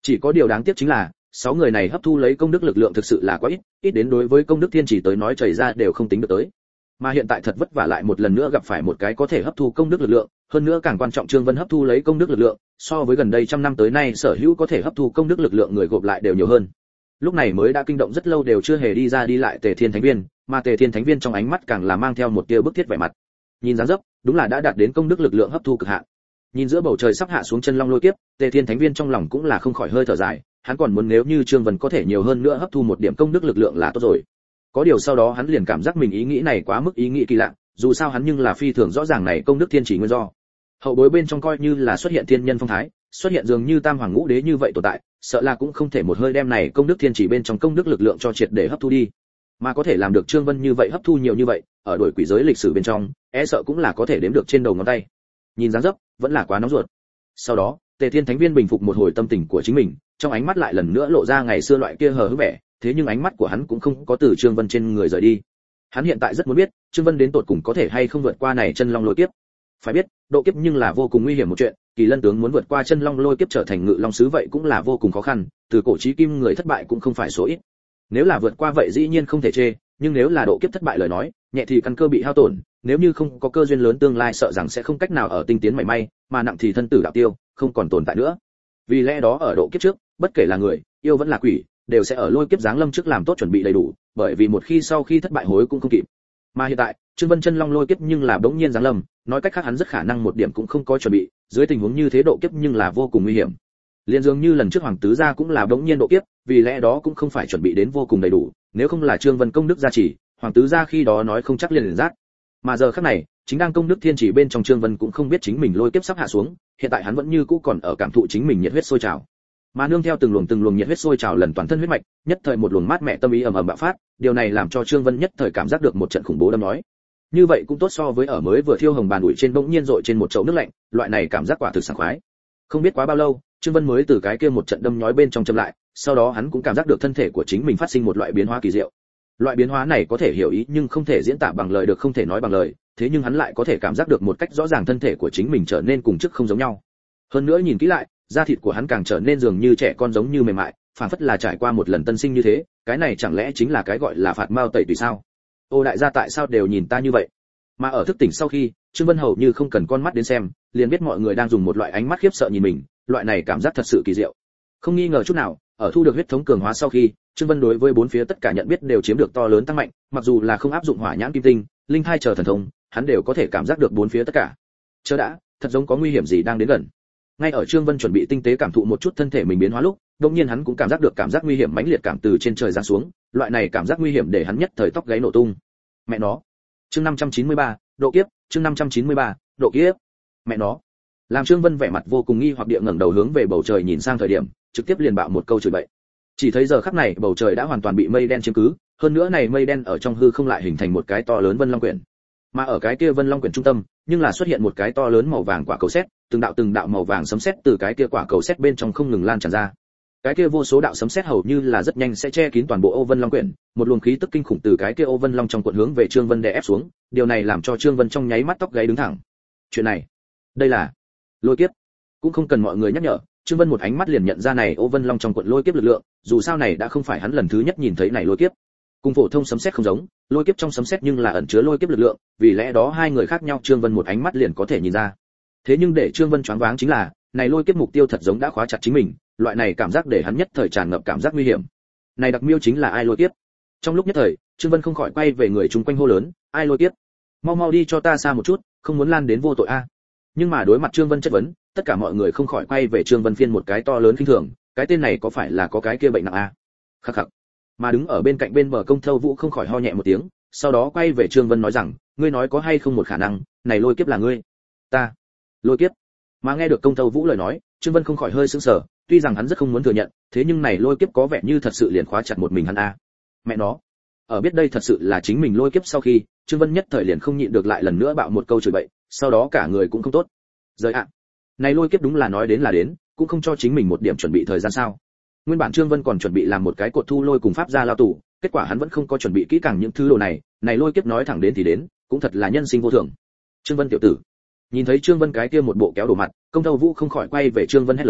Chỉ có điều đáng tiếc chính là sáu người này hấp thu lấy công đức lực lượng thực sự là quá ít, ít đến đối với công đức thiên chỉ tới nói chảy ra đều không tính được tới. Mà hiện tại thật vất vả lại một lần nữa gặp phải một cái có thể hấp thu công đức lực lượng, hơn nữa càng quan trọng Trương Vân hấp thu lấy công đức lực lượng, so với gần đây trăm năm tới nay sở hữu có thể hấp thu công đức lực lượng người gộp lại đều nhiều hơn. Lúc này mới đã kinh động rất lâu đều chưa hề đi ra đi lại Tề Thiên Thánh Viên, mà Tề Thiên Thánh Viên trong ánh mắt càng là mang theo một tia bức thiết vẻ mặt. Nhìn dáng dấp, đúng là đã đạt đến công đức lực lượng hấp thu cực hạn. Nhìn giữa bầu trời sắp hạ xuống chân long lôi kiếp, Tề Thiên Thánh Viên trong lòng cũng là không khỏi hơi thở dài, hắn còn muốn nếu như Trương Vân có thể nhiều hơn nữa hấp thu một điểm công đức lực lượng là tốt rồi. Có điều sau đó hắn liền cảm giác mình ý nghĩ này quá mức ý nghĩ kỳ lạ, dù sao hắn nhưng là phi thường rõ ràng này công đức thiên chỉ nguyên do. Hậu bối bên trong coi như là xuất hiện thiên nhân phong thái, xuất hiện dường như tam hoàng ngũ đế như vậy tồn tại, sợ là cũng không thể một hơi đem này công đức thiên chỉ bên trong công đức lực lượng cho triệt để hấp thu đi. Mà có thể làm được Trương Vân như vậy hấp thu nhiều như vậy, ở đổi quỷ giới lịch sử bên trong, e sợ cũng là có thể đếm được trên đầu ngón tay. Nhìn dáng dấp, vẫn là quá nóng ruột. Sau đó, Tề Thiên Thánh Viên bình phục một hồi tâm tình của chính mình, trong ánh mắt lại lần nữa lộ ra ngày xưa loại kia hờ hững vẻ, thế nhưng ánh mắt của hắn cũng không có từ Trương Vân trên người rời đi. Hắn hiện tại rất muốn biết, Trương Vân đến tột cùng có thể hay không vượt qua này chân long lôi kiếp. Phải biết, độ kiếp nhưng là vô cùng nguy hiểm một chuyện, Kỳ Lân tướng muốn vượt qua chân long lôi kiếp trở thành ngự long sứ vậy cũng là vô cùng khó khăn, từ cổ chí kim người thất bại cũng không phải số ít. Nếu là vượt qua vậy dĩ nhiên không thể chê, nhưng nếu là độ kiếp thất bại lời nói, nhẹ thì căn cơ bị hao tổn, nếu như không có cơ duyên lớn tương lai sợ rằng sẽ không cách nào ở tinh tiến mảy may, mà nặng thì thân tử đạo tiêu, không còn tồn tại nữa. Vì lẽ đó ở độ kiếp trước, bất kể là người, yêu vẫn là quỷ, đều sẽ ở lôi kiếp giáng lâm trước làm tốt chuẩn bị đầy đủ, bởi vì một khi sau khi thất bại hối cũng không kịp. Mà hiện tại, Trương Vân chân long lôi kiếp nhưng là bỗng nhiên giáng lâm, nói cách khác hắn rất khả năng một điểm cũng không có chuẩn bị, dưới tình huống như thế độ kiếp nhưng là vô cùng nguy hiểm. Liên dường như lần trước hoàng tứ gia cũng là bỗng nhiên độ kiếp, vì lẽ đó cũng không phải chuẩn bị đến vô cùng đầy đủ, nếu không là Trương Vân công đức gia trì, hoàng tứ gia khi đó nói không chắc liền liền rát. Mà giờ khắc này, chính đang công đức thiên chỉ bên trong Trương Vân cũng không biết chính mình lôi kiếp sắp hạ xuống, hiện tại hắn vẫn như cũ còn ở cảm thụ chính mình nhiệt huyết sôi trào. Mà nương theo từng luồng từng luồng nhiệt huyết sôi trào lần toàn thân huyết mạch, nhất thời một luồng mát mẻ tâm ý ầm ầm bạo phát, điều này làm cho Trương Vân nhất thời cảm giác được một trận khủng bố đâm nói. Như vậy cũng tốt so với ở mới vừa thiêu hồng bàn ủi trên bỗng nhiên rội trên một chậu nước lạnh, loại này cảm giác quả thực sảng khoái. Không biết quá bao lâu, Trương Vân mới từ cái kia một trận đâm nhói bên trong chậm lại, sau đó hắn cũng cảm giác được thân thể của chính mình phát sinh một loại biến hóa kỳ diệu. Loại biến hóa này có thể hiểu ý nhưng không thể diễn tả bằng lời được, không thể nói bằng lời, thế nhưng hắn lại có thể cảm giác được một cách rõ ràng thân thể của chính mình trở nên cùng trước không giống nhau. Hơn nữa nhìn kỹ lại, da thịt của hắn càng trở nên dường như trẻ con giống như mềm mại, phảng phất là trải qua một lần tân sinh như thế, cái này chẳng lẽ chính là cái gọi là phạt mao tẩy tùy sao? Ô đại gia tại sao đều nhìn ta như vậy? Mà ở thức tỉnh sau khi, Trương Vân hầu như không cần con mắt đến xem, liền biết mọi người đang dùng một loại ánh mắt khiếp sợ nhìn mình, loại này cảm giác thật sự kỳ diệu. Không nghi ngờ chút nào, ở thu được huyết thống cường hóa sau khi, Trương Vân đối với bốn phía tất cả nhận biết đều chiếm được to lớn tăng mạnh, mặc dù là không áp dụng hỏa nhãn kim tinh, linh thai chờ thần thông, hắn đều có thể cảm giác được bốn phía tất cả. Chờ đã, thật giống có nguy hiểm gì đang đến gần. Ngay ở Trương Vân chuẩn bị tinh tế cảm thụ một chút thân thể mình biến hóa lúc, đột nhiên hắn cũng cảm giác được cảm giác nguy hiểm mãnh liệt cảm từ trên trời giáng xuống, loại này cảm giác nguy hiểm để hắn nhất thời tóc gáy nổ tung. Mẹ nó. Chương năm trăm chín mươi ba, độ kiếp, chương năm trăm chín mươi ba, độ kiếp. Mẹ nó. Làm Trương Vân vẻ mặt vô cùng nghi hoặc địa ngẩng đầu hướng về bầu trời nhìn sang thời điểm, trực tiếp liền bạo một câu chửi bậy. Chỉ thấy giờ khắc này bầu trời đã hoàn toàn bị mây đen chiếm cứ, hơn nữa này mây đen ở trong hư không lại hình thành một cái to lớn vân long quyển. Mà ở cái kia vân long quyển trung tâm, nhưng là xuất hiện một cái to lớn màu vàng quả cầu sét, từng đạo từng đạo màu vàng sấm sét từ cái kia quả cầu sét bên trong không ngừng lan tràn ra. Cái kia vô số đạo sấm sét hầu như là rất nhanh sẽ che kín toàn bộ ô vân long quyển, một luồng khí tức kinh khủng từ cái kia ô vân long trong cuộn hướng về Trương Vân đè ép xuống, điều này làm cho Trương Vân trong nháy mắt tóc gáy đứng thẳng. Chuyện này, đây là lôi kiếp. Cũng không cần mọi người nhắc nhở, Trương Vân một ánh mắt liền nhận ra này ô vân long trong cuộn lôi kiếp lực lượng, dù sao này đã không phải hắn lần thứ nhất nhìn thấy này lôi kiếp. Cùng phổ thông sấm sét không giống, lôi kiếp trong sấm sét nhưng là ẩn chứa lôi kiếp lực lượng, vì lẽ đó hai người khác nhau Trương Vân một ánh mắt liền có thể nhìn ra. Thế nhưng để Trương Vân choáng váng chính là, này lôi kiếp mục tiêu thật giống đã khóa chặt chính mình, loại này cảm giác để hắn nhất thời tràn ngập cảm giác nguy hiểm. Này đặc miêu chính là ai lôi kiếp? Trong lúc nhất thời, Trương Vân không khỏi quay về người chung quanh hô lớn, ai lôi kiếp? Mau mau đi cho ta xa một chút, không muốn lan đến vô tội a. Nhưng mà đối mặt Trương Vân chất vấn, tất cả mọi người không khỏi quay về Trương Vân phiên một cái to lớn khinh thường, cái tên này có phải là có cái kia bệnh nặng a? Khắc khắc. Mà đứng ở bên cạnh bên bờ Công Thâu Vũ không khỏi ho nhẹ một tiếng, sau đó quay về Trương Vân nói rằng, ngươi nói có hay không một khả năng, này lôi kiếp là ngươi? Ta? Lôi kiếp? Mà nghe được Công Thâu Vũ lời nói, Trương Vân không khỏi hơi sững sờ, tuy rằng hắn rất không muốn thừa nhận, thế nhưng này lôi kiếp có vẻ như thật sự liền khóa chặt một mình hắn a. Mẹ nó. Ở biết đây thật sự là chính mình lôi kiếp sau khi, Trương Vân nhất thời liền không nhịn được lại lần nữa bạo một câu chửi bậy, sau đó cả người cũng không tốt. Rời ạ. Này lôi kiếp đúng là nói đến là đến, cũng không cho chính mình một điểm chuẩn bị thời gian sao? Nguyên bản Trương Vân còn chuẩn bị làm một cái cột thu lôi cùng pháp gia lao tù, kết quả hắn vẫn không có chuẩn bị kỹ càng những thứ đồ này, này lôi kiếp nói thẳng đến thì đến, cũng thật là nhân sinh vô thường. Trương Vân tiểu tử. Nhìn thấy Trương Vân cái kia một bộ kéo đổ mặt, Công Thâu Vũ không khỏi quay về Trương Vân hét lớn,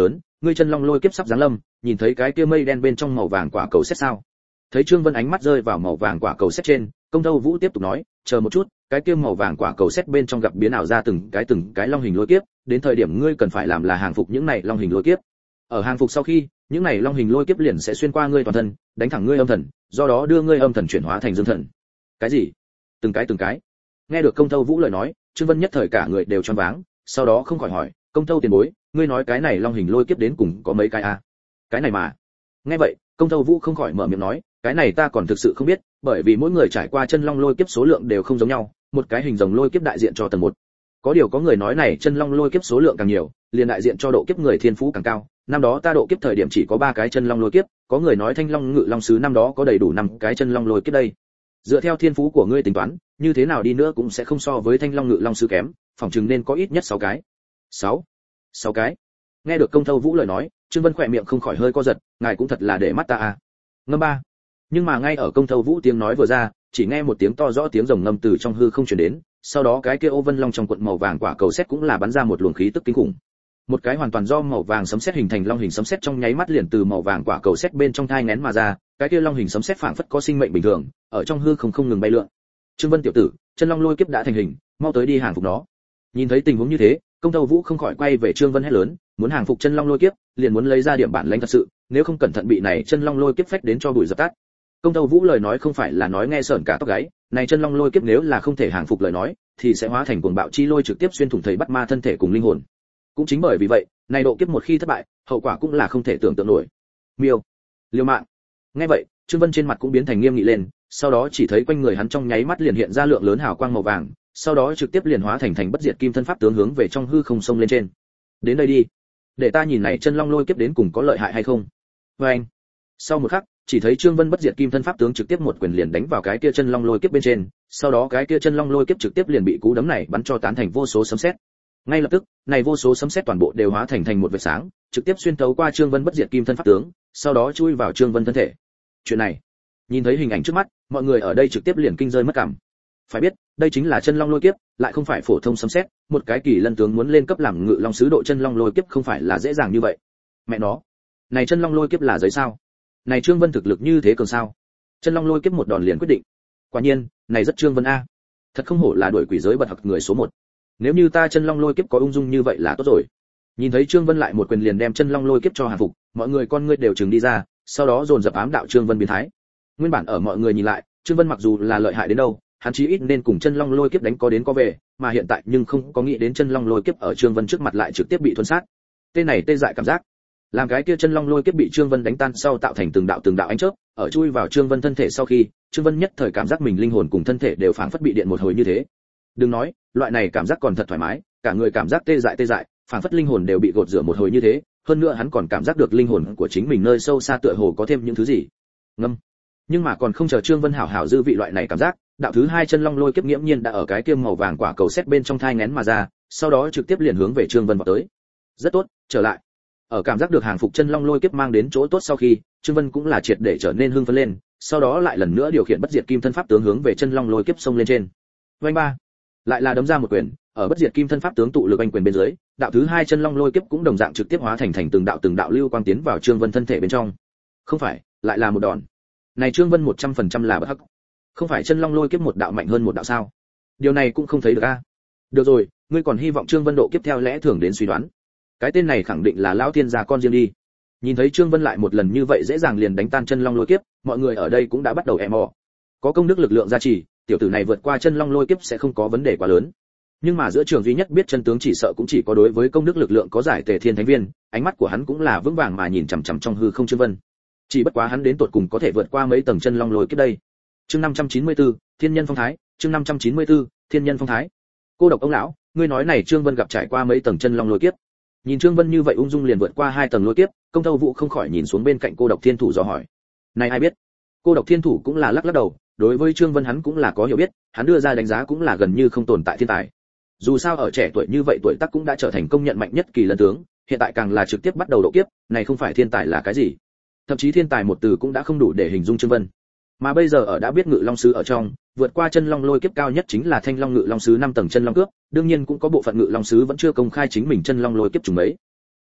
ngươi chân long lôi kiếp sắp giáng lâm, nhìn thấy cái kia mây đen bên trong màu vàng quả cầu xét sao? Thấy Trương Vân ánh mắt rơi vào màu vàng quả cầu xét trên, Công Thâu Vũ tiếp tục nói, chờ một chút, cái kia màu vàng quả cầu xét bên trong gặp biến ảo ra từng cái từng cái long hình lôi kiếp, đến thời điểm ngươi cần phải làm là hàng phục những này long hình lôi kiếp. Ở hàng phục sau khi, những này long hình lôi kiếp liền sẽ xuyên qua ngươi toàn thân, đánh thẳng ngươi âm thần, do đó đưa ngươi âm thần chuyển hóa thành dương thần. Cái gì? Từng cái từng cái? Nghe được Công Thâu Vũ lời nói, Trương Vân nhất thời cả người đều choáng váng, sau đó không khỏi hỏi, Công Thâu tiền bối, ngươi nói cái này long hình lôi kiếp đến cùng có mấy cái a? Cái này mà. Nghe vậy, Công Thâu Vũ không khỏi mở miệng nói, cái này ta còn thực sự không biết, bởi vì mỗi người trải qua chân long lôi kiếp số lượng đều không giống nhau, một cái hình rồng lôi kiếp đại diện cho tầng một. Có điều có người nói này chân long lôi kiếp số lượng càng nhiều, liền đại diện cho độ kiếp người thiên phú càng cao. Năm đó ta độ kiếp thời điểm chỉ có ba cái chân long lôi kiếp, có người nói Thanh Long Ngự Long sứ năm đó có đầy đủ năm cái chân long lôi kiếp đây. Dựa theo thiên phú của ngươi tính toán, như thế nào đi nữa cũng sẽ không so với Thanh Long Ngự Long sứ kém, phỏng chừng nên có ít nhất sáu cái. sáu sáu cái. Nghe được Công Thâu Vũ lời nói, Trương Vân khỏe miệng không khỏi hơi co giật, ngài cũng thật là để mắt ta à. Ngâm ba. Nhưng mà ngay ở Công Thâu Vũ tiếng nói vừa ra, chỉ nghe một tiếng to rõ tiếng rồng ngâm từ trong hư không truyền đến, sau đó cái kia ô vân long trong cuộn màu vàng quả cầu sét cũng là bắn ra một luồng khí tức kinh khủng. Một cái hoàn toàn do màu vàng sấm sét hình thành long hình sấm sét trong nháy mắt liền từ màu vàng quả cầu sét bên trong thai nghén mà ra, cái kia long hình sấm sét phảng phất có sinh mệnh bình thường, ở trong hư không không ngừng bay lượn. Trương Vân tiểu tử, chân long lôi kiếp đã thành hình, mau tới đi hàng phục nó. Nhìn thấy tình huống như thế, Công Thâu Vũ không khỏi quay về Trương Vân hét lớn, muốn hàng phục chân long lôi kiếp, liền muốn lấy ra điểm bản lãnh thật sự, nếu không cẩn thận bị này chân long lôi kiếp phách đến cho bụi dập tắt. Công Thâu Vũ lời nói không phải là nói nghe sởn cả tóc gáy, này chân long lôi kiếp nếu là không thể hàng phục lời nói, thì sẽ hóa thành cuồng bạo chi lôi trực tiếp xuyên thủng thầy bắt ma thân thể cùng linh hồn. Cũng chính bởi vì vậy, này độ kiếp một khi thất bại, hậu quả cũng là không thể tưởng tượng nổi. Miêu, liều mạng. Nghe vậy, Trương Vân trên mặt cũng biến thành nghiêm nghị lên, sau đó chỉ thấy quanh người hắn trong nháy mắt liền hiện ra lượng lớn hào quang màu vàng, sau đó trực tiếp liền hóa thành thành bất diệt kim thân pháp tướng hướng về trong hư không sông lên trên. Đến đây đi, để ta nhìn này chân long lôi kiếp đến cùng có lợi hại hay không. Và anh. Sau một khắc, chỉ thấy Trương Vân bất diệt kim thân pháp tướng trực tiếp một quyền liền đánh vào cái kia chân long lôi kiếp bên trên, sau đó cái kia chân long lôi kiếp trực tiếp liền bị cú đấm này bắn cho tán thành vô số sấm sét. Ngay lập tức, này vô số sấm sét toàn bộ đều hóa thành thành một vệt sáng, trực tiếp xuyên thấu qua Trương Vân bất diệt kim thân pháp tướng, sau đó chui vào Trương Vân thân thể. Chuyện này, nhìn thấy hình ảnh trước mắt, mọi người ở đây trực tiếp liền kinh rơi mất cảm. Phải biết, đây chính là chân long lôi kiếp, lại không phải phổ thông sấm sét, một cái kỳ lân tướng muốn lên cấp làm ngự long sứ độ chân long lôi kiếp không phải là dễ dàng như vậy. Mẹ nó, này chân long lôi kiếp là giấy sao? Này Trương Vân thực lực như thế cường sao? Chân long lôi kiếp một đòn liền quyết định. Quả nhiên, này rất Trương Vân a. Thật không hổ là đuổi quỷ giới bật học người số một. Nếu như ta chân long lôi kiếp có ung dung như vậy là tốt rồi. Nhìn thấy Trương Vân lại một quyền liền đem chân long lôi kiếp cho hàng phục, mọi người con ngươi đều trừng đi ra, sau đó dồn dập ám đạo Trương Vân biến thái. Nguyên bản ở mọi người nhìn lại, Trương Vân mặc dù là lợi hại đến đâu, hắn chí ít nên cùng chân long lôi kiếp đánh có đến có về, mà hiện tại nhưng không có nghĩ đến chân long lôi kiếp ở Trương Vân trước mặt lại trực tiếp bị thuần sát. Tên này tê dại cảm giác. Làm cái kia chân long lôi kiếp bị Trương Vân đánh tan sau tạo thành từng đạo từng đạo ánh chớp, ở chui vào Trương Vân thân thể sau khi, Trương Vân nhất thời cảm giác mình linh hồn cùng thân thể đều phảng phất bị điện một hồi như thế. Đừng nói, loại này cảm giác còn thật thoải mái, cả người cảm giác tê dại tê dại, phảng phất linh hồn đều bị gột rửa một hồi như thế, hơn nữa hắn còn cảm giác được linh hồn của chính mình nơi sâu xa tựa hồ có thêm những thứ gì. Ngâm. Nhưng mà còn không chờ Trương Vân hảo hảo dư vị loại này cảm giác, đạo thứ hai chân long lôi kiếp nghiễm nhiên đã ở cái kiêm màu vàng quả cầu sét bên trong thai nghén mà ra, sau đó trực tiếp liền hướng về Trương Vân vọt tới. Rất tốt, trở lại. Ở cảm giác được hàng phục chân long lôi kiếp mang đến chỗ tốt sau khi, Trương Vân cũng là triệt để trở nên hưng phấn lên, sau đó lại lần nữa điều khiển bất diệt kim thân pháp tướng hướng về chân long lôi kiếp xông lên trên. Vành ba, lại là đấm ra một quyền, ở bất diệt kim thân pháp tướng tụ lực anh quyền bên dưới, đạo thứ hai chân long lôi kiếp cũng đồng dạng trực tiếp hóa thành thành từng đạo từng đạo lưu quang tiến vào Trương Vân thân thể bên trong. Không phải, lại là một đòn. Này Trương Vân một trăm phần trăm là bất hắc. Không phải chân long lôi kiếp một đạo mạnh hơn một đạo sao? Điều này cũng không thấy được a. Được rồi, ngươi còn hy vọng Trương Vân độ kiếp theo lẽ thường đến suy đoán. Cái tên này khẳng định là lão thiên gia con riêng đi. Nhìn thấy Trương Vân lại một lần như vậy dễ dàng liền đánh tan chân long lôi kiếp, mọi người ở đây cũng đã bắt đầu e mò. Có công đức lực lượng gia trì, tiểu tử này vượt qua chân long lôi kiếp sẽ không có vấn đề quá lớn. Nhưng mà giữa trường duy nhất biết chân tướng chỉ sợ cũng chỉ có đối với công đức lực lượng có giải Tề Thiên Thánh Viên, ánh mắt của hắn cũng là vững vàng mà nhìn chằm chằm trong hư không Trương Vân. Chỉ bất quá hắn đến tột cùng có thể vượt qua mấy tầng chân long lôi kiếp đây. Chương năm trăm chín mươi tư, Thiên Nhân Phong Thái, chương năm trăm chín mươi tư, Thiên Nhân Phong Thái. Cô độc ông lão, ngươi nói này Trương Vân gặp trải qua mấy tầng chân long lôi kiếp. Nhìn Trương Vân như vậy ung dung liền vượt qua hai tầng lôi kiếp, Công Thâu Vũ không khỏi nhìn xuống bên cạnh cô độc thiên thủ dò hỏi. Này ai biết? Cô độc thiên thủ cũng là lắc lắc đầu, đối với Trương Vân hắn cũng là có hiểu biết, hắn đưa ra đánh giá cũng là gần như không tồn tại thiên tài. Dù sao ở trẻ tuổi như vậy tuổi tác cũng đã trở thành công nhận mạnh nhất kỳ lân tướng, hiện tại càng là trực tiếp bắt đầu độ kiếp, này không phải thiên tài là cái gì? Thậm chí thiên tài một từ cũng đã không đủ để hình dung Trương Vân. Mà bây giờ ở đã biết ngự long sứ ở trong, vượt qua chân long lôi kiếp cao nhất chính là thanh long ngự long sứ năm tầng chân long cướp, đương nhiên cũng có bộ phận ngự long sứ vẫn chưa công khai chính mình chân long lôi kiếp trùng mấy.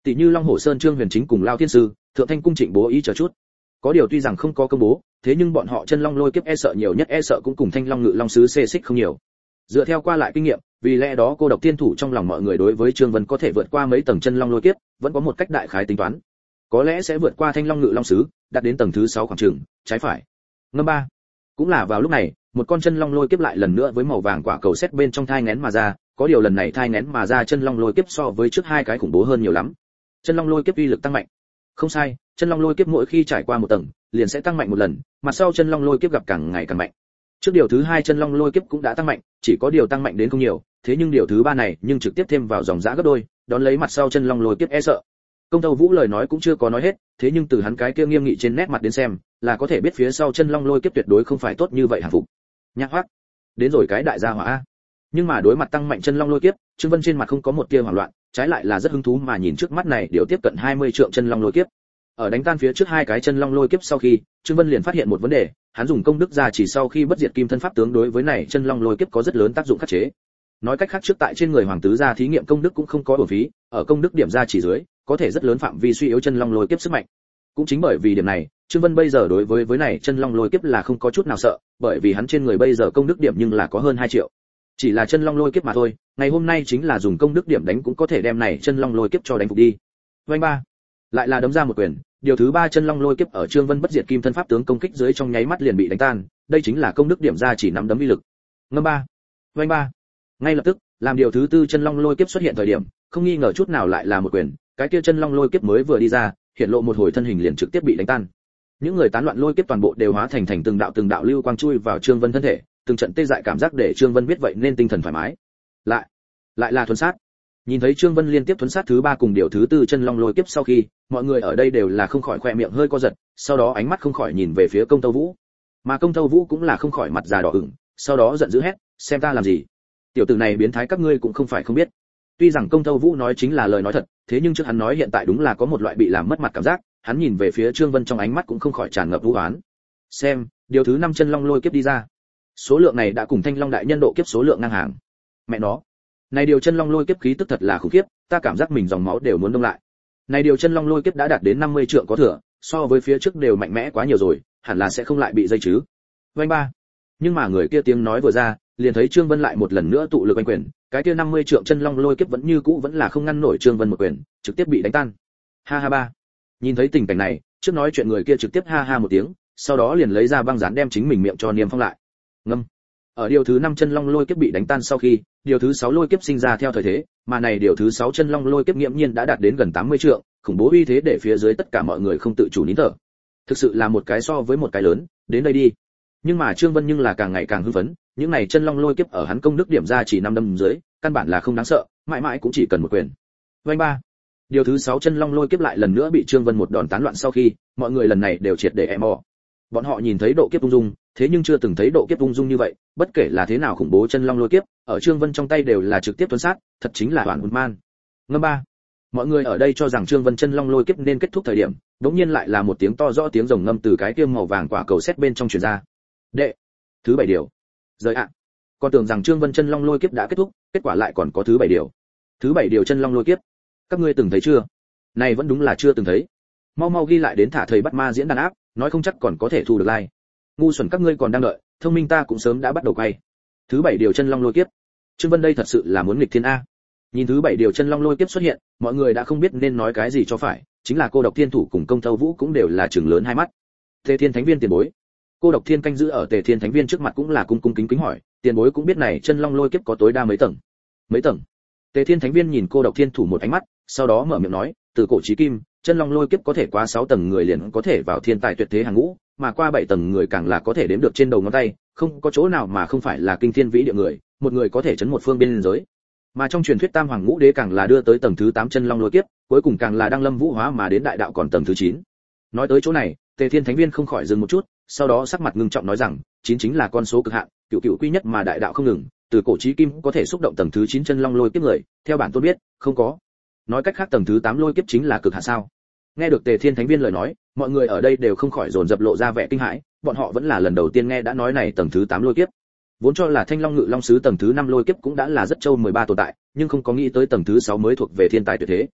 Tỷ như Long Hổ Sơn Trương Huyền Chính cùng Lao Thiên Sư, Thượng Thanh Cung Trịnh Bố Ý chờ chút. Có điều tuy rằng không có công bố, thế nhưng bọn họ chân long lôi kiếp e sợ nhiều nhất e sợ cũng cùng Thanh Long Ngự Long sứ xê xích không nhiều. Dựa theo qua lại kinh nghiệm, vì lẽ đó cô độc tiên thủ trong lòng mọi người đối với Trương Vân có thể vượt qua mấy tầng chân long lôi kiếp, vẫn có một cách đại khái tính toán. Có lẽ sẽ vượt qua Thanh Long Ngự Long sứ, đạt đến tầng thứ sáu khoảng chừng, trái phải. Ngâm ba. Cũng là vào lúc này, một con chân long lôi kiếp lại lần nữa với màu vàng quả cầu xét bên trong thai nghén mà ra, có điều lần này thai nghén mà ra chân long lôi kiếp so với trước hai cái khủng bố hơn nhiều lắm. Chân long lôi kiếp uy lực tăng mạnh. Không sai, chân long lôi kiếp mỗi khi trải qua một tầng, liền sẽ tăng mạnh một lần, mặt sau chân long lôi kiếp gặp càng ngày càng mạnh. Trước điều thứ hai chân long lôi kiếp cũng đã tăng mạnh, chỉ có điều tăng mạnh đến không nhiều, thế nhưng điều thứ ba này nhưng trực tiếp thêm vào dòng giá gấp đôi, đón lấy mặt sau chân long lôi kiếp e sợ. Công Tâu Vũ lời nói cũng chưa có nói hết, thế nhưng từ hắn cái kia nghiêm nghị trên nét mặt đến xem, là có thể biết phía sau chân long lôi kiếp tuyệt đối không phải tốt như vậy hàng phục. Nhạc Hoắc, đến rồi cái đại gia hỏa a. Nhưng mà đối mặt tăng mạnh chân long lôi kiếp, Trương Vân trên mặt không có một tia hoảng loạn, trái lại là rất hứng thú mà nhìn trước mắt này điều tiếp cận hai mươi trượng chân long lôi kiếp. Ở đánh tan phía trước hai cái chân long lôi kiếp sau khi, Trương Vân liền phát hiện một vấn đề, hắn dùng công đức gia chỉ sau khi bất diệt kim thân pháp tướng đối với này chân long lôi kiếp có rất lớn tác dụng khắc chế. Nói cách khác trước tại trên người hoàng tứ gia thí nghiệm công đức cũng không có uổng phí, ở công đức điểm gia chỉ dưới, có thể rất lớn phạm vi suy yếu chân long lôi kiếp sức mạnh. Cũng chính bởi vì điểm này, Trương Vân bây giờ đối với với này chân long lôi kiếp là không có chút nào sợ, bởi vì hắn trên người bây giờ công đức điểm nhưng là có hơn hai triệu. Chỉ là chân long lôi kiếp mà thôi, ngày hôm nay chính là dùng công đức điểm đánh cũng có thể đem này chân long lôi kiếp cho đánh phục đi. Vành ba, lại là đấm ra một quyền, điều thứ ba chân long lôi kiếp ở Trương Vân bất diệt kim thân pháp tướng công kích dưới trong nháy mắt liền bị đánh tan, đây chính là công đức điểm ra chỉ nắm đấm uy lực. Ngâm ba, vành ba. Ngay lập tức, làm điều thứ tư chân long lôi kiếp xuất hiện thời điểm, không nghi ngờ chút nào lại là một quyền, cái kia chân long lôi kiếp mới vừa đi ra, hiện lộ một hồi thân hình liền trực tiếp bị đánh tan. Những người tán loạn lôi kiếp toàn bộ đều hóa thành thành từng đạo từng đạo lưu quang chui vào Trương Vân thân thể, từng trận tê dại cảm giác để Trương Vân biết vậy nên tinh thần thoải mái. Lại, lại là thuần sát. Nhìn thấy Trương Vân liên tiếp thuần sát thứ ba cùng điều thứ tư chân long lôi kiếp sau khi, mọi người ở đây đều là không khỏi khoe miệng hơi co giật, sau đó ánh mắt không khỏi nhìn về phía Công Tâu Vũ. Mà Công Tâu Vũ cũng là không khỏi mặt già đỏ ửng, sau đó giận dữ hét, xem ta làm gì? Tiểu tử này biến thái các ngươi cũng không phải không biết. Tuy rằng Công Tâu Vũ nói chính là lời nói thật, thế nhưng trước hắn nói hiện tại đúng là có một loại bị làm mất mặt cảm giác, hắn nhìn về phía Trương Vân trong ánh mắt cũng không khỏi tràn ngập vũ oán. Xem, điều thứ năm chân long lôi kiếp đi ra. Số lượng này đã cùng Thanh Long đại nhân độ kiếp số lượng ngang hàng. Mẹ nó, này điều chân long lôi kiếp khí tức thật là khủng khiếp, ta cảm giác mình dòng máu đều muốn đông lại. Này điều chân long lôi kiếp đã đạt đến năm mươi trượng có thừa, so với phía trước đều mạnh mẽ quá nhiều rồi, hẳn là sẽ không lại bị dây chứ. Vành ba. Nhưng mà người kia tiếng nói vừa ra, liền thấy Trương Vân lại một lần nữa tụ lực anh quyền, cái kia năm mươi trượng chân long lôi kiếp vẫn như cũ vẫn là không ngăn nổi Trương Vân một quyền, trực tiếp bị đánh tan. Ha ha ba. Nhìn thấy tình cảnh này, trước nói chuyện người kia trực tiếp ha ha một tiếng, sau đó liền lấy ra băng dán đem chính mình miệng cho niêm phong lại. Ngâm. Ở điều thứ năm chân long lôi kiếp bị đánh tan sau khi, điều thứ sáu lôi kiếp sinh ra theo thời thế, mà này điều thứ sáu chân long lôi kiếp nghiễm nhiên đã đạt đến gần tám mươi trượng, khủng bố uy thế để phía dưới tất cả mọi người không tự chủ nín thở. Thực sự là một cái so với một cái lớn, đến đây đi. Nhưng mà Trương Vân nhưng là càng ngày càng hưng phấn, những này chân long lôi kiếp ở hắn công đức điểm ra chỉ năm đâm dưới, căn bản là không đáng sợ, mãi mãi cũng chỉ cần một quyền. Vành ba. Điều thứ sáu chân long lôi kiếp lại lần nữa bị Trương Vân một đòn tán loạn sau khi, mọi người lần này đều triệt để ẻ mò. Bọn họ nhìn thấy độ kiếp ung dung, thế nhưng chưa từng thấy độ kiếp ung dung như vậy, bất kể là thế nào khủng bố chân long lôi kiếp, ở Trương Vân trong tay đều là trực tiếp tuấn sát, thật chính là hoàn hồn man. Ngâm ba. Mọi người ở đây cho rằng Trương Vân chân long lôi kiếp nên kết thúc thời điểm, đống nhiên lại là một tiếng to rõ tiếng rồng ngâm từ cái kia màu vàng quả cầu xét bên trong truyền ra. Đệ, thứ bảy điều. Rời ạ. Con tưởng rằng Trương Vân chân long lôi kiếp đã kết thúc, kết quả lại còn có thứ bảy điều. Thứ bảy điều chân long lôi kiếp. Các ngươi từng thấy chưa? Này vẫn đúng là chưa từng thấy. Mau mau ghi lại đến thả thầy bắt ma diễn đàn áp, nói không chắc còn có thể thu được like. Ngu xuẩn các ngươi còn đang đợi, thông minh ta cũng sớm đã bắt đầu quay. Thứ bảy điều chân long lôi kiếp. Trương Vân đây thật sự là muốn nghịch thiên a. Nhìn thứ bảy điều chân long lôi kiếp xuất hiện, mọi người đã không biết nên nói cái gì cho phải, chính là cô độc thiên thủ cùng Công Tâu Vũ cũng đều là trừng lớn hai mắt. Tề Thiên Thánh Viên tiền bối. Cô độc thiên canh giữ ở Tề Thiên Thánh Viên trước mặt cũng là cung cung kính kính hỏi, tiền bối cũng biết này chân long lôi kiếp có tối đa mấy tầng? Mấy tầng? Tề Thiên Thánh Viên nhìn cô độc thiên thủ một ánh mắt, sau đó mở miệng nói, từ cổ chí kim, chân long lôi kiếp có thể qua sáu tầng người liền có thể vào thiên tài tuyệt thế hàng ngũ, mà qua bảy tầng người càng là có thể đếm được trên đầu ngón tay, không có chỗ nào mà không phải là kinh thiên vĩ địa người, một người có thể chấn một phương biên giới. Mà trong truyền thuyết Tam Hoàng Ngũ Đế càng là đưa tới tầng thứ tám chân long lôi kiếp, cuối cùng càng là đăng lâm vũ hóa mà đến đại đạo còn tầng thứ chín. Nói tới chỗ này, Tề Thiên Thánh Viên không khỏi dừng một chút, sau đó sắc mặt ngưng trọng nói rằng, chín chính là con số cực hạn, cửu cửu quy nhất mà đại đạo không ngừng, từ cổ chí kim có thể xúc động tầng thứ chín chân long lôi kiếp người, theo bản tôi biết, không có. Nói cách khác tầng thứ tám lôi kiếp chính là cực hạn sao? Nghe được Tề Thiên Thánh Viên lời nói, mọi người ở đây đều không khỏi dồn dập lộ ra vẻ kinh hãi, bọn họ vẫn là lần đầu tiên nghe đã nói này tầng thứ tám lôi kiếp. Vốn cho là Thanh Long Ngự Long sứ tầng thứ năm lôi kiếp cũng đã là rất châu mười ba tồn tại, nhưng không có nghĩ tới tầng thứ sáu mới thuộc về thiên tài tuyệt thế.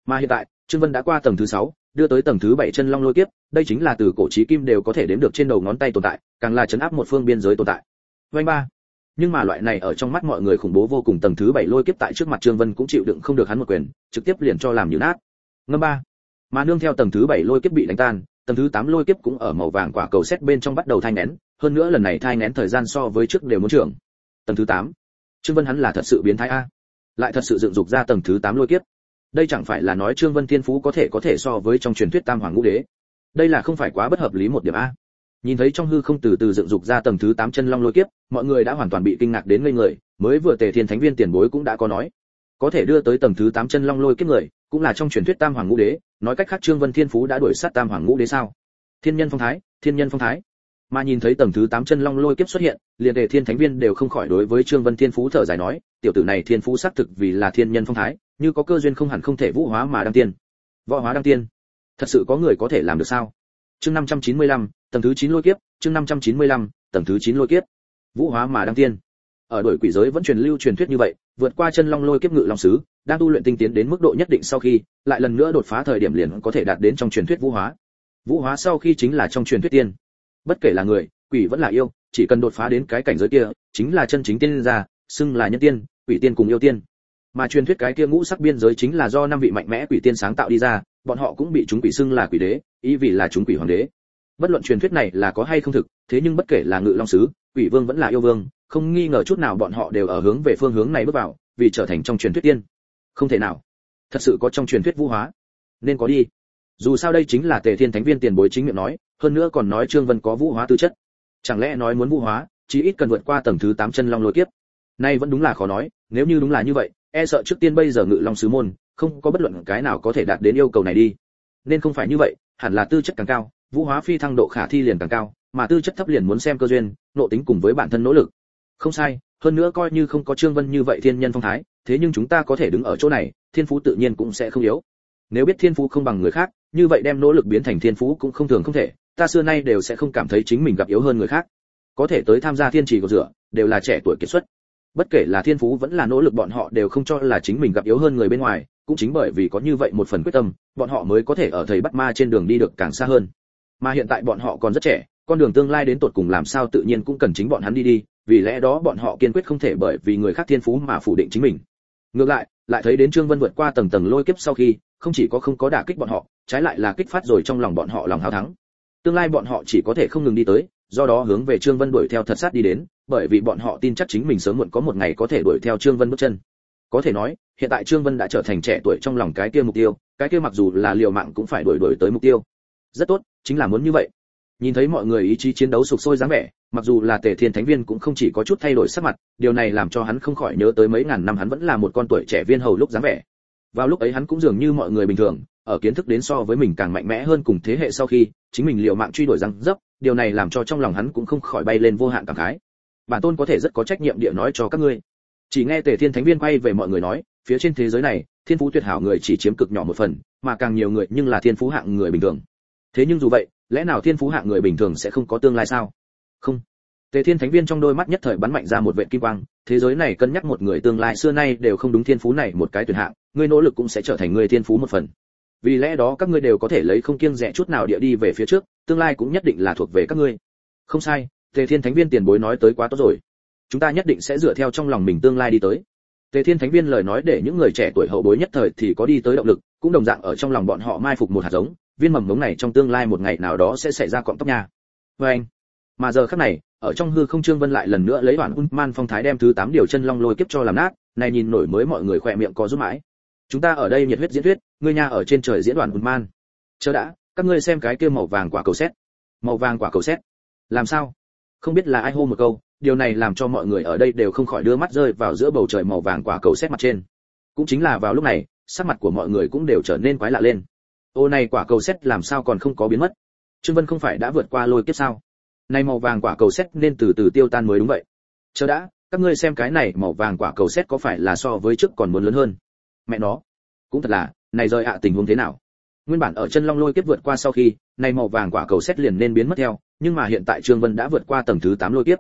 Mà hiện tại, Trương Vân đã qua tầng thứ sáu, đưa tới tầng thứ bảy chân long lôi kiếp, đây chính là từ cổ chí kim đều có thể đếm được trên đầu ngón tay tồn tại, càng là chấn áp một phương biên giới tồn tại. Vành ba. Nhưng mà loại này ở trong mắt mọi người khủng bố vô cùng tầng thứ bảy lôi kiếp tại trước mặt Trương Vân cũng chịu đựng không được hắn một quyền, trực tiếp liền cho làm nhừ nát. Ngâm ba. Mà nương theo tầng thứ bảy lôi kiếp bị đánh tan, tầng thứ tám lôi kiếp cũng ở màu vàng quả cầu sét bên trong bắt đầu thai nghén, hơn nữa lần này thai nghén thời gian so với trước đều muốn trưởng. Tầng thứ tám. Trương Vân hắn là thật sự biến thái a, lại thật sự dựng dục ra tầng thứ tám lôi kiếp. Đây chẳng phải là nói Trương Vân thiên phú có thể có thể so với trong truyền thuyết Tam Hoàng Ngũ Đế. Đây là không phải quá bất hợp lý một điểm a. Nhìn thấy trong hư không từ từ dựng dục ra tầng thứ tám chân long lôi kiếp, mọi người đã hoàn toàn bị kinh ngạc đến ngây người, mới vừa Tề Thiên Thánh Viên tiền bối cũng đã có nói, có thể đưa tới tầng thứ tám chân long lôi kiếp người, cũng là trong truyền thuyết Tam Hoàng Ngũ Đế, nói cách khác Trương Vân thiên phú đã đuổi sát Tam Hoàng Ngũ Đế sao? Thiên nhân phong thái, thiên nhân phong thái. Mà nhìn thấy tầng thứ tám chân long lôi kiếp xuất hiện, liền Tề Thiên Thánh Viên đều không khỏi đối với Trương Vân thiên phú thở dài nói, tiểu tử này thiên phú xác thực vì là thiên nhân phong thái, như có cơ duyên không hẳn không thể vũ hóa mà đăng tiên. Võ hóa đăng tiên, thật sự có người có thể làm được sao? Chương năm trăm chín mươi lăm, tầng thứ chín lôi kiếp, chương năm trăm chín mươi lăm, tầng thứ chín lôi kiếp. Vũ hóa mà đăng tiên. Ở đổi quỷ giới vẫn truyền lưu truyền thuyết như vậy, vượt qua chân long lôi kiếp ngự long sứ, đang tu luyện tinh tiến đến mức độ nhất định sau khi, lại lần nữa đột phá thời điểm liền có thể đạt đến trong truyền thuyết vũ hóa. Vũ hóa sau khi chính là trong truyền thuyết tiên. Bất kể là người, quỷ vẫn là yêu, chỉ cần đột phá đến cái cảnh giới kia, chính là chân chính tiên gia, xưng là nhân tiên, quỷ tiên cùng yêu tiên. Mà truyền thuyết cái kia ngũ sắc biên giới chính là do năm vị mạnh mẽ quỷ tiên sáng tạo đi ra, bọn họ cũng bị chúng quỷ xưng là quỷ đế, ý vì là chúng quỷ hoàng đế. Bất luận truyền thuyết này là có hay không thực, thế nhưng bất kể là ngự long sứ, quỷ vương vẫn là yêu vương, không nghi ngờ chút nào bọn họ đều ở hướng về phương hướng này bước vào, vì trở thành trong truyền thuyết tiên. Không thể nào, thật sự có trong truyền thuyết vũ hóa, nên có đi. Dù sao đây chính là Tề Thiên Thánh Viên tiền bối chính miệng nói, hơn nữa còn nói Trương Vân có vũ hóa tư chất. Chẳng lẽ nói muốn vũ hóa, chí ít cần vượt qua tầng thứ tám chân long lôi kiếp. Nay vẫn đúng là khó nói, nếu như đúng là như vậy, e sợ trước tiên bây giờ ngự long sứ môn, không có bất luận cái nào có thể đạt đến yêu cầu này đi. Nên không phải như vậy, hẳn là tư chất càng cao, vũ hóa phi thăng độ khả thi liền càng cao, mà tư chất thấp liền muốn xem cơ duyên, nộ tính cùng với bản thân nỗ lực. Không sai, hơn nữa coi như không có Trương Vân như vậy thiên nhân phong thái, thế nhưng chúng ta có thể đứng ở chỗ này, thiên phú tự nhiên cũng sẽ không yếu. Nếu biết thiên phú không bằng người khác, như vậy đem nỗ lực biến thành thiên phú cũng không thường không thể, ta xưa nay đều sẽ không cảm thấy chính mình gặp yếu hơn người khác. Có thể tới tham gia thiên trì cầu rửa, đều là trẻ tuổi kiệt xuất. Bất kể là thiên phú vẫn là nỗ lực bọn họ đều không cho là chính mình gặp yếu hơn người bên ngoài, cũng chính bởi vì có như vậy một phần quyết tâm, bọn họ mới có thể ở thầy bắt ma trên đường đi được càng xa hơn. Mà hiện tại bọn họ còn rất trẻ, con đường tương lai đến tột cùng làm sao tự nhiên cũng cần chính bọn hắn đi đi, vì lẽ đó bọn họ kiên quyết không thể bởi vì người khác thiên phú mà phủ định chính mình. Ngược lại, lại thấy đến Trương Vân vượt qua tầng tầng lôi kiếp sau khi, không chỉ có không có đả kích bọn họ, trái lại là kích phát rồi trong lòng bọn họ lòng háo thắng. Tương lai bọn họ chỉ có thể không ngừng đi tới, do đó hướng về Trương Vân đuổi theo thật sát đi đến, bởi vì bọn họ tin chắc chính mình sớm muộn có một ngày có thể đuổi theo Trương Vân bước chân. Có thể nói, hiện tại Trương Vân đã trở thành trẻ tuổi trong lòng cái kia mục tiêu, cái kia mặc dù là liều mạng cũng phải đuổi đuổi tới mục tiêu. Rất tốt, chính là muốn như vậy. Nhìn thấy mọi người ý chí chiến đấu sục sôi dáng vẻ, mặc dù là Tề Thiên Thánh Viên cũng không chỉ có chút thay đổi sắc mặt, điều này làm cho hắn không khỏi nhớ tới mấy ngàn năm hắn vẫn là một con tuổi trẻ viên hầu lúc dáng vẻ. Vào lúc ấy hắn cũng dường như mọi người bình thường, ở kiến thức đến so với mình càng mạnh mẽ hơn cùng thế hệ sau khi, chính mình liều mạng truy đuổi răng dấp, điều này làm cho trong lòng hắn cũng không khỏi bay lên vô hạn cảm khái. Bản tôn có thể rất có trách nhiệm địa nói cho các ngươi. Chỉ nghe Tề Thiên Thánh Viên quay về mọi người nói, phía trên thế giới này, thiên phú tuyệt hảo người chỉ chiếm cực nhỏ một phần, mà càng nhiều người nhưng là thiên phú hạng người bình thường. Thế nhưng dù vậy, lẽ nào thiên phú hạng người bình thường sẽ không có tương lai sao? Không. Tề Thiên Thánh Viên trong đôi mắt nhất thời bắn mạnh ra một vệt kim quang, thế giới này cân nhắc một người tương lai xưa nay đều không đúng thiên phú này một cái tuyển hạng, ngươi nỗ lực cũng sẽ trở thành người thiên phú một phần. Vì lẽ đó các ngươi đều có thể lấy không kiêng dè chút nào địa đi về phía trước, tương lai cũng nhất định là thuộc về các ngươi. Không sai, Tề Thiên Thánh Viên tiền bối nói tới quá tốt rồi. Chúng ta nhất định sẽ dựa theo trong lòng mình tương lai đi tới. Tề Thiên Thánh Viên lời nói để những người trẻ tuổi hậu bối nhất thời thì có đi tới động lực, cũng đồng dạng ở trong lòng bọn họ mai phục một hạt giống, viên mầm mống này trong tương lai một ngày nào đó sẽ xảy ra cọng tóc nha. Với anh. Mà giờ khắc này, ở trong hư không Trương Vân lại lần nữa lấy Hoàn Unman phong thái đem thứ tám điều chân long lôi kiếp cho làm nát, này nhìn nổi mới mọi người khỏe miệng có rút mãi. Chúng ta ở đây nhiệt huyết diễn thuyết, ngươi nha ở trên trời diễn Hoàn Unman. Chờ đã, các ngươi xem cái kia màu vàng quả cầu sét. Màu vàng quả cầu sét. Làm sao? Không biết là ai hô một câu, điều này làm cho mọi người ở đây đều không khỏi đưa mắt rơi vào giữa bầu trời màu vàng quả cầu sét mặt trên. Cũng chính là vào lúc này, sắc mặt của mọi người cũng đều trở nên quái lạ lên. Ô này quả cầu sét làm sao còn không có biến mất? Trương Vân không phải đã vượt qua lôi kiếp sao? Này màu vàng quả cầu sét nên từ từ tiêu tan mới đúng vậy. Chờ đã, các ngươi xem cái này màu vàng quả cầu sét có phải là so với trước còn muốn lớn hơn? Mẹ nó, cũng thật là, này rời ạ tình huống thế nào? Nguyên bản ở chân long lôi kiếp vượt qua sau khi, này màu vàng quả cầu sét liền nên biến mất theo, nhưng mà hiện tại Trương Vân đã vượt qua tầng thứ tám lôi kiếp.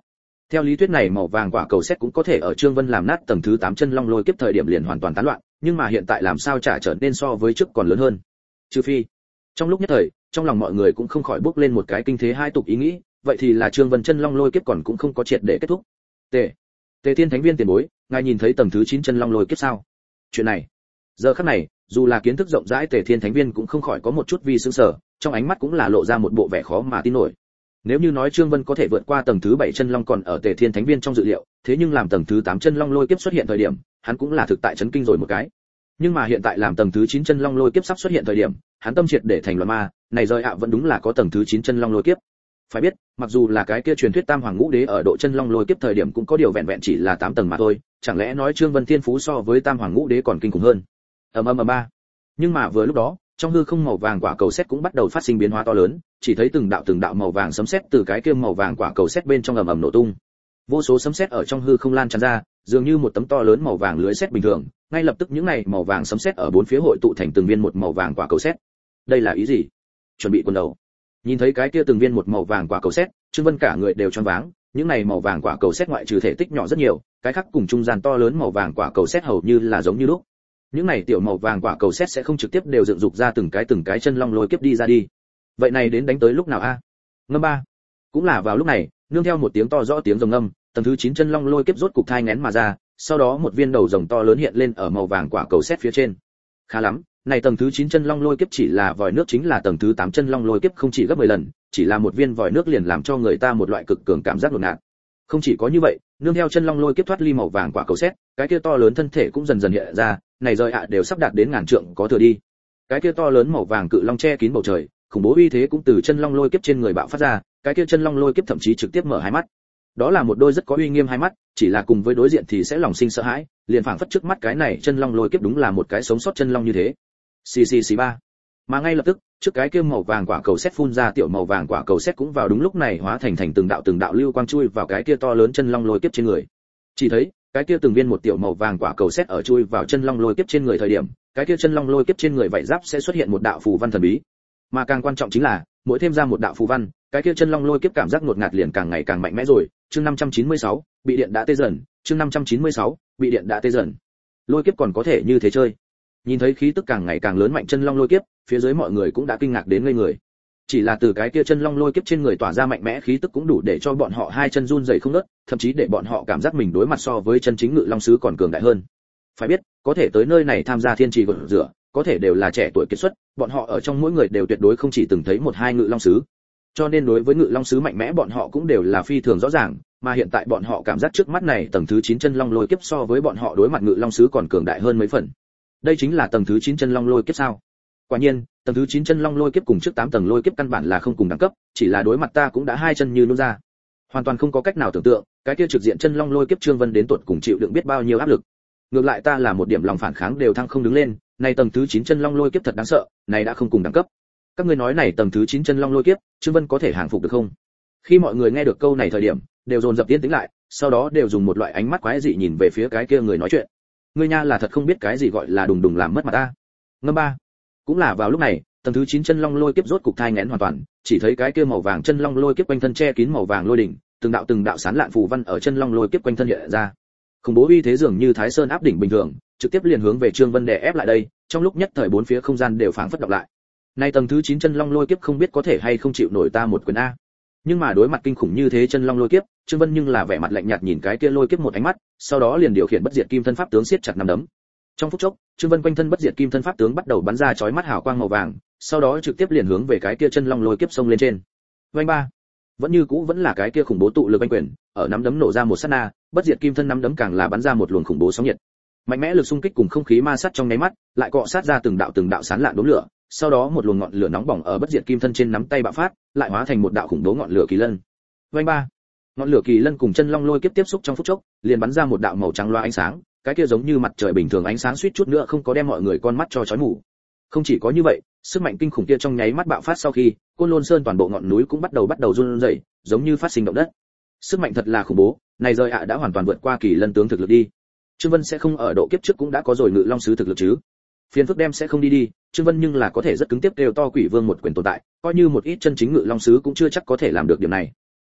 Theo lý thuyết này màu vàng quả cầu sét cũng có thể ở Trương Vân làm nát tầng thứ tám chân long lôi kiếp thời điểm liền hoàn toàn tán loạn, nhưng mà hiện tại làm sao trả trở nên so với trước còn lớn hơn. Trừ phi, trong lúc nhất thời, trong lòng mọi người cũng không khỏi bốc lên một cái kinh thế hai tục ý nghĩ, vậy thì là Trương Vân chân long lôi kiếp còn cũng không có triệt để kết thúc. Tề, Tề Thiên Thánh Viên tiền bối, ngài nhìn thấy tầng thứ chín chân long lôi kiếp sao? Chuyện này, giờ khắc này, dù là kiến thức rộng rãi Tề Thiên Thánh Viên cũng không khỏi có một chút vi sững sờ, trong ánh mắt cũng là lộ ra một bộ vẻ khó mà tin nổi. Nếu như nói Trương Vân có thể vượt qua tầng thứ bảy chân long còn ở Tề Thiên Thánh Viên trong dự liệu, thế nhưng làm tầng thứ tám chân long lôi kiếp xuất hiện thời điểm, hắn cũng là thực tại chấn kinh rồi một cái. Nhưng mà hiện tại làm tầng thứ chín chân long lôi kiếp sắp xuất hiện thời điểm, hắn tâm triệt để thành loạn ma, này rời ạ vẫn đúng là có tầng thứ chín chân long lôi kiếp. Phải biết, mặc dù là cái kia truyền thuyết Tam Hoàng Ngũ Đế ở độ chân long lôi kiếp thời điểm cũng có điều vẹn vẹn chỉ là tám tầng mà thôi, chẳng lẽ nói Trương Vân thiên phú so với Tam Hoàng Ngũ Đế còn kinh khủng hơn. Ầm ầm ầm ba. Nhưng mà vừa lúc đó, trong hư không màu vàng quả cầu sét cũng bắt đầu phát sinh biến hóa to lớn, chỉ thấy từng đạo từng đạo màu vàng sấm sét từ cái kia màu vàng quả cầu sét bên trong ầm ầm nổ tung. Vô số sấm sét ở trong hư không lan tràn ra, dường như một tấm to lớn màu vàng lưới sét bình thường, ngay lập tức những này màu vàng sấm sét ở bốn phía hội tụ thành từng viên một màu vàng quả cầu sét. Đây là ý gì? Chuẩn bị quân đầu. Nhìn thấy cái kia từng viên một màu vàng quả cầu sét, Trương Vân cả người đều choáng váng, những này màu vàng quả cầu sét ngoại trừ thể tích nhỏ rất nhiều, cái khác cùng trung gian to lớn màu vàng quả cầu sét hầu như là giống như lúc. Những này tiểu màu vàng quả cầu sét sẽ không trực tiếp đều dựng dục ra từng cái từng cái chân long lôi kiếp đi ra đi. Vậy này đến đánh tới lúc nào a? À? Ngâm ba. Cũng là vào lúc này, nương theo một tiếng to rõ tiếng rồng ngâm, tầng thứ chín chân long lôi kiếp rốt cục thai nghén mà ra, sau đó một viên đầu rồng to lớn hiện lên ở màu vàng quả cầu sét phía trên. Khá lắm, này tầng thứ chín chân long lôi kiếp chỉ là vòi nước chính là tầng thứ tám chân long lôi kiếp không chỉ gấp mười lần, chỉ là một viên vòi nước liền làm cho người ta một loại cực cường cảm giác đột ngạt. Không chỉ có như vậy, nương theo chân long lôi kiếp thoát ly màu vàng quả cầu sét, cái kia to lớn thân thể cũng dần dần hiện ra, này rời ạ đều sắp đạt đến ngàn trượng có thừa đi. Cái kia to lớn màu vàng cự long che kín bầu trời, khủng bố uy thế cũng từ chân long lôi kiếp trên người bạo phát ra, cái kia chân long lôi kiếp thậm chí trực tiếp mở hai mắt. Đó là một đôi rất có uy nghiêm hai mắt, chỉ là cùng với đối diện thì sẽ lòng sinh sợ hãi, liền phảng phất trước mắt cái này chân long lôi kiếp đúng là một cái sống sót chân long như thế. Xì xì xì ba. Mà ngay lập tức, trước cái kia màu vàng quả cầu sét phun ra tiểu màu vàng quả cầu sét cũng vào đúng lúc này hóa thành thành từng đạo từng đạo lưu quang chui vào cái kia to lớn chân long lôi kiếp trên người. Chỉ thấy, cái kia từng viên một tiểu màu vàng quả cầu sét ở chui vào chân long lôi kiếp trên người thời điểm, cái kia chân long lôi kiếp trên người vảy giáp sẽ xuất hiện một đạo phù văn thần bí. Mà càng quan trọng chính là, mỗi thêm ra một đạo phù văn, cái kia chân long lôi kiếp cảm giác ngột ngạt liền càng ngày càng mạnh mẽ rồi. Chương năm trăm chín mươi sáu, bị điện đã tê dần, chương năm trăm chín mươi sáu, bị điện đã tê dần. Lôi kiếp còn có thể như thế chơi. Nhìn thấy khí tức càng ngày càng lớn mạnh chân long lôi kiếp, phía dưới mọi người cũng đã kinh ngạc đến ngây người. Chỉ là từ cái kia chân long lôi kiếp trên người tỏa ra mạnh mẽ khí tức cũng đủ để cho bọn họ hai chân run rẩy không ngớt, thậm chí để bọn họ cảm giác mình đối mặt so với chân chính ngự long sứ còn cường đại hơn. Phải biết, có thể tới nơi này tham gia thiên trì gột rửa, có thể đều là trẻ tuổi kiệt xuất, bọn họ ở trong mỗi người đều tuyệt đối không chỉ từng thấy một hai ngự long sứ. Cho nên đối với ngự long sứ mạnh mẽ bọn họ cũng đều là phi thường rõ ràng, mà hiện tại bọn họ cảm giác trước mắt này tầng thứ chín chân long lôi kiếp so với bọn họ đối mặt ngự long sứ còn cường đại hơn mấy phần. Đây chính là tầng thứ chín chân long lôi kiếp sao? Quả nhiên, tầng thứ chín chân long lôi kiếp cùng trước tám tầng lôi kiếp căn bản là không cùng đẳng cấp, chỉ là đối mặt ta cũng đã hai chân như nôn ra. Hoàn toàn không có cách nào tưởng tượng, cái kia trực diện chân long lôi kiếp Trương Vân đến tuột cùng chịu đựng biết bao nhiêu áp lực. Ngược lại ta là một điểm lòng phản kháng đều thăng không đứng lên, này tầng thứ chín chân long lôi kiếp thật đáng sợ, này đã không cùng đẳng cấp. Các ngươi nói này tầng thứ chín chân long lôi kiếp, Trương Vân có thể hàng phục được không? Khi mọi người nghe được câu này thời điểm, đều dồn dập yên tĩnh lại, sau đó đều dùng một loại ánh mắt quái dị nhìn về phía cái kia người nói chuyện. Ngươi nha là thật không biết cái gì gọi là đùng đùng làm mất mặt ta. Ngâm ba. Cũng là vào lúc này, tầng thứ chín chân long lôi kiếp rốt cục thai nghén hoàn toàn, chỉ thấy cái kia màu vàng chân long lôi kiếp quanh thân che kín màu vàng lôi đỉnh, từng đạo từng đạo sán lạn phù văn ở chân long lôi kiếp quanh thân hiện ra. Khủng bố uy thế dường như Thái Sơn áp đỉnh bình thường, trực tiếp liền hướng về Trương Vân đè ép lại đây, trong lúc nhất thời bốn phía không gian đều phảng phất đọc lại. Nay tầng thứ chín chân long lôi kiếp không biết có thể hay không chịu nổi ta một quyền a. Nhưng mà đối mặt kinh khủng như thế chân long lôi kiếp, Trương Vân nhưng là vẻ mặt lạnh nhạt nhìn cái kia lôi kiếp một ánh mắt, sau đó liền điều khiển bất diệt kim thân pháp tướng siết chặt nắm đấm. Trong phút chốc, Trương Vân quanh thân bất diệt kim thân pháp tướng bắt đầu bắn ra chói mắt hào quang màu vàng, sau đó trực tiếp liền hướng về cái kia chân long lôi kiếp xông lên trên. Vành ba, vẫn như cũ vẫn là cái kia khủng bố tụ lực anh quyền, ở nắm đấm nổ ra một sát na, bất diệt kim thân nắm đấm càng là bắn ra một luồng khủng bố sóng nhiệt. Mạnh mẽ lực xung kích cùng không khí ma sát trong nháy mắt, lại cọ sát ra từng đạo từng đạo sáng lạn đốm lửa, sau đó một luồng ngọn lửa nóng bỏng ở bất diệt kim thân trên nắm tay bạo phát, lại hóa thành một đạo khủng bố ngọn lửa kỳ lân. Vành ba, ngọn lửa kỳ lân cùng chân long lôi kiếp tiếp xúc trong phút chốc, liền bắn ra một đạo màu trắng loa ánh sáng, cái kia giống như mặt trời bình thường ánh sáng suýt chút nữa không có đem mọi người con mắt cho chói mù. Không chỉ có như vậy, sức mạnh kinh khủng kia trong nháy mắt bạo phát sau khi, Côn Lôn Sơn toàn bộ ngọn núi cũng bắt đầu bắt đầu run rẩy, giống như phát sinh động đất. Sức mạnh thật là khủng bố, này rời ạ đã hoàn toàn vượt qua kỳ lân tướng thực lực đi. Trương Vân sẽ không ở độ kiếp trước cũng đã có rồi ngự long sứ thực lực chứ? Phiền phức đem sẽ không đi đi, Trương Vân nhưng là có thể rất cứng tiếp kêu to quỷ vương một quyền tồn tại, coi như một ít chân chính ngự long sứ cũng chưa chắc có thể làm được điều này.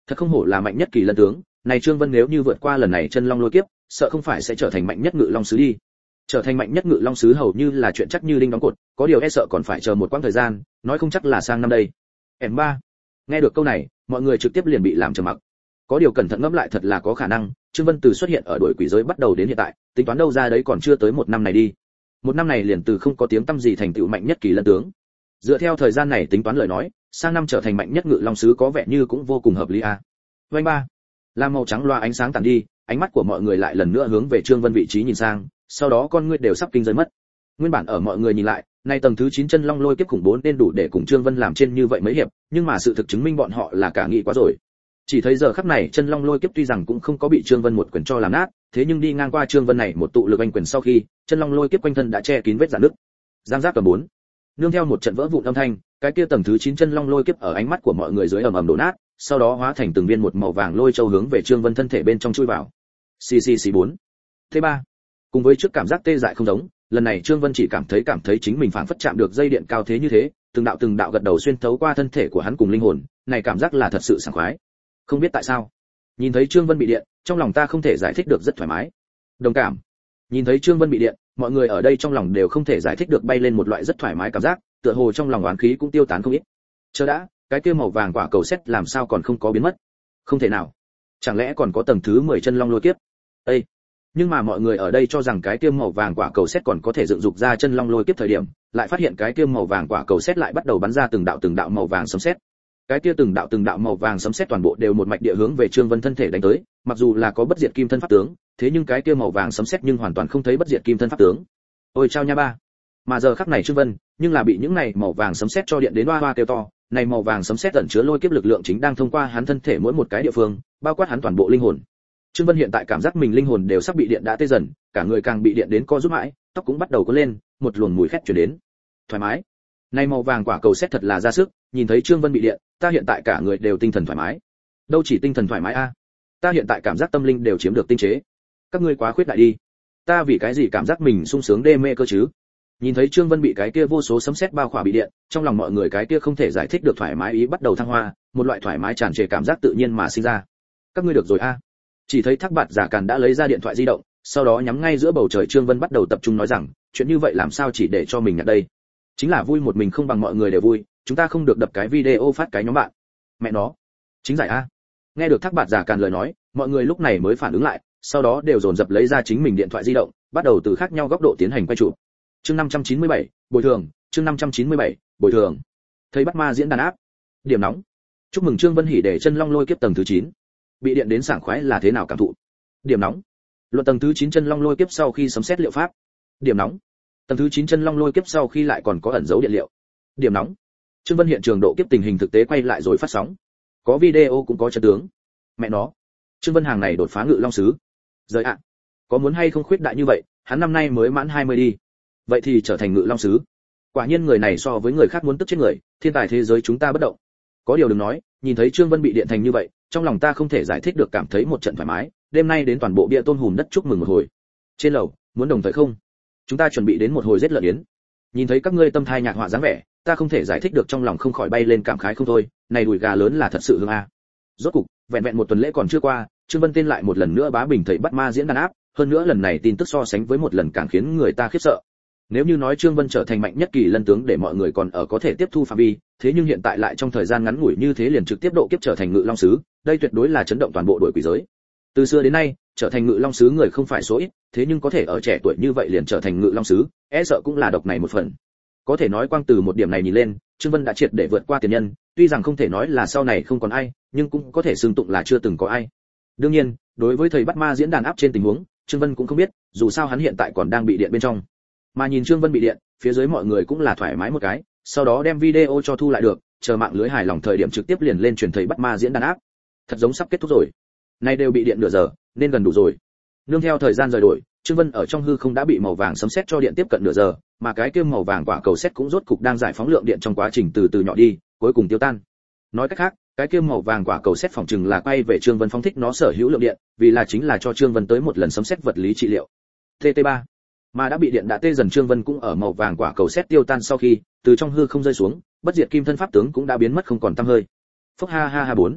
Thật không hổ là mạnh nhất kỳ lân tướng, này Trương Vân nếu như vượt qua lần này chân long lôi kiếp, sợ không phải sẽ trở thành mạnh nhất ngự long sứ đi. Trở thành mạnh nhất ngự long sứ hầu như là chuyện chắc như đinh đóng cột, có điều e sợ còn phải chờ một quãng thời gian, nói không chắc là sang năm đây. Em ba. Nghe được câu này, mọi người trực tiếp liền bị làm trầm mặc. Có điều cẩn thận ngẫm lại thật là có khả năng, Trương Vân từ xuất hiện ở đội quỷ giới bắt đầu đến hiện tại, tính toán đâu ra đấy còn chưa tới một năm này đi. Một năm này liền từ không có tiếng tăm gì thành tựu mạnh nhất kỳ lân tướng. Dựa theo thời gian này tính toán lời nói, sang năm trở thành mạnh nhất ngự long sứ có vẻ như cũng vô cùng hợp lý a. À. Vành ba. Lam màu trắng loa ánh sáng tàn đi, ánh mắt của mọi người lại lần nữa hướng về Trương Vân vị trí nhìn sang, sau đó con ngươi đều sắp kinh rơi mất. Nguyên bản ở mọi người nhìn lại, nay tầng thứ chín chân long lôi kiếp khủng bố nên đủ để cùng Trương Vân làm trên như vậy mấy hiệp, nhưng mà sự thực chứng minh bọn họ là cả nghĩ quá rồi. Chỉ thấy giờ khắc này chân long lôi kiếp tuy rằng cũng không có bị Trương Vân một quyền cho làm nát, thế nhưng đi ngang qua Trương Vân này một tụ lực anh quyền sau khi, chân long lôi kiếp quanh thân đã che kín vết rạn nứt. Giang giác cầm bốn. Nương theo một trận vỡ vụn âm thanh, cái kia tầng thứ chín chân long lôi kiếp ở ánh mắt của mọi người dưới ầm ầm đổ nát, sau đó hóa thành từng viên một màu vàng lôi châu hướng về Trương Vân thân thể bên trong chui vào. Xì xì xì bốn. Thế ba. Cùng với trước cảm giác tê dại không giống, lần này Trương Vân chỉ cảm thấy cảm thấy chính mình phảng phất chạm được dây điện cao thế như thế, từng đạo từng đạo gật đầu xuyên thấu qua thân thể của hắn cùng linh hồn, này cảm giác là thật sự sảng khoái. Không biết tại sao, nhìn thấy Trương Vân bị điện, trong lòng ta không thể giải thích được rất thoải mái. Đồng cảm. Nhìn thấy Trương Vân bị điện, mọi người ở đây trong lòng đều không thể giải thích được bay lên một loại rất thoải mái cảm giác, tựa hồ trong lòng oán khí cũng tiêu tán không ít. Chờ đã, cái kia màu vàng quả cầu sét làm sao còn không có biến mất? Không thể nào. Chẳng lẽ còn có tầng thứ mười chân long lôi kiếp? Ê! Nhưng mà mọi người ở đây cho rằng cái kia màu vàng quả cầu sét còn có thể dựng dục ra chân long lôi kiếp thời điểm, lại phát hiện cái kia màu vàng quả cầu sét lại bắt đầu bắn ra từng đạo từng đạo màu vàng sấm sét. Cái kia từng đạo từng đạo màu vàng sấm sét toàn bộ đều một mạch địa hướng về Trương Vân thân thể đánh tới, mặc dù là có bất diệt kim thân pháp tướng, thế nhưng cái kia màu vàng sấm sét nhưng hoàn toàn không thấy bất diệt kim thân pháp tướng. Ôi chao nha ba. Mà giờ khắc này Trương Vân, nhưng là bị những này màu vàng sấm sét cho điện đến oa oa kêu to, này màu vàng sấm sét ẩn chứa lôi kiếp lực lượng chính đang thông qua hắn thân thể mỗi một cái địa phương, bao quát hắn toàn bộ linh hồn. Trương Vân hiện tại cảm giác mình linh hồn đều sắp bị điện đã tê dần, cả người càng bị điện đến co rúm mãi, tóc cũng bắt đầu có lên, một luồng mùi khét truyền đến. Thoải mái. Này màu vàng quả cầu sét thật là ra sức, nhìn thấy Trương Vân bị điện, ta hiện tại cả người đều tinh thần thoải mái. Đâu chỉ tinh thần thoải mái a, ta hiện tại cảm giác tâm linh đều chiếm được tinh chế. Các ngươi quá khuyết đại đi. Ta vì cái gì cảm giác mình sung sướng đê mê cơ chứ? Nhìn thấy Trương Vân bị cái kia vô số sấm sét bao khỏa bị điện, trong lòng mọi người cái kia không thể giải thích được thoải mái ý bắt đầu thăng hoa, một loại thoải mái tràn trề cảm giác tự nhiên mà sinh ra. Các ngươi được rồi a. Chỉ thấy Thác Bạt Giả Càn đã lấy ra điện thoại di động, sau đó nhắm ngay giữa bầu trời Trương Vân bắt đầu tập trung nói rằng, chuyện như vậy làm sao chỉ để cho mình nhận đây? Chính là vui một mình không bằng mọi người đều vui, chúng ta không được đập cái video phát cái nhóm bạn. Mẹ nó, chính giải a. Nghe được Thác Bạt Giả Càn lời nói, mọi người lúc này mới phản ứng lại, sau đó đều dồn dập lấy ra chính mình điện thoại di động, bắt đầu từ khác nhau góc độ tiến hành quay chụp. Chương năm trăm chín mươi bảy, bồi thường, chương năm trăm chín mươi bảy, bồi thường. Thấy bắt ma diễn đàn áp. Điểm nóng. Chúc mừng Trương Vân hỉ để chân long lôi kiếp tầng thứ chín. Bị điện đến sảng khoái là thế nào cảm thụ? Điểm nóng. Luận tầng thứ chín chân long lôi kiếp sau khi sấm xét liệu pháp. Điểm nóng. Tầng thứ chín chân long lôi kiếp sau khi lại còn có ẩn dấu điện liệu. Điểm nóng. Trương Vân hiện trường độ kiếp tình hình thực tế quay lại rồi phát sóng. Có video cũng có chân tướng. Mẹ nó. Trương Vân hàng này đột phá ngự long sứ. Rời ạ. Có muốn hay không khuyết đại như vậy, hắn năm nay mới mãn hai mươi đi. Vậy thì trở thành ngự long sứ. Quả nhiên người này so với người khác muốn tức chết người, thiên tài thế giới chúng ta bất động. Có điều đừng nói, nhìn thấy Trương Vân bị điện thành như vậy, trong lòng ta không thể giải thích được cảm thấy một trận thoải mái, đêm nay đến toàn bộ bia tôn hùm đất chúc mừng một hồi. Trên lầu, muốn đồng thời không? Chúng ta chuẩn bị đến một hồi giết lợn yến. Nhìn thấy các ngươi tâm thai nhạc họa dáng vẻ, ta không thể giải thích được trong lòng không khỏi bay lên cảm khái không thôi, này đùi gà lớn là thật sự hương a. Rốt cục, vẹn vẹn một tuần lễ còn chưa qua, Trương Vân tên lại một lần nữa bá bình thầy bắt ma diễn đàn áp, hơn nữa lần này tin tức so sánh với một lần càng khiến người ta khiếp sợ. Nếu như nói Trương Vân trở thành mạnh nhất kỳ lân tướng để mọi người còn ở có thể tiếp thu phạm vi, thế nhưng hiện tại lại trong thời gian ngắn ngủi như thế liền trực tiếp độ kiếp trở thành ngự long sứ, đây tuyệt đối là chấn động toàn bộ đội quỷ giới. Từ xưa đến nay, trở thành ngự long sứ người không phải số ít, thế nhưng có thể ở trẻ tuổi như vậy liền trở thành ngự long sứ, e sợ cũng là độc này một phần. Có thể nói quang từ một điểm này nhìn lên, Trương Vân đã triệt để vượt qua tiền nhân, tuy rằng không thể nói là sau này không còn ai, nhưng cũng có thể xưng tụng là chưa từng có ai. Đương nhiên, đối với thầy bắt ma diễn đàn áp trên tình huống, Trương Vân cũng không biết, dù sao hắn hiện tại còn đang bị điện bên trong. Mà nhìn Trương Vân bị điện, phía dưới mọi người cũng là thoải mái một cái, sau đó đem video cho thu lại được, chờ mạng lưới hài lòng thời điểm trực tiếp liền lên truyền thầy bắt ma diễn đàn áp. Thật giống sắp kết thúc rồi. Nay đều bị điện nửa giờ, nên gần đủ rồi. Nương theo thời gian rời đổi, Trương Vân ở trong hư không đã bị màu vàng sấm sét cho điện tiếp cận nửa giờ, mà cái kia màu vàng quả cầu sét cũng rốt cục đang giải phóng lượng điện trong quá trình từ từ nhỏ đi, cuối cùng tiêu tan. Nói cách khác, cái kia màu vàng quả cầu sét phòng trừng là quay về Trương Vân phóng thích nó sở hữu lượng điện, vì là chính là cho Trương Vân tới một lần sấm sét vật lý trị liệu. tê tê ba. Mà đã bị điện đã tê dần Trương Vân cũng ở màu vàng quả cầu sét tiêu tan sau khi, từ trong hư không rơi xuống, bất diệt kim thân pháp tướng cũng đã biến mất không còn tăm hơi. Phốc ha ha ha bốn.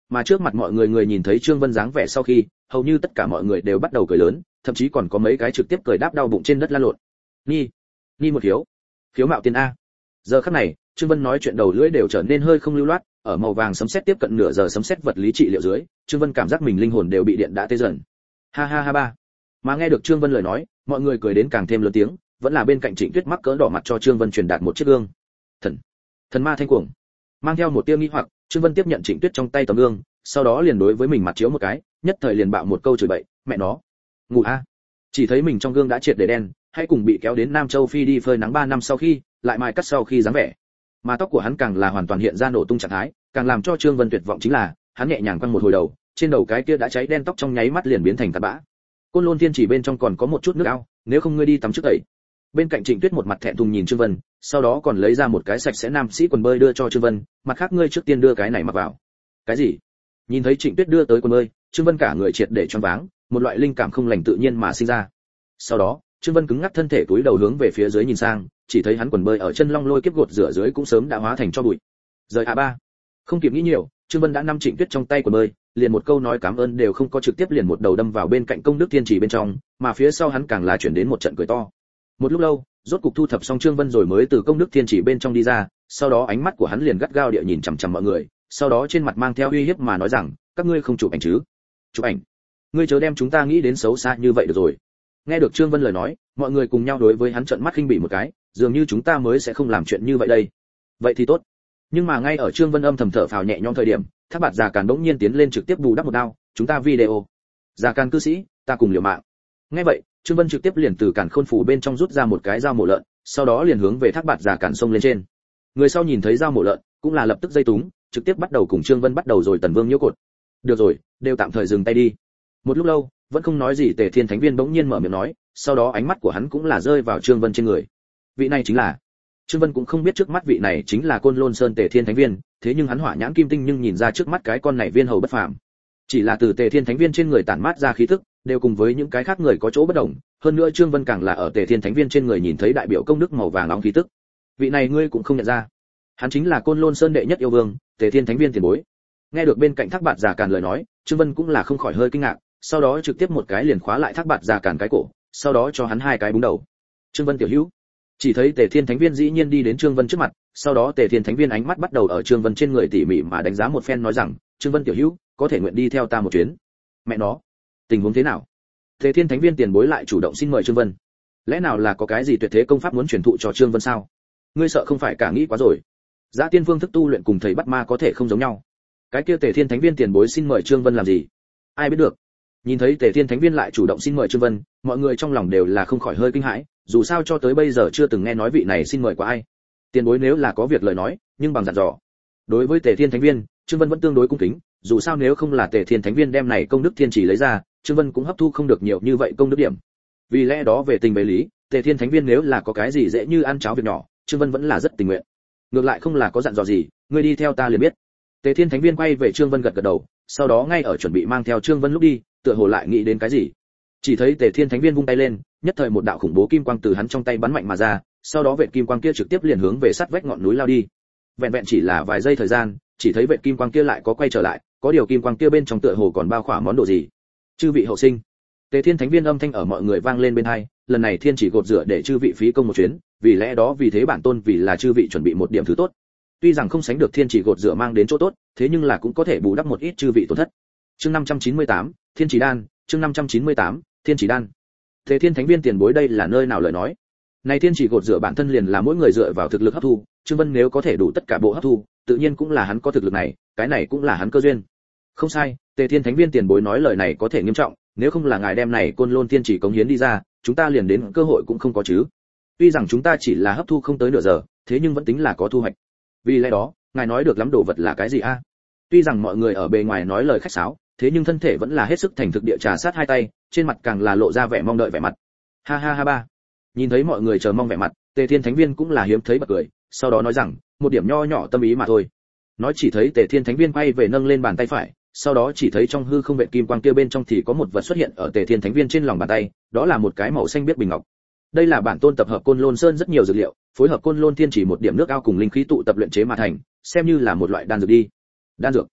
mà trước mặt mọi người người nhìn thấy Trương Vân dáng vẻ sau khi, hầu như tất cả mọi người đều bắt đầu cười lớn, thậm chí còn có mấy cái trực tiếp cười đáp đau bụng trên đất lăn lộn. Nhi, Nhi một khiếu, khiếu mạo tiên a. Giờ khắc này, Trương Vân nói chuyện đầu lưỡi đều trở nên hơi không lưu loát, ở màu vàng sấm sét tiếp cận nửa giờ sấm sét vật lý trị liệu dưới, Trương Vân cảm giác mình linh hồn đều bị điện đã tê dần. Ha ha ha ba. Mà nghe được Trương Vân lời nói, mọi người cười đến càng thêm lớn tiếng, vẫn là bên cạnh Trịnh Tuyết mắc cỡ đỏ mặt cho Trương Vân truyền đạt một chiếc gương. Thần, thần ma thanh cuồng. Mang theo một tia nghi hoặc, Trương Vân tiếp nhận Trịnh Tuyết trong tay tấm gương, sau đó liền đối với mình mặt chiếu một cái, nhất thời liền bạo một câu chửi bậy, mẹ nó, ngủ a. Chỉ thấy mình trong gương đã triệt để đen, hay cùng bị kéo đến Nam Châu Phi đi phơi nắng ba năm sau khi, lại mài cắt sau khi dáng vẻ. Mà tóc của hắn càng là hoàn toàn hiện ra nổ tung trạng thái, càng làm cho Trương Vân tuyệt vọng chính là, hắn nhẹ nhàng quăng một hồi đầu, trên đầu cái kia đã cháy đen tóc trong nháy mắt liền biến thành tạt bã. Côn Lôn Thiên Chỉ bên trong còn có một chút nước ao, nếu không ngươi đi tắm trước tẩy. Bên cạnh Trịnh Tuyết một mặt thẹn thùng nhìn Trương Vân, sau đó còn lấy ra một cái sạch sẽ nam sĩ quần bơi đưa cho Trương Vân, mặt khác ngươi trước tiên đưa cái này mặc vào. Cái gì? Nhìn thấy Trịnh Tuyết đưa tới quần bơi, Trương Vân cả người triệt để choáng váng, một loại linh cảm không lành tự nhiên mà sinh ra. Sau đó, Trương Vân cứng ngắc thân thể túi đầu hướng về phía dưới nhìn sang, chỉ thấy hắn quần bơi ở chân long lôi kiếp gột rửa dưới cũng sớm đã hóa thành cho bụi. Rời a ba. Không kịp nghĩ nhiều, Trương Vân đã nắm Trịnh Tuyết trong tay quần bơi, liền một câu nói cảm ơn đều không có, trực tiếp liền một đầu đâm vào bên cạnh công đức thiên chỉ bên trong, mà phía sau hắn càng là chuyển đến một trận cười to. Một lúc lâu, rốt cục thu thập xong Trương Vân rồi mới từ công đức thiên chỉ bên trong đi ra, sau đó ánh mắt của hắn liền gắt gao địa nhìn chằm chằm mọi người, sau đó trên mặt mang theo uy hiếp mà nói rằng, các ngươi không chụp ảnh chứ? Chụp ảnh? Ngươi chớ đem chúng ta nghĩ đến xấu xa như vậy được rồi. Nghe được Trương Vân lời nói, mọi người cùng nhau đối với hắn trợn mắt khinh bỉ một cái, dường như chúng ta mới sẽ không làm chuyện như vậy đây. Vậy thì tốt. Nhưng mà ngay ở Trương Vân âm thầm thở phào nhẹ nhõm thời điểm, Thác Bạt Già Càn bỗng nhiên tiến lên trực tiếp bù đắp một đao, chúng ta video. Già Càn cư sĩ, ta cùng liều mạng. Nghe vậy, Trương Vân trực tiếp liền từ càn khôn phủ bên trong rút ra một cái dao mổ lợn, sau đó liền hướng về Thác Bạt Già Càn xông lên trên. Người sau nhìn thấy dao mổ lợn, cũng là lập tức dây túng, trực tiếp bắt đầu cùng Trương Vân bắt đầu rồi tần vương nhiễu cột. Được rồi, đều tạm thời dừng tay đi. Một lúc lâu, vẫn không nói gì Tề Thiên Thánh Viên bỗng nhiên mở miệng nói, sau đó ánh mắt của hắn cũng là rơi vào Trương Vân trên người. Vị này chính là Trương Vân cũng không biết trước mắt vị này chính là Côn Lôn Sơn Tề Thiên Thánh Viên, thế nhưng hắn hỏa nhãn kim tinh nhưng nhìn ra trước mắt cái con này viên hầu bất phàm. Chỉ là từ Tề Thiên Thánh Viên trên người tản mát ra khí tức, đều cùng với những cái khác người có chỗ bất đồng, hơn nữa Trương Vân càng là ở Tề Thiên Thánh Viên trên người nhìn thấy đại biểu công đức màu vàng nóng khí tức. Vị này ngươi cũng không nhận ra? Hắn chính là Côn Lôn Sơn đệ nhất yêu vương, Tề Thiên Thánh Viên tiền bối. Nghe được bên cạnh Thác Bạt Già Càn lời nói, Trương Vân cũng là không khỏi hơi kinh ngạc, sau đó trực tiếp một cái liền khóa lại Thác Bạt Già Càn cái cổ, sau đó cho hắn hai cái búng đầu. Trương Vân tiểu hữu. Chỉ thấy Tề Thiên Thánh Viên dĩ nhiên đi đến Trương Vân trước mặt, sau đó Tề Thiên Thánh Viên ánh mắt bắt đầu ở Trương Vân trên người tỉ mỉ mà đánh giá một phen, nói rằng, Trương Vân tiểu hữu, có thể nguyện đi theo ta một chuyến. Mẹ nó, tình huống thế nào? Tề Thiên Thánh Viên tiền bối lại chủ động xin mời Trương Vân. Lẽ nào là có cái gì tuyệt thế công pháp muốn truyền thụ cho Trương Vân sao? Ngươi sợ không phải cả nghĩ quá rồi. Giá Tiên Phương thức tu luyện cùng thầy bắt ma có thể không giống nhau. Cái kia Tề Thiên Thánh Viên tiền bối xin mời Trương Vân làm gì? Ai biết được. Nhìn thấy Tề Thiên Thánh Viên lại chủ động xin mời Trương Vân, mọi người trong lòng đều là không khỏi hơi kinh hãi, dù sao cho tới bây giờ chưa từng nghe nói vị này xin mời qua ai. Tiền bối nếu là có việc lời nói, nhưng bằng dặn dò. Đối với Tề Thiên Thánh Viên, Trương Vân vẫn tương đối cung kính, dù sao nếu không là Tề Thiên Thánh Viên đem này công đức thiên chỉ lấy ra, Trương Vân cũng hấp thu không được nhiều như vậy công đức điểm. Vì lẽ đó về tình về lý, Tề Thiên Thánh Viên nếu là có cái gì dễ như ăn cháo việc nhỏ, Trương Vân vẫn là rất tình nguyện. Ngược lại không là có dặn dò gì, ngươi đi theo ta liền biết. Tề Thiên Thánh Viên quay về Trương Vân gật gật đầu, sau đó ngay ở chuẩn bị mang theo Trương Vân lúc đi, tựa hồ lại nghĩ đến cái gì. Chỉ thấy Tề Thiên Thánh Viên vung tay lên, nhất thời một đạo khủng bố kim quang từ hắn trong tay bắn mạnh mà ra, sau đó vệt kim quang kia trực tiếp liền hướng về sát vách ngọn núi lao đi. Vẹn vẹn chỉ là vài giây thời gian, chỉ thấy vệt kim quang kia lại có quay trở lại, có điều kim quang kia bên trong tựa hồ còn bao khỏa món đồ gì. Chư vị hậu sinh. Tề Thiên Thánh Viên âm thanh ở mọi người vang lên bên tai, lần này thiên chỉ gột rửa để chư vị phí công một chuyến, vì lẽ đó vì thế bản tôn vì là chư vị chuẩn bị một điểm thứ tốt. Tuy rằng không sánh được thiên chỉ gột rửa mang đến chỗ tốt, thế nhưng là cũng có thể bù đắp một ít chư vị tổn thất. Chương năm trăm chín mươi tám, Thiên chỉ đan, chương năm trăm chín mươi tám, Thiên chỉ đan. Tề Thiên Thánh Viên tiền bối đây là nơi nào lời nói? Này thiên chỉ gột rửa bản thân liền là mỗi người dựa vào thực lực hấp thu, Trương Vân nếu có thể đủ tất cả bộ hấp thu, tự nhiên cũng là hắn có thực lực này, cái này cũng là hắn cơ duyên. Không sai, Tề Thiên Thánh Viên tiền bối nói lời này có thể nghiêm trọng, nếu không là ngài đem này Côn Lôn Thiên chỉ cống hiến đi ra, chúng ta liền đến cơ hội cũng không có chứ. Tuy rằng chúng ta chỉ là hấp thu không tới nửa giờ, thế nhưng vẫn tính là có thu hoạch. Vì lẽ đó, ngài nói được lắm đồ vật là cái gì a? Tuy rằng mọi người ở bề ngoài nói lời khách sáo, thế nhưng thân thể vẫn là hết sức thành thực địa trà sát hai tay, trên mặt càng là lộ ra vẻ mong đợi vẻ mặt. Ha ha ha ba. Nhìn thấy mọi người chờ mong vẻ mặt, Tề Thiên Thánh Viên cũng là hiếm thấy bật cười, sau đó nói rằng, một điểm nho nhỏ tâm ý mà thôi. Nói chỉ thấy Tề Thiên Thánh Viên quay về nâng lên bàn tay phải, sau đó chỉ thấy trong hư không vệt kim quang kia bên trong thì có một vật xuất hiện ở Tề Thiên Thánh Viên trên lòng bàn tay, đó là một cái màu xanh biếc bình ngọc. Đây là bản tôn tập hợp Côn Lôn Sơn rất nhiều dược liệu, phối hợp Côn Lôn Thiên chỉ một điểm nước ao cùng linh khí tụ tập luyện chế mà thành, xem như là một loại đan dược đi. Đan dược?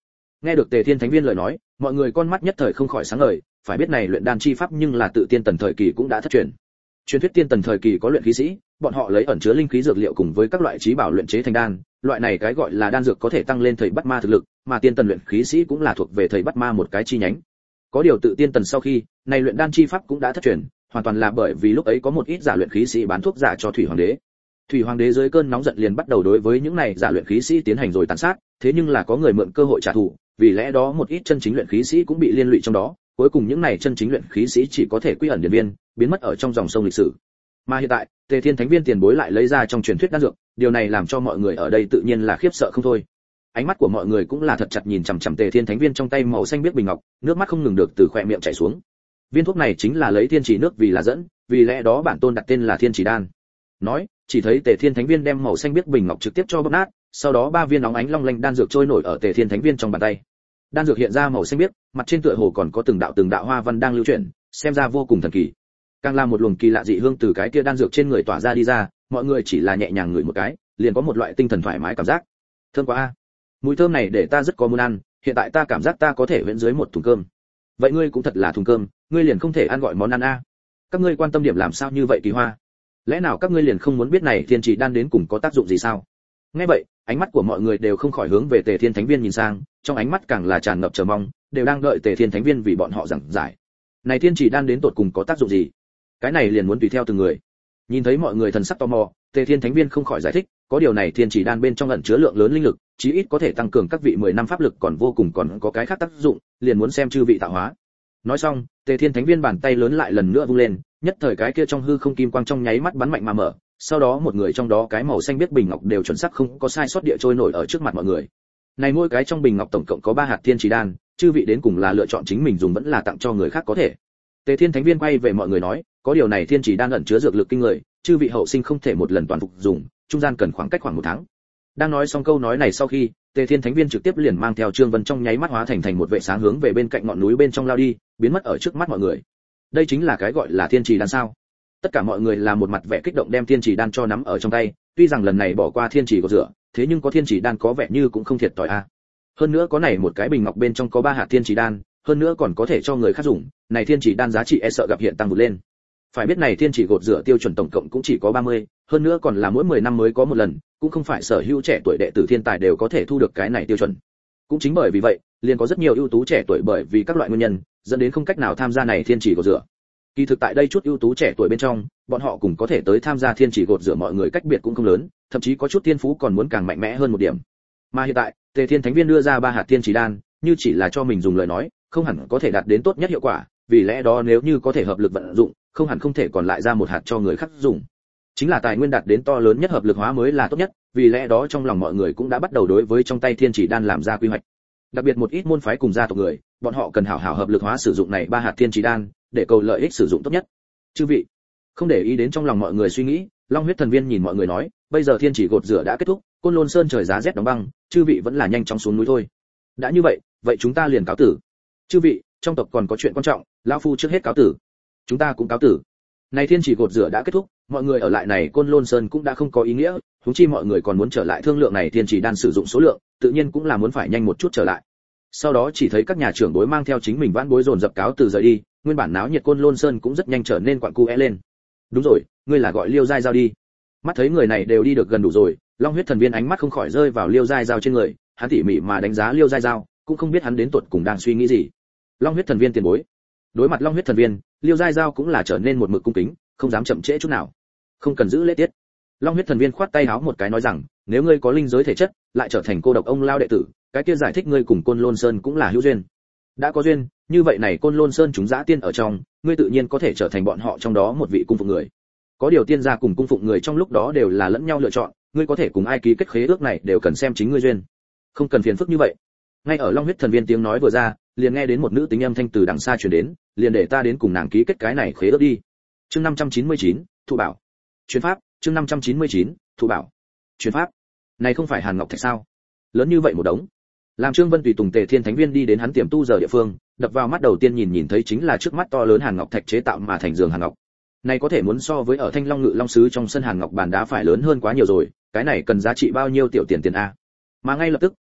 Nghe được Tề Thiên Thánh Viên lời nói, mọi người con mắt nhất thời không khỏi sáng ngời, phải biết này luyện đan chi pháp nhưng là tự tiên tần thời kỳ cũng đã thất truyền. Truyền thuyết tiên tần thời kỳ có luyện khí sĩ, bọn họ lấy ẩn chứa linh khí dược liệu cùng với các loại trí bảo luyện chế thành đan, loại này cái gọi là đan dược có thể tăng lên thầy bắt ma thực lực, mà tiên tần luyện khí sĩ cũng là thuộc về thầy bắt ma một cái chi nhánh. Có điều tự tiên tần sau khi, này luyện đan chi pháp cũng đã thất truyền, hoàn toàn là bởi vì lúc ấy có một ít giả luyện khí sĩ bán thuốc giả cho Thủy Hoàng đế. Thủy Hoàng đế dưới cơn nóng giận liền bắt đầu đối với những này giả luyện khí sĩ tiến hành rồi tàn sát, thế nhưng là có người mượn cơ hội trả thù, vì lẽ đó một ít chân chính luyện khí sĩ cũng bị liên lụy trong đó, cuối cùng những này chân chính luyện khí sĩ chỉ có thể quy ẩn điển viên, biến mất ở trong dòng sông lịch sử. Mà hiện tại, Tề Thiên Thánh Viên tiền bối lại lấy ra trong truyền thuyết đan dược, điều này làm cho mọi người ở đây tự nhiên là khiếp sợ không thôi. Ánh mắt của mọi người cũng là thật chặt nhìn chằm chằm Tề Thiên Thánh Viên trong tay màu xanh biếc bình ngọc, nước mắt không ngừng được từ khóe miệng chảy xuống. Viên thuốc này chính là lấy thiên chỉ nước vì là dẫn, vì lẽ đó bản tôn đặt tên là Thiên Chỉ Đan. Nói, chỉ thấy Tề Thiên Thánh Viên đem màu xanh biếc bình ngọc trực tiếp cho bóp nát, sau đó ba viên nóng ánh long lanh đan dược trôi nổi ở Tề Thiên Thánh Viên trong bàn tay. Đan dược hiện ra màu xanh biếc, mặt trên tựa hồ còn có từng đạo từng đạo hoa văn đang lưu chuyển, xem ra vô cùng thần kỳ. Càng là một luồng kỳ lạ dị hương từ cái kia đan dược trên người tỏa ra đi ra, mọi người chỉ là nhẹ nhàng ngửi một cái, liền có một loại tinh thần thoải mái cảm giác. Thơm quá a. Mùi thơm này để ta rất có muốn ăn, hiện tại ta cảm giác ta có thể huyễn dưới một thùng cơm. Vậy ngươi cũng thật là thùng cơm, ngươi liền không thể ăn gọi món ăn a. Các ngươi quan tâm điểm làm sao như vậy Kỳ Hoa? Lẽ nào các ngươi liền không muốn biết này Thiên Chỉ Đan đến cùng có tác dụng gì sao? Nghe vậy, ánh mắt của mọi người đều không khỏi hướng về Tề Thiên Thánh Viên nhìn sang, trong ánh mắt càng là tràn ngập chờ mong, đều đang đợi Tề Thiên Thánh Viên vì bọn họ giảng giải. Này Thiên Chỉ Đan đến tột cùng có tác dụng gì? Cái này liền muốn tùy theo từng người. Nhìn thấy mọi người thần sắc tò mò, Tề Thiên Thánh Viên không khỏi giải thích, có điều này Thiên Chỉ Đan bên trong ẩn chứa lượng lớn linh lực, chí ít có thể tăng cường các vị mười năm pháp lực, còn vô cùng còn có cái khác tác dụng, liền muốn xem chư vị tạo hóa. Nói xong, Tề Thiên Thánh Viên bàn tay lớn lại lần nữa vung lên, nhất thời cái kia trong hư không kim quang trong nháy mắt bắn mạnh mà mở, sau đó một người trong đó cái màu xanh biết bình ngọc đều chuẩn xác không có sai sót địa trôi nổi ở trước mặt mọi người. Này mỗi cái trong bình ngọc tổng cộng có ba hạt Thiên Chỉ Đan, chư vị đến cùng là lựa chọn chính mình dùng vẫn là tặng cho người khác có thể. Tề Thiên Thánh Viên quay về mọi người nói, có điều này Thiên Chỉ Đan ẩn chứa dược lực kinh người, chư vị hậu sinh không thể một lần toàn phục dùng, trung gian cần khoảng cách khoảng một tháng. Đang nói xong câu nói này sau khi, Tề Thiên Thánh Viên trực tiếp liền mang theo Trương Vân trong nháy mắt hóa thành thành một vệ sáng hướng về bên cạnh ngọn núi bên trong lao đi, biến mất ở trước mắt mọi người. Đây chính là cái gọi là Thiên Chỉ Đan sao? Tất cả mọi người là một mặt vẻ kích động đem Thiên Chỉ Đan cho nắm ở trong tay, tuy rằng lần này bỏ qua Thiên Chỉ của rửa, thế nhưng có Thiên Chỉ Đan có vẻ như cũng không thiệt thòi a. Hơn nữa có này một cái bình ngọc bên trong có ba hạt Thiên Chỉ Đan, hơn nữa còn có thể cho người khác dùng, này Thiên Chỉ Đan giá trị e sợ gặp hiện tăng vụt lên. Phải biết này Thiên Chỉ gột rửa tiêu chuẩn tổng cộng cũng chỉ có ba mươi, hơn nữa còn là mỗi mười năm mới có một lần, cũng không phải sở hữu trẻ tuổi đệ tử thiên tài đều có thể thu được cái này tiêu chuẩn. Cũng chính bởi vì vậy, liền có rất nhiều ưu tú trẻ tuổi bởi vì các loại nguyên nhân, dẫn đến không cách nào tham gia này Thiên Chỉ gột rửa. Kỳ thực tại đây chút ưu tú trẻ tuổi bên trong, bọn họ cũng có thể tới tham gia Thiên Chỉ gột rửa mọi người cách biệt cũng không lớn, thậm chí có chút thiên phú còn muốn càng mạnh mẽ hơn một điểm. Mà hiện tại, Tề Thiên Thánh Viên đưa ra ba hạt Thiên Chỉ Đan, như chỉ là cho mình dùng lời nói, không hẳn có thể đạt đến tốt nhất hiệu quả, vì lẽ đó nếu như có thể hợp lực vận dụng, không hẳn không thể còn lại ra một hạt cho người khác dùng. Chính là tài nguyên đạt đến to lớn nhất hợp lực hóa mới là tốt nhất, vì lẽ đó trong lòng mọi người cũng đã bắt đầu đối với trong tay Thiên Chỉ Đan làm ra quy hoạch. Đặc biệt một ít môn phái cùng gia tộc người, bọn họ cần hảo hảo hợp lực hóa sử dụng này ba hạt Thiên Chỉ Đan, để cầu lợi ích sử dụng tốt nhất. Chư vị, không để ý đến trong lòng mọi người suy nghĩ, Long Huyết Thần Viên nhìn mọi người nói, bây giờ Thiên Chỉ gột rửa đã kết thúc, Côn Lôn Sơn trời giá rét đóng băng, chư vị vẫn là nhanh chóng xuống núi thôi. Đã như vậy, vậy chúng ta liền cáo tử. Chư vị, trong tộc còn có chuyện quan trọng, lão phu trước hết cáo tử. Chúng ta cũng cáo tử. Này Thiên Chỉ gột rửa đã kết thúc, mọi người ở lại này Côn Lôn Sơn cũng đã không có ý nghĩa, huống chi mọi người còn muốn trở lại thương lượng này Thiên Chỉ Đan sử dụng số lượng, tự nhiên cũng là muốn phải nhanh một chút trở lại. Sau đó chỉ thấy các nhà trưởng bối mang theo chính mình vãn bối dồn dập cáo từ rời đi, nguyên bản náo nhiệt Côn Lôn Sơn cũng rất nhanh trở nên quặn cu é lên. Đúng rồi, ngươi là gọi Liêu Giai Giao đi. Mắt thấy người này đều đi được gần đủ rồi, Long Huyết Thần Viên ánh mắt không khỏi rơi vào Liêu Giai Giao trên người, hắn tỉ mỉ mà đánh giá Liêu Giai Giao, cũng không biết hắn đến tuột cùng đang suy nghĩ gì. Long Huyết Thần Viên tiền bối. Đối mặt Long Huyết Thần Viên, Liêu Giai Giao cũng là trở nên một mực cung kính, không dám chậm trễ chút nào. Không cần giữ lễ tiết. Long Huyết Thần Viên khoát tay háo một cái nói rằng, nếu ngươi có linh giới thể chất, lại trở thành cô độc ông lao đệ tử, cái kia giải thích ngươi cùng Côn Lôn Sơn cũng là hữu duyên. Đã có duyên, như vậy này Côn Lôn Sơn chúng dã tiên ở trong, ngươi tự nhiên có thể trở thành bọn họ trong đó một vị cung phụng người. Có điều tiên gia cùng cung phụng người trong lúc đó đều là lẫn nhau lựa chọn, ngươi có thể cùng ai ký kết khế ước này đều cần xem chính ngươi duyên. Không cần phiền phức như vậy. Ngay ở Long Huyết Thần Viên tiếng nói vừa ra, liền nghe đến một nữ tính âm thanh từ đằng xa truyền đến, liền để ta đến cùng nàng ký kết cái này khế ước đi. Chương năm trăm chín mươi chín, thụ bảo. Truyền pháp, chương năm trăm chín mươi chín, thụ bảo. Truyền pháp. Này không phải Hàn Ngọc Thạch sao? Lớn như vậy một đống. Làm Trương Vân tùy tùng Tề Thiên Thánh Viên đi đến hắn tiềm tu giờ địa phương, đập vào mắt đầu tiên nhìn nhìn thấy chính là trước mắt to lớn Hàn Ngọc Thạch chế tạo mà thành giường Hàn Ngọc. Này có thể muốn so với ở Thanh Long Ngự Long sứ trong sân Hàn Ngọc bàn đá phải lớn hơn quá nhiều rồi, cái này cần giá trị bao nhiêu tiểu tiền tiền a. Mà ngay lập tức,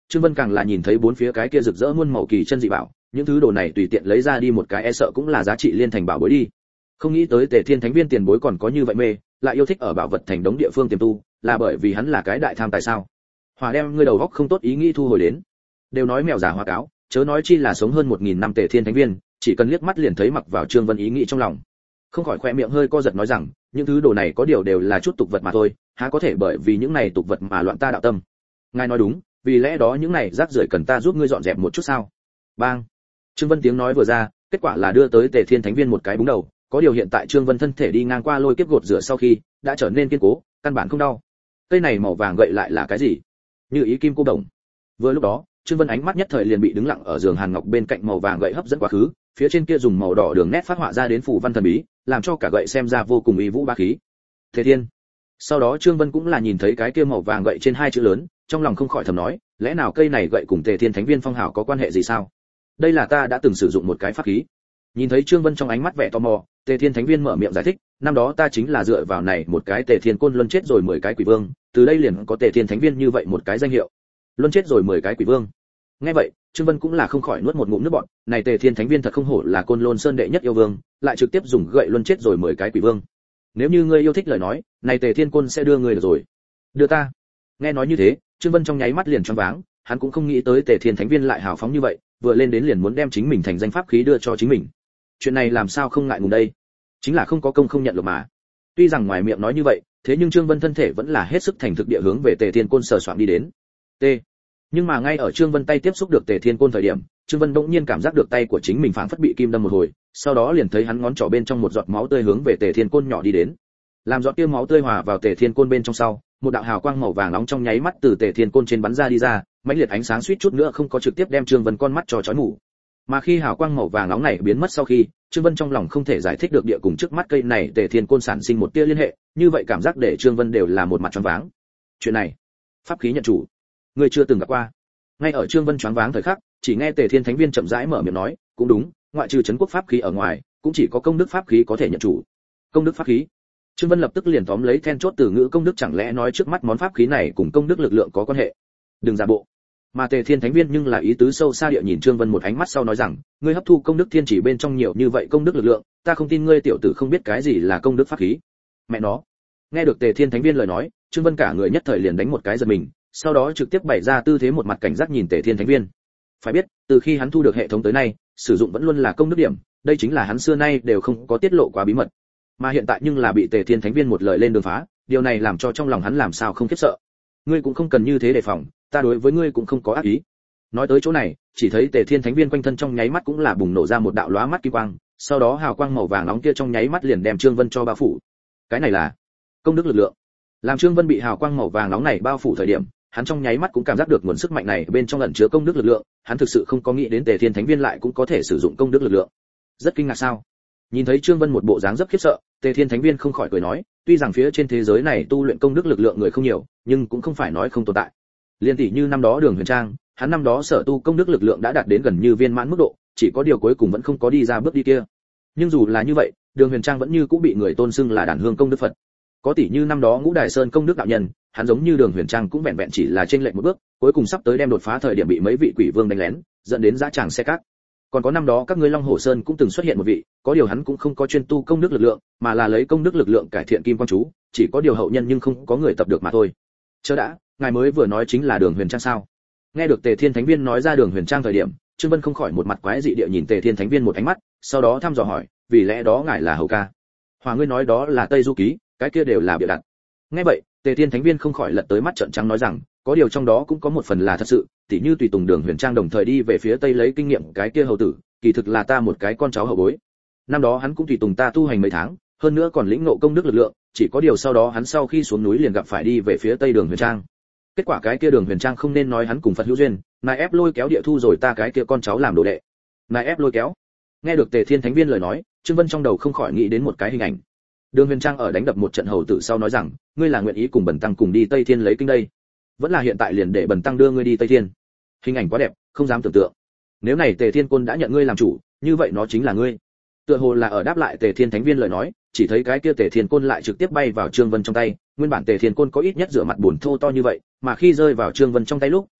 Trương Vân càng là nhìn thấy bốn phía cái kia rực rỡ muôn màu kỳ chân dị bảo, những thứ đồ này tùy tiện lấy ra đi một cái e sợ cũng là giá trị liên thành bảo bối đi. Không nghĩ tới Tề Thiên Thánh Viên tiền bối còn có như vậy mê, lại yêu thích ở bảo vật thành đống địa phương tiềm tu, là bởi vì hắn là cái đại tham tài sao? Hòa đem ngươi đầu óc không tốt ý nghĩ thu hồi đến. Đều nói mèo già hoa cáo, chớ nói chi là sống hơn một nghìn năm Tề Thiên Thánh Viên, chỉ cần liếc mắt liền thấy mặc vào Trương Vân ý nghĩ trong lòng. Không khỏi khỏe miệng hơi co giật nói rằng, những thứ đồ này có điều đều là chút tục vật mà thôi, há có thể bởi vì những này tục vật mà loạn ta đạo tâm. Ngài nói đúng, vì lẽ đó những này rác rưởi cần ta giúp ngươi dọn dẹp một chút sao? Bang. Trương Vân tiếng nói vừa ra, kết quả là đưa tới Tề Thiên Thánh Viên một cái búng đầu, có điều hiện tại Trương Vân thân thể đi ngang qua lôi kiếp gột rửa sau khi, đã trở nên kiên cố, căn bản không đau. Cây này màu vàng gậy lại là cái gì? Như ý kim cô đồng. Vừa lúc đó, Trương Vân ánh mắt nhất thời liền bị đứng lặng ở giường Hàn Ngọc bên cạnh màu vàng gậy hấp dẫn quá khứ, phía trên kia dùng màu đỏ đường nét phát họa ra đến phù văn thần bí, làm cho cả gậy xem ra vô cùng uy vũ bá khí. Thế Thiên. Sau đó Trương Vân cũng là nhìn thấy cái kia màu vàng gậy trên hai chữ lớn, trong lòng không khỏi thầm nói, lẽ nào cây này gậy cùng Tề Thiên Thánh Viên phong hào có quan hệ gì sao? Đây là ta đã từng sử dụng một cái pháp khí. Nhìn thấy Trương Vân trong ánh mắt vẻ tò mò, Tề Thiên Thánh Viên mở miệng giải thích, năm đó ta chính là dựa vào này một cái Tề Thiên Côn luân chết rồi mười cái quỷ vương, từ đây liền có Tề Thiên Thánh Viên như vậy một cái danh hiệu. Luân chết rồi mười cái quỷ vương. Nghe vậy, Trương Vân cũng là không khỏi nuốt một ngụm nước bọt, này Tề Thiên Thánh Viên thật không hổ là Côn Lôn Sơn đệ nhất yêu vương, lại trực tiếp dùng gậy luân chết rồi mười cái quỷ vương. Nếu như ngươi yêu thích lời nói, này Tề Thiên Côn sẽ đưa ngươi được rồi. Đưa ta. Nghe nói như thế, Trương Vân trong nháy mắt liền choáng váng, hắn cũng không nghĩ tới Tề Thiên Thánh Viên lại hào phóng như vậy, vừa lên đến liền muốn đem chính mình thành danh pháp khí đưa cho chính mình. Chuyện này làm sao không ngại ngùng đây? Chính là không có công không nhận được mà. Tuy rằng ngoài miệng nói như vậy, thế nhưng Trương Vân thân thể vẫn là hết sức thành thực địa hướng về Tề Thiên Côn sờ soạng đi đến. T. Nhưng mà ngay ở Trương Vân tay tiếp xúc được Tề Thiên Côn thời điểm, Trương Vân bỗng nhiên cảm giác được tay của chính mình phảng phất bị kim đâm một hồi, sau đó liền thấy hắn ngón trỏ bên trong một giọt máu tươi hướng về Tề Thiên Côn nhỏ đi đến. Làm giọt kia máu tươi hòa vào Tề Thiên Côn bên trong sau, một đạo hào quang màu vàng nóng trong nháy mắt từ Tề Thiên Côn trên bắn ra đi ra, mãnh liệt ánh sáng suýt chút nữa không có trực tiếp đem Trương Vân con mắt cho chói mù. Mà khi hào quang màu vàng nóng này biến mất sau khi, Trương Vân trong lòng không thể giải thích được địa cùng trước mắt cây này Tề Thiên Côn sản sinh một tia liên hệ, như vậy cảm giác để Trương Vân đều là một mặt choáng váng. Chuyện này, pháp khí nhận chủ, ngươi chưa từng gặp qua. Ngay ở Trương Vân choáng váng thời khắc, chỉ nghe Tề Thiên Thánh Viên chậm rãi mở miệng nói, cũng đúng, ngoại trừ trấn quốc pháp khí ở ngoài, cũng chỉ có công đức pháp khí có thể nhận chủ. Công đức pháp khí? Trương Vân lập tức liền tóm lấy then chốt từ ngữ công đức, chẳng lẽ nói trước mắt món pháp khí này cùng công đức lực lượng có quan hệ? Đừng giả bộ. Mà Tề Thiên Thánh Viên nhưng là ý tứ sâu xa địa nhìn Trương Vân một ánh mắt sau nói rằng, ngươi hấp thu công đức thiên chỉ bên trong nhiều như vậy công đức lực lượng, ta không tin ngươi tiểu tử không biết cái gì là công đức pháp khí. Mẹ nó. Nghe được Tề Thiên Thánh Viên lời nói, Trương Vân cả người nhất thời liền đánh một cái giật mình, sau đó trực tiếp bày ra tư thế một mặt cảnh giác nhìn Tề Thiên Thánh Viên. Phải biết, từ khi hắn thu được hệ thống tới nay, sử dụng vẫn luôn là công đức điểm, đây chính là hắn xưa nay đều không có tiết lộ quá bí mật. Mà hiện tại nhưng là bị Tề Thiên Thánh Viên một lời lên đường phá, điều này làm cho trong lòng hắn làm sao không khiếp sợ. Ngươi cũng không cần như thế đề phòng, ta đối với ngươi cũng không có ác ý. Nói tới chỗ này, chỉ thấy Tề Thiên Thánh Viên quanh thân trong nháy mắt cũng là bùng nổ ra một đạo lóa mắt kim quang, sau đó hào quang màu vàng nóng kia trong nháy mắt liền đem Trương Vân cho bao phủ. Cái này là công đức lực lượng. Làm Trương Vân bị hào quang màu vàng nóng này bao phủ thời điểm, hắn trong nháy mắt cũng cảm giác được nguồn sức mạnh này bên trong ẩn chứa công đức lực lượng, hắn thực sự không có nghĩ đến Tề Thiên Thánh Viên lại cũng có thể sử dụng công đức lực lượng. Rất kinh ngạc sao? Nhìn thấy Trương Vân một bộ dáng rất khiếp sợ, Tề Thiên Thánh Viên không khỏi cười nói, tuy rằng phía trên thế giới này tu luyện công đức lực lượng người không nhiều, nhưng cũng không phải nói không tồn tại. Liên tỷ như năm đó Đường Huyền Trang, hắn năm đó sở tu công đức lực lượng đã đạt đến gần như viên mãn mức độ, chỉ có điều cuối cùng vẫn không có đi ra bước đi kia. Nhưng dù là như vậy, Đường Huyền Trang vẫn như cũng bị người tôn xưng là đàn hương công đức Phật. Có tỷ như năm đó Ngũ Đài Sơn công đức đạo nhân, hắn giống như Đường Huyền Trang cũng vẹn vẹn chỉ là trên lệch một bước, cuối cùng sắp tới đem đột phá thời điểm bị mấy vị quỷ vương đánh lén, dẫn đến dã tràng xe cát. Còn có năm đó các ngươi Long Hổ Sơn cũng từng xuất hiện một vị, có điều hắn cũng không có chuyên tu công đức lực lượng, mà là lấy công đức lực lượng cải thiện kim quang chú, chỉ có điều hậu nhân nhưng không có người tập được mà thôi. Chớ đã, ngài mới vừa nói chính là Đường Huyền Trang sao? Nghe được Tề Thiên Thánh Viên nói ra Đường Huyền Trang thời điểm, Trương Vân không khỏi một mặt quái dị địa nhìn Tề Thiên Thánh Viên một ánh mắt, sau đó thăm dò hỏi, vì lẽ đó ngài là hầu ca? Hòa ngươi nói đó là Tây Du Ký, cái kia đều là bịa đặt. Nghe vậy, Tề Thiên Thánh Viên không khỏi lật tới mắt trợn trắng nói rằng, có điều trong đó cũng có một phần là thật sự, tỉ như tùy tùng Đường Huyền Trang đồng thời đi về phía Tây lấy kinh nghiệm cái kia hầu tử, kỳ thực là ta một cái con cháu hậu bối. Năm đó hắn cũng tùy tùng ta tu hành mấy tháng, hơn nữa còn lĩnh ngộ công đức lực lượng, chỉ có điều sau đó hắn sau khi xuống núi liền gặp phải đi về phía Tây Đường Huyền Trang. Kết quả cái kia Đường Huyền Trang không nên nói hắn cùng Phật hữu duyên, nài ép lôi kéo địa thu rồi ta cái kia con cháu làm đồ đệ. Nài ép lôi kéo. Nghe được Tề Thiên Thánh Viên lời nói, Trương Vân trong đầu không khỏi nghĩ đến một cái hình ảnh. Đường Huyền Trang ở đánh đập một trận hầu tử sau nói rằng, ngươi là nguyện ý cùng Bần tăng cùng đi Tây Thiên lấy kinh đây, vẫn là hiện tại liền để Bần tăng đưa ngươi đi Tây Thiên. Hình ảnh quá đẹp, không dám tưởng tượng. Nếu này Tề Thiên Côn đã nhận ngươi làm chủ, như vậy nó chính là ngươi. Tựa hồ là ở đáp lại Tề Thiên Thánh Viên lời nói, chỉ thấy cái kia Tề Thiên Côn lại trực tiếp bay vào Trương Vân trong tay, nguyên bản Tề Thiên Côn có ít nhất rửa mặt buồn thô to như vậy, mà khi rơi vào Trương Vân trong tay lúc,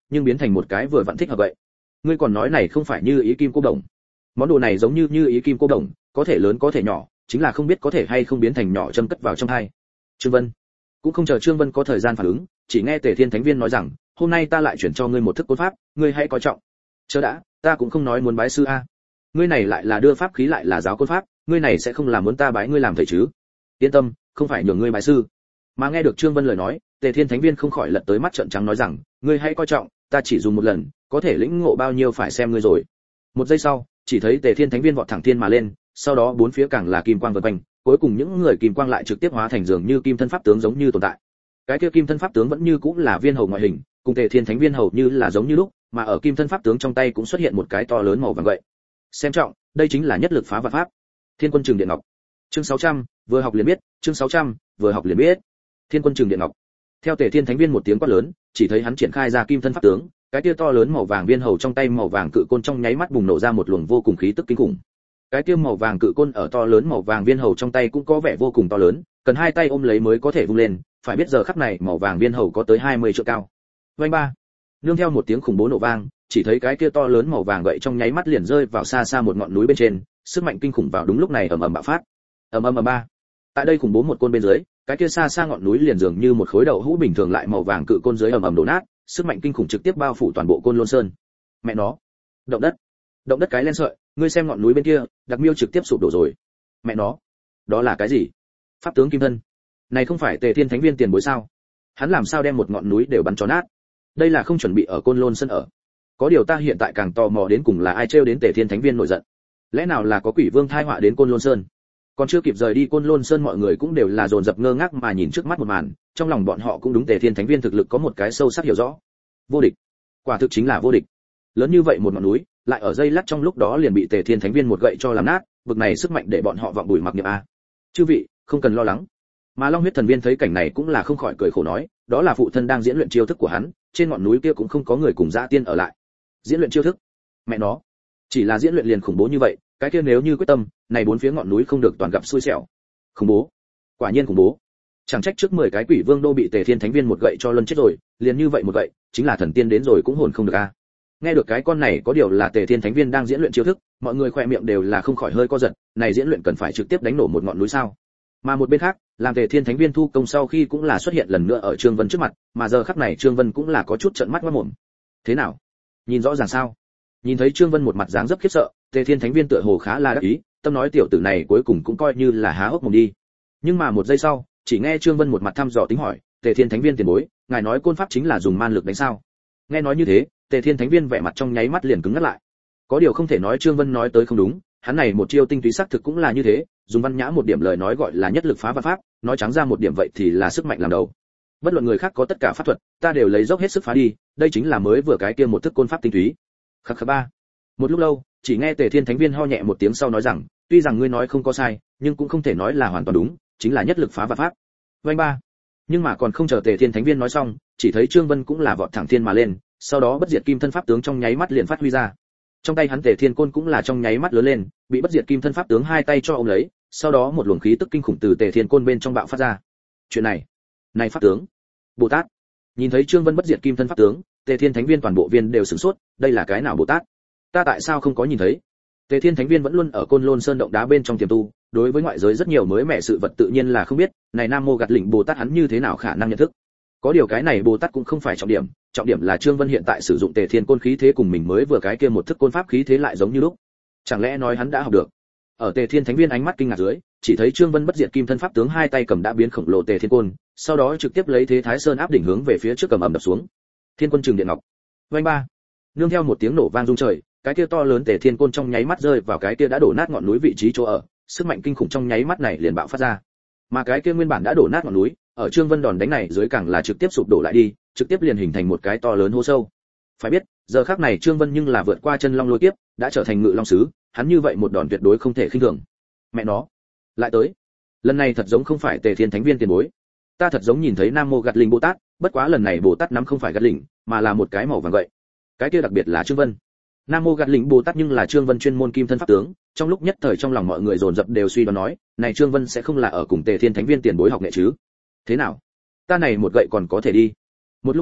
nhưng biến thành một cái vừa vặn thích hợp vậy. Ngươi còn nói này không phải như ý kim cô đồng. Món đồ này giống như như ý kim cô đồng, có thể lớn có thể nhỏ, chính là không biết có thể hay không biến thành nhỏ châm cất vào trong hai. Trương Vân cũng không chờ Trương Vân có thời gian phản ứng, chỉ nghe Tề Thiên Thánh Viên nói rằng, hôm nay ta lại chuyển cho ngươi một thức côn pháp, ngươi hãy coi trọng. Chớ đã, ta cũng không nói muốn bái sư a. Ngươi này lại là đưa pháp khí lại là giáo côn pháp, ngươi này sẽ không làm muốn ta bái ngươi làm thầy chứ? Yên tâm, không phải nhường ngươi bái sư. Mà nghe được Trương Vân lời nói, Tề Thiên Thánh Viên không khỏi lật tới mắt trợn trắng nói rằng, ngươi hãy coi trọng, ta chỉ dùng một lần, có thể lĩnh ngộ bao nhiêu phải xem ngươi rồi. Một giây sau, chỉ thấy Tề Thiên Thánh Viên vọt thẳng thiên mà lên, sau đó bốn phía càng là kim quang vần quanh, cuối cùng những người kim quang lại trực tiếp hóa thành dường như kim thân pháp tướng giống như tồn tại. Cái kia kim thân pháp tướng vẫn như cũng là viên hầu ngoại hình, cùng Tề Thiên Thánh Viên hầu như là giống như lúc, mà ở kim thân pháp tướng trong tay cũng xuất hiện một cái to lớn màu vàng vậy. Xem trọng, đây chính là nhất lực phá vạn pháp. Thiên Quân Trường Điện Ngọc. Chương sáu trăm, vừa học liền biết, chương sáu trăm, vừa học liền biết. Thiên Quân Trường Điện Ngọc. Theo Tề Thiên Thánh Viên một tiếng quát lớn, chỉ thấy hắn triển khai ra kim thân pháp tướng, cái kia to lớn màu vàng viên hầu trong tay màu vàng cự côn trong nháy mắt bùng nổ ra một luồng vô cùng khí tức kinh khủng. Cái kia màu vàng cự côn ở to lớn màu vàng viên hầu trong tay cũng có vẻ vô cùng to lớn, cần hai tay ôm lấy mới có thể vung lên, phải biết giờ khắc này màu vàng viên hầu có tới hai mươi trượng cao. Vành ba. Nương theo một tiếng khủng bố nổ vang, chỉ thấy cái kia to lớn màu vàng gậy trong nháy mắt liền rơi vào xa xa một ngọn núi bên trên, sức mạnh kinh khủng vào đúng lúc này ầm ầm bạo phát. Ầm ầm ầm ba. Tại đây khủng bố một côn bên dưới, cái kia xa xa ngọn núi liền dường như một khối đậu hũ bình thường lại màu vàng cự côn dưới ầm ầm đổ nát, sức mạnh kinh khủng trực tiếp bao phủ toàn bộ Côn Lôn Sơn. Mẹ nó, động đất, động đất cái lên sợi, ngươi xem ngọn núi bên kia, Đặc Miêu trực tiếp sụp đổ rồi. Mẹ nó, đó là cái gì? Pháp tướng kim thân. Này không phải Tề Thiên Thánh Viên tiền bối sao? Hắn làm sao đem một ngọn núi đều bắn cho nát? Đây là không chuẩn bị ở Côn Lôn Sơn ở. Có điều ta hiện tại càng tò mò đến cùng là ai trêu đến Tề Thiên Thánh Viên nổi giận. Lẽ nào là có quỷ vương thai họa đến Côn Lôn Sơn? Còn chưa kịp rời đi Côn Lôn Sơn mọi người cũng đều là dồn dập ngơ ngác mà nhìn trước mắt một màn, trong lòng bọn họ cũng đúng Tề Thiên Thánh Viên thực lực có một cái sâu sắc hiểu rõ. Vô địch, quả thực chính là vô địch. Lớn như vậy một ngọn núi, lại ở dây lát trong lúc đó liền bị Tề Thiên Thánh Viên một gậy cho làm nát, bực này sức mạnh để bọn họ vọng bùi mặc nghiệp a. Chư vị, không cần lo lắng. Mà Long Huyết Thần Viên thấy cảnh này cũng là không khỏi cười khổ nói, đó là phụ thân đang diễn luyện chiêu thức của hắn, trên ngọn núi kia cũng không có người cùng dã tiên ở lại. Diễn luyện chiêu thức? Mẹ nó, chỉ là diễn luyện liền khủng bố như vậy, cái kia nếu như quyết tâm, này bốn phía ngọn núi không được toàn gặp xui xẻo. Khủng bố, quả nhiên khủng bố. Chẳng trách trước mười cái quỷ vương đô bị Tề Thiên Thánh Viên một gậy cho luân chết rồi, liền như vậy một gậy, chính là thần tiên đến rồi cũng hồn không được a. Nghe được cái con này có điều là Tề Thiên Thánh Viên đang diễn luyện chiêu thức, mọi người khỏe miệng đều là không khỏi hơi co giật, này diễn luyện cần phải trực tiếp đánh nổ một ngọn núi sao? Mà một bên khác, làm Tề Thiên Thánh Viên thu công sau khi cũng là xuất hiện lần nữa ở Trương Vân trước mặt, mà giờ khắc này Trương Vân cũng là có chút trợn mắt ngoác mồm. Thế nào? Nhìn rõ ràng sao? Nhìn thấy Trương Vân một mặt dáng dấp khiếp sợ, Tề Thiên Thánh Viên tựa hồ khá là đắc ý, tâm nói tiểu tử này cuối cùng cũng coi như là há hốc mồm đi. Nhưng mà một giây sau, chỉ nghe Trương Vân một mặt thăm dò tính hỏi, Tề Thiên Thánh Viên tiền bối, ngài nói côn pháp chính là dùng man lực đánh sao? Nghe nói như thế, Tề Thiên Thánh Viên vẻ mặt trong nháy mắt liền cứng ngắt lại. Có điều không thể nói Trương Vân nói tới không đúng, hắn này một chiêu tinh túy xác thực cũng là như thế, dùng văn nhã một điểm lời nói gọi là nhất lực phá vạn pháp, nói trắng ra một điểm vậy thì là sức mạnh làm đầu. Bất luận người khác có tất cả pháp thuật, ta đều lấy dốc hết sức phá đi, đây chính là mới vừa cái kia một thức côn pháp tinh túy. Khắc khắc ba. Một lúc lâu, chỉ nghe Tề Thiên Thánh Viên ho nhẹ một tiếng sau nói rằng, tuy rằng ngươi nói không có sai, nhưng cũng không thể nói là hoàn toàn đúng, chính là nhất lực phá vạn pháp. Vành ba. Nhưng mà còn không chờ Tề Thiên Thánh Viên nói xong, chỉ thấy Trương Vân cũng là vọt thẳng thiên mà lên, sau đó bất diệt kim thân pháp tướng trong nháy mắt liền phát huy ra. Trong tay hắn Tề Thiên Côn cũng là trong nháy mắt lớn lên, bị bất diệt kim thân pháp tướng hai tay cho ôm lấy, sau đó một luồng khí tức kinh khủng từ Tề Thiên Côn bên trong bạo phát ra. Chuyện này, này pháp tướng, Bồ Tát. Nhìn thấy Trương Vân bất diệt kim thân pháp tướng, Tề Thiên Thánh Viên toàn bộ viên đều sửng sốt, đây là cái nào Bồ Tát? Ta tại sao không có nhìn thấy? Tề Thiên Thánh Viên vẫn luôn ở Côn Lôn Sơn động đá bên trong tiềm tu, đối với ngoại giới rất nhiều mới mẻ sự vật tự nhiên là không biết, này Nam Mô Gạt Lỉnh Bồ Tát hắn như thế nào khả năng nhận thức? Có điều cái này Bồ Tát cũng không phải trọng điểm, trọng điểm là Trương Vân hiện tại sử dụng Tề Thiên Côn khí thế cùng mình mới vừa cái kia một thức côn pháp khí thế lại giống như lúc. Chẳng lẽ nói hắn đã học được? Ở Tề Thiên Thánh Viên ánh mắt kinh ngạc dưới, chỉ thấy Trương Vân bất diệt kim thân pháp tướng hai tay cầm đã biến khổng lồ Tề Thiên Côn, sau đó trực tiếp lấy thế Thái Sơn áp đỉnh hướng về phía trước cầm ầm đập xuống. Thiên Quân Trường Điện Ngọc. Vành ba. Nương theo một tiếng nổ vang rung trời, cái kia to lớn Tề Thiên Côn trong nháy mắt rơi vào cái kia đã đổ nát ngọn núi vị trí chỗ ở, sức mạnh kinh khủng trong nháy mắt này liền bạo phát ra. Mà cái kia nguyên bản đã đổ nát ngọn núi, ở Trương Vân đòn đánh này dưới càng là trực tiếp sụp đổ lại đi, trực tiếp liền hình thành một cái to lớn hố sâu. Phải biết, giờ khắc này Trương Vân nhưng là vượt qua chân long lôi kiếp, đã trở thành ngự long sứ, hắn như vậy một đòn tuyệt đối không thể khinh thường. Mẹ nó, lại tới. Lần này thật giống không phải Tề Thiên Thánh Viên tiền bối. Ta thật giống nhìn thấy Nam Mô Gạt Lỉnh Bồ Tát, bất quá lần này Bồ Tát nắm không phải gạt lỉnh, mà là một cái màu vàng vậy. Cái kia đặc biệt là Trương Vân. Nam Mô Gạt Lỉnh Bồ Tát nhưng là Trương Vân chuyên môn kim thân pháp tướng, trong lúc nhất thời trong lòng mọi người dồn dập đều suy đoán nói, này Trương Vân sẽ không là ở cùng Tề Thiên Thánh Viên tiền bối học nghệ chứ? Thế nào? Ta này một gậy còn có thể đi. Một lúc lâu,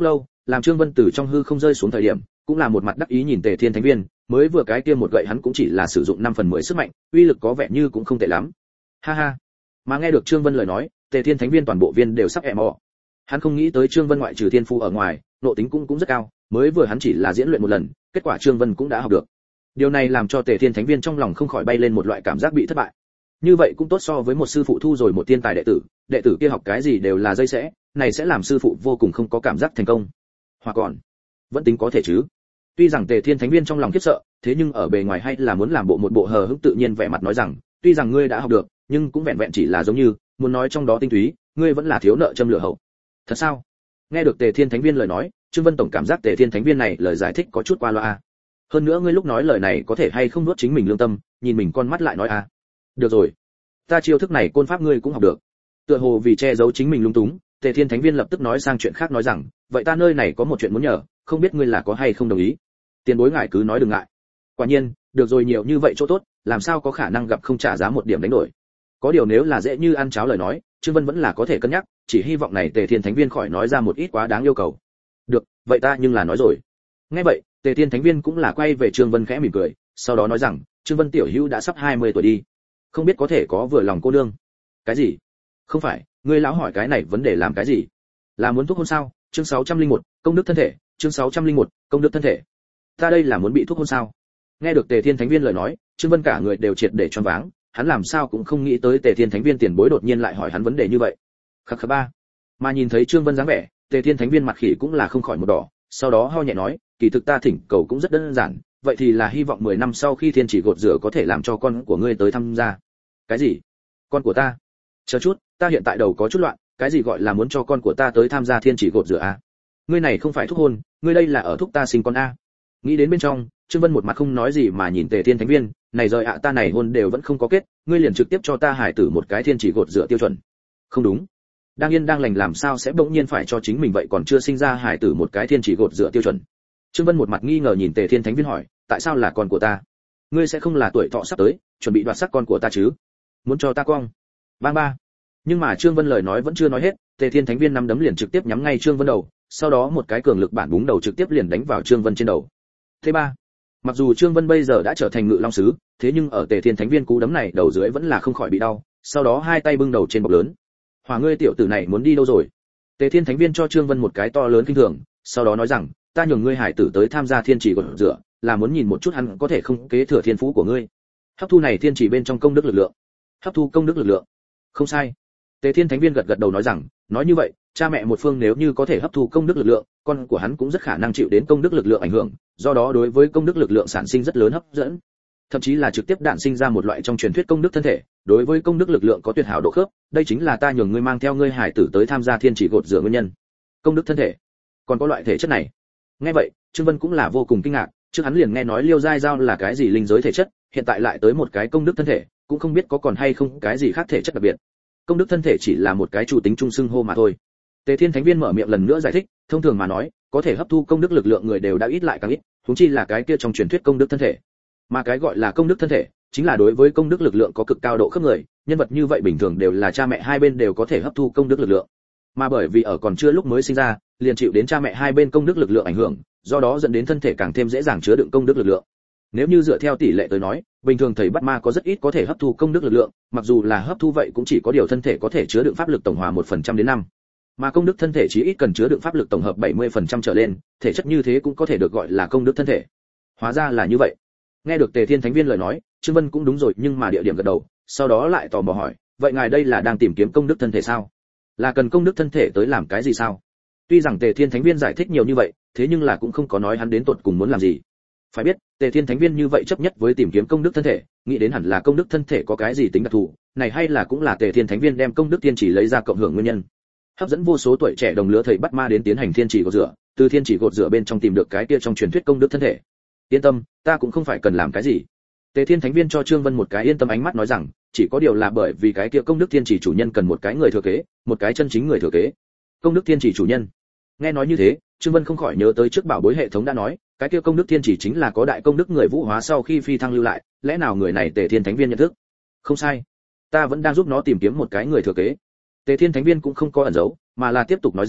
làm Trương Vân từ trong hư không rơi xuống thời điểm, cũng là một mặt đắc ý nhìn Tề Thiên Thánh Viên, mới vừa cái kia một gậy hắn cũng chỉ là sử dụng năm phần mười sức mạnh, uy lực có vẻ như cũng không tệ lắm. Ha ha. Mà nghe được Trương Vân lời nói, Tề Thiên Thánh Viên toàn bộ viên đều sắp ẻ mò. Hắn không nghĩ tới Trương Vân ngoại trừ thiên phú ở ngoài, nộ tính cũng cũng rất cao, mới vừa hắn chỉ là diễn luyện một lần, kết quả Trương Vân cũng đã học được. Điều này làm cho Tề Thiên Thánh Viên trong lòng không khỏi bay lên một loại cảm giác bị thất bại. Như vậy cũng tốt so với một sư phụ thu rồi một tiên tài đệ tử, đệ tử kia học cái gì đều là dây sẽ, này sẽ làm sư phụ vô cùng không có cảm giác thành công. Hoặc còn, vẫn tính có thể chứ. Tuy rằng Tề Thiên Thánh Viên trong lòng khiếp sợ, thế nhưng ở bề ngoài hay là muốn làm bộ một bộ hờ hững tự nhiên vẻ mặt nói rằng, tuy rằng ngươi đã học được, nhưng cũng vẹn vẹn chỉ là giống như, muốn nói trong đó tinh túy, ngươi vẫn là thiếu nợ châm lửa hậu. Thật sao? Nghe được Tề Thiên Thánh Viên lời nói, Trương Vân tổng cảm giác Tề Thiên Thánh Viên này lời giải thích có chút qua loa. Hơn nữa ngươi lúc nói lời này có thể hay không nuốt chính mình lương tâm, nhìn mình con mắt lại nói a. Được rồi, ta chiêu thức này côn pháp ngươi cũng học được. Tựa hồ vì che giấu chính mình lung túng, Tề Thiên Thánh Viên lập tức nói sang chuyện khác nói rằng, vậy ta nơi này có một chuyện muốn nhờ, không biết ngươi là có hay không đồng ý. Tiền bối ngài cứ nói đừng ngại. Quả nhiên, được rồi nhiều như vậy chỗ tốt, làm sao có khả năng gặp không trả giá một điểm đánh đổi. Có điều nếu là dễ như ăn cháo lời nói, Trương Vân vẫn là có thể cân nhắc, chỉ hy vọng này Tề Thiên Thánh Viên khỏi nói ra một ít quá đáng yêu cầu. Được, vậy ta nhưng là nói rồi. Nghe vậy, Tề Thiên Thánh Viên cũng là quay về Trương Vân khẽ mỉm cười, sau đó nói rằng, Trương Vân tiểu hữu đã sắp hai mươi tuổi đi, không biết có thể có vừa lòng cô nương. Cái gì? Không phải, ngươi lão hỏi cái này vấn đề làm cái gì? Là muốn thúc hôn sao? Chương sáu trăm lẻ một, công đức thân thể, chương sáu trăm lẻ một, công đức thân thể. Ta đây là muốn bị thúc hôn sao? Nghe được Tề Thiên Thánh Viên lời nói, Trương Vân cả người đều triệt để choáng váng, hắn làm sao cũng không nghĩ tới Tề Thiên Thánh Viên tiền bối đột nhiên lại hỏi hắn vấn đề như vậy. Khắc khắc ba. Mà nhìn thấy Trương Vân dáng vẻ, Tề Thiên Thánh Viên mặt khỉ cũng là không khỏi một đỏ, sau đó ho nhẹ nói, kỳ thực ta thỉnh cầu cũng rất đơn giản, vậy thì là hy vọng mười năm sau khi thiên chỉ gột rửa có thể làm cho con của ngươi tới tham gia. Cái gì? Con của ta? Chờ chút, ta hiện tại đầu có chút loạn, cái gì gọi là muốn cho con của ta tới tham gia thiên chỉ gột rửa a? Ngươi này không phải thúc hôn, ngươi đây là ở thúc ta sinh con a. Nghĩ đến bên trong, Trương Vân một mặt không nói gì mà nhìn Tề Thiên Thánh Viên, này rồi ạ ta này hôn đều vẫn không có kết, ngươi liền trực tiếp cho ta hải tử một cái thiên chỉ gột rửa tiêu chuẩn. Không đúng. Đang yên đang lành làm sao sẽ bỗng nhiên phải cho chính mình vậy còn chưa sinh ra hải tử một cái thiên chỉ gột rửa tiêu chuẩn. Trương Vân một mặt nghi ngờ nhìn Tề Thiên Thánh Viên hỏi, tại sao là con của ta? Ngươi sẽ không là tuổi thọ sắp tới, chuẩn bị đoạt sắc con của ta chứ? Muốn cho ta quăng? Bang ba. Nhưng mà Trương Vân lời nói vẫn chưa nói hết, Tề Thiên Thánh Viên nắm đấm liền trực tiếp nhắm ngay Trương Vân đầu, sau đó một cái cường lực bản búng đầu trực tiếp liền đánh vào Trương Vân trên đầu. Thế ba. Mặc dù Trương Vân bây giờ đã trở thành Ngự Long sứ, thế nhưng ở Tề Thiên Thánh Viên cú đấm này đầu dưới vẫn là không khỏi bị đau, sau đó hai tay bưng đầu trên bọc lớn. Hỏa ngươi tiểu tử này muốn đi đâu rồi? Tề Thiên Thánh Viên cho Trương Vân một cái to lớn kinh thường, sau đó nói rằng, ta nhường ngươi hải tử tới tham gia thiên chỉ gột rửa, là muốn nhìn một chút hắn có thể không kế thừa thiên phú của ngươi. Hấp thu này thiên chỉ bên trong công đức lực lượng. Hấp thu công đức lực lượng. Không sai. Tề Thiên Thánh Viên gật gật đầu nói rằng, nói như vậy, cha mẹ một phương nếu như có thể hấp thu công đức lực lượng, con của hắn cũng rất khả năng chịu đến công đức lực lượng ảnh hưởng, do đó đối với công đức lực lượng sản sinh rất lớn hấp dẫn. Thậm chí là trực tiếp đản sinh ra một loại trong truyền thuyết công đức thân thể, đối với công đức lực lượng có tuyệt hảo độ khớp, đây chính là ta nhường ngươi mang theo ngươi hải tử tới tham gia thiên chỉ gột rửa nguyên nhân. Công đức thân thể, còn có loại thể chất này. Nghe vậy, Trương Vân cũng là vô cùng kinh ngạc, trước hắn liền nghe nói Liêu Giai Giao là cái gì linh giới thể chất, hiện tại lại tới một cái công đức thân thể, cũng không biết có còn hay không cái gì khác thể chất đặc biệt. Công đức thân thể chỉ là một cái chủ tính trung xưng hô mà thôi. Tề Thiên Thánh Viên mở miệng lần nữa giải thích, thông thường mà nói, có thể hấp thu công đức lực lượng người đều đã ít lại càng ít, huống chi là cái kia trong truyền thuyết công đức thân thể. Mà cái gọi là công đức thân thể, chính là đối với công đức lực lượng có cực cao độ khớp người, nhân vật như vậy bình thường đều là cha mẹ hai bên đều có thể hấp thu công đức lực lượng. Mà bởi vì ở còn chưa lúc mới sinh ra, liền chịu đến cha mẹ hai bên công đức lực lượng ảnh hưởng, do đó dẫn đến thân thể càng thêm dễ dàng chứa đựng công đức lực lượng. Nếu như dựa theo tỷ lệ tới nói, bình thường thầy bắt ma có rất ít có thể hấp thu công đức lực lượng, mặc dù là hấp thu vậy cũng chỉ có điều thân thể có thể chứa đựng pháp lực tổng hòa một phần trăm đến năm. Mà công đức thân thể chỉ ít cần chứa đựng pháp lực tổng hợp bảy mươi phần trăm trở lên, thể chất như thế cũng có thể được gọi là công đức thân thể. Hóa ra là như vậy. Nghe được Tề Thiên Thánh Viên lời nói, Trương Vân cũng đúng rồi, nhưng mà địa điểm gật đầu, sau đó lại tò mò hỏi, vậy ngài đây là đang tìm kiếm công đức thân thể sao? Là cần công đức thân thể tới làm cái gì sao? Tuy rằng Tề Thiên Thánh Viên giải thích nhiều như vậy, thế nhưng là cũng không có nói hắn đến tột cùng muốn làm gì. Phải biết, Tề Thiên Thánh Viên như vậy chấp nhất với tìm kiếm công đức thân thể, nghĩ đến hẳn là công đức thân thể có cái gì tính đặc thù, này hay là cũng là Tề Thiên Thánh Viên đem công đức tiên chỉ lấy ra cộng hưởng nguyên nhân. Hấp dẫn vô số tuổi trẻ đồng lứa thầy bắt ma đến tiến hành thiên chỉ gột rửa, từ thiên chỉ gột rửa bên trong tìm được cái kia trong truyền thuyết công đức thân thể. Yên tâm, ta cũng không phải cần làm cái gì. Tề Thiên Thánh Viên cho Trương Vân một cái yên tâm ánh mắt nói rằng, chỉ có điều là bởi vì cái kia công đức thiên chỉ chủ nhân cần một cái người thừa kế, một cái chân chính người thừa kế. Công đức thiên chỉ chủ nhân. Nghe nói như thế, Trương Vân không khỏi nhớ tới trước bảo bối hệ thống đã nói, cái kia công đức thiên chỉ chính là có đại công đức người vũ hóa sau khi phi thăng lưu lại, lẽ nào người này Tề Thiên Thánh Viên nhận thức? Không sai, ta vẫn đang giúp nó tìm kiếm một cái người thừa kế. Tề Thiên Thánh Viên cũng không có ẩn giấu, mà là tiếp tục nói rằng,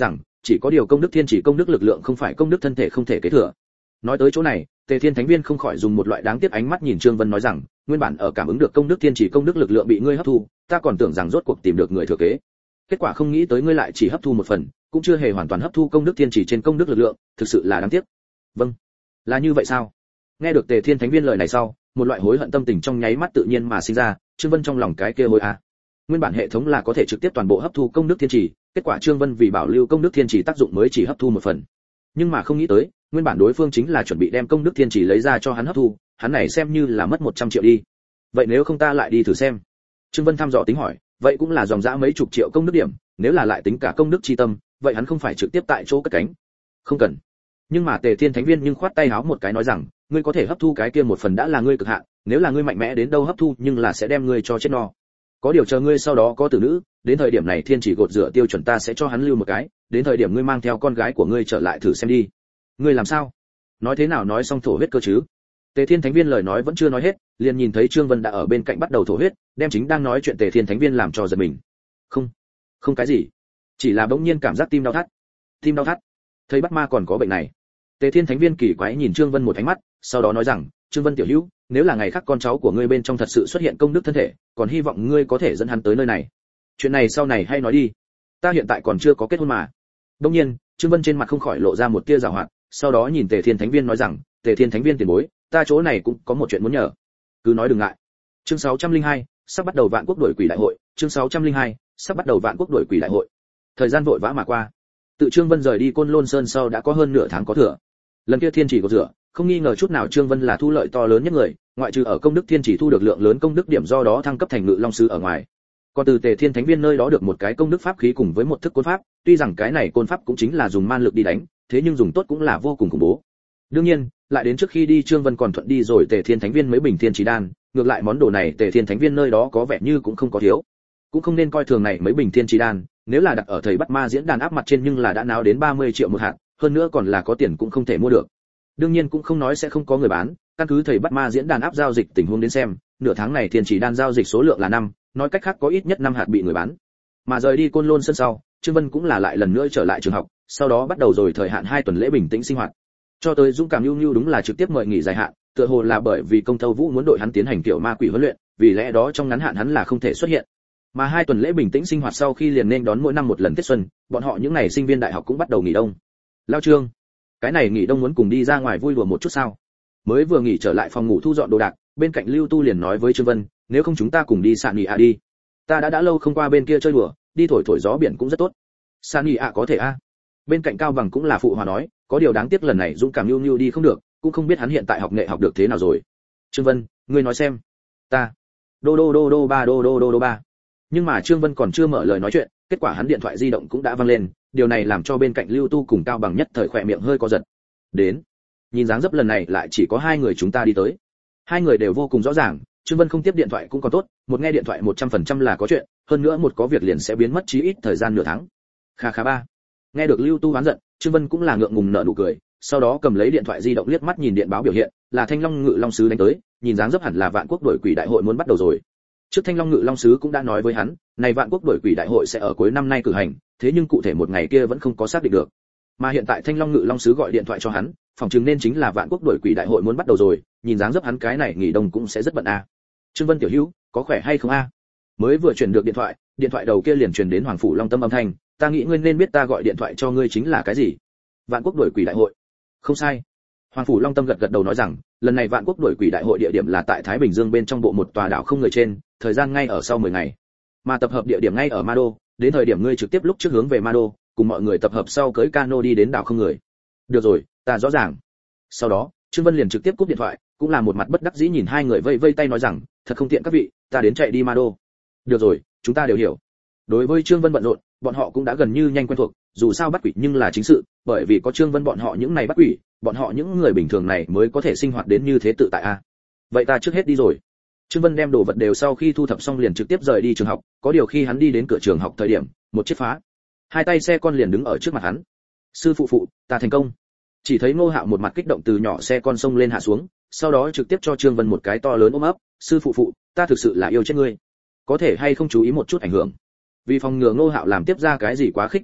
chỉ có điều công đức thiên chỉ công đức lực lượng không phải công đức thân thể không thể kế thừa. Nói tới chỗ này, Tề Thiên Thánh Viên không khỏi dùng một loại đáng tiếc ánh mắt nhìn Trương Vân nói rằng, nguyên bản ở cảm ứng được công đức thiên chỉ công đức lực lượng bị ngươi hấp thu, ta còn tưởng rằng rốt cuộc tìm được người thừa kế. Kết quả không nghĩ tới ngươi lại chỉ hấp thu một phần, cũng chưa hề hoàn toàn hấp thu công đức thiên chỉ trên công đức lực lượng, thực sự là đáng tiếc. Vâng, là như vậy sao? Nghe được Tề Thiên Thánh Viên lời này sau, một loại hối hận tâm tình trong nháy mắt tự nhiên mà sinh ra, Trương Vân trong lòng cái kia hối a. Nguyên bản hệ thống là có thể trực tiếp toàn bộ hấp thu công đức thiên chỉ, kết quả Trương Vân vì bảo lưu công đức thiên chỉ tác dụng mới chỉ hấp thu một phần. Nhưng mà không nghĩ tới, nguyên bản đối phương chính là chuẩn bị đem công đức thiên chỉ lấy ra cho hắn hấp thu, hắn này xem như là mất một trăm triệu đi. Vậy nếu không ta lại đi thử xem. Trương Vân thăm dò tính hỏi, vậy cũng là dòng dã mấy chục triệu công đức điểm, nếu là lại tính cả công đức chi tâm, vậy hắn không phải trực tiếp tại chỗ cất cánh. Không cần. Nhưng mà Tề Thiên Thánh Viên nhưng khoát tay háo một cái nói rằng, ngươi có thể hấp thu cái kia một phần đã là ngươi cực hạn, nếu là ngươi mạnh mẽ đến đâu hấp thu nhưng là sẽ đem ngươi cho chết no. Có điều chờ ngươi sau đó có tử nữ, đến thời điểm này thiên chỉ gột rửa tiêu chuẩn ta sẽ cho hắn lưu một cái, đến thời điểm ngươi mang theo con gái của ngươi trở lại thử xem đi. Ngươi làm sao? Nói thế nào nói xong thổ huyết cơ chứ? Tề Thiên Thánh Viên lời nói vẫn chưa nói hết, liền nhìn thấy Trương Vân đã ở bên cạnh bắt đầu thổ huyết, đem chính đang nói chuyện Tề Thiên Thánh Viên làm cho giật mình. Không, không cái gì, chỉ là bỗng nhiên cảm giác tim đau thắt. Tim đau thắt? Thấy bắt ma còn có bệnh này. Tề Thiên Thánh Viên kỳ quái nhìn Trương Vân một ánh mắt, sau đó nói rằng, Trương Vân tiểu hữu, nếu là ngày khác con cháu của ngươi bên trong thật sự xuất hiện công đức thân thể, còn hy vọng ngươi có thể dẫn hắn tới nơi này. Chuyện này sau này hay nói đi. Ta hiện tại còn chưa có kết hôn mà. Đương nhiên, Trương Vân trên mặt không khỏi lộ ra một tia giảo hoạt, sau đó nhìn Tề Thiên Thánh Viên nói rằng, Tề Thiên Thánh Viên tiền bối, ta chỗ này cũng có một chuyện muốn nhờ. Cứ nói đừng ngại. Chương sáu trăm lẻ hai, sắp bắt đầu Vạn Quốc đổi quỷ đại hội, chương sáu trăm lẻ hai, sắp bắt đầu Vạn Quốc đổi quỷ đại hội. Thời gian vội vã mà qua. Tự Trương Vân rời đi Côn Lôn Sơn sau đã có hơn nửa tháng có thừa. Lần kia thiên chỉ có rửa, không nghi ngờ chút nào Trương Vân là thu lợi to lớn nhất người, ngoại trừ ở công đức thiên chỉ thu được lượng lớn công đức điểm do đó thăng cấp thành ngự long sứ ở ngoài. Còn từ Tề Thiên Thánh Viên nơi đó được một cái công đức pháp khí cùng với một thức côn pháp, tuy rằng cái này côn pháp cũng chính là dùng man lực đi đánh, thế nhưng dùng tốt cũng là vô cùng khủng bố. Đương nhiên, lại đến trước khi đi Trương Vân còn thuận đi rồi Tề Thiên Thánh Viên mấy bình thiên chỉ đan, ngược lại món đồ này Tề Thiên Thánh Viên nơi đó có vẻ như cũng không có thiếu. Cũng không nên coi thường này mấy bình thiên chỉ đan, nếu là đặt ở thầy bắt ma diễn đàn áp mặt trên nhưng là đã náo đến ba mươi triệu một hạt, hơn nữa còn là có tiền cũng không thể mua được. Đương nhiên cũng không nói sẽ không có người bán, căn cứ thầy bắt ma diễn đàn áp giao dịch tình huống đến xem, nửa tháng này thiên chỉ đan giao dịch số lượng là năm, nói cách khác có ít nhất năm hạt bị người bán. Mà rời đi Côn Lôn Sơn sau, Trương Vân cũng là lại lần nữa trở lại trường học, sau đó bắt đầu rồi thời hạn hai tuần lễ bình tĩnh sinh hoạt. Cho tới dũng cảm nhu nhu đúng là trực tiếp mời nghỉ dài hạn, tựa hồ là bởi vì Công Thâu Vũ muốn đội hắn tiến hành tiểu ma quỷ huấn luyện, vì lẽ đó trong ngắn hạn hắn là không thể xuất hiện. Mà hai tuần lễ bình tĩnh sinh hoạt sau khi liền nên đón mỗi năm một lần Tết xuân, bọn họ những ngày sinh viên đại học cũng bắt đầu nghỉ đông. Lao Trương, cái này nghỉ đông muốn cùng đi ra ngoài vui đùa một chút sao? Mới vừa nghỉ trở lại phòng ngủ thu dọn đồ đạc, bên cạnh Lưu Tu liền nói với Trương Vân, nếu không chúng ta cùng đi Sạn Nghị ạ đi. Ta đã đã lâu không qua bên kia chơi đùa, đi thổi thổi gió biển cũng rất tốt. Sạn Nghị ạ có thể a. Bên cạnh Cao Bằng cũng là phụ hòa nói, có điều đáng tiếc lần này dũng cảm nhu nhu đi không được, cũng không biết hắn hiện tại học nghệ học được thế nào rồi. Trương Vân, ngươi nói xem. Ta. Đô đô đô đô ba đô đô đô đô ba. Nhưng mà Trương Vân còn chưa mở lời nói chuyện, kết quả hắn điện thoại di động cũng đã vang lên, điều này làm cho bên cạnh Lưu Tu cùng Cao Bằng nhất thời khỏe miệng hơi co giật. Đến. Nhìn dáng dấp lần này lại chỉ có hai người chúng ta đi tới. Hai người đều vô cùng rõ ràng, Trương Vân không tiếp điện thoại cũng còn tốt, một nghe điện thoại một trăm phần trăm là có chuyện, hơn nữa một có việc liền sẽ biến mất chí ít thời gian nửa tháng. Kha kha ba. Nghe được Lưu Tu oán giận, Trương Vân cũng là ngượng ngùng nở nụ cười, sau đó cầm lấy điện thoại di động liếc mắt nhìn điện báo biểu hiện, là Thanh Long Ngự Long sứ đánh tới, nhìn dáng dấp hẳn là Vạn Quốc đổi quỷ đại hội muốn bắt đầu rồi. Trước Thanh Long Ngự Long sứ cũng đã nói với hắn, này Vạn Quốc đổi quỷ đại hội sẽ ở cuối năm nay cử hành, thế nhưng cụ thể một ngày kia vẫn không có xác định được. Mà hiện tại Thanh Long Ngự Long sứ gọi điện thoại cho hắn, phòng chừng nên chính là Vạn Quốc đổi quỷ đại hội muốn bắt đầu rồi, nhìn dáng dấp hắn cái này nghỉ đông cũng sẽ rất bận a. À. Trương Vân tiểu hữu, có khỏe hay không a? À? Mới vừa chuyển được điện thoại, điện thoại đầu kia liền truyền đến Hoàng phủ Long Tâm âm thanh, ta nghĩ ngươi nên biết ta gọi điện thoại cho ngươi chính là cái gì? Vạn Quốc đổi quỷ đại hội. Không sai. Hoàng phủ Long Tâm gật gật đầu nói rằng, lần này Vạn Quốc đổi quỷ đại hội địa điểm là tại Thái Bình Dương bên trong bộ một tòa đảo không người trên, thời gian ngay ở sau mười ngày. Mà tập hợp địa điểm ngay ở Ma Đô, đến thời điểm ngươi trực tiếp lúc trước hướng về Ma Đô, cùng mọi người tập hợp sau cưỡi cano đi đến đảo không người. Được rồi, ta rõ ràng. Sau đó, Trương Vân liền trực tiếp cúp điện thoại, cũng là một mặt bất đắc dĩ nhìn hai người vây vây tay nói rằng, thật không tiện các vị, ta đến chạy đi Ma Đô. Được rồi, chúng ta đều hiểu. Đối với Trương Vân bận rộn, bọn họ cũng đã gần như nhanh quen thuộc, dù sao bắt quỷ nhưng là chính sự, bởi vì có Trương Vân bọn họ những này bắt quỷ, bọn họ những người bình thường này mới có thể sinh hoạt đến như thế tự tại a. À. Vậy ta trước hết đi rồi. Trương Vân đem đồ vật đều sau khi thu thập xong liền trực tiếp rời đi trường học, có điều khi hắn đi đến cửa trường học thời điểm, một chiếc phá, hai tay xe con liền đứng ở trước mặt hắn. Sư phụ phụ, ta thành công. Chỉ thấy Ngô Hạo một mặt kích động từ nhỏ xe con sông lên hạ xuống, sau đó trực tiếp cho Trương Vân một cái to lớn ôm ấp, sư phụ phụ, ta thực sự là yêu chết ngươi. Có thể hay không chú ý một chút ảnh hưởng. Vì phòng ngừa Ngô Hạo làm tiếp ra cái gì quá khích động tác,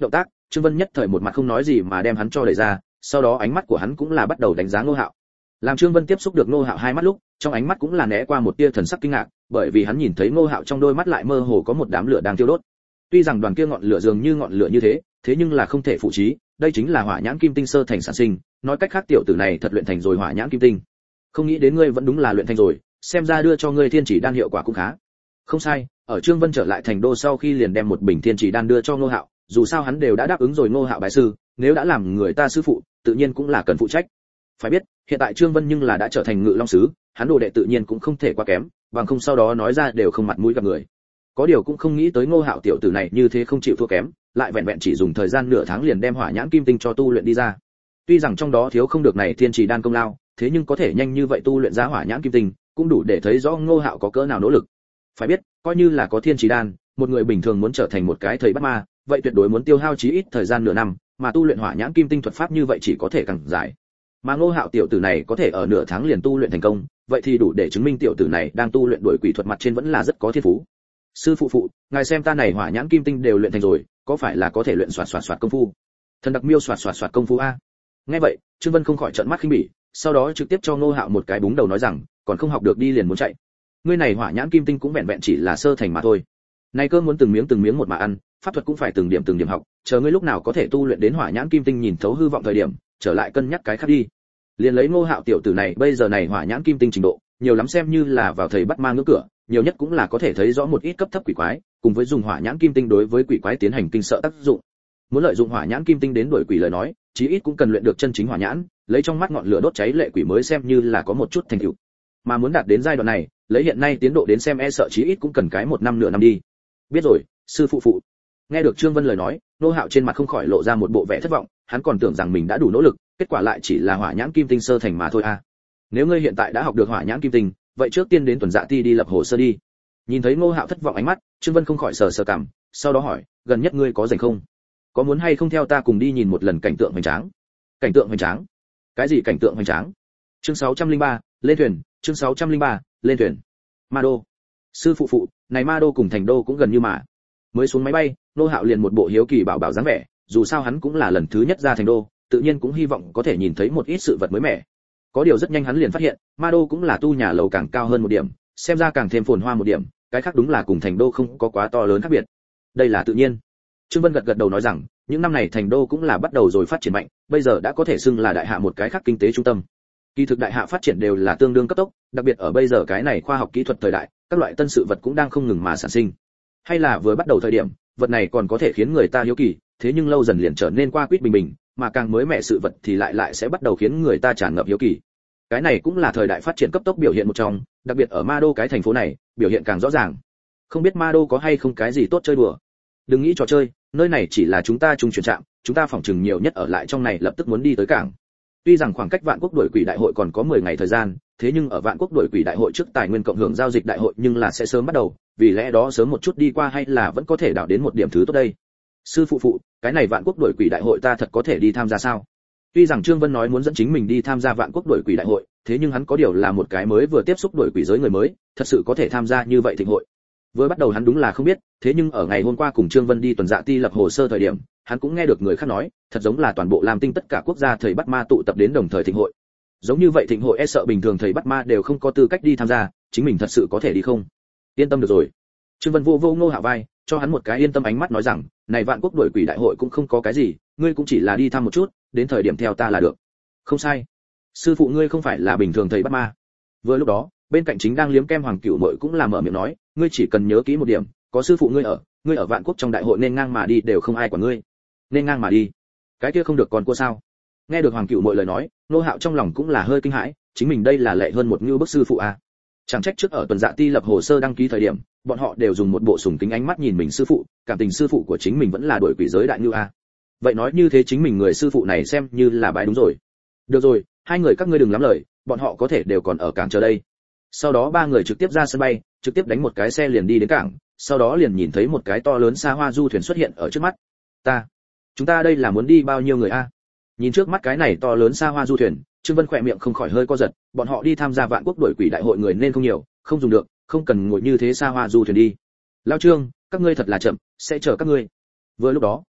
Trương Vân nhất thời một mặt không nói gì mà đem hắn cho đẩy ra, sau đó ánh mắt của hắn cũng là bắt đầu đánh giá Ngô Hạo. Làm Trương Vân tiếp xúc được Ngô Hạo hai mắt lúc, trong ánh mắt cũng là né qua một tia thần sắc kinh ngạc, bởi vì hắn nhìn thấy Ngô Hạo trong đôi mắt lại mơ hồ có một đám lửa đang thiêu đốt. Tuy rằng đoàn kia ngọn lửa dường như ngọn lửa như thế, thế nhưng là không thể phụ trí, đây chính là hỏa nhãn kim tinh sơ thành sản sinh, nói cách khác tiểu tử này thật luyện thành rồi hỏa nhãn kim tinh. Không nghĩ đến ngươi vẫn đúng là luyện thành rồi, xem ra đưa cho ngươi thiên chỉ đan hiệu quả cũng khá. Không sai, ở Trương Vân trở lại thành đô sau khi liền đem một bình thiên chỉ đan đưa cho Ngô Hạo, dù sao hắn đều đã đáp ứng rồi Ngô Hạo bái sư, nếu đã làm người ta sư phụ, tự nhiên cũng là cần phụ trách. Phải biết, hiện tại Trương Vân nhưng là đã trở thành Ngự Long sứ, hắn đồ đệ tự nhiên cũng không thể quá kém, bằng không sau đó nói ra đều không mặt mũi gặp người. Có điều cũng không nghĩ tới Ngô Hạo tiểu tử này như thế không chịu thua kém, lại vẹn vẹn chỉ dùng thời gian nửa tháng liền đem hỏa nhãn kim tinh cho tu luyện đi ra. Tuy rằng trong đó thiếu không được này thiên trì đan công lao, thế nhưng có thể nhanh như vậy tu luyện ra hỏa nhãn kim tinh, cũng đủ để thấy rõ Ngô Hạo có cỡ nào nỗ lực. Phải biết, coi như là có thiên trì đan, một người bình thường muốn trở thành một cái thầy bắt ma, vậy tuyệt đối muốn tiêu hao chí ít thời gian nửa năm, mà tu luyện hỏa nhãn kim tinh thuật pháp như vậy chỉ có thể càng dài. Mà Ngô Hạo tiểu tử này có thể ở nửa tháng liền tu luyện thành công, vậy thì đủ để chứng minh tiểu tử này đang tu luyện đuổi quỷ thuật mặt trên vẫn là rất có thiên phú. Sư phụ phụ, ngài xem ta này hỏa nhãn kim tinh đều luyện thành rồi, có phải là có thể luyện xoạt xoạt xoạt công phu? Thần đặc miêu xoạt xoạt xoạt công phu a. Nghe vậy, Trương Vân không khỏi trợn mắt khinh bỉ, sau đó trực tiếp cho Ngô Hạo một cái búng đầu nói rằng, còn không học được đi liền muốn chạy. Ngươi này hỏa nhãn kim tinh cũng vẹn vẹn chỉ là sơ thành mà thôi. Này cơm muốn từng miếng từng miếng một mà ăn, pháp thuật cũng phải từng điểm từng điểm học, chờ ngươi lúc nào có thể tu luyện đến hỏa nhãn kim tinh nhìn thấu hư vọng thời điểm, trở lại cân nhắc cái khác đi. Liền lấy Ngô Hạo tiểu tử này bây giờ này hỏa nhãn kim tinh trình độ, nhiều lắm xem như là vào thầy bắt ma ngưỡng cửa, nhiều nhất cũng là có thể thấy rõ một ít cấp thấp quỷ quái, cùng với dùng hỏa nhãn kim tinh đối với quỷ quái tiến hành kinh sợ tác dụng. Muốn lợi dụng hỏa nhãn kim tinh đến đuổi quỷ lời nói, chí ít cũng cần luyện được chân chính hỏa nhãn, lấy trong mắt ngọn lửa đốt cháy lệ quỷ mới xem như là có một chút thành tựu. Mà muốn đạt đến giai đoạn này, lấy hiện nay tiến độ đến xem e sợ chí ít cũng cần cái một năm nửa năm đi. Biết rồi, sư phụ phụ. Nghe được Trương Vân lời nói, Ngô Hạo trên mặt không khỏi lộ ra một bộ vẻ thất vọng, hắn còn tưởng rằng mình đã đủ nỗ lực, kết quả lại chỉ là hỏa nhãn kim tinh sơ thành mà thôi a. Nếu ngươi hiện tại đã học được hỏa nhãn kim tinh, vậy trước tiên đến tuần dạ ti đi lập hồ sơ đi. Nhìn thấy Ngô Hạo thất vọng ánh mắt, Trương Vân không khỏi sờ sờ cằm, sau đó hỏi, gần nhất ngươi có rảnh không? Có muốn hay không theo ta cùng đi nhìn một lần cảnh tượng hoành tráng? Cảnh tượng hoành tráng? Cái gì cảnh tượng hoành tráng? Chương sáu trăm lẻ ba, lên thuyền, chương sáu trăm lẻ ba, lên thuyền. Ma Đô. Sư phụ phụ, này Ma Đô cùng Thành Đô cũng gần như mà. Mới xuống máy bay, Ngô Hạo liền một bộ hiếu kỳ bảo bảo dáng vẻ, dù sao hắn cũng là lần thứ nhất ra Thành Đô, tự nhiên cũng hy vọng có thể nhìn thấy một ít sự vật mới mẻ. Có điều rất nhanh hắn liền phát hiện, Ma Đô cũng là tu nhà lầu càng cao hơn một điểm, xem ra càng thêm phồn hoa một điểm, cái khác đúng là cùng Thành Đô không có quá to lớn khác biệt. Đây là tự nhiên. Trương Vân gật gật đầu nói rằng, những năm này Thành Đô cũng là bắt đầu rồi phát triển mạnh, bây giờ đã có thể xưng là đại hạ một cái khác kinh tế trung tâm. Kỳ thực đại hạ phát triển đều là tương đương cấp tốc, đặc biệt ở bây giờ cái này khoa học kỹ thuật thời đại, các loại tân sự vật cũng đang không ngừng mà sản sinh. Hay là vừa bắt đầu thời điểm, vật này còn có thể khiến người ta hiếu kỳ, thế nhưng lâu dần liền trở nên qua quýt bình bình, mà càng mới mẻ sự vật thì lại lại sẽ bắt đầu khiến người ta tràn ngập hiếu kỳ. Cái này cũng là thời đại phát triển cấp tốc biểu hiện một trong, đặc biệt ở Ma Đô cái thành phố này, biểu hiện càng rõ ràng. Không biết Ma Đô có hay không cái gì tốt chơi đùa. Đừng nghĩ trò chơi, nơi này chỉ là chúng ta trung chuyển trạm, chúng ta phỏng chừng nhiều nhất ở lại trong này lập tức muốn đi tới cảng. Tuy rằng khoảng cách Vạn Quốc đuổi quỷ đại hội còn có mười ngày thời gian, thế nhưng ở Vạn Quốc đuổi quỷ đại hội trước tài nguyên cộng hưởng giao dịch đại hội nhưng là sẽ sớm bắt đầu, vì lẽ đó sớm một chút đi qua hay là vẫn có thể đảo đến một điểm thứ tốt đây. Sư phụ phụ, cái này Vạn Quốc đuổi quỷ đại hội ta thật có thể đi tham gia sao? Tuy rằng Trương Vân nói muốn dẫn chính mình đi tham gia Vạn Quốc đuổi quỷ đại hội, thế nhưng hắn có điều là một cái mới vừa tiếp xúc đuổi quỷ giới người mới, thật sự có thể tham gia như vậy thịnh hội. Vừa bắt đầu hắn đúng là không biết, thế nhưng ở ngày hôm qua cùng Trương Vân đi tuần dạ ti lập hồ sơ thời điểm, hắn cũng nghe được người khác nói, thật giống là toàn bộ Lam Tinh tất cả quốc gia thầy bắt ma tụ tập đến đồng thời thịnh hội. Giống như vậy thịnh hội e sợ bình thường thầy bắt ma đều không có tư cách đi tham gia, chính mình thật sự có thể đi không? Yên tâm được rồi. Trương Vân vô vô Ngô Hạo vai, cho hắn một cái yên tâm ánh mắt nói rằng, này Vạn Quốc đuổi quỷ đại hội cũng không có cái gì, ngươi cũng chỉ là đi thăm một chút, đến thời điểm theo ta là được. Không sai. Sư phụ ngươi không phải là bình thường thầy bắt ma. Vừa lúc đó, bên cạnh chính đang liếm kem Hoàng Cửu Mội cũng là mở miệng nói, ngươi chỉ cần nhớ kỹ một điểm, có sư phụ ngươi ở, ngươi ở Vạn Quốc trong đại hội nên ngang mà đi đều không ai quản ngươi. Nên ngang mà đi. Cái kia không được còn cua sao? Nghe được Hoàng Cửu Mội lời nói, Ngô Hạo trong lòng cũng là hơi kinh hãi, chính mình đây là lệ hơn một như bức sư phụ à. Chẳng trách trước ở tuần dạ ti lập hồ sơ đăng ký thời điểm, bọn họ đều dùng một bộ sùng kính ánh mắt nhìn mình sư phụ, cảm tình sư phụ của chính mình vẫn là đuổi quỷ giới đại như a. Vậy nói như thế chính mình người sư phụ này xem như là bái đúng rồi. Được rồi, hai người các ngươi đừng lắm lời, bọn họ có thể đều còn ở cảng chờ đây. Sau đó ba người trực tiếp ra sân bay, trực tiếp đánh một cái xe liền đi đến cảng, sau đó liền nhìn thấy một cái to lớn xa hoa du thuyền xuất hiện ở trước mắt. Ta, chúng ta đây là muốn đi bao nhiêu người a? Nhìn trước mắt cái này to lớn xa hoa du thuyền, Trương Vân khỏe miệng không khỏi hơi co giật, bọn họ đi tham gia Vạn Quốc đuổi quỷ đại hội người nên không nhiều, không dùng được, không cần ngồi như thế xa hoa du thuyền đi. Lão Trương, các ngươi thật là chậm, sẽ chờ các ngươi. Vừa lúc đó,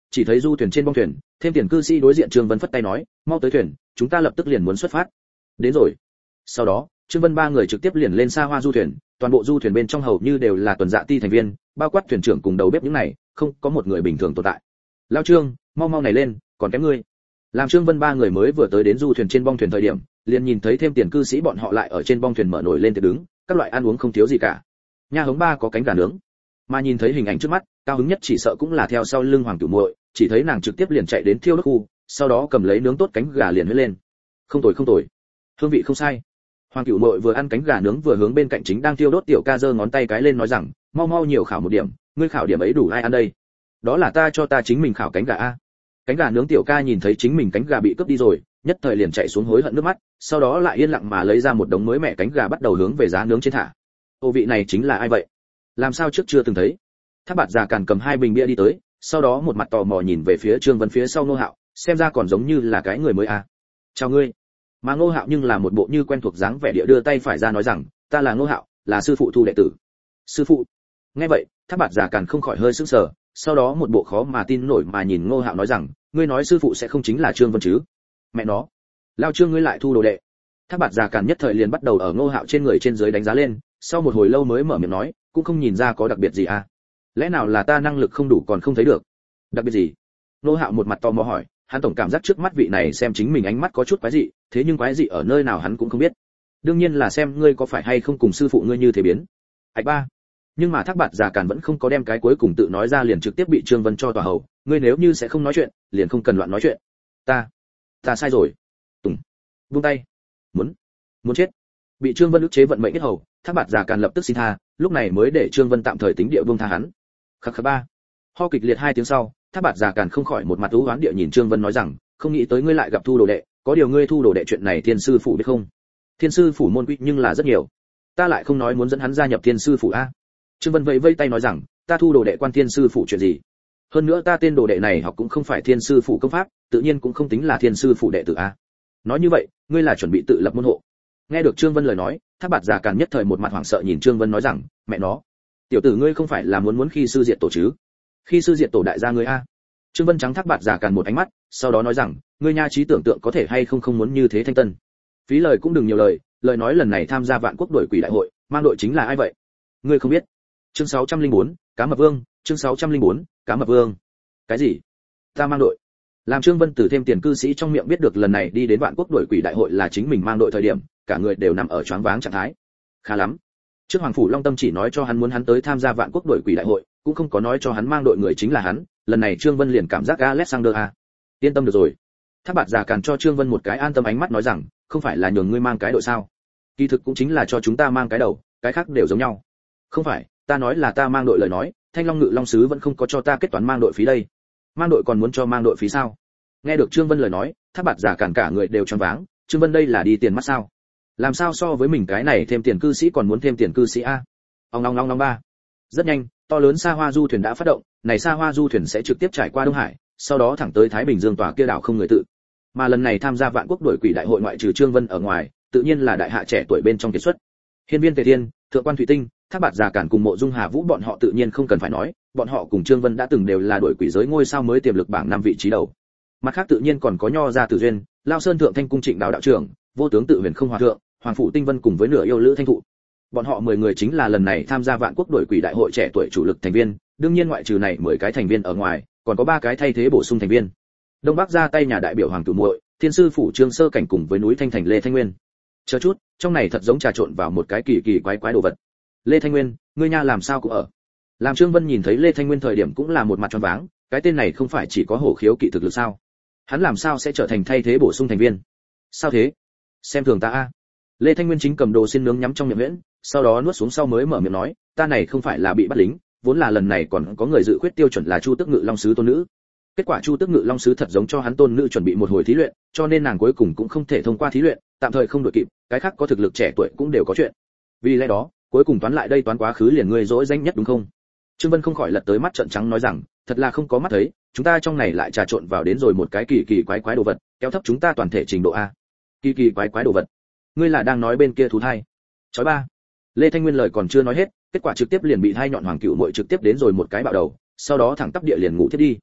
chỉ thấy du thuyền trên bong thuyền, thêm tiền cư sĩ đối diện Trương Vân phất tay nói, mau tới thuyền, chúng ta lập tức liền muốn xuất phát. Đến rồi. Sau đó, Trương Vân ba người trực tiếp liền lên xa hoa du thuyền, toàn bộ du thuyền bên trong hầu như đều là tuần dạ ti thành viên, bao quát thuyền trưởng cùng đầu bếp những này, không có một người bình thường tồn tại. Lao Trương, mau mau này lên, còn kém ngươi. Làm Trương Vân ba người mới vừa tới đến du thuyền trên bong thuyền thời điểm, liền nhìn thấy thêm tiền cư sĩ bọn họ lại ở trên bong thuyền mở nổi lên tiệc đứng, các loại ăn uống không thiếu gì cả. Nha hống ba có cánh gà nướng. Mà nhìn thấy hình ảnh trước mắt, cao hứng nhất chỉ sợ cũng là theo sau lưng Hoàng Cửu Muội, chỉ thấy nàng trực tiếp liền chạy đến thiêu đốt khu, sau đó cầm lấy nướng tốt cánh gà liền huyết lên. Không tồi không tồi, hương vị không sai. Hoàng Cửu Muội vừa ăn cánh gà nướng vừa hướng bên cạnh chính đang thiêu đốt tiểu ca giơ ngón tay cái lên nói rằng, mau mau nhiều khảo một điểm, ngươi khảo điểm ấy đủ ai ăn đây? Đó là ta cho ta chính mình khảo cánh gà a. Cánh gà nướng tiểu ca nhìn thấy chính mình cánh gà bị cướp đi rồi, nhất thời liền chạy xuống hối hận nước mắt, sau đó lại yên lặng mà lấy ra một đống mới mẻ cánh gà bắt đầu hướng về giá nướng trên thả. Ô vị này chính là ai vậy? Làm sao trước chưa từng thấy? Thác Bạt già càn cầm hai bình bia đi tới, sau đó một mặt tò mò nhìn về phía Trương Vân phía sau Ngô Hạo, xem ra còn giống như là cái người mới à. Chào ngươi. Mà Ngô Hạo nhưng là một bộ như quen thuộc dáng vẻ địa đưa tay phải ra nói rằng, ta là Ngô Hạo, là sư phụ thu đệ tử. Sư phụ? Nghe vậy, Thác Bạt già càn không khỏi hơi sững sờ, sau đó một bộ khó mà tin nổi mà nhìn Ngô Hạo nói rằng, ngươi nói sư phụ sẽ không chính là Trương Vân chứ? Mẹ nó, lao Trương ngươi lại thu đồ đệ. Thác Bạt già càn nhất thời liền bắt đầu ở Ngô Hạo trên người trên dưới đánh giá lên, sau một hồi lâu mới mở miệng nói, cũng không nhìn ra có đặc biệt gì à? Lẽ nào là ta năng lực không đủ còn không thấy được? Đặc biệt gì? Ngô Hạo một mặt tò mò hỏi, hắn tổng cảm giác trước mắt vị này xem chính mình ánh mắt có chút quái dị, thế nhưng quái dị ở nơi nào hắn cũng không biết. Đương nhiên là xem ngươi có phải hay không cùng sư phụ ngươi như thế biến. Ảch ba. Nhưng mà Thác Bạt già càn vẫn không có đem cái cuối cùng tự nói ra liền trực tiếp bị Trương Vân cho tòa hầu, ngươi nếu như sẽ không nói chuyện, liền không cần loạn nói chuyện. Ta, ta sai rồi. Tùng. Buông tay. Muốn, muốn chết. Bị Trương Vân ức chế vận mệnh kết hầu, Thác Bạt già càn lập tức xin tha, lúc này mới để Trương Vân tạm thời tính địa buông tha hắn. Khắc khắc ba. Ho kịch liệt hai tiếng sau, Thác Bạt già càn không khỏi một mặt u uất địa nhìn Trương Vân nói rằng, không nghĩ tới ngươi lại gặp thu đồ đệ, có điều ngươi thu đồ đệ chuyện này thiên sư phủ biết không? Thiên sư phủ môn quy nhưng là rất nhiều, ta lại không nói muốn dẫn hắn gia nhập thiên sư phủ a. Trương Vân vẫy vẫy tay nói rằng, ta thu đồ đệ quan thiên sư phủ chuyện gì? Hơn nữa ta tên đồ đệ này học cũng không phải thiên sư phủ công pháp, tự nhiên cũng không tính là thiên sư phủ đệ tử a. Nói như vậy, ngươi là chuẩn bị tự lập môn hộ? Nghe được Trương Vân lời nói, Thác Bạt già càn nhất thời một mặt hoảng sợ nhìn Trương Vân nói rằng, mẹ nó, tiểu tử ngươi không phải là muốn muốn khi sư diệt tổ chứ? Khi sư diệt tổ đại gia ngươi a? Trương Vân trắng Thác Bạt già càn một ánh mắt, sau đó nói rằng, ngươi nha trí tưởng tượng có thể hay không không muốn như thế thanh tân. Phí lời cũng đừng nhiều lời, lời nói lần này tham gia vạn quốc đổi quỷ đại hội, mang đội chính là ai vậy? Ngươi không biết? Chương sáu trăm lẻ bốn, Cá Mập Vương, chương sáu trăm lẻ bốn, Cá Mập Vương. Cái gì? Ta mang đội? Làm Trương Vân từ thêm tiền cư sĩ trong miệng biết được lần này đi đến vạn quốc đổi quỷ đại hội là chính mình mang đội thời điểm, cả người đều nằm ở choáng váng trạng thái. Khá lắm. Trước Hoàng phủ Long Tâm chỉ nói cho hắn muốn hắn tới tham gia vạn quốc đổi quỷ đại hội, cũng không có nói cho hắn mang đội người chính là hắn, lần này Trương Vân liền cảm giác Alexander a. Yên tâm được rồi. Thác Bạt già càn cho Trương Vân một cái an tâm ánh mắt nói rằng, không phải là nhường ngươi mang cái đội sao? Kỳ thực cũng chính là cho chúng ta mang cái đầu, cái khác đều giống nhau. Không phải, ta nói là ta mang đội lời nói, Thanh Long Ngự Long sứ vẫn không có cho ta kết toán mang đội phí đây. Mang đội còn muốn cho mang đội phí sao? Nghe được Trương Vân lời nói, Thác Bạt già càn cả người đều choáng váng, Trương Vân đây là đi tiền mắt sao? Làm sao so với mình cái này thêm tiền cư sĩ còn muốn thêm tiền cư sĩ a? Ong ong ong ong ba. Rất nhanh, to lớn xa hoa du thuyền đã phát động, này xa hoa du thuyền sẽ trực tiếp trải qua Đông Hải, sau đó thẳng tới Thái Bình Dương tòa kia đảo không người tự. Mà lần này tham gia vạn quốc đổi quỷ đại hội ngoại trừ Trương Vân ở ngoài, tự nhiên là đại hạ trẻ tuổi bên trong kiệt xuất. Hiên Viên Tề Thiên, Thượng quan Thủy Tinh, Thác Bạt già càn cùng Mộ Dung Hà Vũ bọn họ tự nhiên không cần phải nói, bọn họ cùng Trương Vân đã từng đều là đổi quỷ giới ngôi sao mới tiềm lực bảng năm vị trí đầu. Mặt khác tự nhiên còn có Nho gia Tử Duyên, Lao Sơn Thượng Thanh cung Trịnh Đạo đạo trưởng, Vô tướng tự Huyền Không Hòa thượng, Hoàng phủ Tinh Vân cùng với nửa yêu Lữ Thanh Thụ. Bọn họ mười người chính là lần này tham gia vạn quốc đổi quỷ đại hội trẻ tuổi chủ lực thành viên, đương nhiên ngoại trừ này mười cái thành viên ở ngoài, còn có ba cái thay thế bổ sung thành viên. Đông Bắc ra tay nhà đại biểu Hoàng Cửu Muội, Thiên sư phủ Trương Sơ Cảnh cùng với núi Thanh Thành Lê Thanh Nguyên. Chờ chút, trong này thật giống trà trộn vào một cái kỳ kỳ quái quái đồ vật. Lê Thanh Nguyên, ngươi nha làm sao cũng ở? Làm Trương Vân nhìn thấy Lê Thanh Nguyên thời điểm cũng là một mặt choáng váng, cái tên này không phải chỉ có hổ khiếu kỵ thực lực sao? Hắn làm sao sẽ trở thành thay thế bổ sung thành viên? Sao thế? Xem thường ta a. Lê Thanh Nguyên chính cầm đồ xin nướng nhắm trong miệng nguyễn, sau đó nuốt xuống sau mới mở miệng nói, ta này không phải là bị bắt lính, vốn là lần này còn có người dự khuyết tiêu chuẩn là Chu Tước Ngự Long sứ tôn nữ. Kết quả Chu Tước Ngự Long sứ thật giống cho hắn tôn nữ chuẩn bị một hồi thí luyện, cho nên nàng cuối cùng cũng không thể thông qua thí luyện, tạm thời không đội kịp, cái khác có thực lực trẻ tuổi cũng đều có chuyện. Vì lẽ đó, cuối cùng toán lại đây toán quá khứ liền ngươi dỗi danh nhất đúng không? Trương Vân không khỏi lật tới mắt trợn trắng nói rằng, thật là không có mắt thấy, chúng ta trong này lại trà trộn vào đến rồi một cái kỳ kỳ quái quái đồ vật, kéo thấp chúng ta toàn thể trình độ a. Kỳ kỳ quái quái đồ vật. Ngươi là đang nói bên kia thú thai? Chói ba. Lê Thanh Nguyên lời còn chưa nói hết, kết quả trực tiếp liền bị hai nhọn Hoàng Cửu Muội trực tiếp đến rồi một cái bạo đầu, sau đó thẳng tắp địa liền ngủ thiết đi.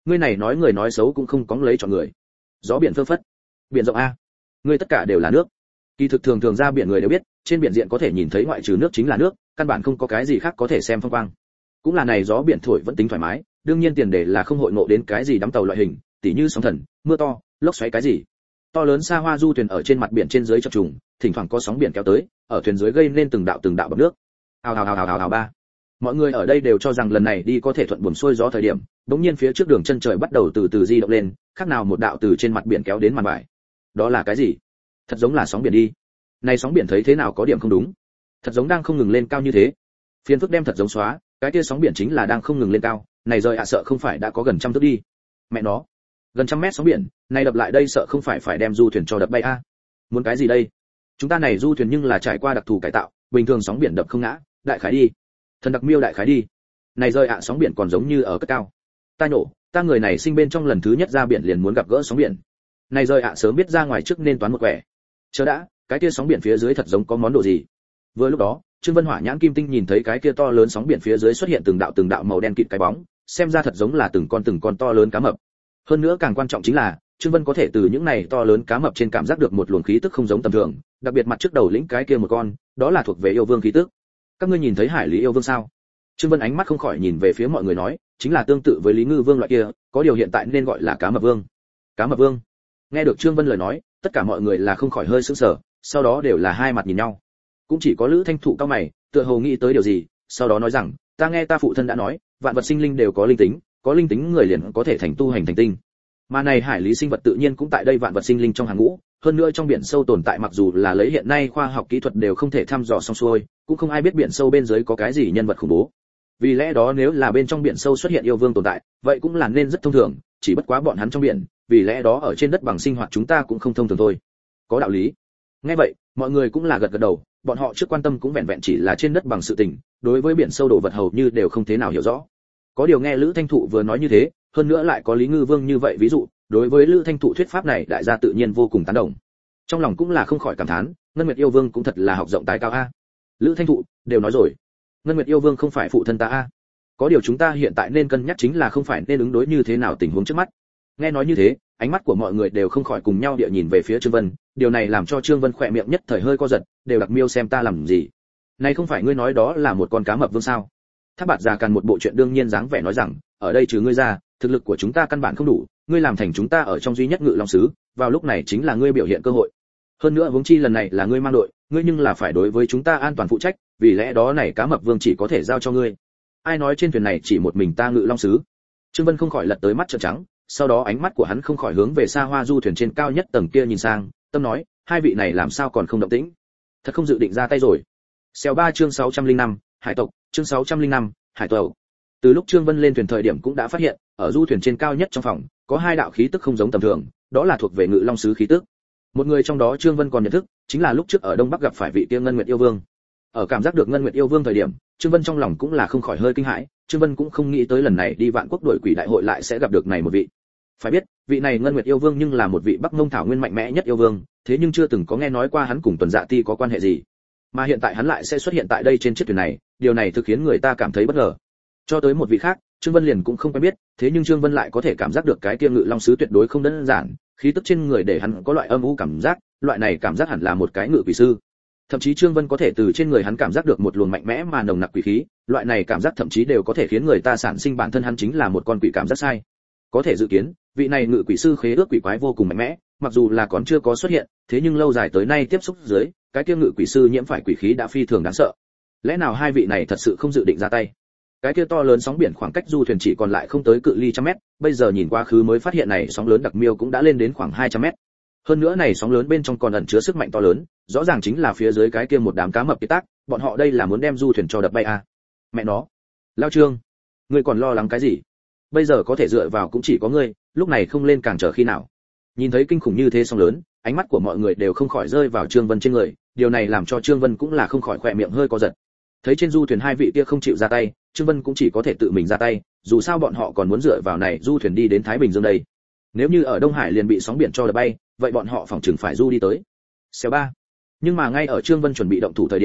ngươi này nói người nói xấu cũng không có lấy chọn người. Gió biển phơ phất, biển rộng a, ngươi tất cả đều là nước. Kỳ thực thường thường ra biển người đều biết, trên biển diện có thể nhìn thấy ngoại trừ nước chính là nước, căn bản không có cái gì khác có thể xem phong quang. Cũng là này gió biển thổi vẫn tính thoải mái, đương nhiên tiền đề là không hội ngộ đến cái gì đắm tàu loại hình, tỉ như sóng thần, mưa to, lốc xoáy cái gì. To lớn xa hoa du thuyền ở trên mặt biển trên dưới chập trùng, thỉnh thoảng có sóng biển kéo tới, ở thuyền dưới gây nên từng đạo từng đạo bọt nước. Hào hào hào hào hào hào ba. Mọi người ở đây đều cho rằng lần này đi có thể thuận buồm xuôi gió thời điểm, đống nhiên phía trước đường chân trời bắt đầu từ từ di động lên, khác nào một đạo từ trên mặt biển kéo đến màn bãi. Đó là cái gì? Thật giống là sóng biển đi. Này sóng biển thấy thế nào có điểm không đúng. Thật giống đang không ngừng lên cao như thế. Phiền phức đem thật giống xóa, cái kia sóng biển chính là đang không ngừng lên cao, này rời ạ sợ không phải đã có gần trăm thước đi. Mẹ nó, gần trăm mét sóng biển, này đập lại đây sợ không phải phải đem du thuyền cho đập bay a. Muốn cái gì đây? Chúng ta này du thuyền nhưng là trải qua đặc thù cải tạo, bình thường sóng biển đập không ngã, đại khái đi. Thần đặc miêu đại khái đi. Này rời ạ sóng biển còn giống như ở cất cao. Ta nhổ, ta người này sinh bên trong lần thứ nhất ra biển liền muốn gặp gỡ sóng biển. Này rời ạ sớm biết ra ngoài trước nên toán một quẻ. Chờ đã, cái kia sóng biển phía dưới thật giống có món đồ gì. Vừa lúc đó, Trương Vân Hỏa nhãn kim tinh nhìn thấy cái kia to lớn sóng biển phía dưới xuất hiện từng đạo từng đạo màu đen kịt cái bóng, xem ra thật giống là từng con từng con to lớn cá mập. Hơn nữa càng quan trọng chính là, Trương Vân có thể từ những này to lớn cá mập trên cảm giác được một luồng khí tức không giống tầm thường, đặc biệt mặt trước đầu lĩnh cái kia một con, đó là thuộc về yêu vương khí tức. Các ngươi nhìn thấy hải lý yêu vương sao? Trương Vân ánh mắt không khỏi nhìn về phía mọi người nói, chính là tương tự với Lý Ngư Vương loại kia, có điều hiện tại nên gọi là cá mập vương. Cá mập vương. Nghe được Trương Vân lời nói, tất cả mọi người là không khỏi hơi sững sờ, sau đó đều là hai mặt nhìn nhau. Cũng chỉ có Lữ Thanh Thụ cao mày, tựa hồ nghĩ tới điều gì, sau đó nói rằng, ta nghe ta phụ thân đã nói, vạn vật sinh linh đều có linh tính, có linh tính người liền có thể thành tu hành thành tinh. Mà này hải lý sinh vật tự nhiên cũng tại đây vạn vật sinh linh trong hàng ngũ, hơn nữa trong biển sâu tồn tại mặc dù là lấy hiện nay khoa học kỹ thuật đều không thể thăm dò xong xuôi, cũng không ai biết biển sâu bên dưới có cái gì nhân vật khủng bố. Vì lẽ đó nếu là bên trong biển sâu xuất hiện yêu vương tồn tại, vậy cũng là nên rất thông thường, chỉ bất quá bọn hắn trong biển, vì lẽ đó ở trên đất bằng sinh hoạt chúng ta cũng không thông thường thôi. Có đạo lý. Nghe vậy, mọi người cũng là gật gật đầu, bọn họ trước quan tâm cũng vẹn vẹn chỉ là trên đất bằng sự tình, đối với biển sâu đồ vật hầu như đều không thế nào hiểu rõ. Có điều nghe Lữ Thanh Thụ vừa nói như thế, hơn nữa lại có Lý Ngư Vương như vậy ví dụ, đối với Lữ Thanh Thụ thuyết pháp này đại gia tự nhiên vô cùng tán đồng. Trong lòng cũng là không khỏi cảm thán, Ngân Nguyệt yêu vương cũng thật là học rộng tài cao a. Lữ Thanh Thụ đều nói rồi, Ngân Nguyệt yêu vương không phải phụ thân ta a. Có điều chúng ta hiện tại nên cân nhắc chính là không phải nên ứng đối như thế nào tình huống trước mắt. Nghe nói như thế, ánh mắt của mọi người đều không khỏi cùng nhau địa nhìn về phía Trương Vân, điều này làm cho Trương Vân khỏe miệng nhất thời hơi co giật, đều đặc miêu xem ta làm gì. Này không phải ngươi nói đó là một con cá mập vương sao? Thác Bạt già càn một bộ chuyện đương nhiên dáng vẻ nói rằng, ở đây trừ ngươi ra, thực lực của chúng ta căn bản không đủ, ngươi làm thành chúng ta ở trong duy nhất ngự long sứ, vào lúc này chính là ngươi biểu hiện cơ hội. Hơn nữa huống chi lần này là ngươi mang đội, ngươi nhưng là phải đối với chúng ta an toàn phụ trách, vì lẽ đó này cá mập vương chỉ có thể giao cho ngươi. Ai nói trên thuyền này chỉ một mình ta ngự long sứ? Trương Vân không khỏi lật tới mắt trợn trắng, sau đó ánh mắt của hắn không khỏi hướng về xa hoa du thuyền trên cao nhất tầng kia nhìn sang, tâm nói, hai vị này làm sao còn không động tĩnh? Thật không dự định ra tay rồi. Xèo ba chương sáu trăm lẻ năm, hải tộc, chương sáu trăm lẻ năm, hải tộc. Từ lúc Trương Vân lên thuyền thời điểm cũng đã phát hiện, ở du thuyền trên cao nhất trong phòng, có hai đạo khí tức không giống tầm thường, đó là thuộc về ngự long sứ khí tức. Một người trong đó Trương Vân còn nhận thức, chính là lúc trước ở Đông Bắc gặp phải vị kia Ngân Nguyệt yêu vương. Ở cảm giác được Ngân Nguyệt yêu vương thời điểm, Trương Vân trong lòng cũng là không khỏi hơi kinh hãi, Trương Vân cũng không nghĩ tới lần này đi Vạn Quốc đội quỷ đại hội lại sẽ gặp được này một vị. Phải biết, vị này Ngân Nguyệt yêu vương nhưng là một vị Bắc Mông thảo nguyên mạnh mẽ nhất yêu vương, thế nhưng chưa từng có nghe nói qua hắn cùng Tuần Dạ Ti có quan hệ gì. Mà hiện tại hắn lại sẽ xuất hiện tại đây trên chiếc thuyền này, điều này thực khiến người ta cảm thấy bất ngờ. Cho tới một vị khác, Trương Vân liền cũng không quen biết, thế nhưng Trương Vân lại có thể cảm giác được cái kia ngự long sứ tuyệt đối không đơn giản, khí tức trên người để hắn có loại âm u cảm giác, loại này cảm giác hẳn là một cái ngự quỷ sư. Thậm chí Trương Vân có thể từ trên người hắn cảm giác được một luồng mạnh mẽ mà nồng nặc quỷ khí, loại này cảm giác thậm chí đều có thể khiến người ta sản sinh bản thân hắn chính là một con quỷ cảm giác sai. Có thể dự kiến, vị này ngự quỷ sư khế ước quỷ quái vô cùng mạnh mẽ, mặc dù là còn chưa có xuất hiện, thế nhưng lâu dài tới nay tiếp xúc dưới, cái kia ngự quỷ sư nhiễm phải quỷ khí đã phi thường đáng sợ. Lẽ nào hai vị này thật sự không dự định ra tay? Cái kia to lớn sóng biển khoảng cách du thuyền chỉ còn lại không tới cự ly trăm mét, bây giờ nhìn qua khứ mới phát hiện này sóng lớn đặc miêu cũng đã lên đến khoảng hai trăm mét. Hơn nữa này sóng lớn bên trong còn ẩn chứa sức mạnh to lớn, rõ ràng chính là phía dưới cái kia một đám cá mập kiệt tác, bọn họ đây là muốn đem du thuyền cho đập bay à? Mẹ nó, Lao Trương, ngươi còn lo lắng cái gì? Bây giờ có thể dựa vào cũng chỉ có ngươi, lúc này không lên càng chờ khi nào? Nhìn thấy kinh khủng như thế sóng lớn, ánh mắt của mọi người đều không khỏi rơi vào Trương Vân trên người, điều này làm cho Trương Vân cũng là không khỏi khỏe miệng hơi co giật. Thấy trên du thuyền hai vị kia không chịu ra tay, Trương Vân cũng chỉ có thể tự mình ra tay, dù sao bọn họ còn muốn dựa vào này du thuyền đi đến Thái Bình Dương đây. Nếu như ở Đông Hải liền bị sóng biển cho đập bay, vậy bọn họ phòng chừng phải du đi tới. Xéo ba. Nhưng mà ngay ở Trương Vân chuẩn bị động thủ thời điểm,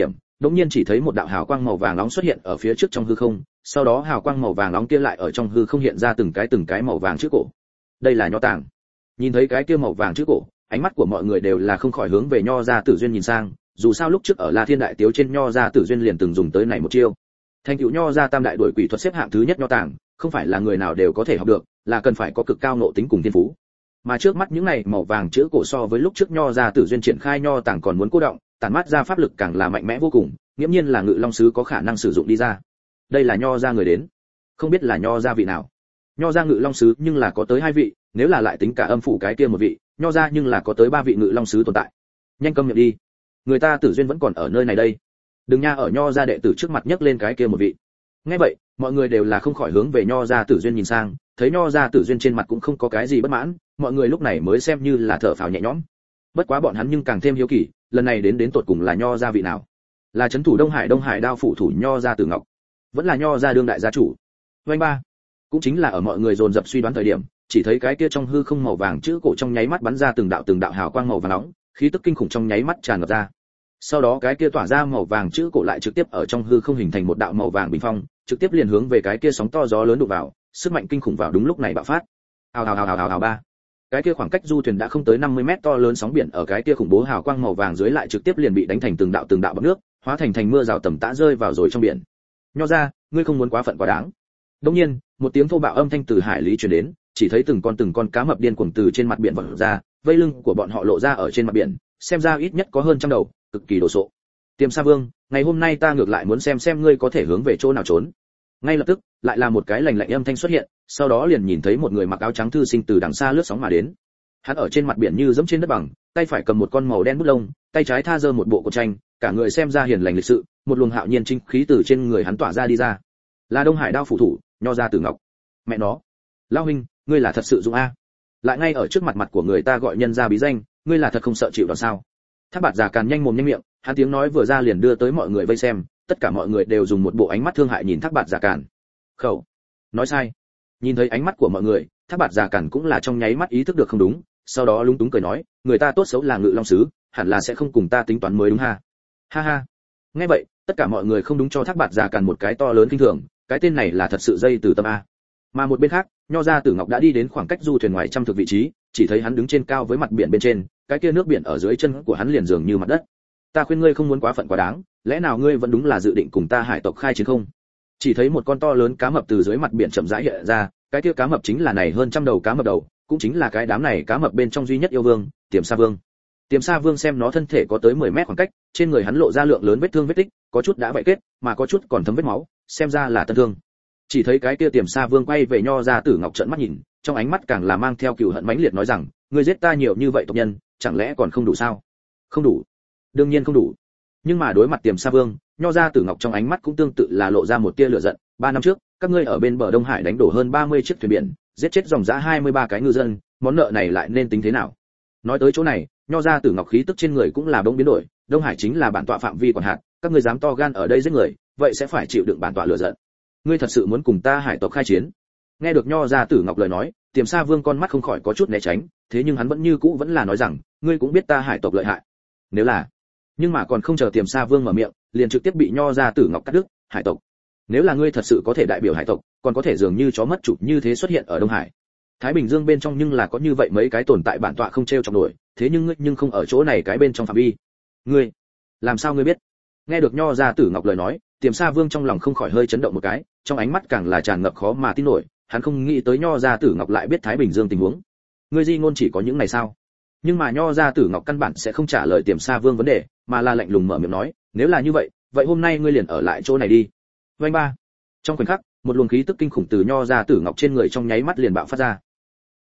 đống nhiên chỉ thấy một đạo hào quang màu vàng nóng xuất hiện ở phía trước trong hư không, sau đó hào quang màu vàng nóng kia lại ở trong hư không hiện ra từng cái từng cái màu vàng chữ cổ. Đây là nho tàng. Nhìn thấy cái kia màu vàng chữ cổ, ánh mắt của mọi người đều là không khỏi hướng về nho gia tử duyên nhìn sang, dù sao lúc trước ở La Thiên đại tiếu trên nho gia tử duyên liền từng dùng tới này một chiêu. Thành tựu nho gia tam đại đuổi quỷ thuật xếp hạng thứ nhất nho tàng, không phải là người nào đều có thể học được, là cần phải có cực cao nộ tính cùng thiên phú. Mà trước mắt những này màu vàng chữ cổ so với lúc trước nho gia tử duyên triển khai nho tàng còn muốn cô động, tản mát ra pháp lực càng là mạnh mẽ vô cùng, nghiễm nhiên là Ngự Long sứ có khả năng sử dụng đi ra. Đây là nho gia người đến, không biết là nho gia vị nào. Nho gia Ngự Long sứ nhưng là có tới hai vị, nếu là lại tính cả âm phủ cái kia một vị, nho gia nhưng là có tới ba vị Ngự Long sứ tồn tại. Nhanh câm miệng đi, người ta tử duyên vẫn còn ở nơi này đây. Đừng nha ở nho gia đệ tử trước mặt nhấc lên cái kia một vị. Nghe vậy, mọi người đều là không khỏi hướng về nho gia tử duyên nhìn sang, thấy nho gia tử duyên trên mặt cũng không có cái gì bất mãn, mọi người lúc này mới xem như là thở phào nhẹ nhõm. Bất quá bọn hắn nhưng càng thêm hiếu kỳ, lần này đến đến tột cùng là nho gia vị nào? Là trấn thủ Đông Hải Đông Hải đao phủ thủ nho gia Tử Ngọc, vẫn là nho gia đương đại gia chủ? Vành ba, cũng chính là ở mọi người dồn dập suy đoán thời điểm, chỉ thấy cái kia trong hư không màu vàng chữ cổ trong nháy mắt bắn ra từng đạo từng đạo hào quang màu vàng nóng, khí tức kinh khủng trong nháy mắt tràn ngập ra. Sau đó cái kia tỏa ra màu vàng chữ cổ lại trực tiếp ở trong hư không hình thành một đạo màu vàng bình phong, trực tiếp liền hướng về cái kia sóng to gió lớn đụng vào, sức mạnh kinh khủng vào đúng lúc này bạo phát. Hào hào hào hào hào hào ba. Cái kia khoảng cách du thuyền đã không tới năm mươi mét to lớn sóng biển ở cái kia khủng bố hào quang màu vàng dưới lại trực tiếp liền bị đánh thành từng đạo từng đạo bọt nước, hóa thành thành mưa rào tầm tã rơi vào rồi trong biển. Nho ra, ngươi không muốn quá phận quá đáng. Đương nhiên, một tiếng thô bạo âm thanh từ hải lý truyền đến, chỉ thấy từng con từng con cá mập điên cuồng từ trên mặt biển vọt ra, vây lưng của bọn họ lộ ra ở trên mặt biển, xem ra ít nhất có hơn trăm đầu, cực kỳ đồ sộ. Tiềm Sa Vương, ngày hôm nay ta ngược lại muốn xem xem ngươi có thể hướng về chỗ nào trốn. Ngay lập tức, lại là một cái lạnh lạnh âm thanh xuất hiện, sau đó liền nhìn thấy một người mặc áo trắng thư sinh từ đằng xa lướt sóng mà đến. Hắn ở trên mặt biển như dẫm trên đất bằng, tay phải cầm một con màu đen bút lông, tay trái tha giơ một bộ cột tranh, cả người xem ra hiền lành lịch sự, một luồng hạo nhiên chính khí từ trên người hắn tỏa ra đi ra. Là Đông Hải đao phủ thủ, nho gia Tử Ngọc. Mẹ nó, lão huynh, ngươi là thật sự dũng a. Lại ngay ở trước mặt mặt của người ta gọi nhân gia bí danh, ngươi là thật không sợ chịu đòn sao? Thác Bạt Già Càn nhanh mồm nhanh miệng, hắn tiếng nói vừa ra liền đưa tới mọi người vây xem, tất cả mọi người đều dùng một bộ ánh mắt thương hại nhìn Thác Bạt Già Càn. Khẩu, nói sai. Nhìn thấy ánh mắt của mọi người, Thác Bạt Già Càn cũng là trong nháy mắt ý thức được không đúng, sau đó lúng túng cười nói, người ta tốt xấu là Ngự Long sứ, hẳn là sẽ không cùng ta tính toán mới đúng ha. Ha ha. Nghe vậy, tất cả mọi người không đúng cho Thác Bạt Già Càn một cái to lớn kinh thường, cái tên này là thật sự dây từ tâm a. Mà một bên khác, nho gia Tử Ngọc đã đi đến khoảng cách du thuyền ngoài trăm thước vị trí, chỉ thấy hắn đứng trên cao với mặt biển bên trên, cái kia nước biển ở dưới chân của hắn liền dường như mặt đất. Ta khuyên ngươi không muốn quá phận quá đáng, lẽ nào ngươi vẫn đúng là dự định cùng ta hải tộc khai chiến không? Chỉ thấy một con to lớn cá mập từ dưới mặt biển chậm rãi hiện ra, cái kia cá mập chính là này hơn trăm đầu cá mập đầu, cũng chính là cái đám này cá mập bên trong duy nhất yêu vương, Tiềm Sa Vương. Tiềm Sa Vương xem nó thân thể có tới mười mét khoảng cách, trên người hắn lộ ra lượng lớn vết thương vết tích, có chút đã vảy kết, mà có chút còn thấm vết máu, xem ra là tân thương. Chỉ thấy cái kia Tiềm Sa Vương quay về nho gia Tử Ngọc trợn mắt nhìn, trong ánh mắt càng là mang theo cừu hận mãnh liệt nói rằng, ngươi giết ta nhiều như vậy tộc nhân, chẳng lẽ còn không đủ sao? Không đủ. Đương nhiên không đủ. Nhưng mà đối mặt Tiềm Sa Vương, nho gia Tử Ngọc trong ánh mắt cũng tương tự là lộ ra một tia lửa giận, ba năm trước, các ngươi ở bên bờ Đông Hải đánh đổ hơn ba mươi chiếc thuyền biển, giết chết dòng dã hai mươi ba cái ngư dân, món nợ này lại nên tính thế nào? Nói tới chỗ này, nho gia Tử Ngọc khí tức trên người cũng là bỗng biến đổi, Đông Hải chính là bản tọa phạm vi quản hạt, các ngươi dám to gan ở đây giết người, vậy sẽ phải chịu đựng bản tọa lửa giận. Ngươi thật sự muốn cùng ta hải tộc khai chiến? Nghe được nho gia Tử Ngọc lời nói, Tiềm Sa Vương con mắt không khỏi có chút né tránh, thế nhưng hắn vẫn như cũ vẫn là nói rằng, ngươi cũng biết ta hải tộc lợi hại. Nếu là, nhưng mà còn không chờ Tiềm Sa Vương mở miệng, liền trực tiếp bị nho gia Tử Ngọc cắt đứt. Hải tộc? Nếu là ngươi thật sự có thể đại biểu hải tộc, còn có thể dường như chó mất chủ như thế xuất hiện ở Đông Hải. Thái Bình Dương bên trong nhưng là có như vậy mấy cái tồn tại bản tọa không treo chọc nổi, thế nhưng ngươi nhưng không ở chỗ này cái bên trong phạm vi. Ngươi, làm sao ngươi biết? Nghe được nho gia Tử Ngọc lời nói, Tiềm Sa Vương trong lòng không khỏi hơi chấn động một cái, trong ánh mắt càng là tràn ngập khó mà tin nổi, hắn không nghĩ tới nho gia Tử Ngọc lại biết Thái Bình Dương tình huống. Ngươi di ngôn chỉ có những này sao? Nhưng mà nho gia Tử Ngọc căn bản sẽ không trả lời Tiềm Sa Vương vấn đề, mà là lạnh lùng mở miệng nói, nếu là như vậy, vậy hôm nay ngươi liền ở lại chỗ này đi. Vành ba. Trong khoảnh khắc, một luồng khí tức kinh khủng từ nho gia Tử Ngọc trên người trong nháy mắt liền bạo phát ra.